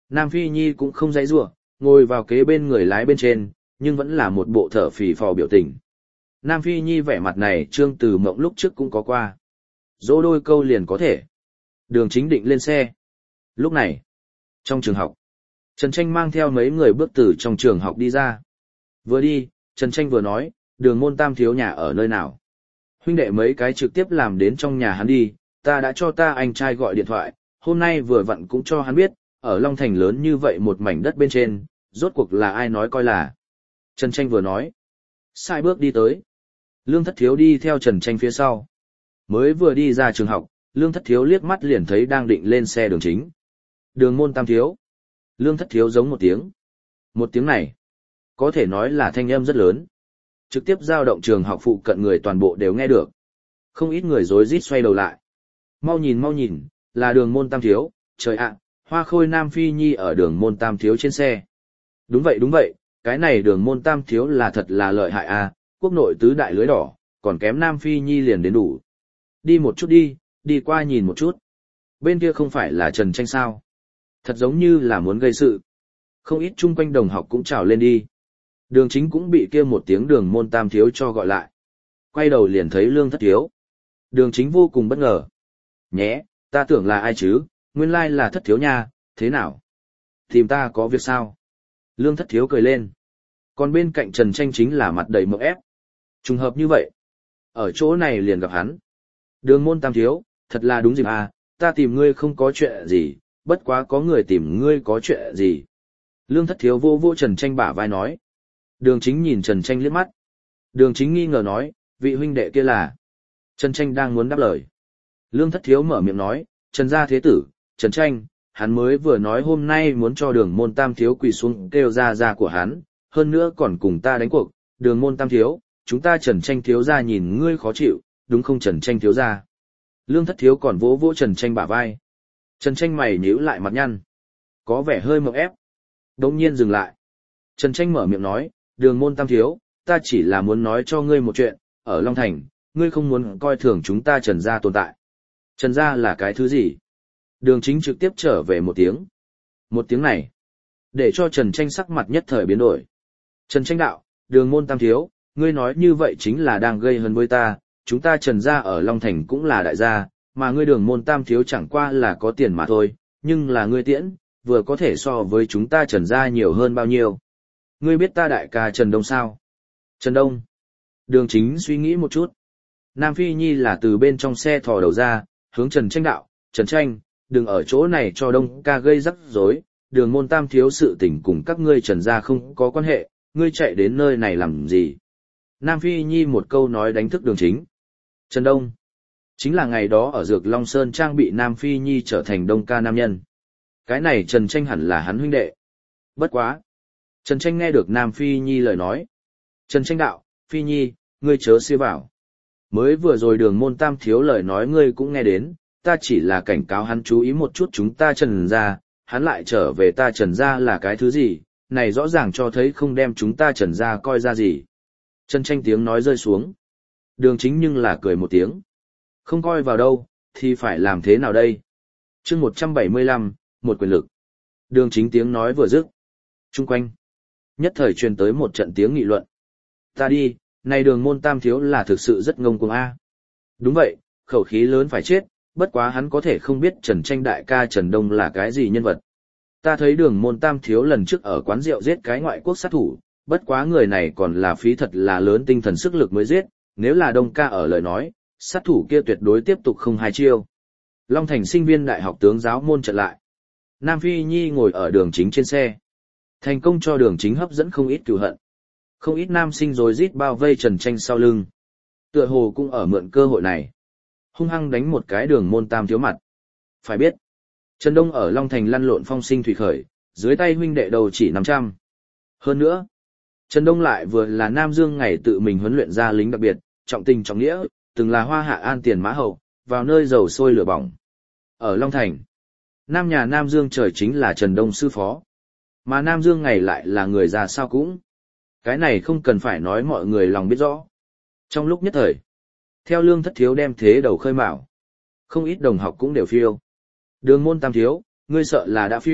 Nam Phi Nhi cũng không dãy giụa, ngồi vào kế bên người lái bên trên, nhưng vẫn là một bộ thở phì phò biểu tình. Nam Phi Nhi vẻ mặt này Trương Từ Mộng lúc trước cũng có qua. Dỗ đôi câu liền có thể. Đường Chính định lên xe. Lúc này, trong trường học, Trần Tranh mang theo mấy người bước từ trong trường học đi ra. Vừa đi, Trần Tranh vừa nói, Đường Môn Tam thiếu nhà ở nơi nào. Huynh đệ mấy cái trực tiếp làm đến trong nhà hắn đi, ta đã cho ta anh trai gọi điện thoại, hôm nay vừa vặn cũng cho hắn biết, ở Long Thành lớn như vậy một mảnh đất bên trên, rốt cuộc là ai nói coi là. Trần Tranh vừa nói, sai bước đi tới. Lương Thất Thiếu đi theo Trần Tranh phía sau. Mới vừa đi ra trường học, Lương Thất Thiếu liếc mắt liền thấy đang định lên xe Đường Chính. Đường Môn Tam thiếu. Lương Thất Thiếu giống một tiếng. Một tiếng này, có thể nói là thanh âm rất lớn. Trực tiếp dao động trường học phụ cận người toàn bộ đều nghe được. Không ít người rối rít xoay đầu lại. Mau nhìn, là Đường Môn Tam thiếu, trời ạ, Hoa Khôi Nam Phi Nhi ở Đường Môn Tam thiếu trên xe. Đúng vậy, cái này Đường Môn Tam thiếu là thật là lợi hại a, quốc nội tứ đại lưới đỏ, còn kém Nam Phi Nhi liền đến đủ. Đi một chút đi qua nhìn một chút. Bên kia không phải là Trần Tranh sao? Thật giống như là muốn gây sự. Không ít chung quanh đồng học cũng trào lên đi. Đường Chính cũng bị kia một tiếng Đường Môn Tam thiếu cho gọi lại. Quay đầu liền thấy Lương Thất Thiếu. Đường Chính vô cùng bất ngờ. Nhé, ta tưởng là ai chứ, nguyên lai là Thất Thiếu nha, thế nào? Tìm ta có việc sao? Lương Thất Thiếu cười lên. Còn bên cạnh Trần Tranh chính là mặt đầy mộng ép. Trùng hợp như vậy. Ở chỗ này liền gặp hắn. Đường Môn Tam thiếu, thật là đúng dịp à, ta tìm ngươi không có chuyện gì, bất quá có người tìm ngươi có chuyện gì. Lương Thất Thiếu vô Trần Tranh bả vai nói. Đường Chính nhìn Trần Tranh liếc mắt. Đường Chính nghi ngờ nói, vị huynh đệ kia là. Trần Tranh đang muốn đáp lời. Lương Thất Thiếu mở miệng nói, Trần gia thế tử, Trần Tranh, hắn mới vừa nói hôm nay muốn cho Đường Môn Tam thiếu quỳ xuống kêu ra của hắn, hơn nữa còn cùng ta đánh cuộc, Đường Môn Tam thiếu, chúng ta Trần Tranh thiếu gia nhìn ngươi khó chịu, đúng không Trần Tranh thiếu gia? Lương Thất Thiếu còn vỗ Trần Tranh bả vai. Trần Tranh mày nhíu lại mặt nhăn, có vẻ hơi mộng ép. Đột nhiên dừng lại. Trần Tranh mở miệng nói, Đường Môn Tam thiếu, ta chỉ là muốn nói cho ngươi một chuyện, ở Long Thành, ngươi không muốn coi thường chúng ta Trần gia tồn tại. Trần gia là cái thứ gì? Đường Chính trực tiếp trở về một tiếng. Một tiếng này, để cho Trần Tranh sắc mặt nhất thời biến đổi. Trần Tranh đạo, Đường Môn Tam thiếu, ngươi nói như vậy chính là đang gây hấn với ta, chúng ta Trần gia ở Long Thành cũng là đại gia, mà ngươi Đường Môn Tam thiếu chẳng qua là có tiền mà thôi, nhưng là ngươi tiễn, vừa có thể so với chúng ta Trần gia nhiều hơn bao nhiêu. Ngươi biết ta đại ca Trần Đông sao? Trần Đông. Đường Chính suy nghĩ một chút. Nam Phi Nhi là từ bên trong xe thò đầu ra, hướng Trần Tranh đạo, Trần Tranh, đừng ở chỗ này cho Đông ca gây rắc rối, Đường Môn Tam thiếu sự tình cùng các ngươi Trần gia không có quan hệ, ngươi chạy đến nơi này làm gì? Nam Phi Nhi một câu nói đánh thức Đường Chính. Trần Đông. Chính là ngày đó ở Dược Long Sơn trang bị Nam Phi Nhi trở thành Đông ca nam nhân. Cái này Trần Tranh hẳn là hắn huynh đệ. Bất quá. Trần Tranh nghe được Nam Phi Nhi lời nói. Trần Tranh đạo, Phi Nhi, ngươi chớ xia vào. Mới vừa rồi Đường Môn Tam thiếu lời nói ngươi cũng nghe đến, ta chỉ là cảnh cáo hắn chú ý một chút chúng ta Trần gia, hắn lại trở về ta Trần gia là cái thứ gì, này rõ ràng cho thấy không đem chúng ta Trần gia coi ra gì. Trần Tranh tiếng nói rơi xuống. Đường Chính nhưng là cười một tiếng. Không coi vào đâu, thì phải làm thế nào đây? Chương 175, một quyền lực. Đường Chính tiếng nói vừa dứt. Trung quanh. Nhất thời truyền tới một trận tiếng nghị luận. Ta đi, này Đường Môn Tam thiếu là thực sự rất ngông cuồng a. Đúng vậy, khẩu khí lớn phải chết, bất quá hắn có thể không biết Trần Tranh đại ca Trần Đông là cái gì nhân vật. Ta thấy Đường Môn Tam thiếu lần trước ở quán rượu giết cái ngoại quốc sát thủ, bất quá người này còn là phí thật là lớn tinh thần sức lực mới giết, nếu là Đông ca ở lời nói, sát thủ kia tuyệt đối tiếp tục không hai chiêu. Long Thành sinh viên đại học tướng giáo môn trận lại. Nam Phi Nhi ngồi ở Đường Chính trên xe. Thành công cho Đường Chính hấp dẫn không ít cừu hận. Không ít nam sinh rồi rít bao vây Trần Tranh sau lưng. Tựa hồ cũng ở mượn cơ hội này. Hung hăng đánh một cái Đường Môn Tam thiếu mặt. Phải biết, Trần Đông ở Long Thành lăn lộn phong sinh thủy khởi, dưới tay huynh đệ đầu chỉ 500. Hơn nữa, Trần Đông lại vừa là Nam Dương ngày tự mình huấn luyện ra lính đặc biệt, trọng tình trọng nghĩa, từng là Hoa Hạ An tiền mã hậu, vào nơi dầu sôi lửa bỏng. Ở Long Thành, Nam nhà Nam Dương trời chính là Trần Đông sư phó. Mà Nam Dương ngày lại là người già sao cũng. Cái này không cần phải nói mọi người lòng biết rõ. Trong lúc nhất thời, theo Lương Thất Thiếu đem thế đầu khơi mào, không ít đồng học cũng đều phiêu. Đường Môn Tam thiếu, ngươi sợ là đã phiêu,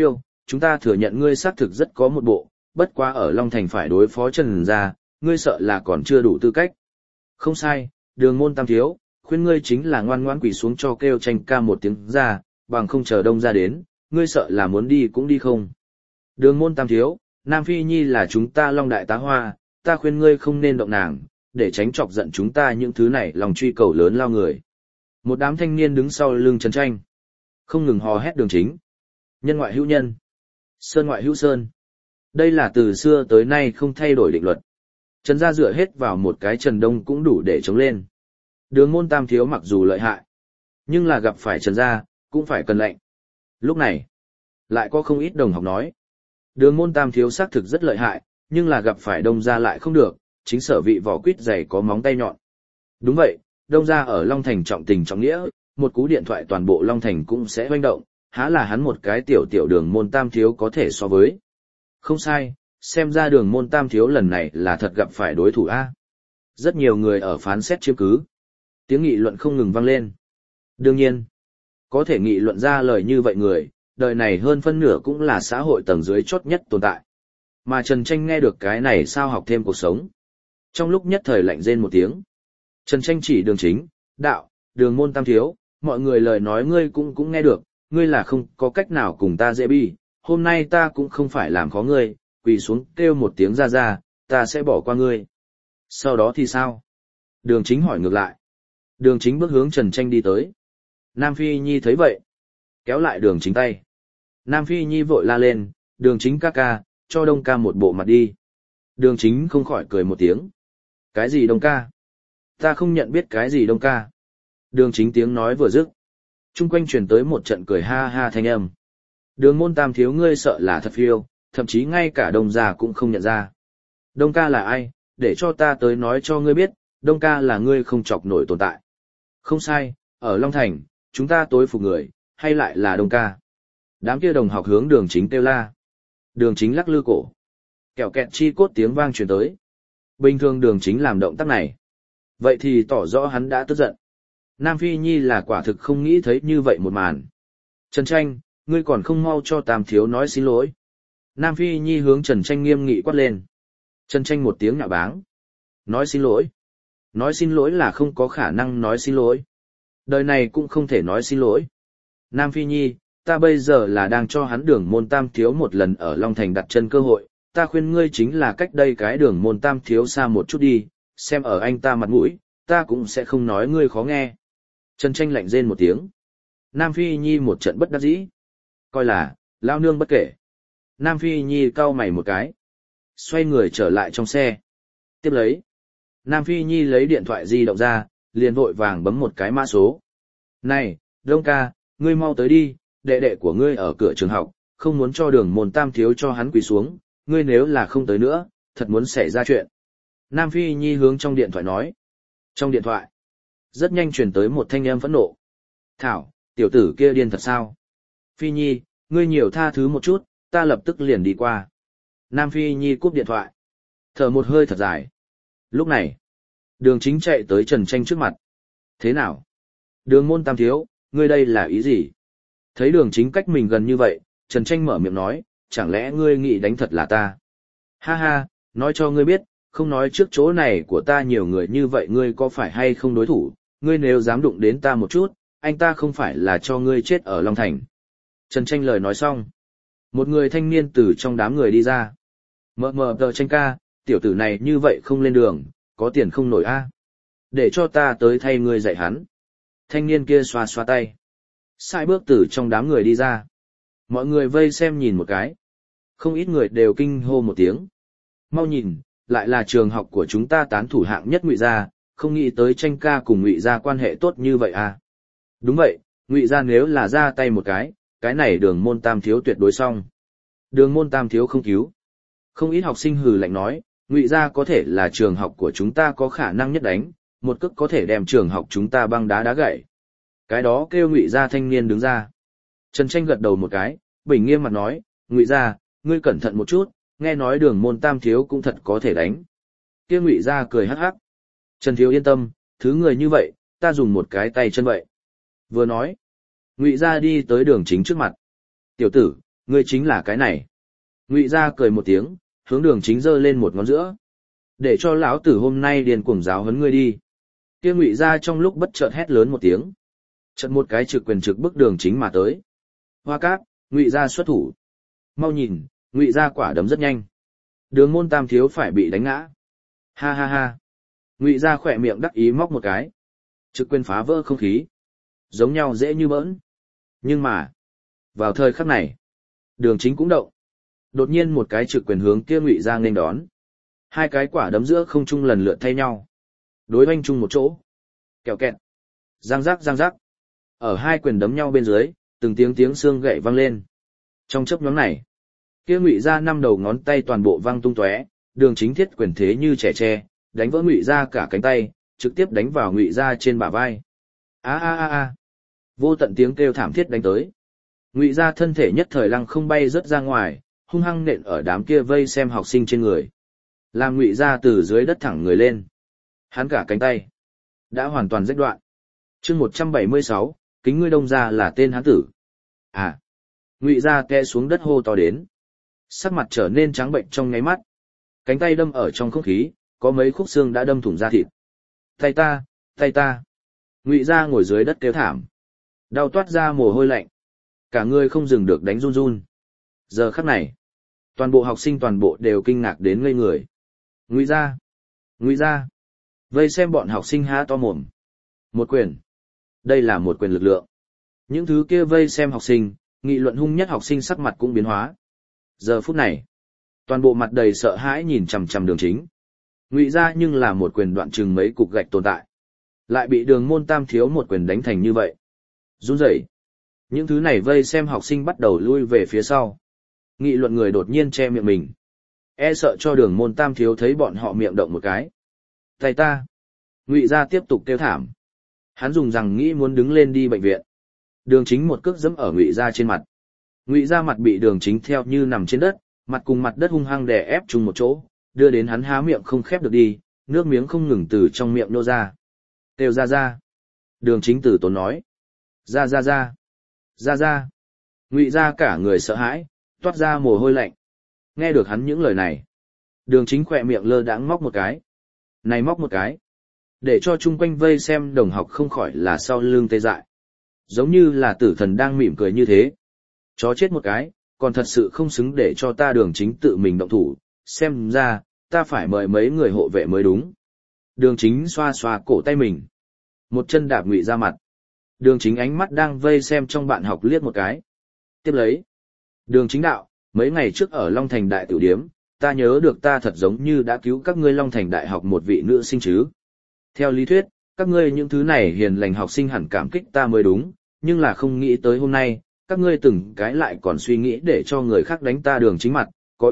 chúng ta thừa nhận ngươi xác thực rất có một bộ, bất quá ở Long Thành phải đối phó Trần gia, ngươi sợ là còn chưa đủ tư cách. Không sai, Đường môn tam thiếu, khuyên ngươi chính là ngoan ngoãn quỳ xuống cho kêu Tranh ca một tiếng ra, bằng không chờ Đông gia đến, ngươi sợ là muốn đi cũng đi không. Đường môn tam thiếu, Nam Phi Nhi là chúng ta Long đại tá hoa, ta khuyên ngươi không nên động nàng, để tránh chọc giận chúng ta những thứ này lòng truy cầu lớn lao người. Một đám thanh niên đứng sau lưng Trần Tranh, không ngừng hò hét Đường Chính. Nhân ngoại hữu nhân, sơn ngoại hữu sơn. Đây là từ xưa tới nay không thay đổi định luật. Trần gia dựa hết vào một cái Trần Đông cũng đủ để chống lên. Đường môn tam thiếu mặc dù lợi hại, nhưng là gặp phải Trần gia, cũng phải cần lệnh. Lúc này, lại có không ít đồng học nói. Đường môn tam thiếu xác thực rất lợi hại, nhưng là gặp phải Đông gia lại không được, chính sở vị vỏ quýt dày có móng tay nhọn. Đúng vậy, Đông gia ở Long Thành trọng tình trọng nghĩa, một cú điện thoại toàn bộ Long Thành cũng sẽ hoành động, há là hắn một cái tiểu tiểu đường môn tam thiếu có thể so với. Không sai, xem ra đường môn tam thiếu lần này là thật gặp phải đối thủ A. Rất nhiều người ở phán xét chiếm cứ. Tiếng nghị luận không ngừng vang lên. Đương nhiên, có thể nghị luận ra lời như vậy người, đời này hơn phân nửa cũng là xã hội tầng dưới chót nhất tồn tại. Mà Trần Tranh nghe được cái này sao học thêm cuộc sống. Trong lúc nhất thời lạnh rên một tiếng. Trần Tranh chỉ Đường Chính, đạo, Đường môn tam thiếu, mọi người lời nói ngươi cũng nghe được, ngươi là không có cách nào cùng ta dễ bi, hôm nay ta cũng không phải làm khó ngươi, quỳ xuống kêu một tiếng ra ra, ta sẽ bỏ qua ngươi. Sau đó thì sao? Đường Chính hỏi ngược lại. Đường Chính bước hướng Trần Tranh đi tới. Nam Phi Nhi thấy vậy, kéo lại Đường Chính tay. Nam Phi Nhi vội la lên, Đường Chính ca ca, cho Đông ca một bộ mặt đi. Đường Chính không khỏi cười một tiếng. Cái gì Đông ca? Ta không nhận biết cái gì Đông ca. Đường Chính tiếng nói vừa dứt, chung quanh truyền tới một trận cười ha ha thanh âm. Đường môn tam thiếu ngươi sợ là thật phiêu, thậm chí ngay cả Đông gia cũng không nhận ra. Đông ca là ai, để cho ta tới nói cho ngươi biết, Đông ca là ngươi không chọc nổi tồn tại. Không sai, ở Long Thành, chúng ta tối phục người, hay lại là Đông ca. Đám kia đồng học hướng Đường Chính kêu la. Đường Chính lắc lư cổ. Kẹo kẹt chi cốt tiếng vang truyền tới. Bình thường Đường Chính làm động tác này. Vậy thì tỏ rõ hắn đã tức giận. Nam Phi Nhi là quả thực không nghĩ thấy như vậy một màn. Trần Tranh, ngươi còn không mau cho tam thiếu nói xin lỗi. Nam Phi Nhi hướng Trần Tranh nghiêm nghị quát lên. Trần Tranh một tiếng nhạo báng. Nói xin lỗi. Nói xin lỗi là không có khả năng nói xin lỗi. Đời này cũng không thể nói xin lỗi. Nam Phi Nhi, ta bây giờ là đang cho hắn Đường môn tam thiếu một lần ở Long Thành đặt chân cơ hội. Ta khuyên ngươi chính là cách đây cái Đường môn tam thiếu xa một chút đi, xem ở anh ta mặt mũi, ta cũng sẽ không nói ngươi khó nghe. Trần Tranh lạnh rên một tiếng. Nam Phi Nhi một trận bất đắc dĩ. Coi là, lao nương bất kể. Nam Phi Nhi cau mày một cái. Xoay người trở lại trong xe. Tiếp lấy. Nam Phi Nhi lấy điện thoại di động ra, liền vội vàng bấm một cái mã số. Này, Đông ca, ngươi mau tới đi, đệ đệ của ngươi ở cửa trường học, không muốn cho Đường môn tam thiếu cho hắn quỳ xuống, ngươi nếu là không tới nữa, thật muốn xảy ra chuyện. Nam Phi Nhi hướng trong điện thoại nói. Trong điện thoại, rất nhanh truyền tới một thanh âm phẫn nộ. Thảo, tiểu tử kia điên thật sao? Phi Nhi, ngươi nhiều tha thứ một chút, ta lập tức liền đi qua. Nam Phi Nhi cúp điện thoại. Thở một hơi thật dài. Lúc này, Đường Chính chạy tới Trần Tranh trước mặt. Thế nào? Đường môn tam thiếu, ngươi đây là ý gì? Thấy Đường Chính cách mình gần như vậy, Trần Tranh mở miệng nói, chẳng lẽ ngươi nghĩ đánh thật là ta? Ha ha, nói cho ngươi biết, không nói trước chỗ này của ta nhiều người như vậy ngươi có phải hay không đối thủ, ngươi nếu dám đụng đến ta một chút, anh ta không phải là cho ngươi chết ở Long Thành. Trần Tranh lời nói xong. Một người thanh niên từ trong đám người đi ra. Mờ tờ Tranh ca, tiểu tử này như vậy không lên đường, có tiền không nổi a. Để cho ta tới thay ngươi dạy hắn. Thanh niên kia xoa xoa tay. Sai bước từ trong đám người đi ra. Mọi người vây xem nhìn một cái. Không ít người đều kinh hô một tiếng. Mau nhìn, lại là trường học của chúng ta tán thủ hạng nhất Ngụy gia, không nghĩ tới Tranh ca cùng Ngụy gia quan hệ tốt như vậy à. Đúng vậy, Ngụy gia nếu là ra tay một cái này Đường môn tam thiếu tuyệt đối xong. Đường môn tam thiếu không cứu. Không ít học sinh hừ lạnh nói, Ngụy gia có thể là trường học của chúng ta có khả năng nhất đánh, một cước có thể đem trường học chúng ta băng đá gãy. Cái đó kêu Ngụy gia thanh niên đứng ra. Trần Tranh gật đầu một cái, bình nghiêm mặt nói, Ngụy gia, ngươi cẩn thận một chút, nghe nói Đường môn tam thiếu cũng thật có thể đánh. Kia Ngụy gia cười hắc hắc. Trần thiếu yên tâm, thứ người như vậy, ta dùng một cái tay chân vậy. Vừa nói, Ngụy gia đi tới Đường Chính trước mặt. Tiểu tử, Ngươi chính là cái này. Ngụy Gia cười một tiếng, hướng Đường Chính giơ lên một ngón giữa. Để cho lão tử hôm nay điền cuồng giáo huấn ngươi đi. Kia Ngụy Gia trong lúc bất chợt hét lớn một tiếng. Chợt một cái trực quyền trực bức Đường Chính mà tới. Hoa Cát, Ngụy Gia xuất thủ. Mau nhìn, Ngụy Gia quả đấm rất nhanh. Đường Môn Tam thiếu phải bị đánh ngã. Ha ha ha. Ngụy Gia khỏe miệng đắc ý móc một cái. Trực quyền phá vỡ không khí. Giống nhau dễ như bỡn. Nhưng mà, vào thời khắc này, Đường Chính cũng động. Đột nhiên một cái trực quyền hướng kia Ngụy Gia nghênh đón. Hai cái quả đấm giữa không trung lần lượt thay nhau. Đối oanh chung một chỗ. Kẹo kẹt. Giang giác giang giác. Ở hai quyền đấm nhau bên dưới, từng tiếng xương gậy vang lên. Trong chớp nhoáng này, kia Ngụy Gia năm đầu ngón tay toàn bộ vang tung tóe, Đường Chính thiết quyền thế như trẻ tre, đánh vỡ Ngụy Gia cả cánh tay, trực tiếp đánh vào Ngụy Gia trên bả vai. A a a a. Vô tận tiếng kêu thảm thiết đánh tới. Ngụy Gia thân thể nhất thời lăng không bay rớt ra ngoài, hung hăng nện ở đám kia vây xem học sinh trên người. Làm Ngụy Gia từ dưới đất thẳng người lên. Hắn cả cánh tay đã hoàn toàn rách đoạn. Chương 176, kính ngươi Đông Gia là tên hán tử. À. Ngụy Gia té xuống đất hô to đến. Sắc mặt trở nên trắng bệnh trong nháy mắt. Cánh tay đâm ở trong không khí, có mấy khúc xương đã đâm thủng da thịt. Tay ta, tay ta. Ngụy Gia ngồi dưới đất kêu thảm. Đau toát ra mồ hôi lạnh. Cả người không dừng được đánh run run. Giờ khắc này, toàn bộ học sinh toàn bộ đều kinh ngạc đến ngây người. Ngụy Gia, Ngụy Gia. Vây xem bọn học sinh há to mồm. Một quyền. Đây là một quyền lực lượng. Những thứ kia vây xem học sinh, nghị luận hung nhất học sinh sắc mặt cũng biến hóa. Giờ phút này, toàn bộ mặt đầy sợ hãi nhìn chằm chằm Đường Chính. Ngụy Gia nhưng là một quyền đoạn chừng mấy cục gạch tồn tại. Lại bị Đường Môn Tam thiếu một quyền đánh thành như vậy. Run rẩy. Những thứ này vây xem học sinh bắt đầu lui về phía sau. Nghị luận người đột nhiên che miệng mình. E sợ cho Đường Môn Tam thiếu thấy bọn họ miệng động một cái. Tay ta. Ngụy Gia tiếp tục kêu thảm. Hắn dùng rằng nghĩ muốn đứng lên đi bệnh viện. Đường Chính một cước giẫm ở Ngụy Gia trên mặt. Ngụy Gia mặt bị Đường Chính theo như nằm trên đất, mặt cùng mặt đất hung hăng đè ép chung một chỗ, đưa đến hắn há miệng không khép được đi, nước miếng không ngừng từ trong miệng nô ra. Kêu ra ra. Đường Chính tử tốn nói. Ra ra ra. Ra ra. Ngụy Gia cả người sợ hãi, toát ra mồ hôi lạnh. Nghe được hắn những lời này, Đường Chính khỏe miệng lơ đãng móc một cái. Này móc một cái. Để cho chung quanh vây xem đồng học không khỏi là sau lưng tê dại. Giống như là tử thần đang mỉm cười như thế. Chó chết một cái, còn thật sự không xứng để cho ta Đường Chính tự mình động thủ, xem ra, ta phải mời mấy người hộ vệ mới đúng. Đường Chính xoa xoa cổ tay mình. Một chân đạp Ngụy Gia mặt. Đường Chính ánh mắt đang vây xem trong bạn học liếc một cái. Tiếp lấy. Đường Chính đạo, mấy ngày trước ở Long Thành Đại Tiểu Điếm, ta nhớ được ta thật giống như đã cứu các ngươi Long Thành Đại học một vị nữ sinh chứ. Theo lý thuyết, các ngươi những thứ này hiền lành học sinh hẳn cảm kích ta mới đúng, nhưng là không nghĩ tới hôm nay, các ngươi từng cái lại còn suy nghĩ để cho người khác đánh ta Đường Chính mặt, có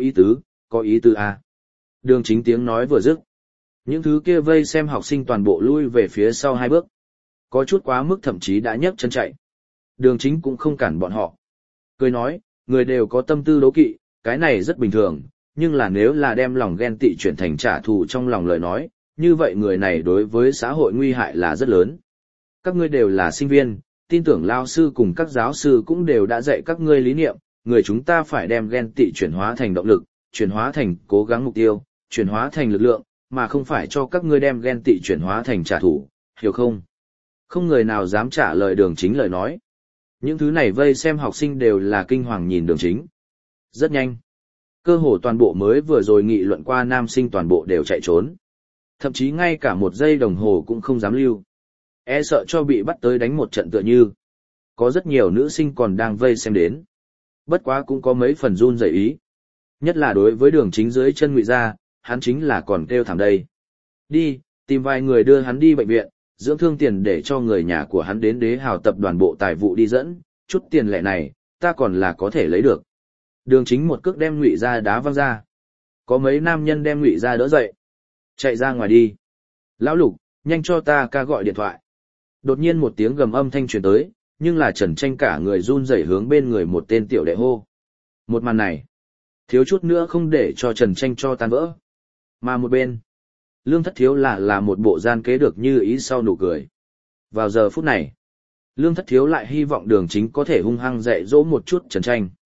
ý tứ à. Đường Chính tiếng nói vừa dứt. Những thứ kia vây xem học sinh toàn bộ lui về phía sau hai bước. Có chút quá mức thậm chí đã nhấc chân chạy. Đường Chính cũng không cản bọn họ. Cười nói, người đều có tâm tư đố kỵ, cái này rất bình thường, nhưng là nếu là đem lòng ghen tị chuyển thành trả thù trong lòng lời nói, như vậy người này đối với xã hội nguy hại là rất lớn. Các ngươi đều là sinh viên, tin tưởng lao sư cùng các giáo sư cũng đều đã dạy các ngươi lý niệm, người chúng ta phải đem ghen tị chuyển hóa thành động lực, chuyển hóa thành cố gắng mục tiêu, chuyển hóa thành lực lượng, mà không phải cho các ngươi đem ghen tị chuyển hóa thành trả thù, hiểu không? Không người nào dám trả lời Đường Chính lời nói. Những thứ này vây xem học sinh đều là kinh hoàng nhìn Đường Chính. Rất nhanh. Cơ hồ toàn bộ mới vừa rồi nghị luận qua nam sinh toàn bộ đều chạy trốn. Thậm chí ngay cả một giây đồng hồ cũng không dám lưu. E sợ cho bị bắt tới đánh một trận tựa như. Có rất nhiều nữ sinh còn đang vây xem đến. Bất quá cũng có mấy phần run rẩy ý. Nhất là đối với Đường Chính dưới chân Ngụy Gia, hắn chính là còn kêu thảm đây. Đi, tìm vài người đưa hắn đi bệnh viện, dưỡng thương tiền để cho người nhà của hắn đến Đế Hào tập đoàn bộ tài vụ đi dẫn, chút tiền lẻ này, ta còn là có thể lấy được. Đường Chính một cước đem Ngụy Gia đá văng ra. Có mấy nam nhân đem Ngụy Gia đỡ dậy. Chạy ra ngoài đi. Lão Lục, nhanh cho ta ca gọi điện thoại. Đột nhiên một tiếng gầm âm thanh truyền tới, nhưng là Trần Tranh cả người run rẩy hướng bên người một tên tiểu đệ hô. Một màn này, thiếu chút nữa không để cho Trần Tranh cho tan vỡ. Mà một bên, Lương Thất Thiếu là một bộ gian kế được như ý sau nụ cười. Vào giờ phút này, Lương Thất Thiếu lại hy vọng Đường Chính có thể hung hăng dạy dỗ một chút Trần Tranh.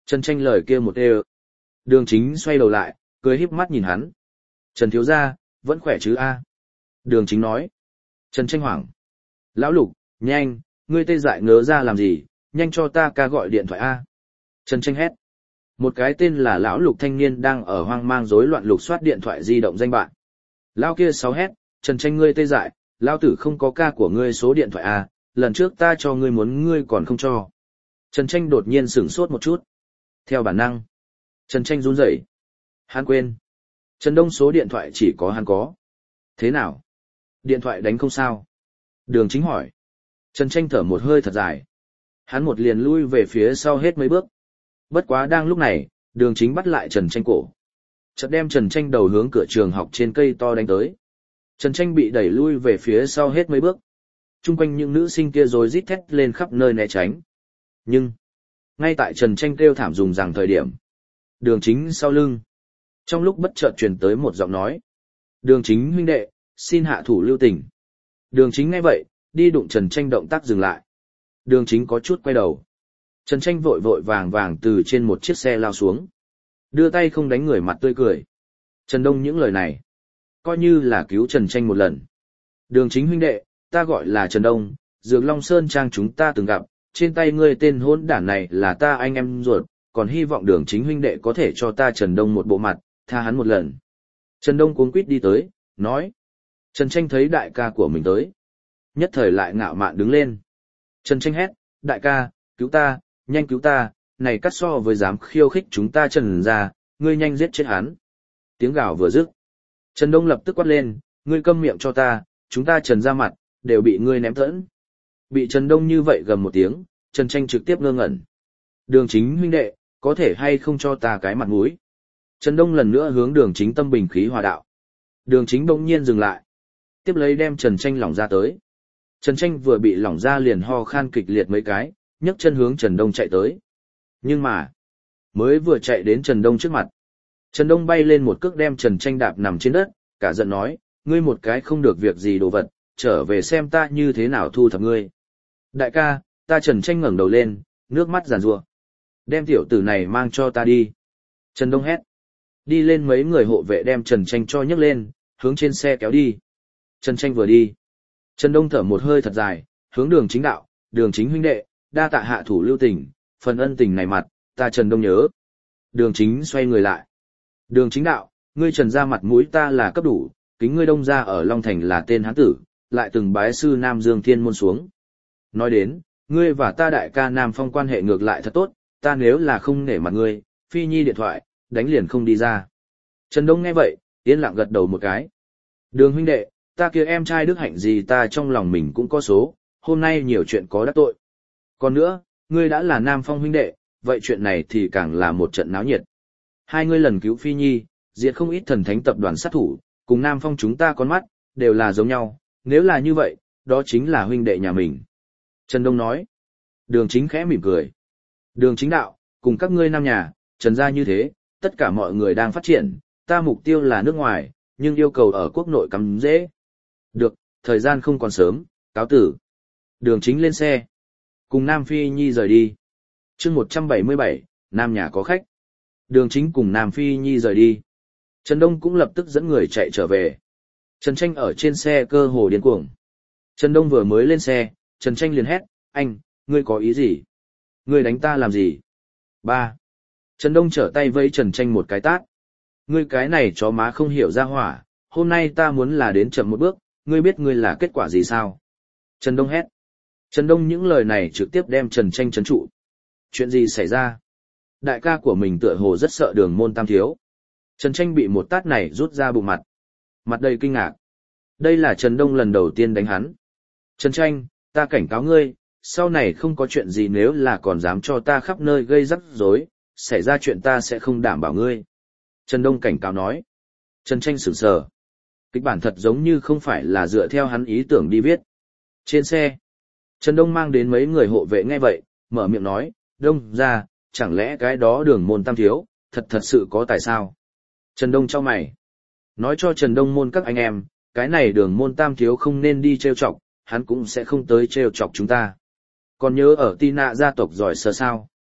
Trần Tranh lời kia một đều. Đường Chính xoay đầu lại, cười híp mắt nhìn hắn. Trần thiếu gia, vẫn khỏe chứ a? Đường Chính nói. Trần Tranh hoảng. Lão Lục, nhanh, ngươi tê dại ngớ ra làm gì, nhanh cho ta ca gọi điện thoại a. Trần Tranh hét. Một cái tên là Lão Lục thanh niên đang ở hoang mang rối loạn lục soát điện thoại di động danh bạn. Lão kia sáu hét, Trần Tranh ngươi tê dại, lão tử không có ca của ngươi số điện thoại a, lần trước ta cho ngươi muốn ngươi còn không cho. Trần Tranh đột nhiên sửng sốt một chút. Theo bản năng, Trần Tranh run rẩy. Hắn quên. Trần Đông số điện thoại chỉ có hắn có. Thế nào? Điện thoại đánh không sao? Đường Chính hỏi. Trần Tranh thở một hơi thật dài. Hắn một liền lui về phía sau hết mấy bước. Bất quá đang lúc này, Đường Chính bắt lại Trần Tranh cổ. Chợt đem Trần Tranh đầu hướng cửa trường học trên cây to đánh tới. Trần Tranh bị đẩy lui về phía sau hết mấy bước. Trung quanh những nữ sinh kia rồi rít thét lên khắp nơi né tránh. Nhưng, ngay tại Trần Tranh kêu thảm dùng rằng thời điểm. Đường Chính sau lưng. Trong lúc bất chợt truyền tới một giọng nói. Đường Chính huynh đệ, xin hạ thủ lưu tình. Đường Chính nghe vậy, đi đụng Trần Tranh động tác dừng lại. Đường Chính có chút quay đầu. Trần Tranh vội vội vàng vàng từ trên một chiếc xe lao xuống. Đưa tay không đánh người mặt tươi cười. Trần Đông những lời này, coi như là cứu Trần Tranh một lần. Đường Chính huynh đệ, ta gọi là Trần Đông, Dược Long Sơn Trang chúng ta từng gặp, trên tay ngươi tên hỗn đản này là ta anh em ruột, còn hy vọng Đường Chính huynh đệ có thể cho ta Trần Đông một bộ mặt, tha hắn một lần. Trần Đông cuống quýt đi tới, nói. Trần Tranh thấy đại ca của mình tới. Nhất thời lại ngạo mạn đứng lên. Trần Tranh hét, đại ca, cứu ta, nhanh cứu ta, này cắt so với dám khiêu khích chúng ta Trần ra, ngươi nhanh giết chết hắn. Tiếng gào vừa dứt. Trần Đông lập tức quát lên, ngươi câm miệng cho ta, chúng ta Trần ra mặt, đều bị ngươi ném thẫn. Bị Trần Đông như vậy gầm một tiếng, Trần Tranh trực tiếp ngơ ngẩn. Đường Chính huynh đệ, có thể hay không cho ta cái mặt mũi. Trần Đông lần nữa hướng Đường Chính tâm bình khí hòa đạo. Đường Chính bỗng nhiên dừng lại. Tiếp lấy đem Trần Tranh lỏng ra tới. Trần Tranh vừa bị lỏng ra liền ho khan kịch liệt mấy cái, nhấc chân hướng Trần Đông chạy tới. Nhưng mà, mới vừa chạy đến Trần Đông trước mặt. Trần Đông bay lên một cước đem Trần Tranh đạp nằm trên đất, cả giận nói, ngươi một cái không được việc gì đồ vật, trở về xem ta như thế nào thu thập ngươi. Đại ca, ta Trần Tranh ngẩng đầu lên, nước mắt giàn giụa. Đem tiểu tử này mang cho ta đi. Trần Đông hét. Đi lên mấy người hộ vệ đem Trần Tranh cho nhấc lên, hướng trên xe kéo đi. Trần Tranh vừa đi. Trần Đông thở một hơi thật dài, hướng Đường Chính đạo, Đường Chính huynh đệ, đa tạ hạ thủ lưu tình, phần ân tình này mặt, ta Trần Đông nhớ. Đường Chính xoay người lại. Đường Chính đạo, ngươi Trần ra mặt mũi ta là cấp đủ, kính ngươi Đông ra ở Long Thành là tên hán tử, lại từng bái sư Nam Dương Thiên Môn xuống. Nói đến, ngươi và ta đại ca Nam Phong quan hệ ngược lại thật tốt, ta nếu là không nể mặt ngươi, Phi Nhi điện thoại, đánh liền không đi ra. Trần Đông nghe vậy, yên lặng gật đầu một cái. Đường huynh đệ, ta kia em trai đức hạnh gì ta trong lòng mình cũng có số, hôm nay nhiều chuyện có đắc tội. Còn nữa, ngươi đã là Nam Phong huynh đệ, vậy chuyện này thì càng là một trận náo nhiệt. Hai ngươi lần cứu Phi Nhi, diệt không ít thần thánh tập đoàn sát thủ, cùng Nam Phong chúng ta con mắt, đều là giống nhau, nếu là như vậy, đó chính là huynh đệ nhà mình. Trần Đông nói. Đường Chính khẽ mỉm cười. Đường Chính đạo, cùng các ngươi Nam nhà, Trần gia như thế, tất cả mọi người đang phát triển, ta mục tiêu là nước ngoài, nhưng yêu cầu ở quốc nội cắm dễ. Được, thời gian không còn sớm, cáo tử. Đường Chính lên xe. Cùng Nam Phi Nhi rời đi. chương 177, Nam nhà có khách. Đường Chính cùng Nam Phi Nhi rời đi. Trần Đông cũng lập tức dẫn người chạy trở về. Trần Tranh ở trên xe cơ hồ điên cuồng. Trần Đông vừa mới lên xe, Trần Tranh liền hét, anh, ngươi có ý gì? Ngươi đánh ta làm gì? Ba. Trần Đông trở tay vẫy Trần Tranh một cái tát. Ngươi cái này chó má không hiểu ra hỏa, hôm nay ta muốn là đến chậm một bước, ngươi biết ngươi là kết quả gì sao? Trần Đông hét. Trần Đông những lời này trực tiếp đem Trần Tranh trấn trụ. Chuyện gì xảy ra? Đại ca của mình tựa hồ rất sợ Đường Môn Tam thiếu. Trần Tranh bị một tát này rút ra bụng mặt. Mặt đầy kinh ngạc. Đây là Trần Đông lần đầu tiên đánh hắn. Trần Tranh, ta cảnh cáo ngươi, sau này không có chuyện gì nếu là còn dám cho ta khắp nơi gây rắc rối, xảy ra chuyện ta sẽ không đảm bảo ngươi. Trần Đông cảnh cáo nói. Trần Tranh sửng sờ. Kịch bản thật giống như không phải là dựa theo hắn ý tưởng đi viết. Trên xe, Trần Đông mang đến mấy người hộ vệ nghe vậy, mở miệng nói, Đông ra, chẳng lẽ cái đó Đường Môn Tam thiếu, thật sự có tài sao? Trần Đông chau mày. Nói cho Trần Đông môn các anh em, cái này Đường Môn Tam thiếu không nên đi trêu chọc, hắn cũng sẽ không tới trêu chọc chúng ta. Còn nhớ ở Tina gia tộc giỏi sơ sao?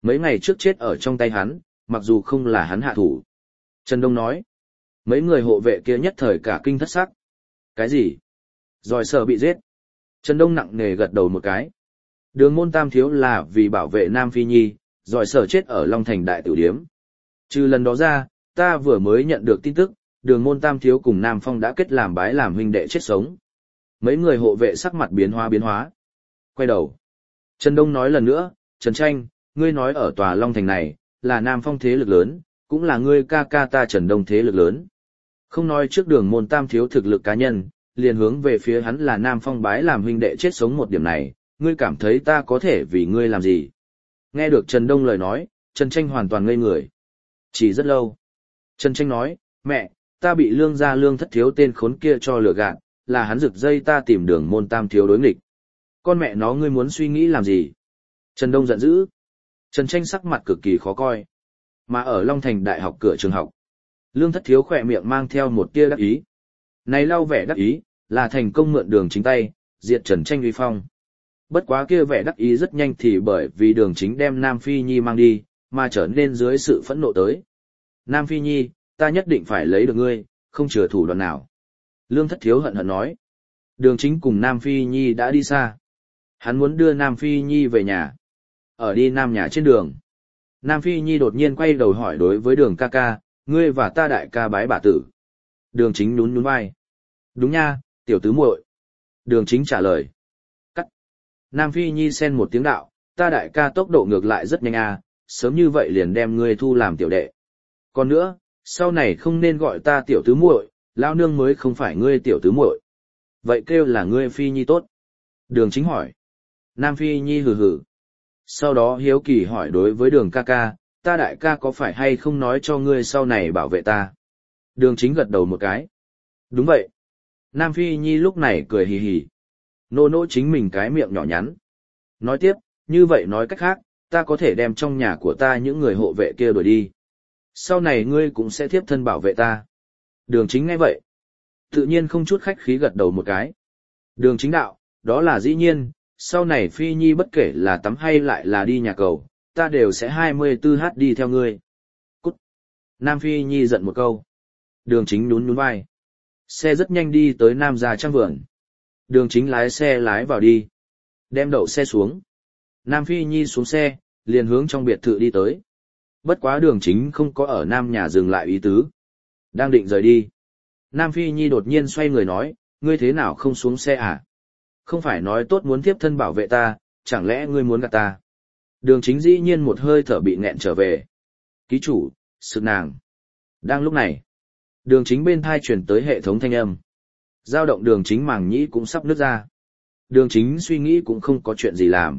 Mấy ngày trước chết ở trong tay hắn, mặc dù không là hắn hạ thủ. Trần Đông nói. Mấy người hộ vệ kia nhất thời cả kinh thất sắc. Cái gì? Giỏi Sở bị giết. Trần Đông nặng nề gật đầu một cái. Đường môn tam thiếu là vì bảo vệ Nam Phi Nhi, Giỏi Sở chết ở Long Thành Đại Tử Điếm. Trừ lần đó ra, ta vừa mới nhận được tin tức, đường môn tam thiếu cùng Nam Phong đã kết làm bái làm huynh đệ chết sống. Mấy người hộ vệ sắc mặt biến hóa. Quay đầu. Trần Đông nói lần nữa, Trần Tranh, ngươi nói ở tòa Long Thành này, là Nam Phong thế lực lớn, cũng là ngươi ca ca ta Trần Đông thế lực lớn. Không nói trước đường môn tam thiếu thực lực cá nhân, liền hướng về phía hắn là Nam Phong bái làm huynh đệ chết sống một điểm này, ngươi cảm thấy ta có thể vì ngươi làm gì? Nghe được Trần Đông lời nói, Trần Tranh hoàn toàn ngây người. Chỉ rất lâu. Trần Tranh nói, mẹ, ta bị lương gia lương thất thiếu tên khốn kia cho lừa gạt, là hắn rực dây ta tìm đường môn tam thiếu đối nghịch. Con mẹ nó ngươi muốn suy nghĩ làm gì? Trần Đông giận dữ. Trần Tranh sắc mặt cực kỳ khó coi. Mà ở Long Thành Đại học cửa trường học, lương thất thiếu khỏe miệng mang theo một tia đắc ý. Này lau vẻ đắc ý, là thành công mượn đường chính tay, diệt Trần Tranh uy phong. Bất quá kia vẻ đắc ý rất nhanh thì bởi vì đường chính đem Nam Phi Nhi mang đi, mà trở nên dưới sự phẫn nộ tới. Nam Phi Nhi, ta nhất định phải lấy được ngươi, không chừa thủ đoạn nào. Lương thất thiếu hận hận nói. Đường chính cùng Nam Phi Nhi đã đi xa. Hắn muốn đưa Nam Phi Nhi về nhà. Ở đi Nam nhà trên đường. Nam Phi Nhi đột nhiên quay đầu hỏi đối với đường ca ca, ngươi và ta đại ca bái bà tử. Đường chính nhún vai. Đúng nha, tiểu tứ muội. Đường chính trả lời. Cắt. Nam Phi Nhi xen một tiếng đạo, ta đại ca tốc độ ngược lại rất nhanh à, sớm như vậy liền đem ngươi thu làm tiểu đệ. Còn nữa, sau này không nên gọi ta tiểu tứ muội, lao nương mới không phải ngươi tiểu tứ muội. Vậy kêu là ngươi Phi Nhi tốt. Đường chính hỏi. Nam Phi Nhi hừ hừ. Sau đó hiếu kỳ hỏi đối với đường ca ca, ta đại ca có phải hay không nói cho ngươi sau này bảo vệ ta? Đường chính gật đầu một cái. Đúng vậy. Nam Phi Nhi lúc này cười hì hì. Nô nỗ chính mình cái miệng nhỏ nhắn. Nói tiếp, như vậy nói cách khác, ta có thể đem trong nhà của ta những người hộ vệ kia đuổi đi. Sau này ngươi cũng sẽ thiếp thân bảo vệ ta. Đường chính nghe vậy. Tự nhiên không chút khách khí gật đầu một cái. Đường chính đạo, đó là dĩ nhiên, sau này Phi Nhi bất kể là tắm hay lại là đi nhà cầu, ta đều sẽ 24h đi theo ngươi. Cút. Nam Phi Nhi giận một câu. Đường chính nhún vai. Xe rất nhanh đi tới Nam gia trang vườn. Đường chính lái xe lái vào đi. Đem đậu xe xuống. Nam Phi Nhi xuống xe, liền hướng trong biệt thự đi tới. Bất quá đường chính không có ở Nam nhà dừng lại ý tứ. Đang định rời đi. Nam Phi Nhi đột nhiên xoay người nói, ngươi thế nào không xuống xe à? Không phải nói tốt muốn tiếp thân bảo vệ ta, chẳng lẽ ngươi muốn gạt ta? Đường chính dĩ nhiên một hơi thở bị nghẹn trở về. Ký chủ, sự nàng. Đang lúc này, đường chính bên thai chuyển tới hệ thống thanh âm. Dao động đường chính màng nhĩ cũng sắp nứt ra. Đường chính suy nghĩ cũng không có chuyện gì làm.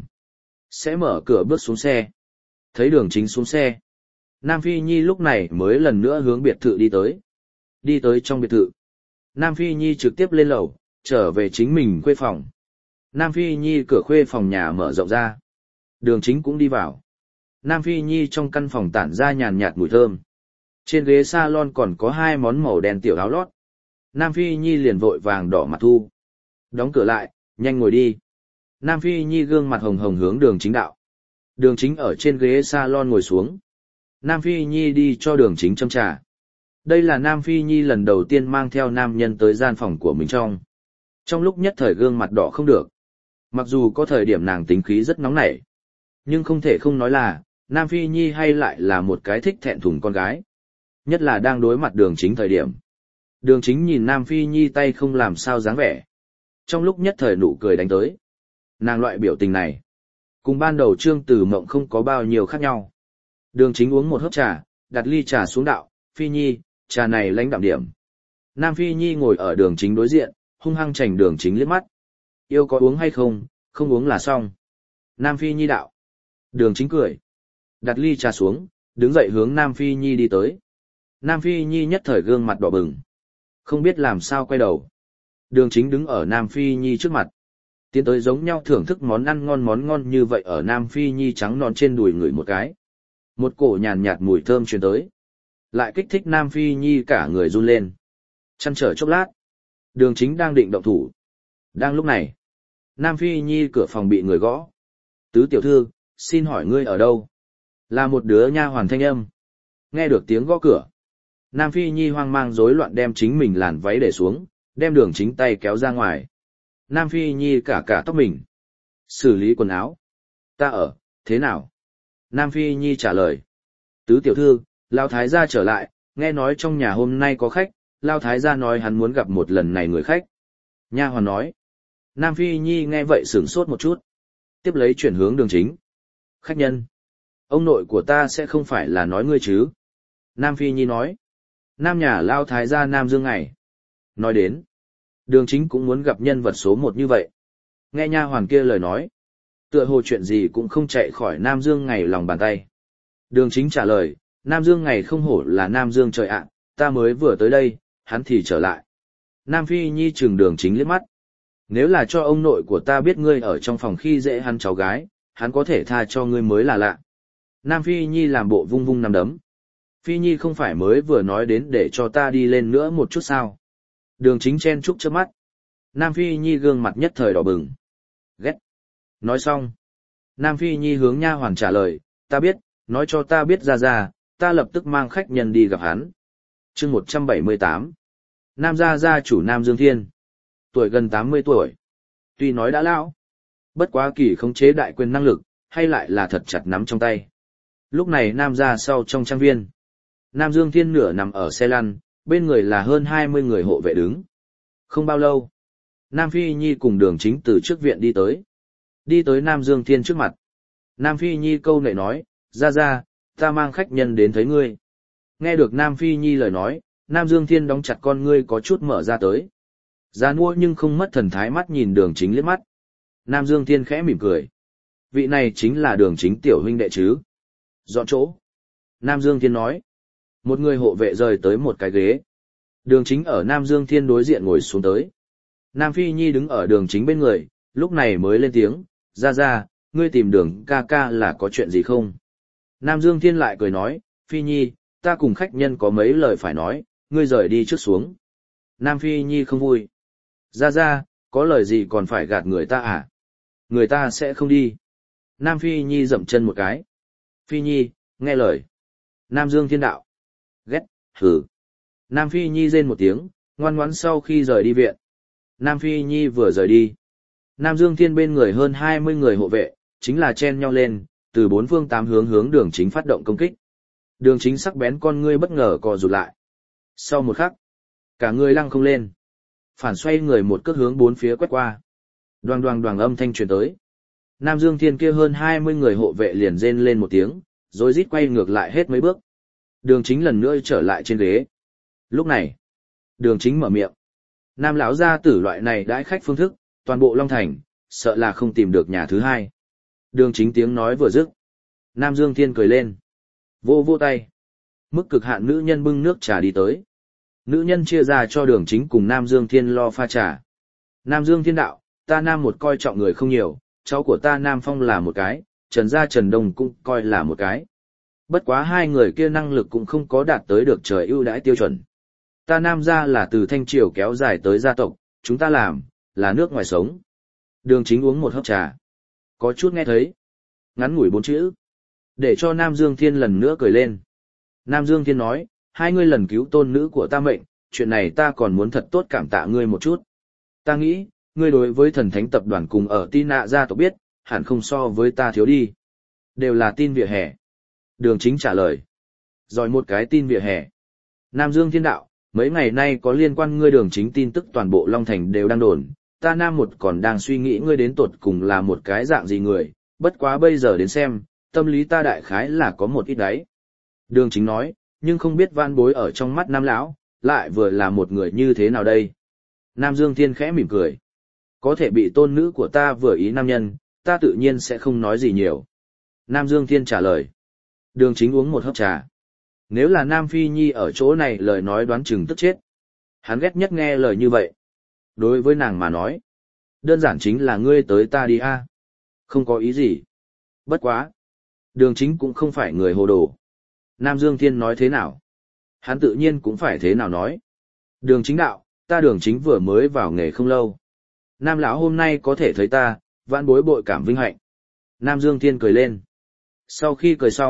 Sẽ mở cửa bước xuống xe. Thấy đường chính xuống xe. Nam Phi Nhi lúc này mới lần nữa hướng biệt thự đi tới. Đi tới trong biệt thự. Nam Phi Nhi trực tiếp lên lầu, trở về chính mình khuê phòng. Nam Phi Nhi cửa khuê phòng nhà mở rộng ra. Đường chính cũng đi vào. Nam Phi Nhi trong căn phòng tản ra nhàn nhạt mùi thơm. Trên ghế salon còn có 2 món màu đen tiểu áo lót. Nam Phi Nhi liền vội vàng đỏ mặt thu. Đóng cửa lại, nhanh ngồi đi. Nam Phi Nhi gương mặt hồng hồng hướng đường chính đạo. Đường chính ở trên ghế salon ngồi xuống. Nam Phi Nhi đi cho đường chính châm trà. Đây là Nam Phi Nhi lần đầu tiên mang theo nam nhân tới gian phòng của mình trong. Trong lúc nhất thời gương mặt đỏ không được. Mặc dù có thời điểm nàng tính khí rất nóng nảy. Nhưng không thể không nói là, Nam Phi Nhi hay lại là một cái thích thẹn thùng con gái. Nhất là đang đối mặt đường chính thời điểm. Đường chính nhìn Nam Phi Nhi tay không làm sao dáng vẻ. Trong lúc nhất thời nụ cười đánh tới. Nàng loại biểu tình này. Cùng ban đầu Trương Tử Mộng không có bao nhiêu khác nhau. Đường chính uống một hớp trà, đặt ly trà xuống đạo, Phi Nhi, trà này lãnh đạm điểm. Nam Phi Nhi ngồi ở đường chính đối diện, hung hăng chảnh đường chính liếc mắt. Yêu có uống hay không, không uống là xong. Nam Phi Nhi đạo. Đường chính cười. Đặt ly trà xuống, đứng dậy hướng Nam Phi Nhi đi tới. Nam Phi Nhi nhất thời gương mặt đỏ bừng. Không biết làm sao quay đầu. Đường chính đứng ở Nam Phi Nhi trước mặt. Tiến tới giống nhau thưởng thức món ngon như vậy ở Nam Phi Nhi trắng non trên đùi người một cái. Một cổ nhàn nhạt mùi thơm truyền tới. Lại kích thích Nam Phi Nhi cả người run lên. Chăn trở chốc lát. Đường chính đang định động thủ. Đang lúc này. Nam Phi Nhi cửa phòng bị người gõ. Tứ tiểu thư, xin hỏi ngươi ở đâu? Là một đứa nha hoàn thanh âm. Nghe được tiếng gõ cửa. Nam Phi Nhi hoang mang rối loạn đem chính mình làn váy để xuống, đem Đường Chính tay kéo ra ngoài. Nam Phi Nhi cả tóc mình. Xử lý quần áo. Ta ở, thế nào? Nam Phi Nhi trả lời. Tứ tiểu thư, Lao Thái gia trở lại, nghe nói trong nhà hôm nay có khách, Lao Thái gia nói hắn muốn gặp một lần này người khách. Nha hoàn nói. Nam Phi Nhi nghe vậy sửng sốt một chút. Tiếp lấy chuyển hướng Đường Chính. Khách nhân. Ông nội của ta sẽ không phải là nói ngươi chứ? Nam Phi Nhi nói. Nam nhà Lao Thái gia Nam Dương Ngày. Nói đến. Đường Chính cũng muốn gặp nhân vật số một như vậy. Nghe nha hoàn kia lời nói. Tựa hồ chuyện gì cũng không chạy khỏi Nam Dương Ngày lòng bàn tay. Đường Chính trả lời, Nam Dương Ngày không hổ là Nam Dương trời ạ, ta mới vừa tới đây, hắn thì trở lại. Nam Phi Nhi trừng Đường Chính liếc mắt. Nếu là cho ông nội của ta biết ngươi ở trong phòng khi dễ hắn cháu gái, hắn có thể tha cho ngươi mới là lạ. Nam Phi Nhi làm bộ vung vung nắm đấm. Phi Nhi không phải mới vừa nói đến để cho ta đi lên nữa một chút sao. Đường Chính chen chúc chớp mắt. Nam Phi Nhi gương mặt nhất thời đỏ bừng. Ghét. Nói xong. Nam Phi Nhi hướng nha hoàn trả lời, ta biết, nói cho ta biết ra, ta lập tức mang khách nhân đi gặp hắn. Chương 178. Nam gia gia chủ Nam Dương Thiên. Tuổi gần 80 tuổi. Tuy nói đã lão, bất quá kỳ khống chế đại quyền năng lực, hay lại là thật chặt nắm trong tay. Lúc này Nam gia sau trong trang viên. Nam Dương Thiên nửa nằm ở xe lăn, bên người là hơn 20 người hộ vệ đứng. Không bao lâu, Nam Phi Nhi cùng Đường Chính từ trước viện đi tới. Đi tới Nam Dương Thiên trước mặt. Nam Phi Nhi câu nệ nói, ra, ta mang khách nhân đến thấy ngươi. Nghe được Nam Phi Nhi lời nói, Nam Dương Thiên đóng chặt con ngươi có chút mở ra tới. Già nua nhưng không mất thần thái mắt nhìn Đường Chính liếc mắt. Nam Dương Thiên khẽ mỉm cười. Vị này chính là Đường Chính tiểu huynh đệ chứ. Dọn chỗ. Nam Dương Thiên nói. Một người hộ vệ rời tới một cái ghế. Đường Chính ở Nam Dương Thiên đối diện ngồi xuống tới. Nam Phi Nhi đứng ở Đường Chính bên người, lúc này mới lên tiếng, ra, ngươi tìm Đường ca ca là có chuyện gì không? Nam Dương Thiên lại cười nói, Phi Nhi, ta cùng khách nhân có mấy lời phải nói, ngươi rời đi trước xuống. Nam Phi Nhi không vui. Ra, có lời gì còn phải gạt người ta à? Người ta sẽ không đi. Nam Phi Nhi dậm chân một cái. Phi Nhi, nghe lời. Nam Dương Thiên đạo. Ghét, hử. Nam Phi Nhi rên một tiếng, ngoan ngoãn sau khi rời đi viện. Nam Phi Nhi vừa rời đi. Nam Dương Thiên bên người hơn 20 người hộ vệ, chính là chen nhau lên, từ bốn phương tám hướng hướng Đường Chính phát động công kích. Đường Chính sắc bén con ngươi bất ngờ co rụt lại. Sau một khắc, cả người lăng không lên. Phản xoay người một cước hướng bốn phía quét qua. Đoàng âm thanh truyền tới. Nam Dương Thiên kia hơn 20 người hộ vệ liền rên lên một tiếng, rồi rít quay ngược lại hết mấy bước. Đường Chính lần nữa trở lại trên ghế. Lúc này, Đường Chính mở miệng. Nam lão gia tử loại này đãi khách phương thức, toàn bộ Long Thành, sợ là không tìm được nhà thứ hai. Đường Chính tiếng nói vừa dứt. Nam Dương Thiên cười lên. Vô tay. Mức cực hạn nữ nhân bưng nước trà đi tới. Nữ nhân chia ra cho Đường Chính cùng Nam Dương Thiên lo pha trà. Nam Dương Thiên đạo, ta Nam một coi trọng người không nhiều, cháu của ta Nam Phong là một cái, Trần gia Trần Đông cũng coi là một cái. Bất quá hai người kia năng lực cũng không có đạt tới được trời ưu đãi tiêu chuẩn. Ta Nam gia là từ Thanh Triều kéo dài tới gia tộc, chúng ta làm, là nước ngoài sống. Đường Chính uống một hớp trà. Có chút nghe thấy. Ngắn ngủi 4 chữ. Để cho Nam Dương Thiên lần nữa cười lên. Nam Dương Thiên nói, hai ngươi lần cứu tôn nữ của ta mệnh, chuyện này ta còn muốn thật tốt cảm tạ ngươi một chút. Ta nghĩ, ngươi đối với thần thánh tập đoàn cùng ở Tin Nạ gia tộc biết, hẳn không so với ta thiếu đi. Đều là tin vỉa hè. Đường Chính trả lời. Rồi một cái tin vỉa hè. Nam Dương Thiên đạo, mấy ngày nay có liên quan ngươi Đường Chính tin tức toàn bộ Long Thành đều đang đồn, ta Nam một còn đang suy nghĩ ngươi đến tột cùng là một cái dạng gì người, bất quá bây giờ đến xem, tâm lý ta đại khái là có một ít đấy. Đường Chính nói, nhưng không biết van bối ở trong mắt Nam lão lại vừa là một người như thế nào đây. Nam Dương Thiên khẽ mỉm cười. Có thể bị tôn nữ của ta vừa ý nam nhân, ta tự nhiên sẽ không nói gì nhiều. Nam Dương Thiên trả lời. Đường Chính uống một hớp trà. Nếu là Nam Phi Nhi ở chỗ này lời nói đoán chừng tức chết. Hắn ghét nhất nghe lời như vậy. Đối với nàng mà nói, đơn giản chính là ngươi tới ta đi a. Không có ý gì. Bất quá. Đường Chính cũng không phải người hồ đồ. Nam Dương Thiên nói thế nào? Hắn tự nhiên cũng phải thế nào nói. Đường Chính đạo, ta Đường Chính vừa mới vào nghề không lâu. Nam lão hôm nay có thể thấy ta, vãn bối bội cảm vinh hạnh. Nam Dương Thiên cười lên. Sau khi cười xong,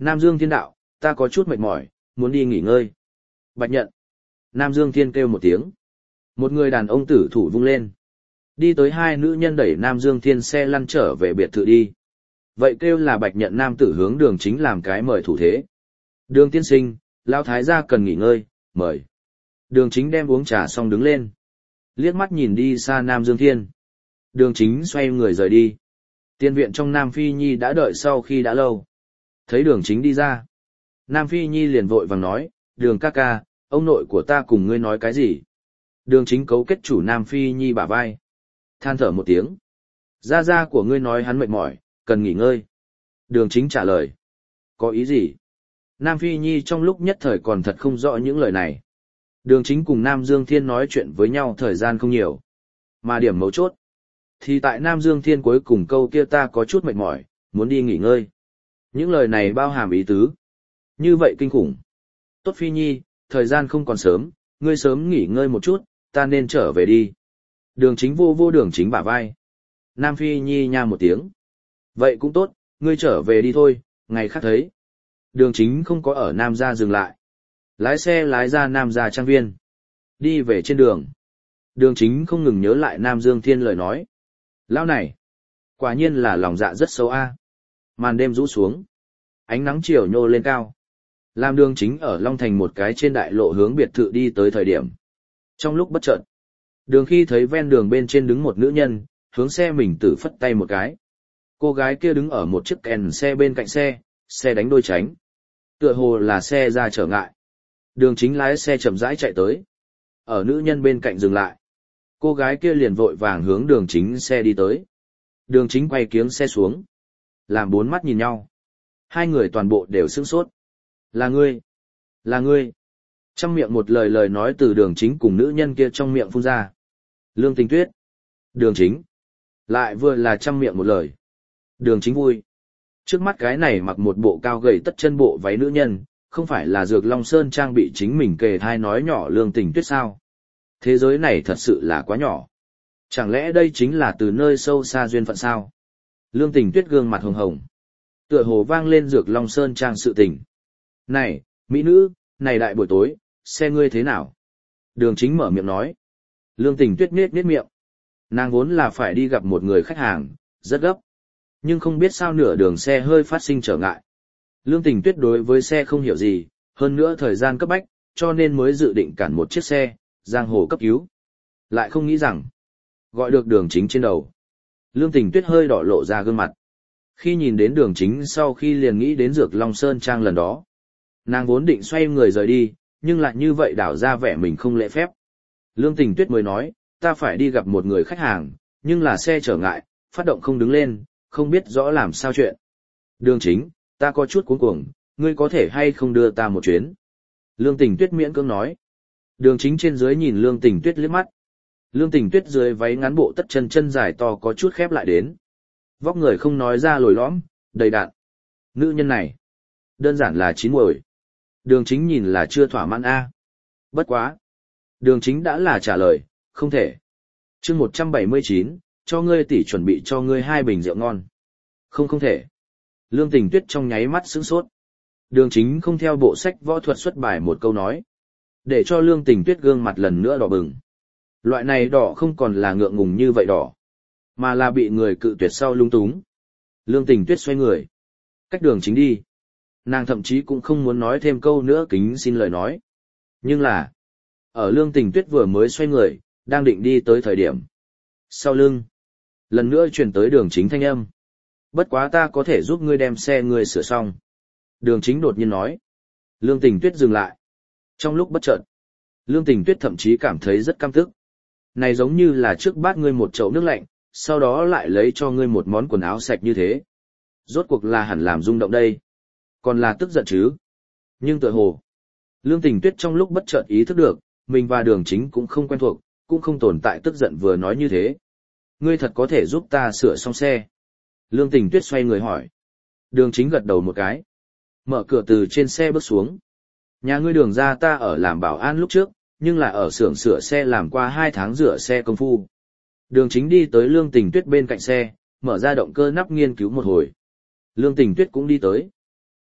Nam Dương Thiên đạo, ta có chút mệt mỏi, muốn đi nghỉ ngơi. Bạch nhận. Nam Dương Thiên kêu một tiếng. Một người đàn ông tử thủ vung lên. Đi tới hai nữ nhân đẩy Nam Dương Thiên xe lăn trở về biệt thự đi. Vậy kêu là Bạch nhận nam tử hướng Đường Chính làm cái mời thủ thế. Đường tiên sinh, lão thái gia cần nghỉ ngơi, mời. Đường Chính đem uống trà xong đứng lên. Liếc mắt nhìn đi xa Nam Dương Thiên. Đường Chính xoay người rời đi. Tiên viện trong Nam Phi Nhi đã đợi sau khi đã lâu. Thấy Đường Chính đi ra. Nam Phi Nhi liền vội vàng nói, Đường ca ca, ông nội của ta cùng ngươi nói cái gì? Đường Chính cấu kết chủ Nam Phi Nhi bả vai. Than thở một tiếng. Gia gia của ngươi nói hắn mệt mỏi, cần nghỉ ngơi. Đường Chính trả lời. Có ý gì? Nam Phi Nhi trong lúc nhất thời còn thật không rõ những lời này. Đường Chính cùng Nam Dương Thiên nói chuyện với nhau thời gian không nhiều. Mà điểm mấu chốt. Thì tại Nam Dương Thiên cuối cùng câu kia ta có chút mệt mỏi, muốn đi nghỉ ngơi. Những lời này bao hàm ý tứ. Như vậy kinh khủng. Tốt Phi Nhi, thời gian không còn sớm, ngươi sớm nghỉ ngơi một chút, ta nên trở về đi. Đường Chính vô Đường Chính bả vai. Nam Phi Nhi nha một tiếng. Vậy cũng tốt, ngươi trở về đi thôi, ngày khác thấy. Đường Chính không có ở Nam gia dừng lại. Lái xe lái ra Nam gia trang viên. Đi về trên đường. Đường Chính không ngừng nhớ lại Nam Dương Thiên lời nói. Lão này, quả nhiên là lòng dạ rất xấu a. Màn đêm rũ xuống. Ánh nắng chiều nhô lên cao. Làm Đường Chính ở Long Thành một cái trên đại lộ hướng biệt thự đi tới thời điểm. Trong lúc bất chợt, Đường Khi thấy ven đường bên trên đứng một nữ nhân, hướng xe mình tử phất tay một cái. Cô gái kia đứng ở một chiếc kèn xe bên cạnh xe đánh đôi tránh. Tựa hồ là xe ra trở ngại. Đường Chính lái xe chậm rãi chạy tới. Ở nữ nhân bên cạnh dừng lại. Cô gái kia liền vội vàng hướng Đường Chính xe đi tới. Đường Chính quay kiếng xe xuống. Làm bốn mắt nhìn nhau. Hai người toàn bộ đều sửng sốt. Là ngươi. Là ngươi. Trong miệng một lời nói từ Đường Chính cùng nữ nhân kia trong miệng phun ra. Lương Tình Tuyết. Đường Chính. Lại vừa là trăm miệng một lời. Đường Chính vui. Trước mắt cái này mặc một bộ cao gầy tất chân bộ váy nữ nhân, không phải là Dược Long Sơn trang bị chính mình kề thai nói nhỏ Lương Tình Tuyết sao? Thế giới này thật sự là quá nhỏ. Chẳng lẽ đây chính là từ nơi sâu xa duyên phận sao? Lương Tình Tuyết gương mặt hồng hồng. Tựa hồ vang lên Dược Long Sơn trang sự tình. Này, mỹ nữ, này đại buổi tối, xe ngươi thế nào? Đường Chính mở miệng nói. Lương Tình Tuyết nết miệng. Nàng vốn là phải đi gặp một người khách hàng, rất gấp. Nhưng không biết sao nửa đường xe hơi phát sinh trở ngại. Lương Tình Tuyết đối với xe không hiểu gì, hơn nữa thời gian cấp bách, cho nên mới dự định cản một chiếc xe, giang hồ cấp cứu. Lại không nghĩ rằng, gọi được Đường Chính trên đầu. Lương Tình Tuyết hơi đỏ lộ ra gương mặt. Khi nhìn đến Đường Chính sau khi liền nghĩ đến Dược Long Sơn trang lần đó. Nàng vốn định xoay người rời đi, nhưng lại như vậy đảo ra vẻ mình không lễ phép. Lương Tình Tuyết mới nói, ta phải đi gặp một người khách hàng, nhưng là xe trở ngại, phát động không đứng lên, không biết rõ làm sao chuyện. Đường Chính, ta có chút cuống cuồng, ngươi có thể hay không đưa ta một chuyến? Lương Tình Tuyết miễn cưỡng nói. Đường Chính trên dưới nhìn Lương Tình Tuyết liếc mắt. Lương Tình Tuyết dưới váy ngắn bộ tất chân dài to có chút khép lại đến. Vóc người không nói ra lồi lõm, đầy đặn. Nữ nhân này, đơn giản là chín muồi. Đường Chính nhìn là chưa thỏa mãn a. Bất quá. Đường Chính đã là trả lời, không thể. Chương 179, cho ngươi tỷ chuẩn bị cho ngươi 2 bình rượu ngon. Không thể. Lương Tình Tuyết trong nháy mắt sửng sốt. Đường Chính không theo bộ sách võ thuật xuất bài một câu nói. Để cho Lương Tình Tuyết gương mặt lần nữa đỏ bừng. Loại này đỏ không còn là ngượng ngùng như vậy đỏ, mà là bị người cự tuyệt sau lung túng. Lương Tình Tuyết xoay người. Cách Đường Chính đi. Nàng thậm chí cũng không muốn nói thêm câu nữa kính xin lời nói. Nhưng là, ở Lương Tình Tuyết vừa mới xoay người, đang định đi tới thời điểm. Sau lưng, lần nữa truyền tới Đường Chính thanh âm. Bất quá ta có thể giúp ngươi đem xe ngươi sửa xong. Đường Chính đột nhiên nói. Lương Tình Tuyết dừng lại. Trong lúc bất chợt, Lương Tình Tuyết thậm chí cảm thấy rất căm tức. Này giống như là trước bát ngươi một chậu nước lạnh, sau đó lại lấy cho ngươi một món quần áo sạch như thế. Rốt cuộc là hẳn làm rung động đây. Còn là tức giận chứ. Nhưng tựa hồ, Lương Tình Tuyết trong lúc bất chợt ý thức được, mình và Đường Chính cũng không quen thuộc, cũng không tồn tại tức giận vừa nói như thế. Ngươi thật có thể giúp ta sửa xong xe. Lương Tình Tuyết xoay người hỏi. Đường Chính gật đầu một cái. Mở cửa từ trên xe bước xuống. Nhà ngươi Đường ra ta ở làm bảo an lúc trước, nhưng là ở xưởng sửa xe làm qua 2 tháng rửa xe công phu. Đường Chính đi tới Lương Tình Tuyết bên cạnh xe, mở ra động cơ nắp nghiên cứu một hồi. Lương Tình Tuyết cũng đi tới.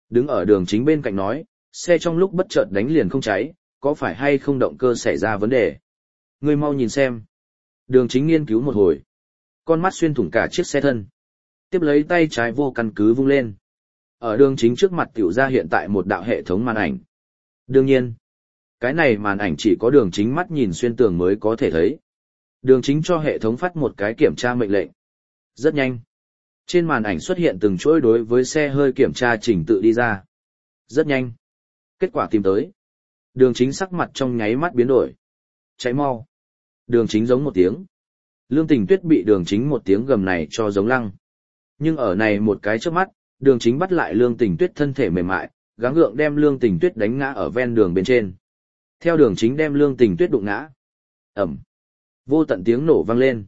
Đứng ở đường chính bên cạnh nói, xe trong lúc bất chợt đánh liền không cháy, có phải hay không động cơ xảy ra vấn đề? Ngươi mau nhìn xem. Đường chính nghiên cứu một hồi. Con mắt xuyên thủng cả chiếc xe thân. Tiếp lấy tay trái vô căn cứ vung lên. Ở đường chính trước mặt tiểu ra hiện tại một đạo hệ thống màn ảnh. Đương nhiên, cái này màn ảnh chỉ có đường chính mắt nhìn xuyên tường mới có thể thấy. Đường chính cho hệ thống phát một cái kiểm tra mệnh lệnh. Rất nhanh. Trên màn ảnh xuất hiện từng chuỗi đối với xe hơi kiểm tra trình tự đi ra. Rất nhanh. Kết quả tìm tới. Đường chính sắc mặt trong nháy mắt biến đổi. Cháy mau. Đường chính giống một tiếng. Lương Tình Tuyết bị đường chính một tiếng gầm này cho giống lăng. Nhưng ở này một cái chớp mắt, đường chính bắt lại Lương Tình Tuyết thân thể mềm mại, gắng gượng đem Lương Tình Tuyết đánh ngã ở ven đường bên trên. Theo đường chính đem Lương Tình Tuyết đụng ngã. Ẩm. Vô tận tiếng nổ vang lên.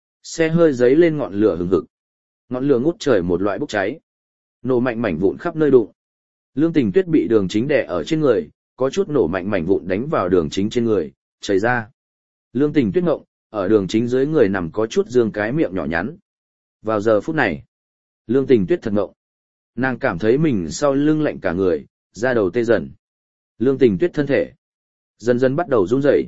Xe hơi giấy lên ngọn lửa hừng hực. Ngọn lửa ngút trời một loại bốc cháy. Nổ mạnh mảnh vụn khắp nơi đụng. Lương Tình Tuyết bị đường chính đè ở trên người, có chút nổ mạnh mảnh vụn đánh vào đường chính trên người, chảy ra. Lương Tình Tuyết ngộng, ở đường chính dưới người nằm có chút dương cái miệng nhỏ nhắn. Vào giờ phút này, Lương Tình Tuyết thật ngộng. Nàng cảm thấy mình sau lưng lạnh cả người, da đầu tê dần. Lương Tình Tuyết thân thể dần dần bắt đầu run rẩy.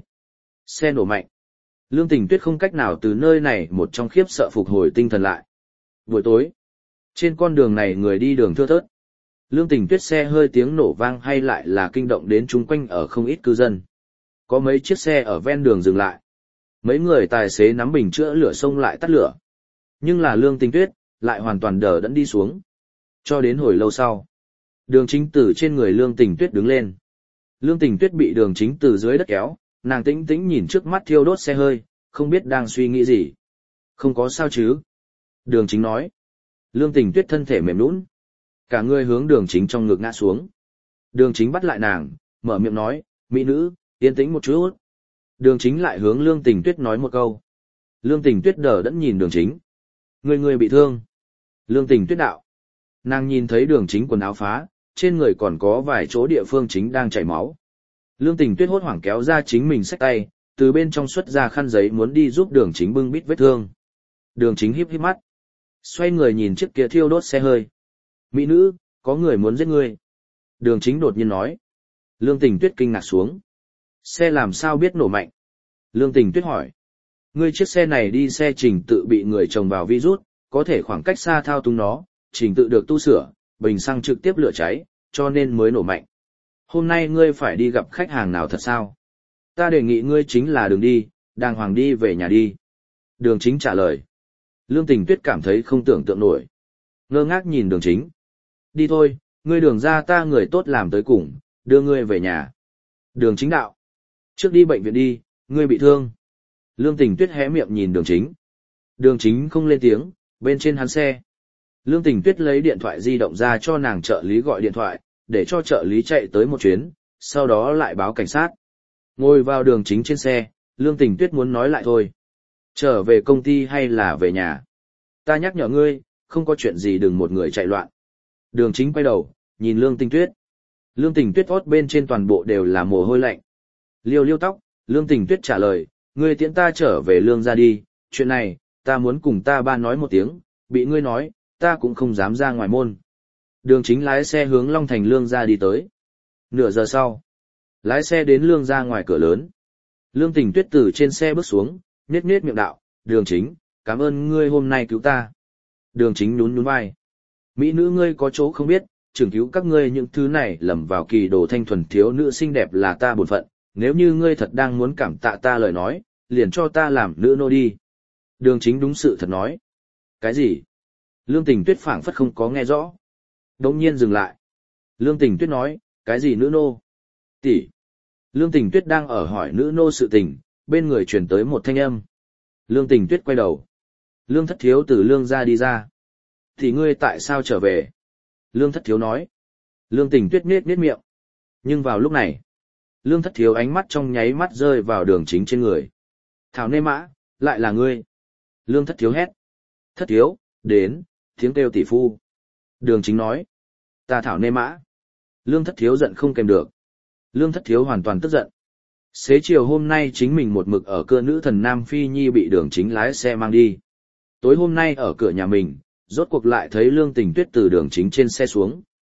Xe nổ mạnh. Lương Tình Tuyết không cách nào từ nơi này một trong khiếp sợ phục hồi tinh thần lại. Buổi tối, trên con đường này người đi đường thưa thớt. Lương Tình Tuyết xe hơi tiếng nổ vang hay lại là kinh động đến chung quanh ở không ít cư dân. Có mấy chiếc xe ở ven đường dừng lại. Mấy người tài xế nắm bình chữa lửa xông lại tắt lửa. Nhưng là Lương Tình Tuyết lại hoàn toàn đờ đẫn đi xuống. Cho đến hồi lâu sau, đường chính từ trên người Lương Tình Tuyết đứng lên. Lương Tình Tuyết bị đường chính từ dưới đất kéo, nàng tĩnh tĩnh nhìn trước mắt thiêu đốt xe hơi, không biết đang suy nghĩ gì. Không có sao chứ? Đường chính nói. Lương Tình Tuyết thân thể mềm nhũn, cả người hướng đường chính trong ngực ngã xuống. Đường chính bắt lại nàng, mở miệng nói, mỹ nữ, yên tĩnh một chút. Đường chính lại hướng Lương Tình Tuyết nói một câu. Lương Tình Tuyết đờ đẫn nhìn đường chính. Người bị thương. Lương Tình Tuyết đạo. Nàng nhìn thấy đường chính quần áo phá, trên người còn có vài chỗ địa phương chính đang chảy máu. Lương Tình Tuyết hốt hoảng kéo ra chính mình xách tay, từ bên trong xuất ra khăn giấy muốn đi giúp đường chính bưng bít vết thương. Đường chính híp híp mắt, xoay người nhìn chiếc kia thiêu đốt xe hơi. Mỹ nữ, có người muốn giết ngươi. Đường chính đột nhiên nói. Lương Tình Tuyết kinh ngạc xuống. Xe làm sao biết nổ mạnh? Lương Tình Tuyết hỏi. Ngươi chiếc xe này đi xe trình tự bị người trồng vào virus, có thể khoảng cách xa thao túng nó, trình tự được tu sửa, bình xăng trực tiếp lửa cháy, cho nên mới nổ mạnh. Hôm nay ngươi phải đi gặp khách hàng nào thật sao? Ta đề nghị ngươi chính là đừng đi, đàng hoàng đi về nhà đi. Đường chính trả lời. Lương Tình Tuyết cảm thấy không tưởng tượng nổi. Ngơ ngác nhìn đường chính. Đi thôi, ngươi đường ra ta người tốt làm tới cùng, đưa ngươi về nhà. Đường chính đạo. Trước đi bệnh viện đi, ngươi bị thương. Lương Tình Tuyết hé miệng nhìn đường chính. Đường chính không lên tiếng, bên trên hắn xe. Lương Tình Tuyết lấy điện thoại di động ra cho nàng trợ lý gọi điện thoại, để cho trợ lý chạy tới một chuyến, sau đó lại báo cảnh sát. Ngồi vào đường chính trên xe, Lương Tình Tuyết muốn nói lại thôi. Trở về công ty hay là về nhà? Ta nhắc nhở ngươi, không có chuyện gì đừng một người chạy loạn. Đường chính quay đầu, nhìn Lương Tình Tuyết. Lương Tình Tuyết hót bên trên toàn bộ đều là mồ hôi lạnh. Liêu liêu tóc, Lương Tình Tuyết trả lời, ngươi tiễn ta trở về Lương ra đi, chuyện này, ta muốn cùng ta ba nói một tiếng, bị ngươi nói, ta cũng không dám ra ngoài môn. Đường chính lái xe hướng Long Thành Lương ra đi tới. Nửa giờ sau, lái xe đến Lương ra ngoài cửa lớn. Lương Tình Tuyết từ trên xe bước xuống, nhếch nhếch miệng đạo, đường chính, cảm ơn ngươi hôm nay cứu ta. Đường chính nhún nhún vai. Mỹ nữ ngươi có chỗ không biết, trưởng cứu các ngươi những thứ này lầm vào kỳ đồ thanh thuần thiếu nữ xinh đẹp là ta bổn phận, nếu như ngươi thật đang muốn cảm tạ ta lời nói, liền cho ta làm nữ nô đi. Đường chính đúng sự thật nói. Cái gì? Lương Tình Tuyết phảng phất không có nghe rõ. Đột nhiên dừng lại. Lương Tình Tuyết nói, cái gì nữ nô? Tỷ. Lương Tình Tuyết đang ở hỏi nữ nô sự tình, bên người truyền tới một thanh âm. Lương Tình Tuyết quay đầu. Lương Thất Thiếu từ Lương ra đi ra. Thì ngươi tại sao trở về? Lương Thất Thiếu nói. Lương Tình Tuyết nhếch miệng. Nhưng vào lúc này, Lương Thất Thiếu ánh mắt trong nháy mắt rơi vào đường chính trên người. Thảo nê mã, lại là ngươi. Lương Thất Thiếu hét. Thất Thiếu, đến, tiếng kêu tỷ phu. Đường chính nói. Ta thảo nê mã. Lương Thất Thiếu giận không kèm được. Lương Thất Thiếu hoàn toàn tức giận. Xế chiều hôm nay chính mình một mực ở cửa nữ thần Nam Phi Nhi bị đường chính lái xe mang đi. Tối hôm nay ở cửa nhà mình, rốt cuộc lại thấy Lương Tình Tuyết từ đường chính trên xe xuống.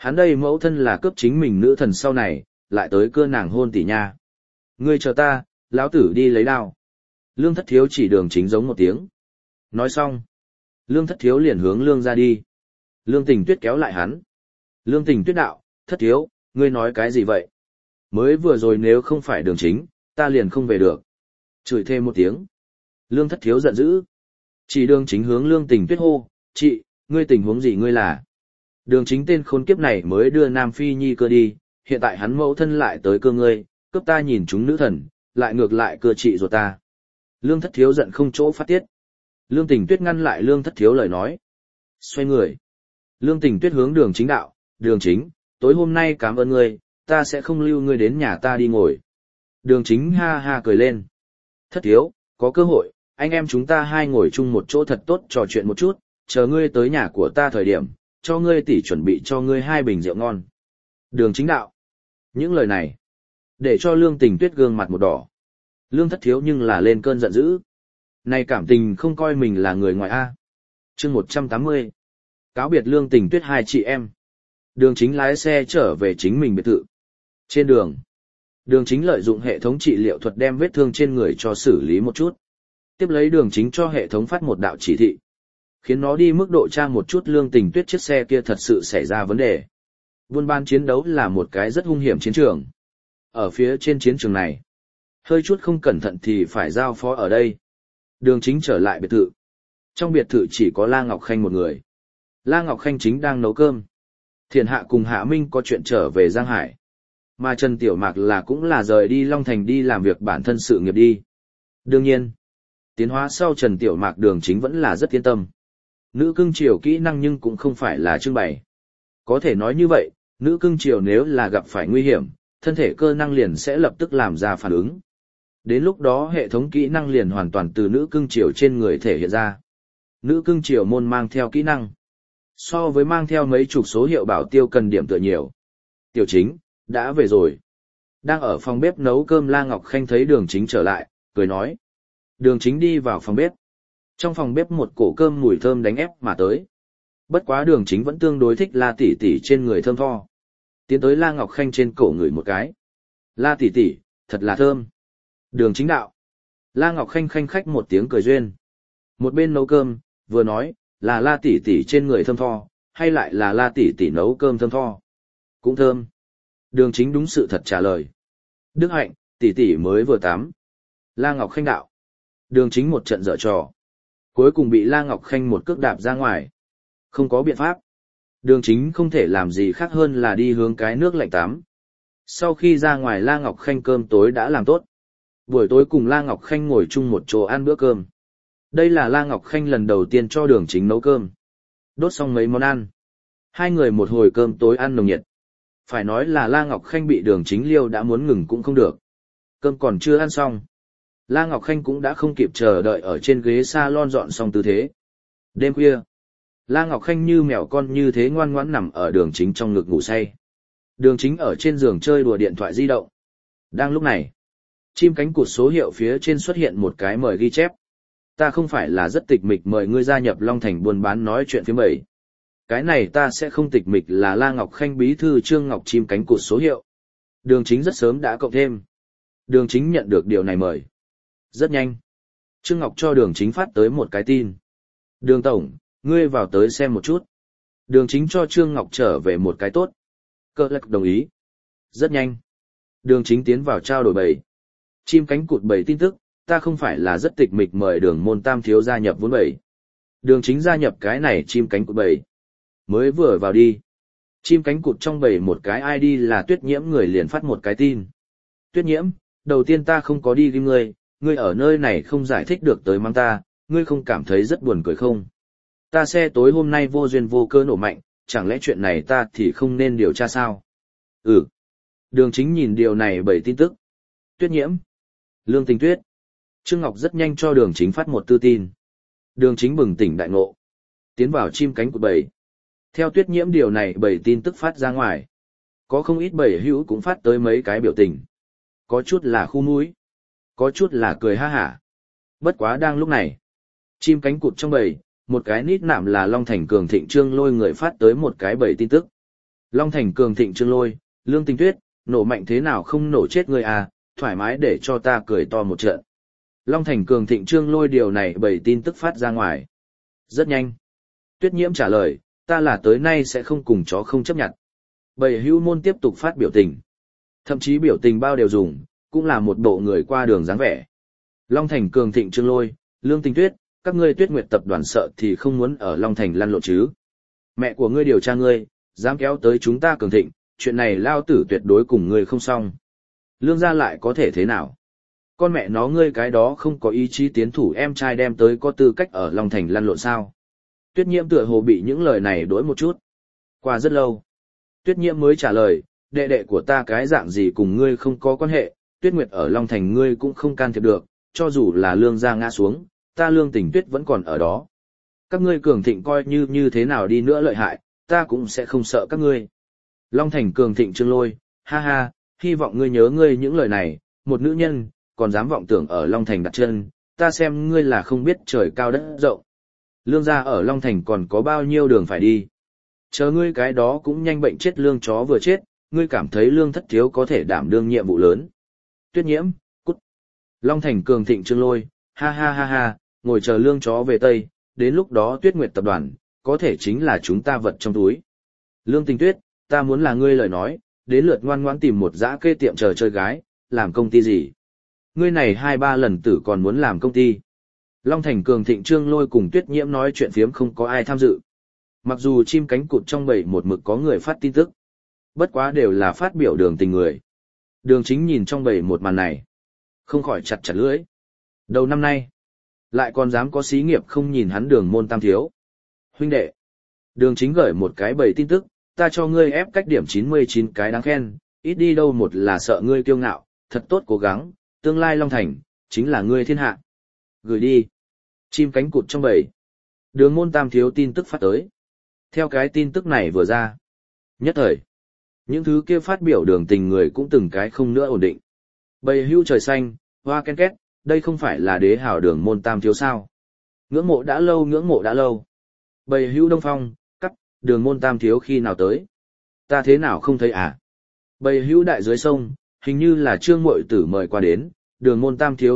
Hắn đây mẫu thân là cướp chính mình nữ thần sau này, lại tới cưa nàng hôn tỷ nha. Ngươi chờ ta, lão tử đi lấy đao. Lương Thất Thiếu chỉ Đường Chính giống một tiếng. Nói xong, Lương Thất Thiếu liền hướng Lương ra đi. Lương Tình Tuyết kéo lại hắn. Lương Tình Tuyết đạo, Thất Thiếu, ngươi nói cái gì vậy? Mới vừa rồi nếu không phải Đường Chính, ta liền không về được. Chửi thêm một tiếng. Lương Thất Thiếu giận dữ. Chỉ Đường Chính hướng Lương Tình Tuyết hô, chị, ngươi tình huống gì ngươi là? Đường Chính tên khốn kiếp này mới đưa Nam Phi Nhi cơ đi, hiện tại hắn mẫu thân lại tới cơ ngươi, cướp ta nhìn chúng nữ thần, lại ngược lại cơ chị ruột ta. Lương Thất Thiếu giận không chỗ phát tiết. Lương Tình Tuyết ngăn lại Lương Thất Thiếu lời nói. Xoay người. Lương Tình Tuyết hướng Đường Chính đạo, Đường Chính, tối hôm nay cảm ơn ngươi, ta sẽ không lưu ngươi đến nhà ta đi ngồi. Đường Chính ha ha cười lên. Thất Thiếu, có cơ hội, anh em chúng ta hai ngồi chung một chỗ thật tốt trò chuyện một chút, chờ ngươi tới nhà của ta thời điểm, cho ngươi tỷ chuẩn bị cho ngươi 2 bình rượu ngon. Đường Chính đạo. Những lời này, để cho Lương Tình Tuyết gương mặt một đỏ. Lương Thất Thiếu nhưng là lên cơn giận dữ. Này cảm tình không coi mình là người ngoài A. chương 180. Cáo biệt Lương Tình Tuyết hai chị em. Đường Chính lái xe trở về chính mình biệt thự. Trên đường, Đường Chính lợi dụng hệ thống trị liệu thuật đem vết thương trên người cho xử lý một chút. Tiếp lấy Đường Chính cho hệ thống phát một đạo chỉ thị. Khiến nó đi mức độ tra một chút Lương Tình Tuyết chiếc xe kia thật sự xảy ra vấn đề. Buôn bán chiến đấu là một cái rất hung hiểm chiến trường. Ở phía trên chiến trường này, hơi chút không cẩn thận thì phải giao phó ở đây. Đường Chính trở lại biệt thự. Trong biệt thự chỉ có La Ngọc Khanh một người. La Ngọc Khanh chính đang nấu cơm. Thiền Hạ cùng Hạ Minh có chuyện trở về Giang Hải. Mà Trần Tiểu Mạc là cũng là rời đi Long Thành đi làm việc bản thân sự nghiệp đi. Đương nhiên, tiến hóa sau Trần Tiểu Mạc Đường Chính vẫn là rất yên tâm. Nữ cưng chiều kỹ năng nhưng cũng không phải là trưng bày. Có thể nói như vậy, nữ cưng chiều nếu là gặp phải nguy hiểm, thân thể cơ năng liền sẽ lập tức làm ra phản ứng. Đến lúc đó hệ thống kỹ năng liền hoàn toàn từ nữ cưng chiều trên người thể hiện ra. Nữ cưng chiều môn mang theo kỹ năng. So với mang theo mấy chục số hiệu bảo tiêu cần điểm tựa nhiều. Tiểu Chính, đã về rồi. Đang ở phòng bếp nấu cơm La Ngọc Khanh thấy Đường Chính trở lại, cười nói. Đường Chính đi vào phòng bếp. Trong phòng bếp một cổ cơm mùi thơm đánh ép mà tới. Bất quá Đường Chính vẫn tương đối thích La tỷ tỷ trên người thơm tho. Tiến tới La Ngọc Khanh trên cổ ngửi một cái. La tỷ tỷ, thật là thơm. Đường Chính đạo. La Ngọc Khanh khanh khách một tiếng cười duyên. Một bên nấu cơm, vừa nói, là La tỷ tỷ trên người thơm tho, hay lại là La tỷ tỷ nấu cơm thơm tho? Cũng thơm. Đường Chính đúng sự thật trả lời. Đức Hạnh, tỷ tỷ mới vừa tắm. La Ngọc Khanh đạo. Đường Chính một trận dở trò. Cuối cùng bị La Ngọc Khanh một cước đạp ra ngoài. Không có biện pháp. Đường Chính không thể làm gì khác hơn là đi hướng cái nước lạnh tắm. Sau khi ra ngoài La Ngọc Khanh cơm tối đã làm tốt. Buổi tối cùng La Ngọc Khanh ngồi chung một chỗ ăn bữa cơm. Đây là La Ngọc Khanh lần đầu tiên cho Đường Chính nấu cơm. Đốt xong mấy món ăn. Hai người một hồi cơm tối ăn nồng nhiệt. Phải nói là La Ngọc Khanh bị Đường Chính liêu đã muốn ngừng cũng không được. Cơm còn chưa ăn xong. La Ngọc Khanh cũng đã không kịp chờ đợi ở trên ghế salon dọn xong tư thế. Đêm khuya, La Ngọc Khanh như mèo con như thế ngoan ngoãn nằm ở Đường Chính trong ngực ngủ say. Đường Chính ở trên giường chơi đùa điện thoại di động. Đang lúc này, chim cánh cụt số hiệu phía trên xuất hiện một cái mời ghi chép. Ta không phải là rất tịch mịch mời ngươi gia nhập Long Thành buôn bán nói chuyện phía 7. Cái này ta sẽ không tịch mịch là La Ngọc Khanh bí thư Trương Ngọc chim cánh cụt số hiệu. Đường Chính rất sớm đã cộng thêm. Đường Chính nhận được điều này mời. Rất nhanh. Trương Ngọc cho Đường Chính phát tới một cái tin. Đường Tổng, ngươi vào tới xem một chút. Đường Chính cho Trương Ngọc trở về một cái tốt. Cơ lạc đồng ý. Rất nhanh. Đường Chính tiến vào trao đổi bầy. Chim cánh cụt bầy tin tức, ta không phải là rất tịch mịch mời Đường Môn Tam thiếu gia nhập vốn bầy. Đường Chính gia nhập cái này chim cánh cụt bầy. Mới vừa vào đi. Chim cánh cụt trong bầy một cái ID là Tuyết Nhiễm người liền phát một cái tin. Tuyết Nhiễm, đầu tiên ta không có đi ghim ngươi ở nơi này không giải thích được tới mang ta, ngươi không cảm thấy rất buồn cười không? Ta xe tối hôm nay vô duyên vô cớ nổ mạnh, chẳng lẽ chuyện này ta thì không nên điều tra sao? Ừ. Đường Chính nhìn điều này bởi tin tức. Tuyết Nhiễm. Lương Tình Tuyết. Trương Ngọc rất nhanh cho Đường Chính phát một tư tin. Đường Chính bừng tỉnh đại ngộ. Tiến vào chim cánh của bầy. Theo Tuyết Nhiễm điều này bởi tin tức phát ra ngoài. Có không ít bầy hữu cũng phát tới mấy cái biểu tình. Có chút là khu mũi. Có chút là cười ha hả. Bất quá đang lúc này. Chim cánh cụt trong bầy, một cái nít nạm là Long Thành Cường Thịnh Trương Lôi người phát tới một cái bầy tin tức. Long Thành cường thịnh Trương Lôi, Lương Tình Tuyết, nổ mạnh thế nào không nổ chết ngươi à, thoải mái để cho ta cười to một trận. Long Thành cường thịnh Trương Lôi điều này bởi tin tức phát ra ngoài. Rất nhanh. Tuyết Nhiễm trả lời, ta là tới nay sẽ không cùng chó không chấp nhận. Bầy hữu môn tiếp tục phát biểu tình. Thậm chí biểu tình bao đều dùng, cũng là một bộ người qua đường dáng vẻ. Long Thành cường thịnh Trương Lôi, Lương Tình Tuyết, các ngươi Tuyết Nguyệt tập đoàn sợ thì không muốn ở Long Thành lăn lộn chứ. Mẹ của ngươi điều tra ngươi, dám kéo tới chúng ta cường thịnh, chuyện này lao tử tuyệt đối cùng ngươi không xong. Lương gia lại có thể thế nào? Con mẹ nó ngươi cái đó không có ý chí tiến thủ em trai đem tới có tư cách ở Long Thành lăn lộn sao? Tuyết Nhiễm tựa hồ bị những lời này đối một chút. Qua rất lâu, Tuyết Nhiễm mới trả lời, đệ đệ của ta cái dạng gì cùng ngươi không có quan hệ, Tuyết Nguyệt ở Long Thành ngươi cũng không can thiệp được, cho dù là Lương gia ngã xuống, ta Lương Tình Tuyết vẫn còn ở đó. Các ngươi cường thịnh coi như thế nào đi nữa lợi hại, ta cũng sẽ không sợ các ngươi. Long Thành cường thịnh Trương Lôi, ha ha, hy vọng ngươi nhớ ngươi những lời này, một nữ nhân, còn dám vọng tưởng ở Long Thành đặt chân, ta xem ngươi là không biết trời cao đất rộng. Lương gia ở Long Thành còn có bao nhiêu đường phải đi. Chờ ngươi cái đó cũng nhanh bệnh chết lương chó vừa chết, ngươi cảm thấy lương thất thiếu có thể đảm đương nhiệm vụ lớn. Tuyết Nhiễm, cút. Long Thành cường thịnh Trương Lôi, ha ha ha ha, ngồi chờ lương chó về Tây, đến lúc đó Tuyết Nguyệt tập đoàn, có thể chính là chúng ta vật trong túi. Lương Tình Tuyết, ta muốn là ngươi lời nói, đến lượt ngoan ngoãn tìm một dã kê tiệm chờ chơi gái, làm công ty gì. Ngươi này 2-3 lần tử còn muốn làm công ty. Long Thành cường thịnh Trương Lôi cùng Tuyết Nhiễm nói chuyện phiếm không có ai tham dự. Mặc dù chim cánh cụt trong bầy một mực có người phát tin tức. Bất quá đều là phát biểu Đường Tình người. Đường Chính nhìn trong bầy một màn này. Không khỏi chặt chặt lưỡi. Đầu năm nay, lại còn dám có xí nghiệp không nhìn hắn Đường môn tam thiếu. Huynh đệ. Đường Chính gửi một cái bầy tin tức, ta cho ngươi ép cách điểm 99 cái đáng khen, ít đi đâu một là sợ ngươi kiêu ngạo, thật tốt cố gắng, tương lai Long Thành, chính là ngươi thiên hạ. Gửi đi. Chim cánh cụt trong bầy. Đường môn tam thiếu tin tức phát tới. Theo cái tin tức này vừa ra. Nhất thời. Những thứ kia phát biểu Đường Tình người cũng từng cái không nữa ổn định. Bầy hưu trời xanh, hoa ken két, đây không phải là đế hảo Đường môn tam thiếu sao. Ngưỡng mộ đã lâu ngưỡng mộ đã lâu. Bầy hưu đông phong, cắt, Đường môn tam thiếu khi nào tới. Ta thế nào không thấy à. Bầy hưu đại dưới sông, hình như là Trương Mội Tử mời qua đến, Đường môn tam thiếu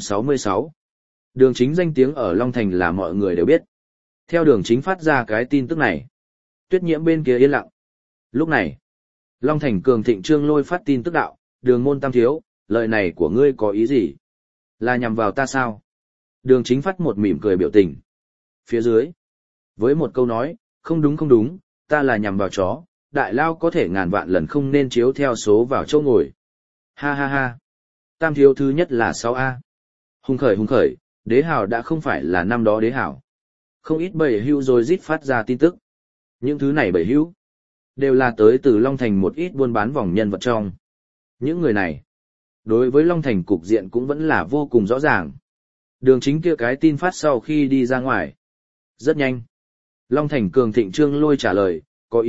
666. Đường Chính danh tiếng ở Long Thành là mọi người đều biết. Theo Đường Chính phát ra cái tin tức này. Tuyết Nhiễm bên kia yên lặng. Lúc này, Long Thành cường thịnh Trương Lôi phát tin tức đạo, Đường môn tam thiếu, lời này của ngươi có ý gì? Là nhằm vào ta sao? Đường Chính phát một mỉm cười biểu tình. Phía dưới, với một câu nói, không đúng, ta là nhằm vào chó, đại lao có thể ngàn vạn lần không nên chiếu theo số vào chỗ ngồi. Ha ha ha. Tam thiếu thứ nhất là 6A. Hùng khởi, đế hào đã không phải là năm đó đế hào. Không ít bầy hưu rồi rít phát ra tin tức. Những thứ này bầy hưu, đều là tới từ Long Thành một ít buôn bán vòng nhân vật trong. Những người này, đối với Long Thành cục diện cũng vẫn là vô cùng rõ ràng. Đường Chính kia cái tin phát sau khi đi ra ngoài. Rất nhanh. Long Thành cường thịnh Trương Lôi trả lời, có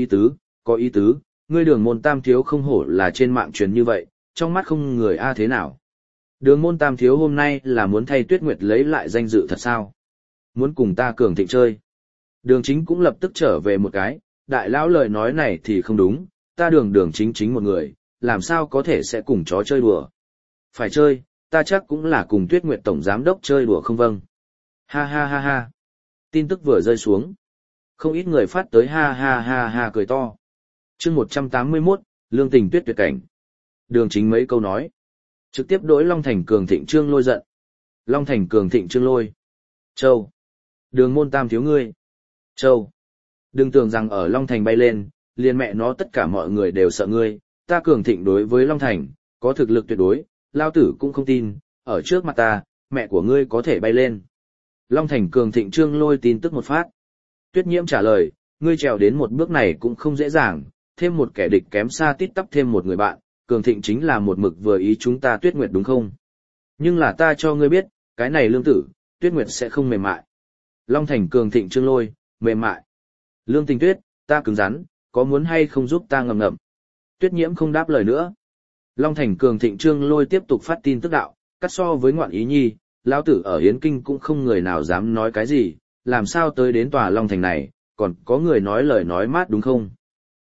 ý tứ, ngươi Đường môn tam thiếu không hổ là trên mạng truyền như vậy, trong mắt không người a thế nào. Đường môn tam thiếu hôm nay là muốn thay Tuyết Nguyệt lấy lại danh dự thật sao? Muốn cùng ta cường thịnh chơi. Đường Chính cũng lập tức trở về một cái, đại lão lời nói này thì không đúng, ta Đường chính một người, làm sao có thể sẽ cùng chó chơi đùa. Phải chơi, ta chắc cũng là cùng Tuyết Nguyệt tổng giám đốc chơi đùa không vâng. Ha ha ha ha. Tin tức vừa rơi xuống. Không ít người phát tới ha ha ha ha cười to. Chương 181, Lương Tình Tuyết tuyệt cảnh. Đường Chính mấy câu nói. Trực tiếp đối Long Thành cường thịnh Trương Lôi giận. Long Thành cường thịnh Trương Lôi. Châu. Đường môn tam thiếu ngươi. Châu. Đừng tưởng rằng ở Long Thành bay lên, liền mẹ nó tất cả mọi người đều sợ ngươi. Ta cường thịnh đối với Long Thành, có thực lực tuyệt đối, lao tử cũng không tin, ở trước mặt ta, mẹ của ngươi có thể bay lên. Long Thành cường thịnh Trương Lôi tin tức một phát. Tuyết Nhiễm trả lời, ngươi trèo đến một bước này cũng không dễ dàng, thêm một kẻ địch kém xa tít tắp thêm một người bạn, cường thịnh chính là một mực vừa ý chúng ta Tuyết Nguyệt đúng không? Nhưng là ta cho ngươi biết, cái này lương tử, Tuyết Nguyệt sẽ không mềm mại. Long Thành cường thịnh Trương Lôi, mềm mại. Lương Tình Tuyết, ta cứng rắn, có muốn hay không giúp ta ngầm ngầm? Tuyết Nhiễm không đáp lời nữa. Long Thành cường thịnh Trương Lôi tiếp tục phát tin tức đạo, cắt so với ngoạn ý nhi, lão tử ở Yến Kinh cũng không người nào dám nói cái gì, làm sao tới đến tòa Long Thành này, còn có người nói lời nói mát đúng không?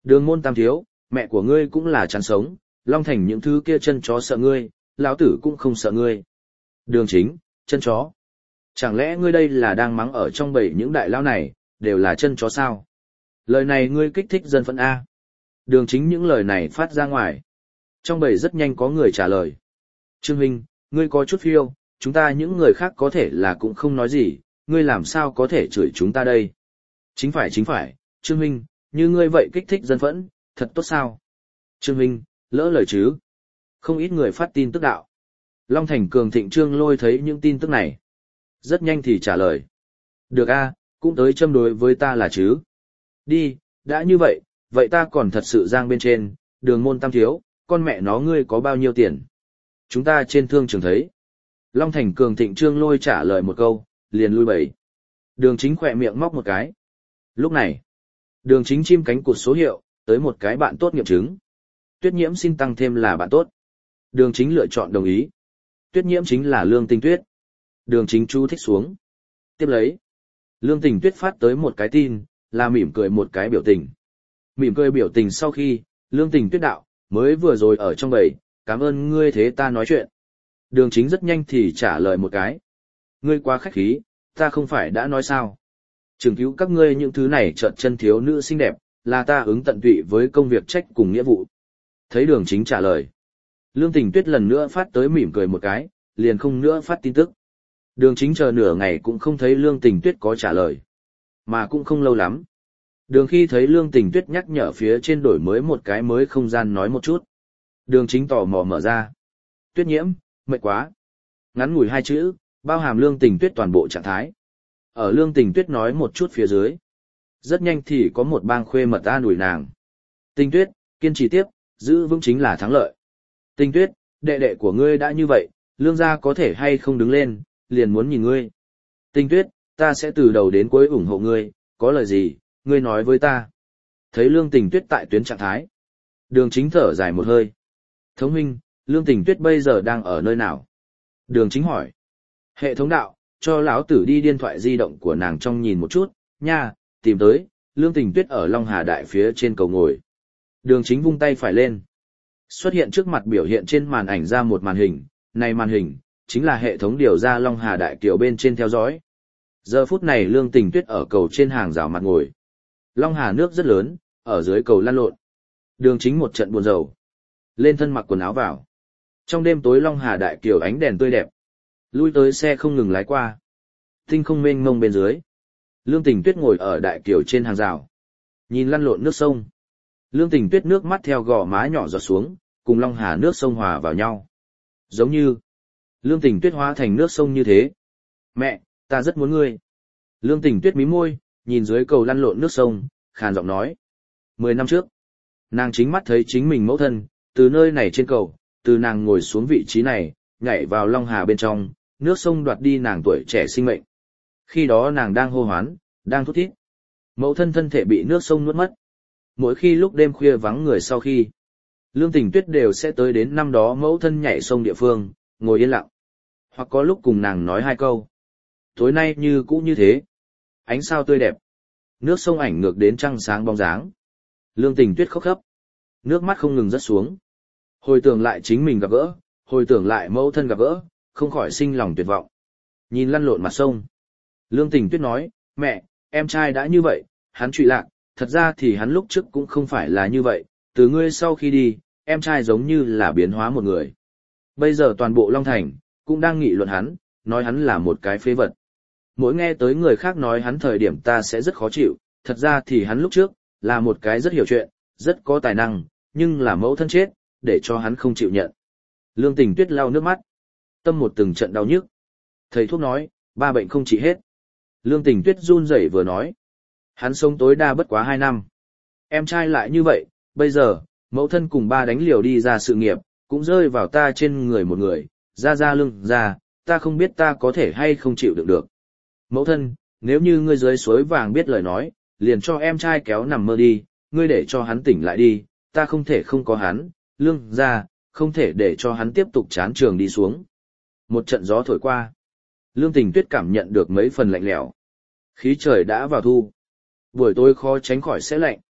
Đường môn tam thiếu, mẹ của ngươi cũng là chán sống, Long Thành những thứ kia chân chó sợ ngươi, lão tử cũng không sợ ngươi. Đường Chính, chân chó. Chẳng lẽ ngươi đây là đang mắng ở trong bầy những đại lão này, đều là chân chó sao? Lời này ngươi kích thích dân phẫn A. Đường Chính những lời này phát ra ngoài. Trong bầy rất nhanh có người trả lời. Trương Huynh, ngươi có chút phiêu, chúng ta những người khác có thể là cũng không nói gì, ngươi làm sao có thể chửi chúng ta đây? Chính phải, Trương Huynh, như ngươi vậy kích thích dân phẫn, thật tốt sao? Trương Huynh, lỡ lời chứ? Không ít người phát tin tức đạo. Long Thành Cường Thịnh Trương Lôi thấy những tin tức này. Rất nhanh thì trả lời. Được a, cũng tới châm đối với ta là chứ. Đi, đã như vậy, vậy ta còn thật sự giang bên trên, đường môn tam thiếu, con mẹ nó ngươi có bao nhiêu tiền? Chúng ta trên thương trường thấy. Long Thành Cường Thịnh Trương Lôi trả lời một câu, liền lui bẩy. Đường Chính khỏe miệng móc một cái. Lúc này, Đường Chính chim cánh cụt số hiệu, tới một cái bạn tốt nghiệm chứng. Tuyết Nhiễm xin tăng thêm là bạn tốt. Đường Chính lựa chọn đồng ý. Tuyết Nhiễm chính là Lương Tình Tuyết. Đường Chính chú thích xuống. Tiếp lấy, Lương Tình Tuyết phát tới một cái tin, là mỉm cười một cái biểu tình. Mỉm cười biểu tình sau khi, Lương Tình Tuyết đạo, mới vừa rồi ở trong bầy, cảm ơn ngươi thế ta nói chuyện. Đường Chính rất nhanh thì trả lời một cái. Ngươi quá khách khí, ta không phải đã nói sao. Trường cứu các ngươi những thứ này trợn chân thiếu nữ xinh đẹp, là ta ứng tận tụy với công việc trách cùng nghĩa vụ. Thấy Đường Chính trả lời. Lương Tình Tuyết lần nữa phát tới mỉm cười một cái, liền không nữa phát tin tức. Đường Chính chờ nửa ngày cũng không thấy Lương Tình Tuyết có trả lời. Mà cũng không lâu lắm. Đường khi thấy Lương Tình Tuyết nhắc nhở phía trên đổi mới một cái mới không gian nói một chút. Đường Chính tò mò mở ra. Tuyết Nhiễm, mệt quá. Ngắn ngủi hai chữ, bao hàm Lương Tình Tuyết toàn bộ trạng thái. Ở Lương Tình Tuyết nói một chút phía dưới. Rất nhanh thì có một bang khuê mật an ủi nàng. Tình Tuyết, kiên trì tiếp, giữ vững chính là thắng lợi. Tình Tuyết, đệ đệ của ngươi đã như vậy, Lương gia có thể hay không đứng lên, liền muốn nhìn ngươi. Tình Tuyết, ta sẽ từ đầu đến cuối ủng hộ ngươi, có lời gì, ngươi nói với ta. Thấy Lương Tình Tuyết tại tuyến trạng thái. Đường Chính thở dài một hơi. Thống huynh, Lương Tình Tuyết bây giờ đang ở nơi nào? Đường Chính hỏi. Hệ thống đạo, cho lão tử đi điện thoại di động của nàng trong nhìn một chút, nha, tìm tới, Lương Tình Tuyết ở Long Hà Đại phía trên cầu ngồi. Đường Chính vung tay phải lên. Xuất hiện trước mặt biểu hiện trên màn ảnh ra một màn hình, này màn hình, chính là hệ thống điều ra Long Hà Đại kiểu bên trên theo dõi. Giờ phút này Lương Tình Tuyết ở cầu trên hàng rào mặt ngồi. Long Hà nước rất lớn, ở dưới cầu lăn lộn. Đường Chính một trận buồn rầu. Lên thân mặc quần áo vào. Trong đêm tối Long Hà Đại kiểu ánh đèn tươi đẹp. Lui tới xe không ngừng lái qua. Tinh không mênh mông bên dưới. Lương Tình Tuyết ngồi ở đại kiều trên hàng rào. Nhìn lăn lộn nước sông. Lương Tình Tuyết nước mắt theo gò má nhỏ giọt xuống, cùng Long Hà nước sông hòa vào nhau. Giống như Lương Tình Tuyết hóa thành nước sông như thế. Mẹ, ta rất muốn ngươi. Lương Tình Tuyết mí môi, nhìn dưới cầu lăn lộn nước sông, khàn giọng nói. 10 năm trước, nàng chính mắt thấy chính mình mẫu thân, từ nơi này trên cầu, từ nàng ngồi xuống vị trí này, nhảy vào Long Hà bên trong, nước sông đoạt đi nàng tuổi trẻ sinh mệnh. Khi đó nàng đang hô hoán, đang thút thít. Mẫu thân thân thể bị nước sông nuốt mất. Mỗi khi lúc đêm khuya vắng người sau khi, Lương Tình Tuyết đều sẽ tới đến năm đó mẫu thân nhảy sông địa phương, ngồi yên lặng. Hoặc có lúc cùng nàng nói hai câu. Tối nay như cũ như thế. Ánh sao tươi đẹp. Nước sông ảnh ngược đến trăng sáng bóng dáng. Lương Tình Tuyết khóc khóc. Nước mắt không ngừng rớt xuống. Hồi tưởng lại chính mình gặp gỡ, hồi tưởng lại mẫu thân gặp gỡ, không khỏi sinh lòng tuyệt vọng. Nhìn lăn lộn mặt sông. Lương Tình Tuyết nói, mẹ, em trai đã như vậy, hắn trụy lạc, thật ra thì hắn lúc trước cũng không phải là như vậy, từ ngươi sau khi đi, em trai giống như là biến hóa một người. Bây giờ toàn bộ Long Thành, cũng đang nghị luận hắn, nói hắn là một cái phế vật. Mỗi nghe tới người khác nói hắn thời điểm ta sẽ rất khó chịu, thật ra thì hắn lúc trước, là một cái rất hiểu chuyện, rất có tài năng, nhưng là mẫu thân chết, để cho hắn không chịu nhận. Lương Tình Tuyết lau nước mắt. Tâm một từng trận đau nhức. Thầy thuốc nói, 3 bệnh không trị hết. Lương Tình Tuyết run rẩy vừa nói. Hắn sống tối đa bất quá 2 năm. Em trai lại như vậy, bây giờ, mẫu thân cùng ba đánh liều đi ra sự nghiệp, cũng rơi vào ta trên người một người, ra lưng ra, ta không biết ta có thể hay không chịu đựng được. Mẫu thân, nếu như ngươi dưới suối vàng biết lời nói, liền cho em trai kéo nằm mơ đi, ngươi để cho hắn tỉnh lại đi, ta không thể không có hắn, lương ra, không thể để cho hắn tiếp tục chán trường đi xuống. Một trận gió thổi qua. Lương Tình Tuyết cảm nhận được mấy phần lạnh lẽo. Khí trời đã vào thu. Buổi tối khó tránh khỏi sẽ lạnh.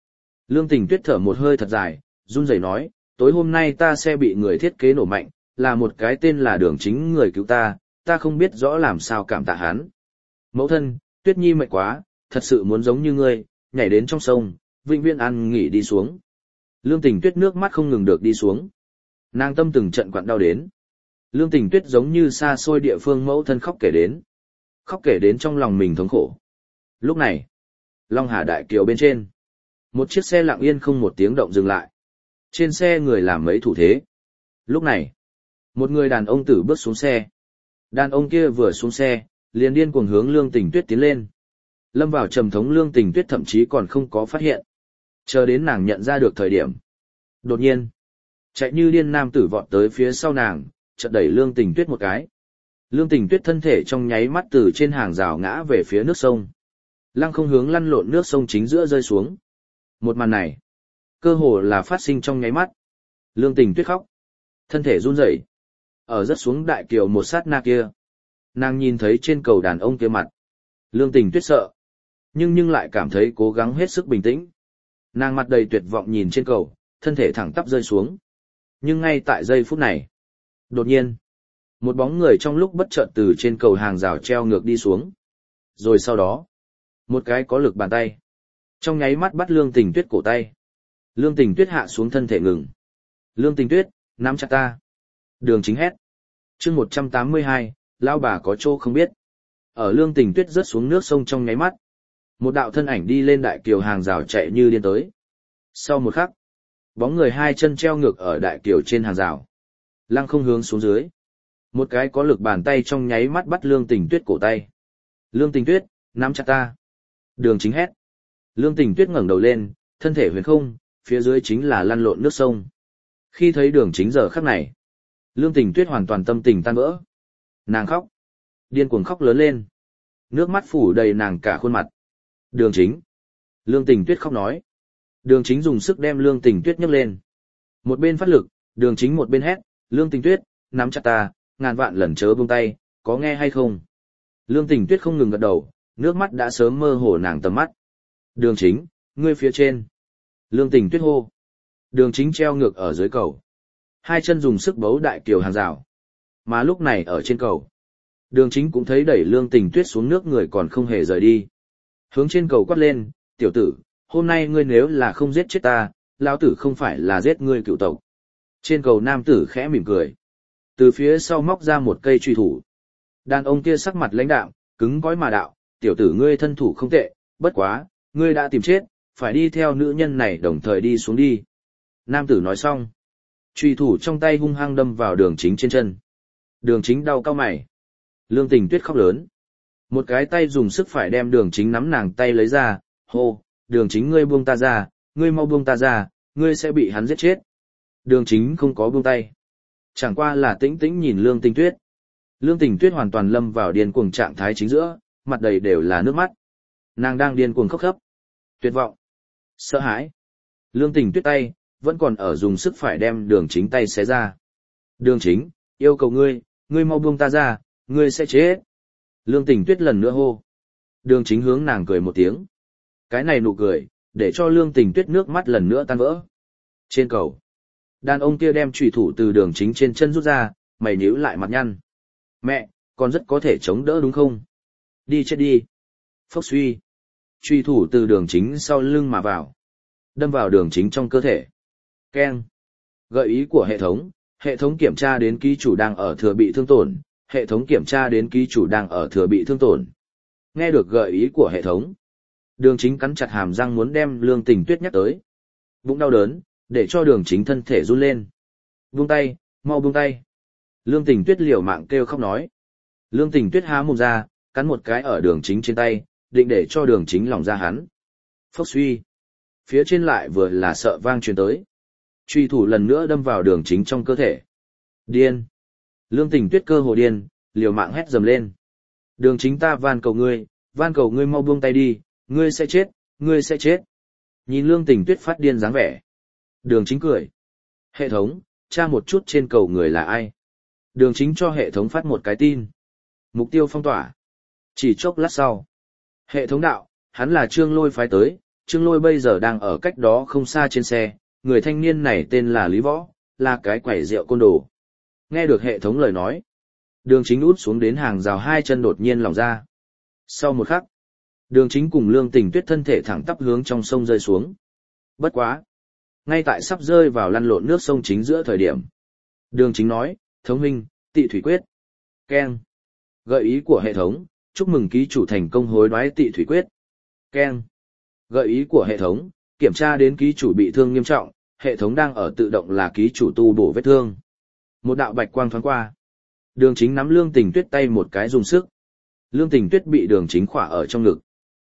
Lương Tình Tuyết thở một hơi thật dài, run rẩy nói, tối hôm nay ta sẽ bị người thiết kế nổ mạnh, là một cái tên là Đường Chính người cứu ta không biết rõ làm sao cảm tạ hắn. Mẫu thân, Tuyết Nhi mệt quá, thật sự muốn giống như ngươi, nhảy đến trong sông, vĩnh viễn ăn nghỉ đi xuống. Lương Tình Tuyết nước mắt không ngừng được đi xuống. Nàng tâm từng trận quặn đau đến. Lương Tình Tuyết giống như xa xôi địa phương mẫu thân khóc kể đến trong lòng mình thống khổ. Lúc này, Long Hà Đại Kiều bên trên, một chiếc xe lặng yên không một tiếng động dừng lại. Trên xe người làm mấy thủ thế. Lúc này, một người đàn ông tử bước xuống xe. Đàn ông kia vừa xuống xe, liền điên cuồng hướng Lương Tình Tuyết tiến lên. Lâm vào trầm thống Lương Tình Tuyết thậm chí còn không có phát hiện. Chờ đến nàng nhận ra được thời điểm. Đột nhiên, chạy như điên nam tử vọt tới phía sau nàng, chợt đẩy Lương Tình Tuyết một cái. Lương Tình Tuyết thân thể trong nháy mắt từ trên hàng rào ngã về phía nước sông. Lăng không hướng lăn lộn nước sông chính giữa rơi xuống. Một màn này, cơ hồ là phát sinh trong nháy mắt. Lương Tình Tuyết khóc, thân thể run rẩy. Ở rất xuống đại kiều một sát na kia, nàng nhìn thấy trên cầu đàn ông kia mặt. Lương Tình Tuyết sợ, nhưng lại cảm thấy cố gắng hết sức bình tĩnh. Nàng mặt đầy tuyệt vọng nhìn trên cầu, thân thể thẳng tắp rơi xuống. Nhưng ngay tại giây phút này, đột nhiên, một bóng người trong lúc bất chợt từ trên cầu hàng rào treo ngược đi xuống. Rồi sau đó, một cái có lực bàn tay, trong nháy mắt bắt Lương Tình Tuyết cổ tay. Lương Tình Tuyết hạ xuống thân thể ngừng. Lương Tình Tuyết, nắm chặt ta. Đường Chính hét. Chương 182, lão bà có chỗ không biết. Ở Lương Tình Tuyết rớt xuống nước sông trong nháy mắt, một đạo thân ảnh đi lên đại kiều hàng rào chạy như điên tới. Sau một khắc, bóng người hai chân treo ngược ở đại kiều trên hàng rào, lăng không hướng xuống dưới. Một cái có lực bàn tay trong nháy mắt bắt Lương Tình Tuyết cổ tay. Lương Tình Tuyết, nắm chặt ta. Đường Chính hét. Lương Tình Tuyết ngẩng đầu lên, thân thể huyền không, phía dưới chính là lăn lộn nước sông. Khi thấy Đường Chính giờ khắc này, Lương Tình Tuyết hoàn toàn tâm tình tan vỡ. Nàng khóc, điên cuồng khóc lớn lên. Nước mắt phủ đầy nàng cả khuôn mặt. Đường Chính. Lương Tình Tuyết khóc nói. Đường Chính dùng sức đem Lương Tình Tuyết nhấc lên. Một bên phát lực, Đường Chính một bên hét, Lương Tình Tuyết, nắm chặt ta, ngàn vạn lần chớ buông tay, có nghe hay không? Lương Tình Tuyết không ngừng gật đầu, nước mắt đã sớm mơ hồ nàng tầm mắt. Đường Chính, ngươi phía trên. Lương Tình Tuyết hô. Đường Chính treo ngược ở dưới cầu. Hai chân dùng sức bấu đại kiều hàng rào. Mà lúc này ở trên cầu, Đường Chính cũng thấy đẩy Lương Tình Tuyết xuống nước người còn không hề rời đi. Hướng trên cầu quát lên, tiểu tử, hôm nay ngươi nếu là không giết chết ta, lão tử không phải là giết ngươi cựu tộc. Trên cầu nam tử khẽ mỉm cười. Từ phía sau móc ra một cây truy thủ. Đàn ông kia sắc mặt lãnh đạm, cứng cỏi mà đạo, tiểu tử ngươi thân thủ không tệ, bất quá, ngươi đã tìm chết, phải đi theo nữ nhân này đồng thời đi xuống đi. Nam tử nói xong, truy thủ trong tay hung hăng đâm vào Đường Chính trên chân. Đường Chính đau cau mày. Lương Tình Tuyết khóc lớn. Một cái tay dùng sức phải đem Đường Chính nắm nàng tay lấy ra, hô, Đường Chính ngươi buông ta ra, ngươi mau buông ta ra, ngươi sẽ bị hắn giết chết. Đường Chính không có buông tay. Chẳng qua là tĩnh tĩnh nhìn Lương Tình Tuyết. Lương Tình Tuyết hoàn toàn lâm vào điên cuồng trạng thái chính giữa, mặt đầy đều là nước mắt. Nàng đang điên cuồng khóc khóc. Tuyệt vọng. Sợ hãi. Lương Tình Tuyết tay, vẫn còn ở dùng sức phải đem Đường Chính tay xé ra. Đường Chính, yêu cầu ngươi, ngươi mau buông ta ra, ngươi sẽ chết. Lương Tình Tuyết lần nữa hô. Đường Chính hướng nàng cười một tiếng. Cái này nụ cười, để cho Lương Tình Tuyết nước mắt lần nữa tan vỡ. Trên cầu, đàn ông kia đem chùy thủ từ Đường Chính trên chân rút ra, mày nhíu lại mặt nhăn. Mẹ, con rất có thể chống đỡ đúng không? Đi chết đi. Phốc suy. Chùy thủ từ Đường Chính sau lưng mà vào. Đâm vào Đường Chính trong cơ thể. Keng. Gợi ý của hệ thống kiểm tra đến ký chủ đang ở thừa bị thương tổn, hệ thống kiểm tra đến ký chủ đang ở thừa bị thương tổn. Nghe được gợi ý của hệ thống, Đường Chính cắn chặt hàm răng muốn đem Lương Tình Tuyết nhắc tới. Bụng đau đớn, để cho Đường Chính thân thể run lên. Buông tay, mau buông tay. Lương Tình Tuyết liều mạng kêu khóc nói. Lương Tình Tuyết há mồm ra, cắn một cái ở Đường Chính trên tay, định để cho Đường Chính lỏng ra hắn. Phốc suy. Phía trên lại vừa là sợ vang truyền tới. Truy thủ lần nữa đâm vào Đường Chính trong cơ thể. Điên. Lương Tình Tuyết cơ hồ điên, liều mạng hét dầm lên. Đường Chính ta van cầu ngươi mau buông tay đi, ngươi sẽ chết, ngươi sẽ chết. Nhìn Lương Tình Tuyết phát điên dáng vẻ. Đường Chính cười. Hệ thống, tra một chút trên cầu người là ai. Đường Chính cho hệ thống phát một cái tin. Mục tiêu phong tỏa. Chỉ chốc lát sau. Hệ thống đạo, hắn là Trương Lôi phái tới, Trương Lôi bây giờ đang ở cách đó không xa trên xe, người thanh niên này tên là Lý Võ, là cái quẩy rượu côn đồ. Nghe được hệ thống lời nói, Đường Chính út xuống đến hàng rào hai chân đột nhiên lỏng ra. Sau một khắc, Đường Chính cùng Lương Tình Tuyết thân thể thẳng tắp hướng trong sông rơi xuống. Bất quá, ngay tại sắp rơi vào lăn lộn nước sông chính giữa thời điểm, Đường Chính nói, thống huynh, tị thủy quyết. Keng. Gợi ý của hệ thống, chúc mừng ký chủ thành công hối đoái tị thủy quyết. Keng. Gợi ý của hệ thống, kiểm tra đến ký chủ bị thương nghiêm trọng, hệ thống đang ở tự động là ký chủ tu bổ vết thương. Một đạo bạch quang thoáng qua. Đường Chính nắm Lương Tình Tuyết tay một cái dùng sức. Lương Tình Tuyết bị Đường Chính khỏa ở trong ngực.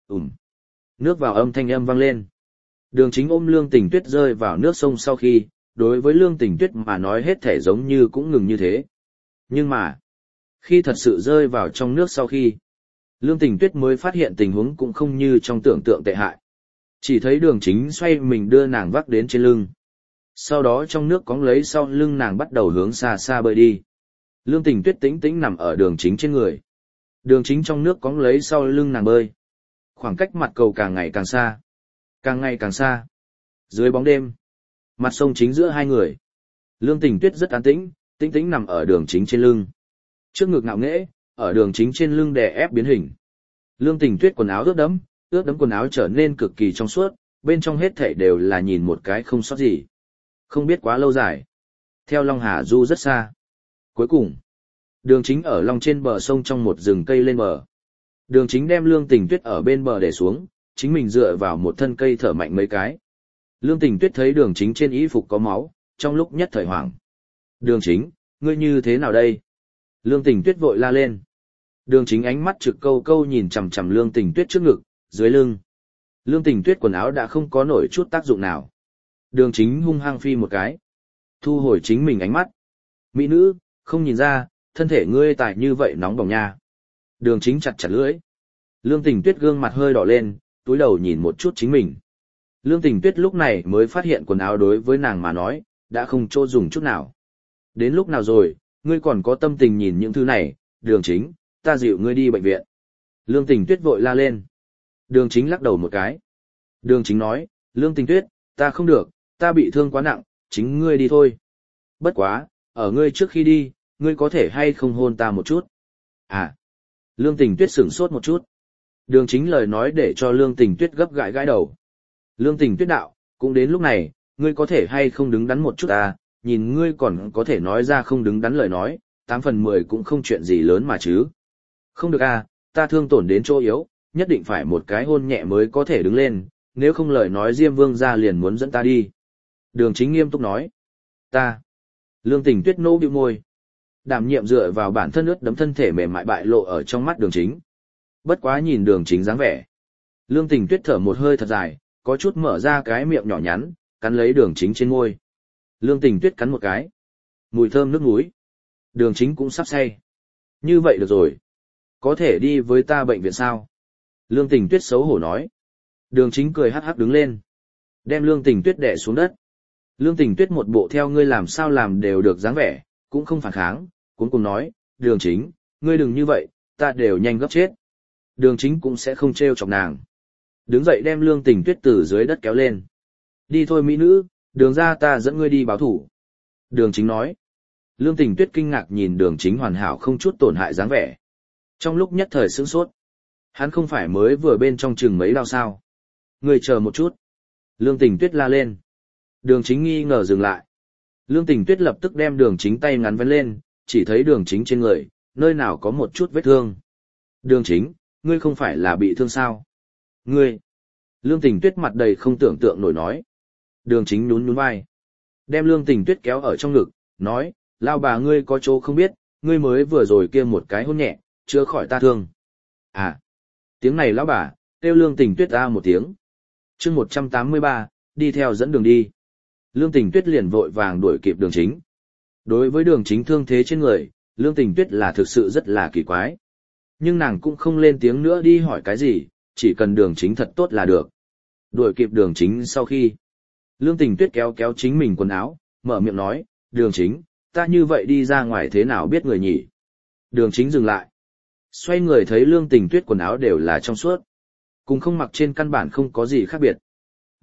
Nước vào âm thanh âm vang lên. Đường Chính ôm Lương Tình Tuyết rơi vào nước sông sau khi, đối với Lương Tình Tuyết mà nói hết thể giống như cũng ngừng như thế. Nhưng mà, khi thật sự rơi vào trong nước sau khi, Lương Tình Tuyết mới phát hiện tình huống cũng không như trong tưởng tượng tệ hại. Chỉ thấy Đường Chính xoay mình đưa nàng vác đến trên lưng. Sau đó trong nước cóng lấy sau lưng nàng bắt đầu hướng xa xa bơi đi. Lương Tình Tuyết tĩnh tĩnh nằm ở Đường Chính trên người. Đường Chính trong nước cóng lấy sau lưng nàng bơi. Khoảng cách mặt cầu càng ngày càng xa. Càng ngày càng xa. Dưới bóng đêm, mặt sông chính giữa hai người. Lương Tình Tuyết rất an tĩnh, tĩnh tĩnh nằm ở Đường Chính trên lưng. Trước ngực ngạo nghễ, ở Đường Chính trên lưng đè ép biến hình. Lương Tình Tuyết quần áo ướt đẫm quần áo trở nên cực kỳ trong suốt, bên trong hết thảy đều là nhìn một cái không sót gì. Không biết quá lâu dài. Theo Long Hà du rất xa. Cuối cùng, Đường Chính ở long trên bờ sông trong một rừng cây lên bờ. Đường Chính đem Lương Tình Tuyết ở bên bờ để xuống, chính mình dựa vào một thân cây thở mạnh mấy cái. Lương Tình Tuyết thấy Đường Chính trên y phục có máu, trong lúc nhất thời hoảng. Đường Chính, ngươi như thế nào đây? Lương Tình Tuyết vội la lên. Đường Chính ánh mắt trực câu câu nhìn chằm chằm Lương Tình Tuyết trước ngực, dưới lưng. Lương Tình Tuyết quần áo đã không có nổi chút tác dụng nào. Đường Chính hung hăng phi một cái. Thu hồi chính mình ánh mắt. Mỹ nữ, không nhìn ra, thân thể ngươi tại như vậy nóng bỏng nha. Đường Chính chặt chặt lưỡi. Lương Tình Tuyết gương mặt hơi đỏ lên, túi đầu nhìn một chút chính mình. Lương Tình Tuyết lúc này mới phát hiện quần áo đối với nàng mà nói, đã không chỗ dùng chút nào. Đến lúc nào rồi, ngươi còn có tâm tình nhìn những thứ này, Đường Chính, ta dịu ngươi đi bệnh viện. Lương Tình Tuyết vội la lên. Đường Chính lắc đầu một cái. Đường Chính nói, Lương Tình Tuyết, ta không được, ta bị thương quá nặng, chính ngươi đi thôi. Bất quá, ở ngươi trước khi đi, ngươi có thể hay không hôn ta một chút? À. Lương Tình Tuyết sửng sốt một chút. Đường Chính lời nói để cho Lương Tình Tuyết gấp gãi gãi đầu. Lương Tình Tuyết đạo, cũng đến lúc này, ngươi có thể hay không đứng đắn một chút à, nhìn ngươi còn có thể nói ra không đứng đắn lời nói, 8/10 cũng không chuyện gì lớn mà chứ. Không được à, ta thương tổn đến chỗ yếu, nhất định phải một cái hôn nhẹ mới có thể đứng lên, nếu không lời nói Diêm Vương gia liền muốn dẫn ta đi. Đường Chính nghiêm túc nói. Ta. Lương Tình Tuyết nô bĩu môi. Đảm nhiệm dựa vào bản thân ướt đấm thân thể mềm mại bại lộ ở trong mắt Đường Chính. Bất quá nhìn Đường Chính dáng vẻ. Lương Tình Tuyết thở một hơi thật dài, có chút mở ra cái miệng nhỏ nhắn, cắn lấy Đường Chính trên môi. Lương Tình Tuyết cắn một cái. Mùi thơm nước muối. Đường Chính cũng sắp say. Như vậy được rồi. Có thể đi với ta bệnh viện sao? Lương Tình Tuyết xấu hổ nói. Đường Chính cười hắc hắc đứng lên. Đem Lương Tình Tuyết đè xuống đất. Lương Tình Tuyết một bộ theo ngươi làm sao làm đều được dáng vẻ, cũng không phản kháng, cuống cuồng nói, Đường Chính, ngươi đừng như vậy, ta đều nhanh gấp chết. Đường Chính cũng sẽ không trêu chọc nàng. Đứng dậy đem Lương Tình Tuyết từ dưới đất kéo lên. Đi thôi mỹ nữ, Đường ra ta dẫn ngươi đi báo thủ. Đường Chính nói. Lương Tình Tuyết kinh ngạc nhìn Đường Chính hoàn hảo không chút tổn hại dáng vẻ. Trong lúc nhất thời sửng sốt. Hắn không phải mới vừa bên trong chừng mấy đao sao. Ngươi chờ một chút. Lương Tình Tuyết la lên. Đường Chính nghi ngờ dừng lại. Lương Tình Tuyết lập tức đem Đường Chính tay ngắn vén lên, chỉ thấy Đường Chính trên người, nơi nào có một chút vết thương. Đường Chính, ngươi không phải là bị thương sao? Ngươi. Lương Tình Tuyết mặt đầy không tưởng tượng nổi nói. Đường Chính nhún nhún vai. Đem Lương Tình Tuyết kéo ở trong ngực, nói, lao bà ngươi có chỗ không biết, ngươi mới vừa rồi kia một cái hôn nhẹ, chữa khỏi ta thương. À. Tiếng này lão bà, kêu Lương Tình Tuyết ra một tiếng. chương 183, đi theo dẫn đường đi. Lương Tình Tuyết liền vội vàng đuổi kịp Đường Chính. Đối với Đường Chính thương thế trên người, Lương Tình Tuyết là thực sự rất là kỳ quái. Nhưng nàng cũng không lên tiếng nữa đi hỏi cái gì, chỉ cần Đường Chính thật tốt là được. Đuổi kịp Đường Chính sau khi, Lương Tình Tuyết kéo kéo chính mình quần áo, mở miệng nói, Đường Chính, ta như vậy đi ra ngoài thế nào biết người nhỉ? Đường Chính dừng lại. Xoay người thấy Lương Tình Tuyết quần áo đều là trong suốt. Cùng không mặc trên căn bản không có gì khác biệt.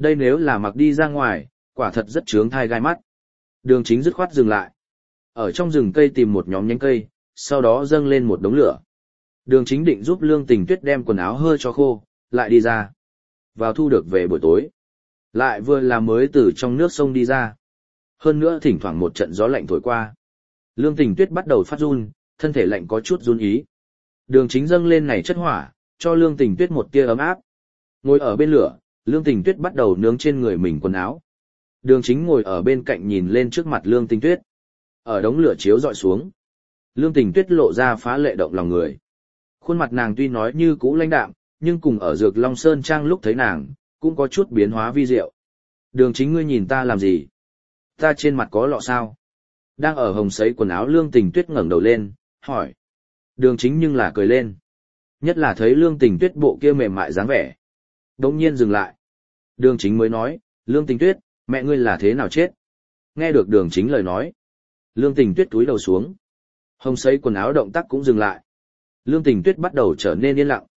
Đây nếu là mặc đi ra ngoài, quả thật rất chướng thai gai mắt. Đường Chính dứt khoát dừng lại. Ở trong rừng cây tìm một nhóm nhánh cây, sau đó dâng lên một đống lửa. Đường Chính định giúp Lương Tình Tuyết đem quần áo hơi cho khô, lại đi ra. Vào thu được về buổi tối. Lại vừa là mới từ trong nước sông đi ra. Hơn nữa thỉnh thoảng một trận gió lạnh thổi qua. Lương Tình Tuyết bắt đầu phát run, thân thể lạnh có chút run ý. Đường Chính dâng lên này chất hỏa, cho Lương Tình Tuyết một tia ấm áp. Ngồi ở bên lửa, Lương Tình Tuyết bắt đầu nướng trên người mình quần áo. Đường Chính ngồi ở bên cạnh nhìn lên trước mặt Lương Tình Tuyết. Ở đống lửa chiếu dọi xuống. Lương Tình Tuyết lộ ra phá lệ động lòng người. Khuôn mặt nàng tuy nói như cũ lãnh đạm, nhưng cùng ở Dược Long Sơn Trang lúc thấy nàng, cũng có chút biến hóa vi diệu. Đường Chính, ngươi nhìn ta làm gì? Ta trên mặt có lọ sao? Đang ở hồng sấy quần áo Lương Tình Tuyết ngẩng đầu lên, hỏi. Đường Chính nhưng là cười lên. Nhất là thấy Lương Tình Tuyết bộ kia mềm mại dáng vẻ. Đống nhiên dừng lại. Đường Chính mới nói, Lương Tình Tuyết, mẹ ngươi là thế nào chết? Nghe được Đường Chính lời nói. Lương Tình Tuyết túi đầu xuống. Hồng sấy quần áo động tác cũng dừng lại. Lương Tình Tuyết bắt đầu trở nên yên lặng.